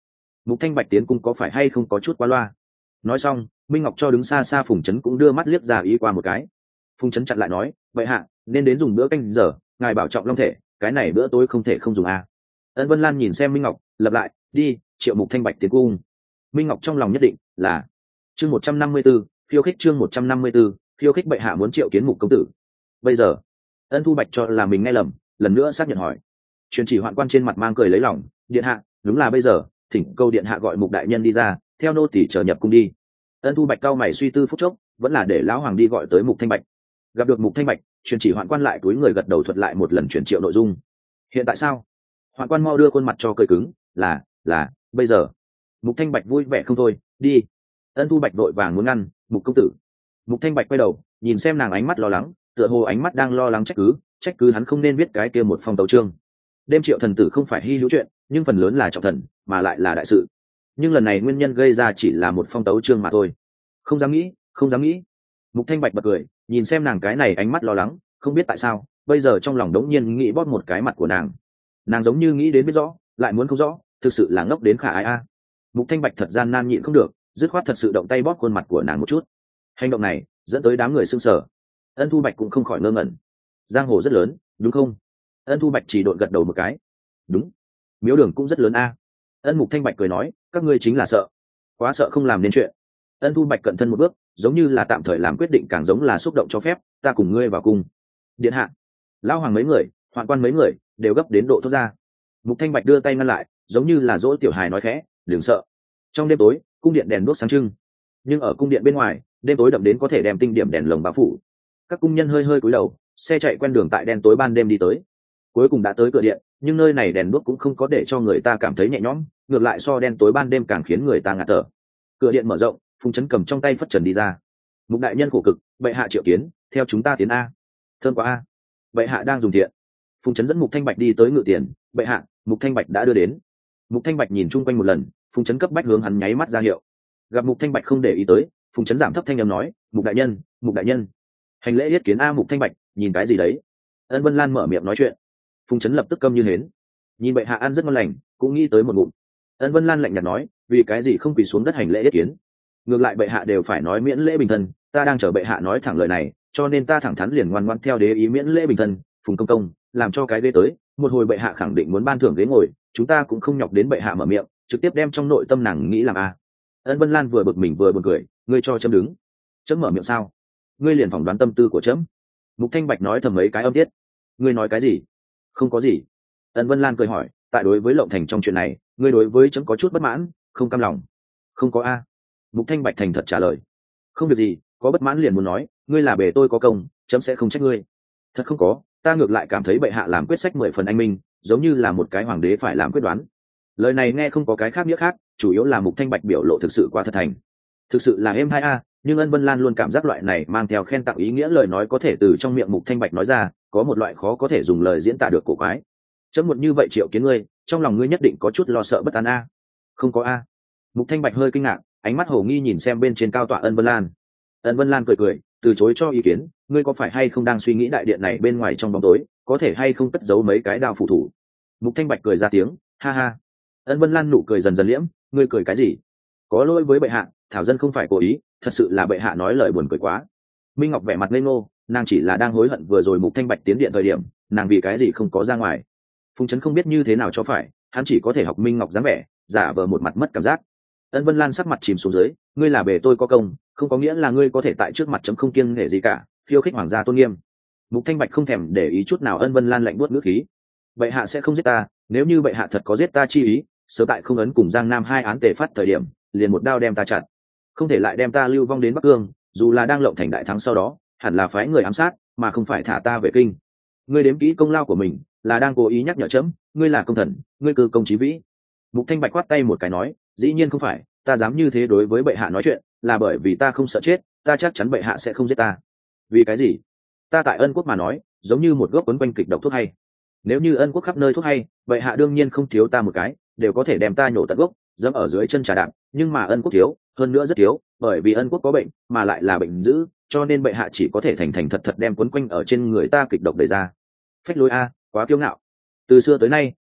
Mục Thanh Bạch tiến cung có phải hay không có chút quá loa? Nói xong, Minh Ngọc cho đứng xa xa Phùng Chấn cũng đưa mắt liếc ra ý qua một cái. Phùng Chấn chặn lại nói, vậy hạ nên đến dùng bữa canh giờ, ngài bảo trọng long thể, cái này bữa tối không thể không dùng à. Ân Vân Lan nhìn xem Minh Ngọc, lập lại, đi, triệu Mục Thanh Bạch tiến cung. Minh Ngọc trong lòng nhất định là chương một trăm năm mươi 154, khiêu khích chương một trăm năm mươi 154, khiêu khích bệ hạ muốn triệu kiến Mục công tử. Bây giờ, Ân Thu Bạch cho là mình nghe lầm, lần nữa xác nhận hỏi. Truyền chỉ hoạn quan trên mặt mang cười lấy lòng, điện hạ, đúng là bây giờ, thỉnh câu điện hạ gọi Mục đại nhân đi ra, theo nô tỳ chờ nhập cung đi. Ân Thu Bạch cao mày suy tư phút chốc, vẫn là để lão hoàng đi gọi tới Mục Thanh Bạch. Gặp được Mục Thanh Bạch, truyền chỉ hoạn quan lại túi người gật đầu thuật lại một lần truyền triệu nội dung. Hiện tại sao? Hoạn quan mau đưa khuôn mặt cho cười cứng, là, là, bây giờ. Mục Thanh Bạch vui vẻ không thôi, đi. Ân Thu Bạch đội vàng muốn ngăn, Mục công tử. Mục Thanh Bạch quay đầu, nhìn xem nàng ánh mắt lo lắng, tựa hồ ánh mắt đang lo lắng trách cứ, trách cứ hắn không nên viết cái kia một phong tấu chương. Đêm triệu thần tử không phải hy hữu chuyện, nhưng phần lớn là trọng thần, mà lại là đại sự. Nhưng lần này nguyên nhân gây ra chỉ là một phong tấu chương mà thôi. Không dám nghĩ, không dám nghĩ. Mục Thanh Bạch bật cười, nhìn xem nàng cái này ánh mắt lo lắng, không biết tại sao, bây giờ trong lòng đống nhiên nghĩ bóp một cái mặt của nàng. Nàng giống như nghĩ đến biết rõ, lại muốn không rõ, thực sự là ngốc đến khả ai a. Mục Thanh Bạch thật gian nan nhịn không được, dứt khoát thật sự động tay bóp khuôn mặt của nàng một chút. Hành động này dẫn tới đám người sưng sờ. Ân Thu Bạch cũng không khỏi ngơ ngẩn. Giang hồ rất lớn, đúng không? Ân Thu Bạch chỉ đột gật đầu một cái. Đúng. Miếu đường cũng rất lớn a. Ân Mục Thanh Bạch cười nói, các ngươi chính là sợ, quá sợ không làm nên chuyện. Ân Thu Bạch cận thân một bước, giống như là tạm thời làm quyết định, càng giống là xúc động cho phép, ta cùng ngươi vào cung. Điện hạ. Lão hoàng mấy người, hoạn quan mấy người đều gấp đến độ thốt ra. Mục Thanh Bạch đưa tay ngăn lại, giống như là dỗ tiểu hài nói khẽ, đừng sợ. Trong đêm tối, cung điện đèn đuốc sáng trưng, nhưng ở cung điện bên ngoài, đêm tối đậm đến có thể đem tinh điểm đèn lồng bao phủ. Các cung nhân hơi hơi cúi đầu, xe chạy quen đường tại đen tối ban đêm đi tới. Cuối cùng đã tới cửa điện, nhưng nơi này đèn đuốc cũng không có để cho người ta cảm thấy nhẹ nhõm, ngược lại so đen tối ban đêm càng khiến người ta ngạt thở. Cửa điện mở rộng, Phùng Chấn cầm trong tay phất trần đi ra. Mục đại nhân khổ cực, bệ hạ triệu kiến, theo chúng ta tiến a. Thơm quá a. Bệ hạ đang dùng thiện. Phùng Chấn dẫn Mục Thanh Bạch đi tới ngự tiền, bệ hạ, Mục Thanh Bạch đã đưa đến. Mục Thanh Bạch nhìn chung quanh một lần, Phùng Chấn cấp bách hướng hắn nháy mắt ra hiệu. Gặp Mục Thanh Bạch không để ý tới, Phùng Chấn giảm thấp thanh âm nói, Mục đại nhân, Mục đại nhân. Hành lễ yết kiến a. Mục Thanh Bạch, nhìn cái gì đấy? Ân Vân Lan mở miệng nói chuyện. Phùng Chấn lập tức câm như hến. Nhìn bệ hạ ăn rất ngon lành, cũng nghĩ tới một ngụm. Ân Vân Lan lạnh nhạt nói, vì cái gì không quỳ xuống đất hành lễ yết kiến? Ngược lại bệ hạ đều phải nói miễn lễ bình thân, ta đang chờ bệ hạ nói thẳng lời này, cho nên ta thẳng thắn liền ngoan ngoãn theo đế ý miễn lễ bình thân. Phùng công công, làm cho cái ghế tới, một hồi bệ hạ khẳng định muốn ban thưởng ghế ngồi, chúng ta cũng không nhọc đến bệ hạ mở miệng, trực tiếp đem trong nội tâm nàng nghĩ làm a. Ân Vân Lan vừa bực mình vừa buồn cười, ngươi cho chấm đứng, chấm mở miệng sao? Ngươi liền phỏng đoán tâm tư của chấm. Mục Thanh Bạch nói thầm mấy cái âm tiết. Ngươi nói cái gì? Không có gì. Ân Vân Lan cười hỏi, tại đối với Lộng Thành trong chuyện này, ngươi đối với chấm có chút bất mãn, không cam lòng? Không có a. Mục Thanh Bạch thành thật trả lời. Không việc gì, có bất mãn liền muốn nói, ngươi là bề tôi có công, chấm sẽ không trách ngươi. Thật không có, ta ngược lại cảm thấy bệ hạ làm quyết sách mười phần anh minh, giống như là một cái hoàng đế phải làm quyết đoán. Lời này nghe không có cái khác nghĩa khác, chủ yếu là Mục Thanh Bạch biểu lộ thực sự quá thật thành. Thực sự là êm hai a, nhưng Ân Vân Lan luôn cảm giác loại này mang theo khen tặng ý nghĩa lời nói có thể từ trong miệng Mục Thanh Bạch nói ra, có một loại khó có thể dùng lời diễn tả được cổ quái. Chấm muộn như vậy triệu kiến ngươi, trong lòng ngươi nhất định có chút lo sợ bất an a. Không có a. Mục Thanh Bạch hơi kinh ngạc, ánh mắt hồ nghi nhìn xem bên trên cao tọa Ân Vân Lan. Ân Vân Lan cười cười, từ chối cho ý kiến, ngươi có phải hay không đang suy nghĩ đại điện này bên ngoài trong bóng tối, có thể hay không cất giấu mấy cái đao phụ thủ? Mục Thanh Bạch cười ra tiếng, ha ha. Ân Vân Lan nụ cười dần dần liễm, ngươi cười cái gì? Có lỗi với bệ hạ, thảo dân không phải cố ý, thật sự là bệ hạ nói lời buồn cười quá. Minh Ngọc vẻ mặt ngây ngô, nàng chỉ là đang hối hận vừa rồi Mục Thanh Bạch tiến điện thời điểm, nàng vì cái gì không có ra ngoài. Phùng Chấn không biết như thế nào cho phải, hắn chỉ có thể học Minh Ngọc dáng vẻ, giả vờ một mặt mất cảm giác. Ân Vân Lan sắc mặt chìm xuống dưới, ngươi là bề tôi có công, không có nghĩa là ngươi có thể tại trước mặt chấm không kiêng nể gì cả, khiêu khích hoàng gia tôn nghiêm. Mục Thanh Bạch không thèm để ý chút nào Ân Vân Lan lạnh buốt ngữ khí. Bệ hạ sẽ không giết ta, nếu như bệ hạ thật có giết ta chi ý, sớm tại không ấn cùng Giang Nam hai án tề phát thời điểm, liền một đao đem ta chặt. Không thể lại đem ta lưu vong đến Bắc Cương, dù là đang Lộng Thành đại thắng sau đó, hẳn là phái người ám sát, mà không phải thả ta về kinh. Ngươi đếm kỹ công lao của mình, là đang cố ý nhắc nhở chấm, ngươi là công thần, ngươi cư công chí vĩ. Mục Thanh Bạch quát tay một cái nói, dĩ nhiên không phải, ta dám như thế đối với bệ hạ nói chuyện, là bởi vì ta không sợ chết, ta chắc chắn bệ hạ sẽ không giết ta. Vì cái gì? Ta tại Ân quốc mà nói, giống như một gốc quấn quanh kịch độc thuốc hay. Nếu như Ân quốc khắp nơi thuốc hay, bệ hạ đương nhiên không thiếu ta một cái, đều có thể đem ta nhổ tận gốc, dẫm ở dưới chân trà đạp, nhưng mà Ân quốc thiếu, hơn nữa rất thiếu, bởi vì Ân quốc có bệnh, mà lại là bệnh dữ, cho nên bệ hạ chỉ có thể thành thành thật thật đem quấn quanh ở trên người ta kịch độc đẩy ra. Phách lối a, quá kiêu ngạo. Từ xưa tới nay,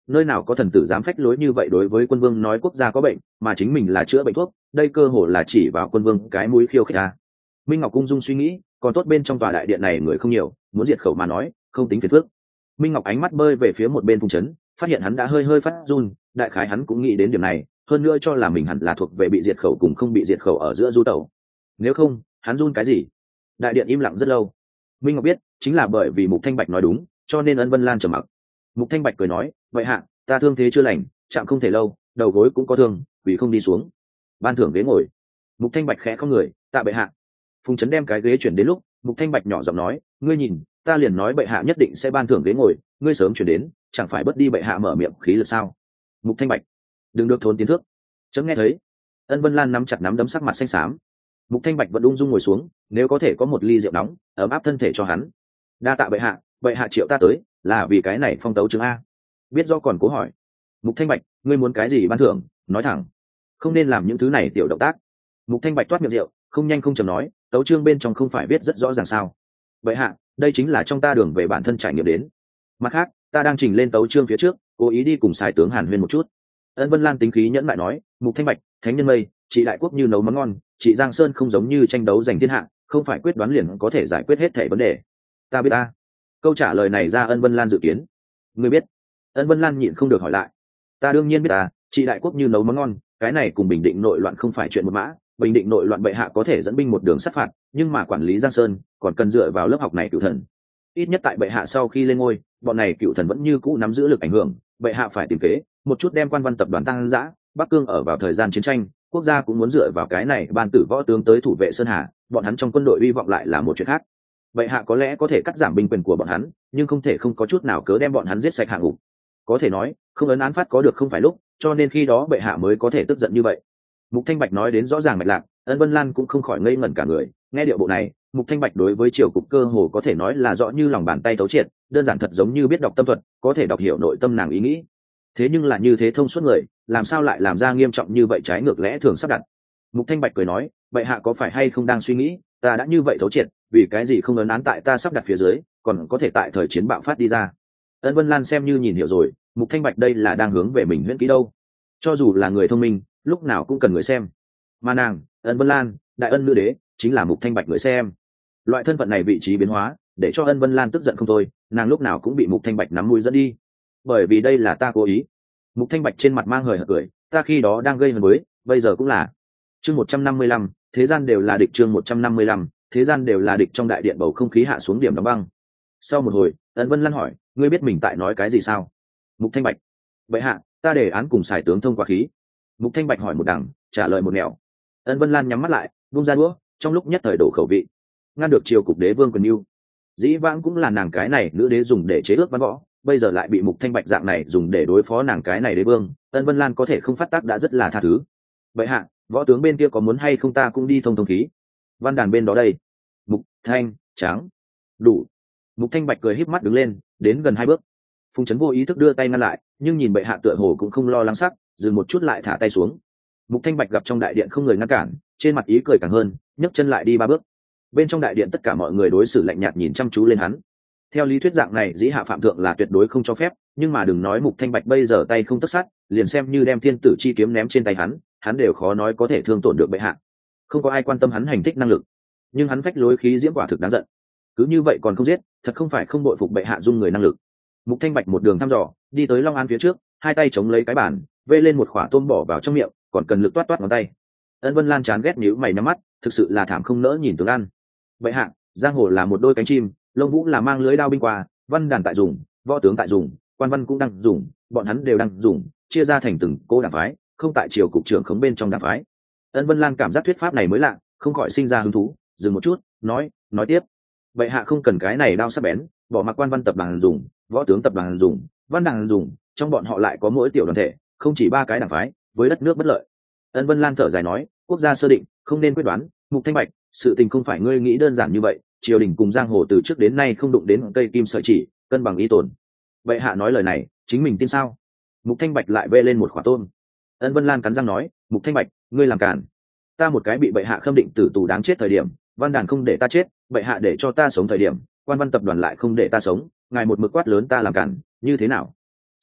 nơi nào có thần tử dám phách lối như vậy đối với quân vương nói quốc gia có bệnh mà chính mình là chữa bệnh thuốc, đây cơ hồ là chỉ vào quân vương cái mũi khiêu khích à. Minh Ngọc cung dung suy nghĩ, còn tốt bên trong tòa đại điện này người không nhiều, muốn diệt khẩu mà nói không tính phiền phức. Minh Ngọc ánh mắt bơi về phía một bên Phùng Chấn, phát hiện hắn đã hơi hơi phát run, đại khái hắn cũng nghĩ đến điểm này, hơn nữa cho là mình hẳn là thuộc về bị diệt khẩu cùng không bị diệt khẩu ở giữa du tẩu. Nếu không, hắn run cái gì? Đại điện im lặng rất lâu. Minh Ngọc biết, chính là bởi vì Mục Thanh Bạch nói đúng, cho nên Ân Vân Lan trầm mặc. Mục Thanh Bạch cười nói, vậy hạ, ta thương thế chưa lành, chạm không thể lâu, đầu gối cũng có thương, vì không đi xuống. Ban thưởng ghế ngồi. Mục Thanh Bạch khẽ không người, tạ bệ hạ. Phùng Chấn đem cái ghế chuyển đến lúc, Mục Thanh Bạch nhỏ giọng nói, ngươi nhìn, ta liền nói bệ hạ nhất định sẽ ban thưởng ghế ngồi, ngươi sớm chuyển đến, chẳng phải bất đi bệ hạ mở miệng khí lực sao? Mục Thanh Bạch, đừng được thốn tiến thước. Chấm nghe thấy. Ân Vân Lan nắm chặt nắm đấm sắc mặt xanh xám. Mục Thanh Bạch vẫn ung dung ngồi xuống, nếu có thể có một ly rượu nóng, ấm áp thân thể cho hắn. Đa tạ bệ hạ, bệ hạ triệu ta tới, là vì cái này phong tấu chứng a. Biết do còn cố hỏi. Mục Thanh Bạch, ngươi muốn cái gì ban thưởng, nói thẳng, không nên làm những thứ này tiểu động tác. Mục Thanh Bạch toát miệng rượu, không nhanh không chậm nói, tấu chương bên trong không phải viết rất rõ ràng sao? Bệ hạ, đây chính là trong ta đường về bản thân trải nghiệm đến. Mặt khác, ta đang trình lên tấu chương phía trước, cố ý đi cùng sài tướng Hàn Huyên một chút. Ân Vân Lan tính khí nhẫn lại nói, Mục Thanh Bạch, thánh nhân mây, chị đại quốc như nấu món ngon, chị Giang Sơn không giống như tranh đấu giành thiên hạ, không phải quyết đoán liền có thể giải quyết hết thảy vấn đề. Ta biết ta. Câu trả lời này ra Ân Vân Lan dự kiến. Ngươi biết? Ân Vân Lan nhịn không được hỏi lại. Ta đương nhiên biết ta, chị đại quốc như nấu món ngon, cái này cùng Bình Định nội loạn không phải chuyện một mã. Bình Định nội loạn bệ hạ có thể dẫn binh một đường sát phạt, nhưng mà quản lý Giang Sơn còn cần dựa vào lớp học này cựu thần. Ít nhất tại bệ hạ sau khi lên ngôi, bọn này cựu thần vẫn như cũ nắm giữ lực ảnh hưởng, bệ hạ phải tìm kế một chút đem quan văn tập đoàn tăng dã. Bắc Cương ở vào thời gian chiến tranh, quốc gia cũng muốn dựa vào cái này ban tử võ tướng tới thủ vệ Sơn Hà, bọn hắn trong quân đội hy vọng lại là một chuyện khác. Bệ hạ có lẽ có thể cắt giảm binh quyền của bọn hắn, nhưng không thể không có chút nào cớ đem bọn hắn giết sạch hạ ngục. Có thể nói, không ấn án phát có được không phải lúc, cho nên khi đó bệ hạ mới có thể tức giận như vậy. Mục Thanh Bạch nói đến rõ ràng mạch lạc, Ân Vân Lan cũng không khỏi ngây ngẩn cả người. Nghe điệu bộ này, Mục Thanh Bạch đối với triều cục cơ hồ có thể nói là rõ như lòng bàn tay thấu triệt, đơn giản thật giống như biết đọc tâm thuật, có thể đọc hiểu nội tâm nàng ý nghĩ. Thế nhưng là như thế thông suốt người, làm sao lại làm ra nghiêm trọng như vậy trái ngược lẽ thường sắp đặt? Mục Thanh Bạch cười nói, bệ hạ có phải hay không đang suy nghĩ, ta đã như vậy thấu triệt, vì cái gì không ấn án tại ta sắp đặt phía dưới, còn có thể tại thời chiến bạo phát đi ra? Ân Vân Lan xem như nhìn hiểu rồi, Mục Thanh Bạch đây là đang hướng về mình huyễn kỹ đâu. Cho dù là người thông minh, lúc nào cũng cần người xem. Mà nàng, Ân Vân Lan, đại ân nữ đế, chính là Mục Thanh Bạch người xem. Loại thân phận này vị trí biến hóa, để cho Ân Vân Lan tức giận không thôi, nàng lúc nào cũng bị Mục Thanh Bạch nắm mũi dẫn đi. Bởi vì đây là ta cố ý. Mục Thanh Bạch trên mặt mang hời hợt cười, ta khi đó đang gây hấn với, bây giờ cũng là. Chương một trăm năm mươi lăm, thế gian đều là địch. Chương một trăm năm mươi lăm, thế gian đều là địch. Trong đại điện bầu không khí hạ xuống điểm đóng băng. Sau một hồi, Ân Vân Lan hỏi, ngươi biết mình tại nói cái gì sao? Mục Thanh Bạch, vậy hạ, ta để án cùng xài tướng thông qua khí. Mục Thanh Bạch hỏi một đằng, trả lời một nẻo. Ân Vân Lan nhắm mắt lại, buông ra đũa, trong lúc nhất thời đổ khẩu vị. Ngăn được triều cục đế vương quyền yêu, dĩ vãng cũng là nàng cái này nữ đế dùng để chế ước văn võ, bây giờ lại bị Mục Thanh Bạch dạng này dùng để đối phó nàng cái này đế vương, Ân Vân Lan có thể không phát tác đã rất là tha thứ. Vậy hạ, võ tướng bên kia có muốn hay không ta cũng đi thông thông khí? Văn đàn bên đó đây. Mục Thanh Tráng, đủ. Mục Thanh Bạch cười híp mắt đứng lên, đến gần hai bước. Phùng Chấn vô ý thức đưa tay ngăn lại, nhưng nhìn bệ hạ tựa hồ cũng không lo lắng sắc, dừng một chút lại thả tay xuống. Mục Thanh Bạch gặp trong đại điện không người ngăn cản, trên mặt ý cười càng hơn, nhấc chân lại đi ba bước. Bên trong đại điện tất cả mọi người đối xử lạnh nhạt nhìn chăm chú lên hắn. Theo lý thuyết dạng này dĩ hạ phạm thượng là tuyệt đối không cho phép, nhưng mà đừng nói Mục Thanh Bạch bây giờ tay không tất sát, liền xem như đem thiên tử chi kiếm ném trên tay hắn, hắn đều khó nói có thể thương tổn được bệ hạ. Không có ai quan tâm hắn hành thích năng lực, nhưng hắn phách lối khí diễm quả thực đáng giận. Cứ như vậy còn không giết, thật không phải không bội phục bệ hạ dung người năng lực. Mục Thanh Bạch một đường thăm dò, đi tới Long An phía trước, hai tay chống lấy cái bàn, vê lên một khỏa tôm bỏ vào trong miệng, còn cần lực toát toát ngón tay. Ân Vân Lan chán ghét nhíu mày nhắm mắt, thực sự là thảm không nỡ nhìn tướng ăn. Bệ hạ, giang hồ là một đôi cánh chim, lông vũ là mang lưới đao binh qua, văn đàn tại dùng, võ tướng tại dùng, quan văn cũng đang dùng, bọn hắn đều đang dùng, chia ra thành từng cố đảng phái, không tại triều cục trưởng khống bên trong đảng phái. Ân Vân Lan cảm giác thuyết pháp này mới lạ, không khỏi sinh ra hứng thú, dừng một chút, nói, nói tiếp. Bệ hạ không cần cái này đao sắc bén, bỏ mặc quan văn tập đoàn dùng, võ tướng tập đoàn dùng, văn đàn dùng, trong bọn họ lại có mỗi tiểu đoàn thể, không chỉ ba cái đảng phái, với đất nước bất lợi. Ân Vân Lan thở dài nói, quốc gia sơ định, không nên quyết đoán. Mục Thanh Bạch, sự tình không phải ngươi nghĩ đơn giản như vậy, triều đình cùng giang hồ từ trước đến nay không đụng đến cây kim sợi chỉ, cân bằng ý tồn. Bệ hạ nói lời này, chính mình tin sao? Mục Thanh Bạch lại vê lên một khỏa tôm. Ân Vân Lan cắn răng nói, Mục Thanh Bạch, ngươi làm cản. Ta một cái bị bệ hạ khâm định tử tù đáng chết thời điểm, văn đàn không để ta chết, bệ hạ để cho ta sống thời điểm, quan văn tập đoàn lại không để ta sống, ngài một mực quát lớn ta làm cản, như thế nào?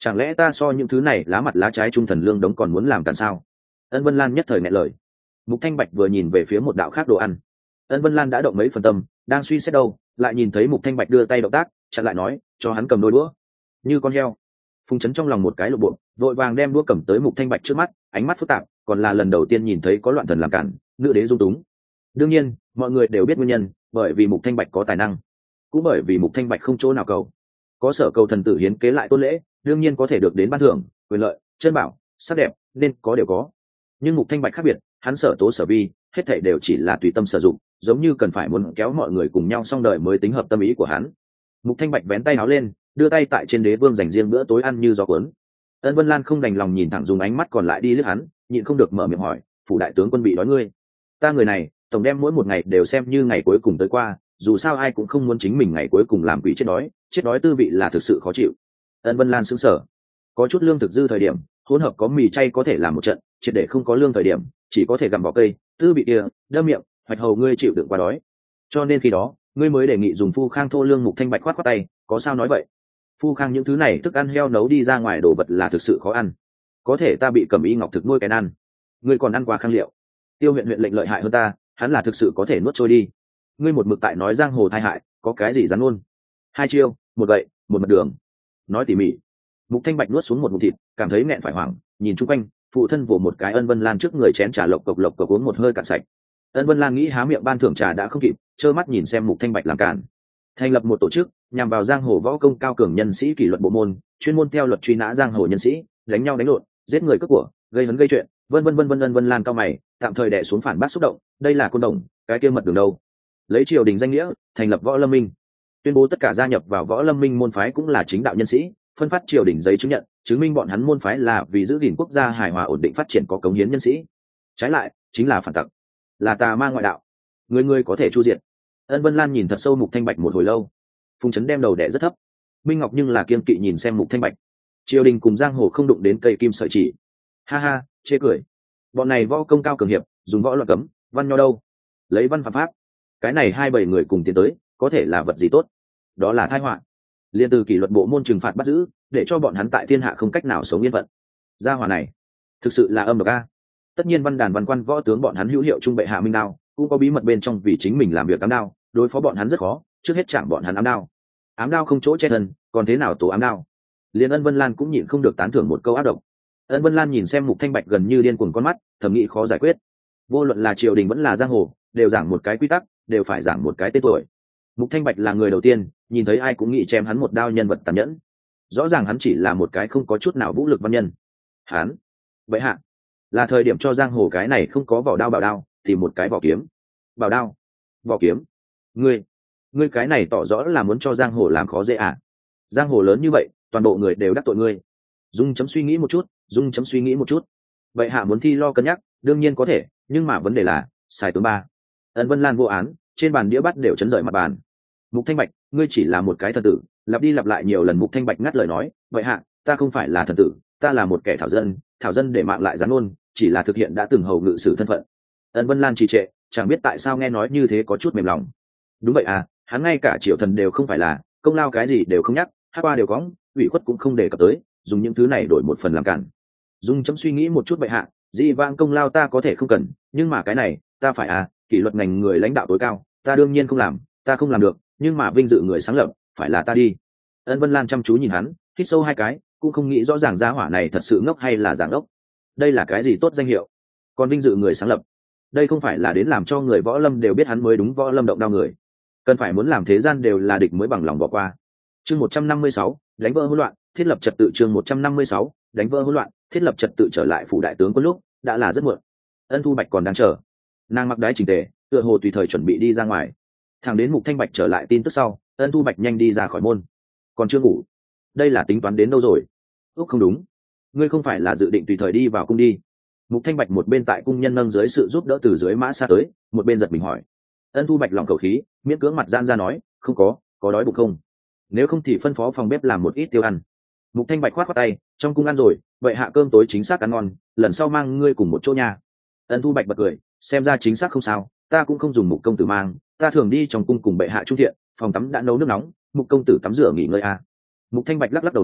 chẳng lẽ ta so những thứ này lá mặt lá trái trung thần lương đống còn muốn làm cản sao? Ân Vân Lan nhất thời nghẹn lời. Mục Thanh Bạch vừa nhìn về phía một đạo khác đồ ăn. Ân Vân Lan đã động mấy phần tâm, đang suy xét đâu, lại nhìn thấy Mục Thanh Bạch đưa tay động tác, chặn lại nói, cho hắn cầm đôi đũa. Như con heo. Phùng Chấn trong lòng một cái lộ bộ, vội vàng đem đũa cầm tới Mục Thanh Bạch trước mắt, ánh mắt phức tạp, còn là lần đầu tiên nhìn thấy có loạn thần làm cản, nữ đế dung túng. Đương nhiên, mọi người đều biết nguyên nhân, bởi vì Mục Thanh Bạch có tài năng, cũng bởi vì Mục Thanh Bạch không chỗ nào cầu. Có sở cầu thần tử hiến kế lại tôn lễ, đương nhiên có thể được đến ban thưởng, quyền lợi, chân bảo, sắc đẹp, nên có đều có. Nhưng Mục Thanh Bạch khác biệt, hắn sở tố sở vi, hết thảy đều chỉ là tùy tâm sử dụng, giống như cần phải muốn kéo mọi người cùng nhau xong đời mới tính hợp tâm ý của hắn. Mục Thanh Bạch vén tay áo lên, đưa tay tại trên đế vương dành riêng bữa tối ăn như gió cuốn. Ân Vân Lan không đành lòng nhìn thẳng dùng ánh mắt còn lại đi liếc hắn, nhịn không được mở miệng hỏi, phủ đại tướng quân bị đói ngươi. Ta người này, tổng đem mỗi một ngày đều xem như ngày cuối cùng tới qua, dù sao ai cũng không muốn chính mình ngày cuối cùng làm quỷ chết đói, chết đói tư vị là thực sự khó chịu. Ân Vân Lan sững sờ, có chút lương thực dư thời điểm, hỗn hợp có mì chay có thể làm một trận, triệt để không có lương thời điểm, chỉ có thể gặm vào cây, tư vị kia, đâm miệng, hoạch hầu ngươi chịu đựng quá đói. Cho nên khi đó, ngươi mới đề nghị dùng phu khang thô lương. Mục Thanh Bạch khoát khoát tay, có sao nói vậy? Phu khang những thứ này thức ăn heo nấu đi ra ngoài đồ vật là thực sự khó ăn, có thể ta bị Cẩm Y Ngọc thực nuôi cái ăn, ngươi còn ăn qua khang liệu. Tiêu huyện huyện lệnh lợi hại hơn ta, hắn là thực sự có thể nuốt trôi đi. Ngươi một mực tại nói giang hồ tai hại, có cái gì rắn luôn? Hai chiêu, một gậy, một mật đường. Nói tỉ mỉ. Mục Thanh Bạch nuốt xuống một ngụm thịt, cảm thấy nghẹn phải hoảng, nhìn chung quanh, phụ thân vỗ một cái Ân Vân Lan trước người chén trà lộc cộc lộc cộc uống một hơi cạn sạch. Ân Vân Lan nghĩ há miệng ban thưởng trà đã không kịp, trơ mắt nhìn xem Mục Thanh Bạch làm cản. Thành lập một tổ chức nhằm vào giang hồ võ công cao cường nhân sĩ kỷ luật bộ môn, chuyên môn theo luật truy nã giang hồ nhân sĩ, đánh nhau đánh lộn, giết người cướp của, gây hấn gây chuyện, vân vân vân vân. Ân Vân Lan cao mày, tạm thời đè xuống phản bác xúc động, đây là côn đồng, cái kia mật đường đâu? Lấy triều đình danh nghĩa, thành lập võ lâm minh, tuyên bố tất cả gia nhập vào võ lâm minh môn phái cũng là chính đạo nhân sĩ, phân phát triều đình giấy chứng nhận, chứng minh bọn hắn môn phái là vì giữ gìn quốc gia hài hòa ổn định phát triển có cống hiến nhân sĩ. Trái lại, chính là phản tặc, là tà ma ngoại đạo, người người có thể chu diệt. Ân Vân Lan nhìn thật sâu Mục Thanh Bạch một hồi lâu. Phùng Chấn đem đầu đẻ rất thấp, Minh Ngọc nhưng là kiên kỵ nhìn xem Mục Thanh Bạch. Triều đình cùng giang hồ không đụng đến cây kim sợi chỉ. Ha ha, chê cười. Bọn này võ công cao cường hiệp, dùng võ loạn cấm, văn nho đâu? Lấy văn phạm pháp. Cái này hai bảy người cùng tiến tới, có thể là vật gì tốt? Đó là tai họa. Liên từ kỷ luật bộ môn trừng phạt bắt giữ, để cho bọn hắn tại thiên hạ không cách nào sống yên phận. Gia hỏa này, thực sự là âm độc a. Tất nhiên văn đàn văn quan võ tướng bọn hắn hữu hiệu trung bệ hạ minh đao, cũng có bí mật bên trong vì chính mình làm việc ám đao, đối phó bọn hắn rất khó, trước hết chạm bọn hắn ám đao. Ám đao không chỗ che thân, còn thế nào tổ ám đao? Liên Ân Vân Lan cũng nhịn không được tán thưởng một câu ác độc. Ân Vân Lan nhìn xem Mục Thanh Bạch gần như điên cuồng con mắt, thầm nghĩ khó giải quyết. Vô luận là triều đình vẫn là giang hồ, đều giảng một cái quy tắc, đều phải giảng một cái tên tuổi. Mục Thanh Bạch là người đầu tiên, nhìn thấy ai cũng nghĩ chém hắn một đao, nhân vật tàn nhẫn. Rõ ràng hắn chỉ là một cái không có chút nào vũ lực văn nhân. Hắn, vậy hạ, là thời điểm cho giang hồ cái này không có vỏ đao bảo đao, tìm một cái vỏ kiếm. Bảo đao, vỏ kiếm. Ngươi, ngươi cái này tỏ rõ là muốn cho giang hồ làm khó dễ à? Giang hồ lớn như vậy, toàn bộ người đều đắc tội ngươi. Dung chấm suy nghĩ một chút, Dung chấm suy nghĩ một chút. Vậy hạ muốn thi lo cân nhắc, đương nhiên có thể, nhưng mà vấn đề là, sai tướng ba. Ân Vân Lan vô án, trên bàn đĩa bắt đều chấn rời mặt bàn. Mục Thanh Bạch, ngươi chỉ là một cái thần tử. Lặp đi lặp lại nhiều lần Mục Thanh Bạch ngắt lời nói, vậy hạ, ta không phải là thần tử, ta là một kẻ thảo dân, thảo dân để mạng lại gián ôn, chỉ là thực hiện đã từng hầu ngự sử thân phận. Ân Vân Lan trì trệ, chẳng biết tại sao nghe nói như thế có chút mềm lòng. Đúng vậy à, hắn ngay cả triều thần đều không phải là, công lao cái gì đều không nhắc, hát qua đều có, ủy khuất cũng không đề cập tới, dùng những thứ này đổi một phần làm cản. Dung chấm suy nghĩ một chút vậy hạ, dị vãng công lao ta có thể không cần, nhưng mà cái này, ta phải à, kỷ luật ngành người lãnh đạo tối cao, ta đương nhiên không làm, ta không làm được, nhưng mà vinh dự người sáng lập, phải là ta đi. Ân Vân Lan chăm chú nhìn hắn, hít sâu hai cái, cũng không nghĩ rõ ràng gia hỏa này thật sự ngốc hay là giả ngốc. Đây là cái gì tốt danh hiệu? Còn vinh dự người sáng lập, đây không phải là đến làm cho người võ lâm đều biết hắn mới đúng võ lâm động đao người, cần phải muốn làm thế gian đều là địch mới bằng lòng bỏ qua. Chương một trăm năm mươi sáu, đánh vỡ hỗn loạn, thiết lập trật tự. Chương một trăm năm mươi sáu, đánh vỡ hỗn loạn, thiết lập trật tự. Trở lại phủ đại tướng có lúc đã là rất muộn. Ân Thu Bạch còn đang chờ, nàng mặc đái chỉnh tề, tựa hồ tùy thời chuẩn bị đi ra ngoài. Thẳng đến Mục Thanh Bạch trở lại tin tức sau, Ân Thu Bạch nhanh đi ra khỏi môn. Còn chưa ngủ, đây là tính toán đến đâu rồi? Úc không đúng, ngươi không phải là dự định tùy thời đi vào cung đi? Mục Thanh Bạch một bên tại cung nhân nâng dưới sự giúp đỡ từ dưới mã xa tới, một bên giật mình hỏi. Ân Thu Bạch lỏng khẩu khí, miễn cưỡng mặt giãn ra nói, không có, có đói bụng không? Nếu không thì phân phó phòng bếp làm một ít tiêu ăn. Mục Thanh Bạch khoát khoát tay, trong cung ăn rồi, vậy hạ cơm tối chính xác ăn ngon, lần sau mang ngươi cùng một chỗ nha. Ân Thu Bạch bật cười, xem ra chính xác không sao, ta cũng không dùng Mục công tử mang, ta thường đi trong cung cùng bệ hạ trung thiện, phòng tắm đã nấu nước nóng, Mục công tử tắm rửa nghỉ ngơi à. Mục Thanh Bạch lắc lắc đầu nói,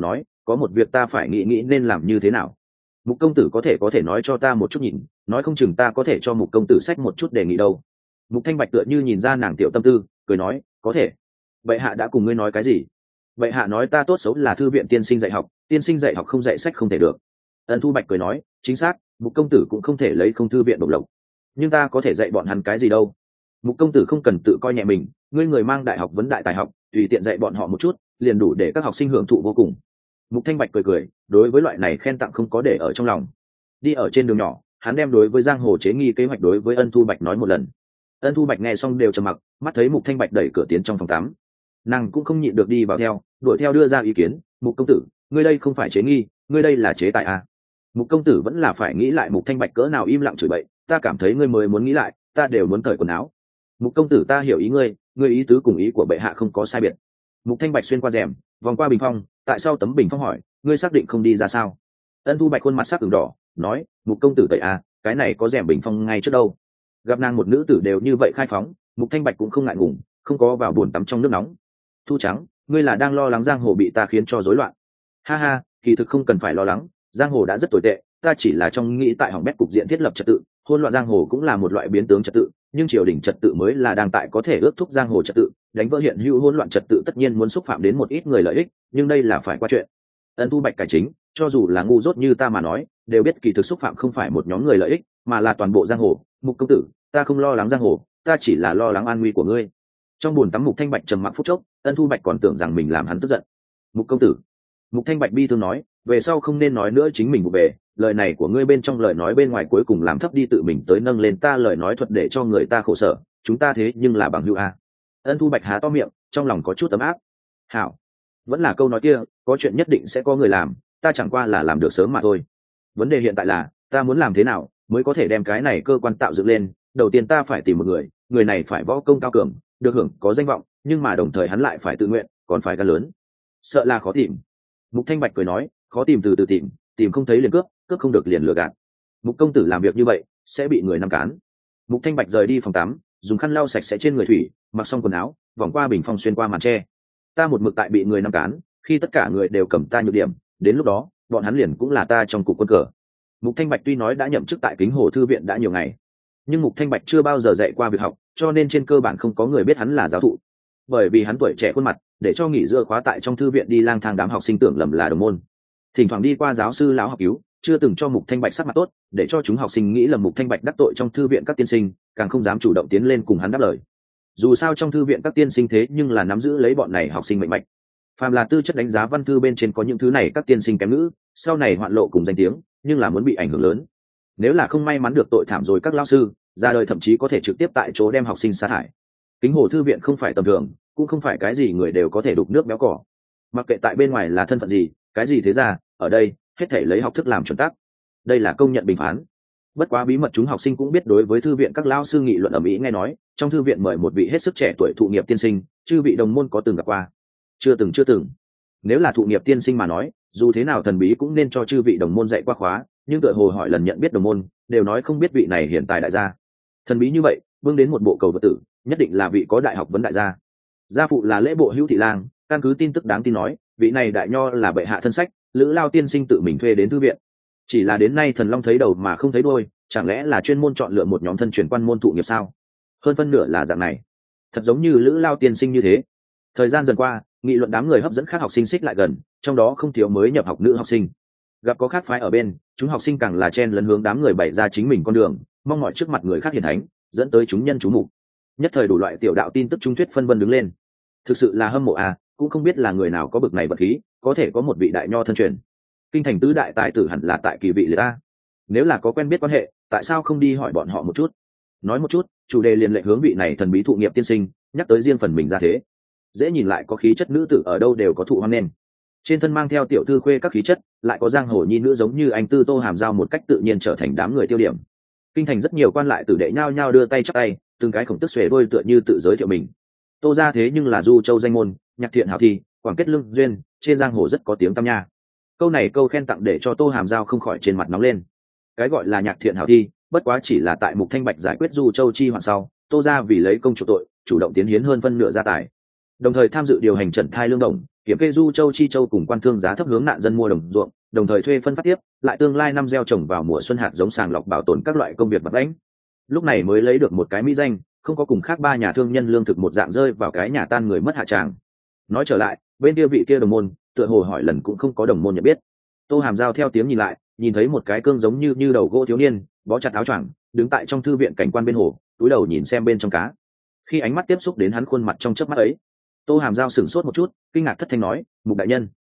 có một việc ta phải nghĩ nghĩ nên làm như thế nào. Mục công tử có thể có thể nói cho ta một chút nhìn, nói không chừng ta có thể cho mục công tử sách một chút đề nghị đâu. Mục Thanh Bạch tựa như nhìn ra nàng tiểu tâm tư, cười nói, có thể. Bệ hạ đã cùng ngươi nói cái gì? Bệ hạ nói ta tốt xấu là thư viện tiên sinh dạy học, tiên sinh dạy học không dạy sách không thể được. Ân Thu Bạch cười nói, chính xác, Mục công tử cũng không thể lấy không thư viện độc lộc, nhưng ta có thể dạy bọn hắn cái gì đâu. Mục công tử không cần tự coi nhẹ mình, ngươi người mang đại học vấn đại tài học, tùy tiện dạy bọn họ một chút, liền đủ để các học sinh hưởng thụ vô cùng. Mục Thanh Bạch cười cười, đối với loại này khen tặng không có để ở trong lòng. Đi ở trên đường nhỏ, hắn đem đối với giang hồ chế nghi kế hoạch đối với Ân Thu Bạch nói một lần. Ân Thu Bạch nghe xong đều trầm mặc, mắt thấy Mục Thanh Bạch đẩy cửa tiến trong phòng tắm, nàng cũng không nhịn được đi vào theo, đuổi theo đưa ra ý kiến, Mục công tử, ngươi đây không phải chế nghi, ngươi đây là chế tài à? Mục công tử vẫn là phải nghĩ lại. Mục Thanh Bạch cỡ nào im lặng chửi bậy, ta cảm thấy ngươi mới muốn nghĩ lại, ta đều muốn cởi quần áo. Mục công tử, ta hiểu ý ngươi, ngươi ý tứ cùng ý của bệ hạ không có sai biệt. Mục Thanh Bạch xuyên qua rèm, vòng qua bình phong, tại sao tấm bình phong hỏi, ngươi xác định không đi ra sao? Ân Thu Bạch khuôn mặt sắc ửng đỏ, nói, Mục công tử tẩy à, cái này có rèm bình phong ngay trước đâu. Gặp nàng một nữ tử đều như vậy khai phóng, Mục Thanh Bạch cũng không ngại ngùng, không có vào buồn tắm trong nước nóng. Thu Trắng, ngươi là đang lo lắng giang hồ bị ta khiến cho rối loạn? Ha ha, kỳ thực không cần phải lo lắng, giang hồ đã rất tồi tệ, ta chỉ là trong nghĩ tại hỏng bét cục diện thiết lập trật tự, hỗn loạn giang hồ cũng là một loại biến tướng trật tự, nhưng triều đình trật tự mới là đang tại có thể ước thúc giang hồ trật tự, đánh vỡ hiện hữu hỗn loạn trật tự tất nhiên muốn xúc phạm đến một ít người lợi ích, nhưng đây là phải qua chuyện. Ân Thu Bạch cải chính, cho dù là ngu dốt như ta mà nói, đều biết kỳ thực xúc phạm không phải một nhóm người lợi ích, mà là toàn bộ giang hồ. Mục công tử, ta không lo lắng giang hồ, ta chỉ là lo lắng an nguy của ngươi. Trong buồn tắm Mục Thanh Bạch trầm mặc phút chốc, Ân Thu Bạch còn tưởng rằng mình làm hắn tức giận. Mục công tử, Mục Thanh Bạch bi thương nói, về sau không nên nói nữa chính mình vụ về, lời này của ngươi bên trong lời nói bên ngoài cuối cùng làm thấp đi tự mình tới nâng lên ta lời nói thuật để cho người ta khổ sở, chúng ta thế nhưng là bằng hữu a. Ân Thu Bạch há to miệng, trong lòng có chút ấm áp. Hảo, vẫn là câu nói kia, có chuyện nhất định sẽ có người làm, ta chẳng qua là làm được sớm mà thôi. Vấn đề hiện tại là, ta muốn làm thế nào mới có thể đem cái này cơ quan tạo dựng lên. Đầu tiên ta phải tìm một người, người này phải võ công cao cường, được hưởng có danh vọng, nhưng mà đồng thời hắn lại phải tự nguyện, còn phải gan lớn. Sợ là khó tìm. Mục Thanh Bạch cười nói, khó tìm từ từ tìm, tìm không thấy liền cướp, cướp không được liền lừa gạt. Mục công tử làm việc như vậy sẽ bị người nắm cán. Mục Thanh Bạch rời đi phòng tắm, dùng khăn lau sạch sẽ trên người thủy, mặc xong quần áo, vòng qua bình phong xuyên qua màn tre. Ta một mực tại bị người nắm cán, khi tất cả người đều cầm ta nhược điểm, đến lúc đó bọn hắn liền cũng là ta trong cục quân cờ. Mục Thanh Bạch tuy nói đã nhậm chức tại Kính Hồ thư viện đã nhiều ngày, nhưng Mục Thanh Bạch chưa bao giờ dạy qua việc học, cho nên trên cơ bản không có người biết hắn là giáo thụ. Bởi vì hắn tuổi trẻ khuôn mặt, để cho nghỉ giữa khóa tại trong thư viện đi lang thang đám học sinh tưởng lầm là đồng môn. Thỉnh thoảng đi qua giáo sư lão học cứu, chưa từng cho Mục Thanh Bạch sắc mặt tốt, để cho chúng học sinh nghĩ lầm Mục Thanh Bạch đắc tội trong thư viện các tiên sinh, càng không dám chủ động tiến lên cùng hắn đáp lời. Dù sao trong thư viện các tiên sinh thế nhưng là nắm giữ lấy bọn này học sinh mệnh mạch. Phàm là tư chất đánh giá văn thư bên trên có những thứ này các tiên sinh kém ngữ, sau này hoạn lộ cùng danh tiếng, nhưng là muốn bị ảnh hưởng lớn. Nếu là không may mắn được tội thảm rồi các lão sư, ra đời thậm chí có thể trực tiếp tại chỗ đem học sinh sa thải. Kính Hồ thư viện không phải tầm thường, cũng không phải cái gì người đều có thể đục nước béo cỏ. Mặc kệ tại bên ngoài là thân phận gì, cái gì thế ra, ở đây hết thể lấy học thức làm chuẩn tắc. Đây là công nhận bình phán. Bất quá bí mật chúng học sinh cũng biết, đối với thư viện các lão sư nghị luận ở mỹ nghe nói trong thư viện mời một vị hết sức trẻ tuổi thụ nghiệp tiên sinh, chư vị đồng môn có từng gặp qua? Chưa từng chưa từng. Nếu là thụ nghiệp tiên sinh mà nói, dù thế nào thần bí cũng nên cho chư vị đồng môn dạy qua khóa, nhưng tựa hồ hỏi lần nhận biết đồng môn, đều nói không biết vị này hiện tại đại gia. Thần bí như vậy, vương đến một bộ cầu vật tử, nhất định là vị có đại học vấn đại gia. Gia phụ là lễ bộ hữu thị lang, căn cứ tin tức đáng tin nói, vị này đại nho là bệ hạ thân sách, lữ lao tiên sinh tự mình thuê đến thư viện. Chỉ là đến nay thần long thấy đầu mà không thấy đuôi, chẳng lẽ là chuyên môn chọn lựa một nhóm thân truyền quan môn thụ nghiệp sao? Hơn phân nửa là dạng này, thật giống như lữ lao tiên sinh như thế. Thời gian dần qua, nghị luận đám người hấp dẫn khác học sinh xích lại gần, trong đó không thiếu mới nhập học nữ học sinh. Gặp có khác phái ở bên, chúng học sinh càng là chen lấn hướng đám người bày ra chính mình con đường, mong mỏi trước mặt người khác hiển thánh, dẫn tới chúng nhân chú mục. Nhất thời đủ loại tiểu đạo tin tức trung thuyết phân vân đứng lên. Thực sự là hâm mộ à, cũng không biết là người nào có bực này vật khí, có thể có một vị đại nho thân truyền. Kinh thành tứ đại tài tử hẳn là tại kỳ vị liệt ta. Nếu là có quen biết quan hệ, tại sao không đi hỏi bọn họ một chút? Nói một chút, chủ đề liền lệ hướng vị này thần bí thụ nghiệp tiên sinh, nhắc tới riêng phần mình ra thế. Dễ nhìn lại có khí chất nữ tử ở đâu đều có thụ hoang nên. Trên thân mang theo tiểu thư khuê các khí chất, lại có giang hồ nhi nữ giống như anh Tư Tô Hàm Giao một cách tự nhiên trở thành đám người tiêu điểm. Kinh thành rất nhiều quan lại tử đệ nhao nhao đưa tay chắp tay, từng cái khổng tức xuề đôi tựa như tự giới thiệu mình. Tô ra thế nhưng là du châu danh môn, nhạc thiện hảo thi, quảng kết lương duyên, trên giang hồ rất có tiếng tăm nha. Câu này câu khen tặng để cho Tô Hàm Giao không khỏi trên mặt nóng lên. Cái gọi là nhạc thiện hảo thi, bất quá chỉ là tại Mục Thanh Bạch giải quyết du châu chi hoạn sau, Tô ra vì lấy công chủ tội, chủ động tiến hiến hơn phân nửa gia tài, đồng thời tham dự điều hành trận thai lương đồng, kiểm kê du châu chi châu cùng quan thương giá thấp hướng nạn dân mua đồng ruộng, đồng thời thuê phân phát tiếp, lại tương lai năm gieo trồng vào mùa xuân hạt giống sàng lọc bảo tồn các loại công việc vật lãnh. Lúc này mới lấy được một cái mỹ danh, không có cùng khác ba nhà thương nhân lương thực một dạng rơi vào cái nhà tan người mất hạ tràng. Nói trở lại, bên kia vị kia đồng môn, tựa hồ hỏi lần cũng không có đồng môn nhận biết. Tô Hàm Giao theo tiếng nhìn lại, nhìn thấy một cái cương giống như như đầu gỗ thiếu niên, bó chặt áo choàng, đứng tại trong thư viện cảnh quan bên hồ, túi đầu nhìn xem bên trong cá. Khi ánh mắt tiếp xúc đến hắn khuôn mặt trong chớp mắt ấy, Tô Hàm Giao sửng sốt một chút, kinh ngạc thất thanh nói: "Mục đại nhân."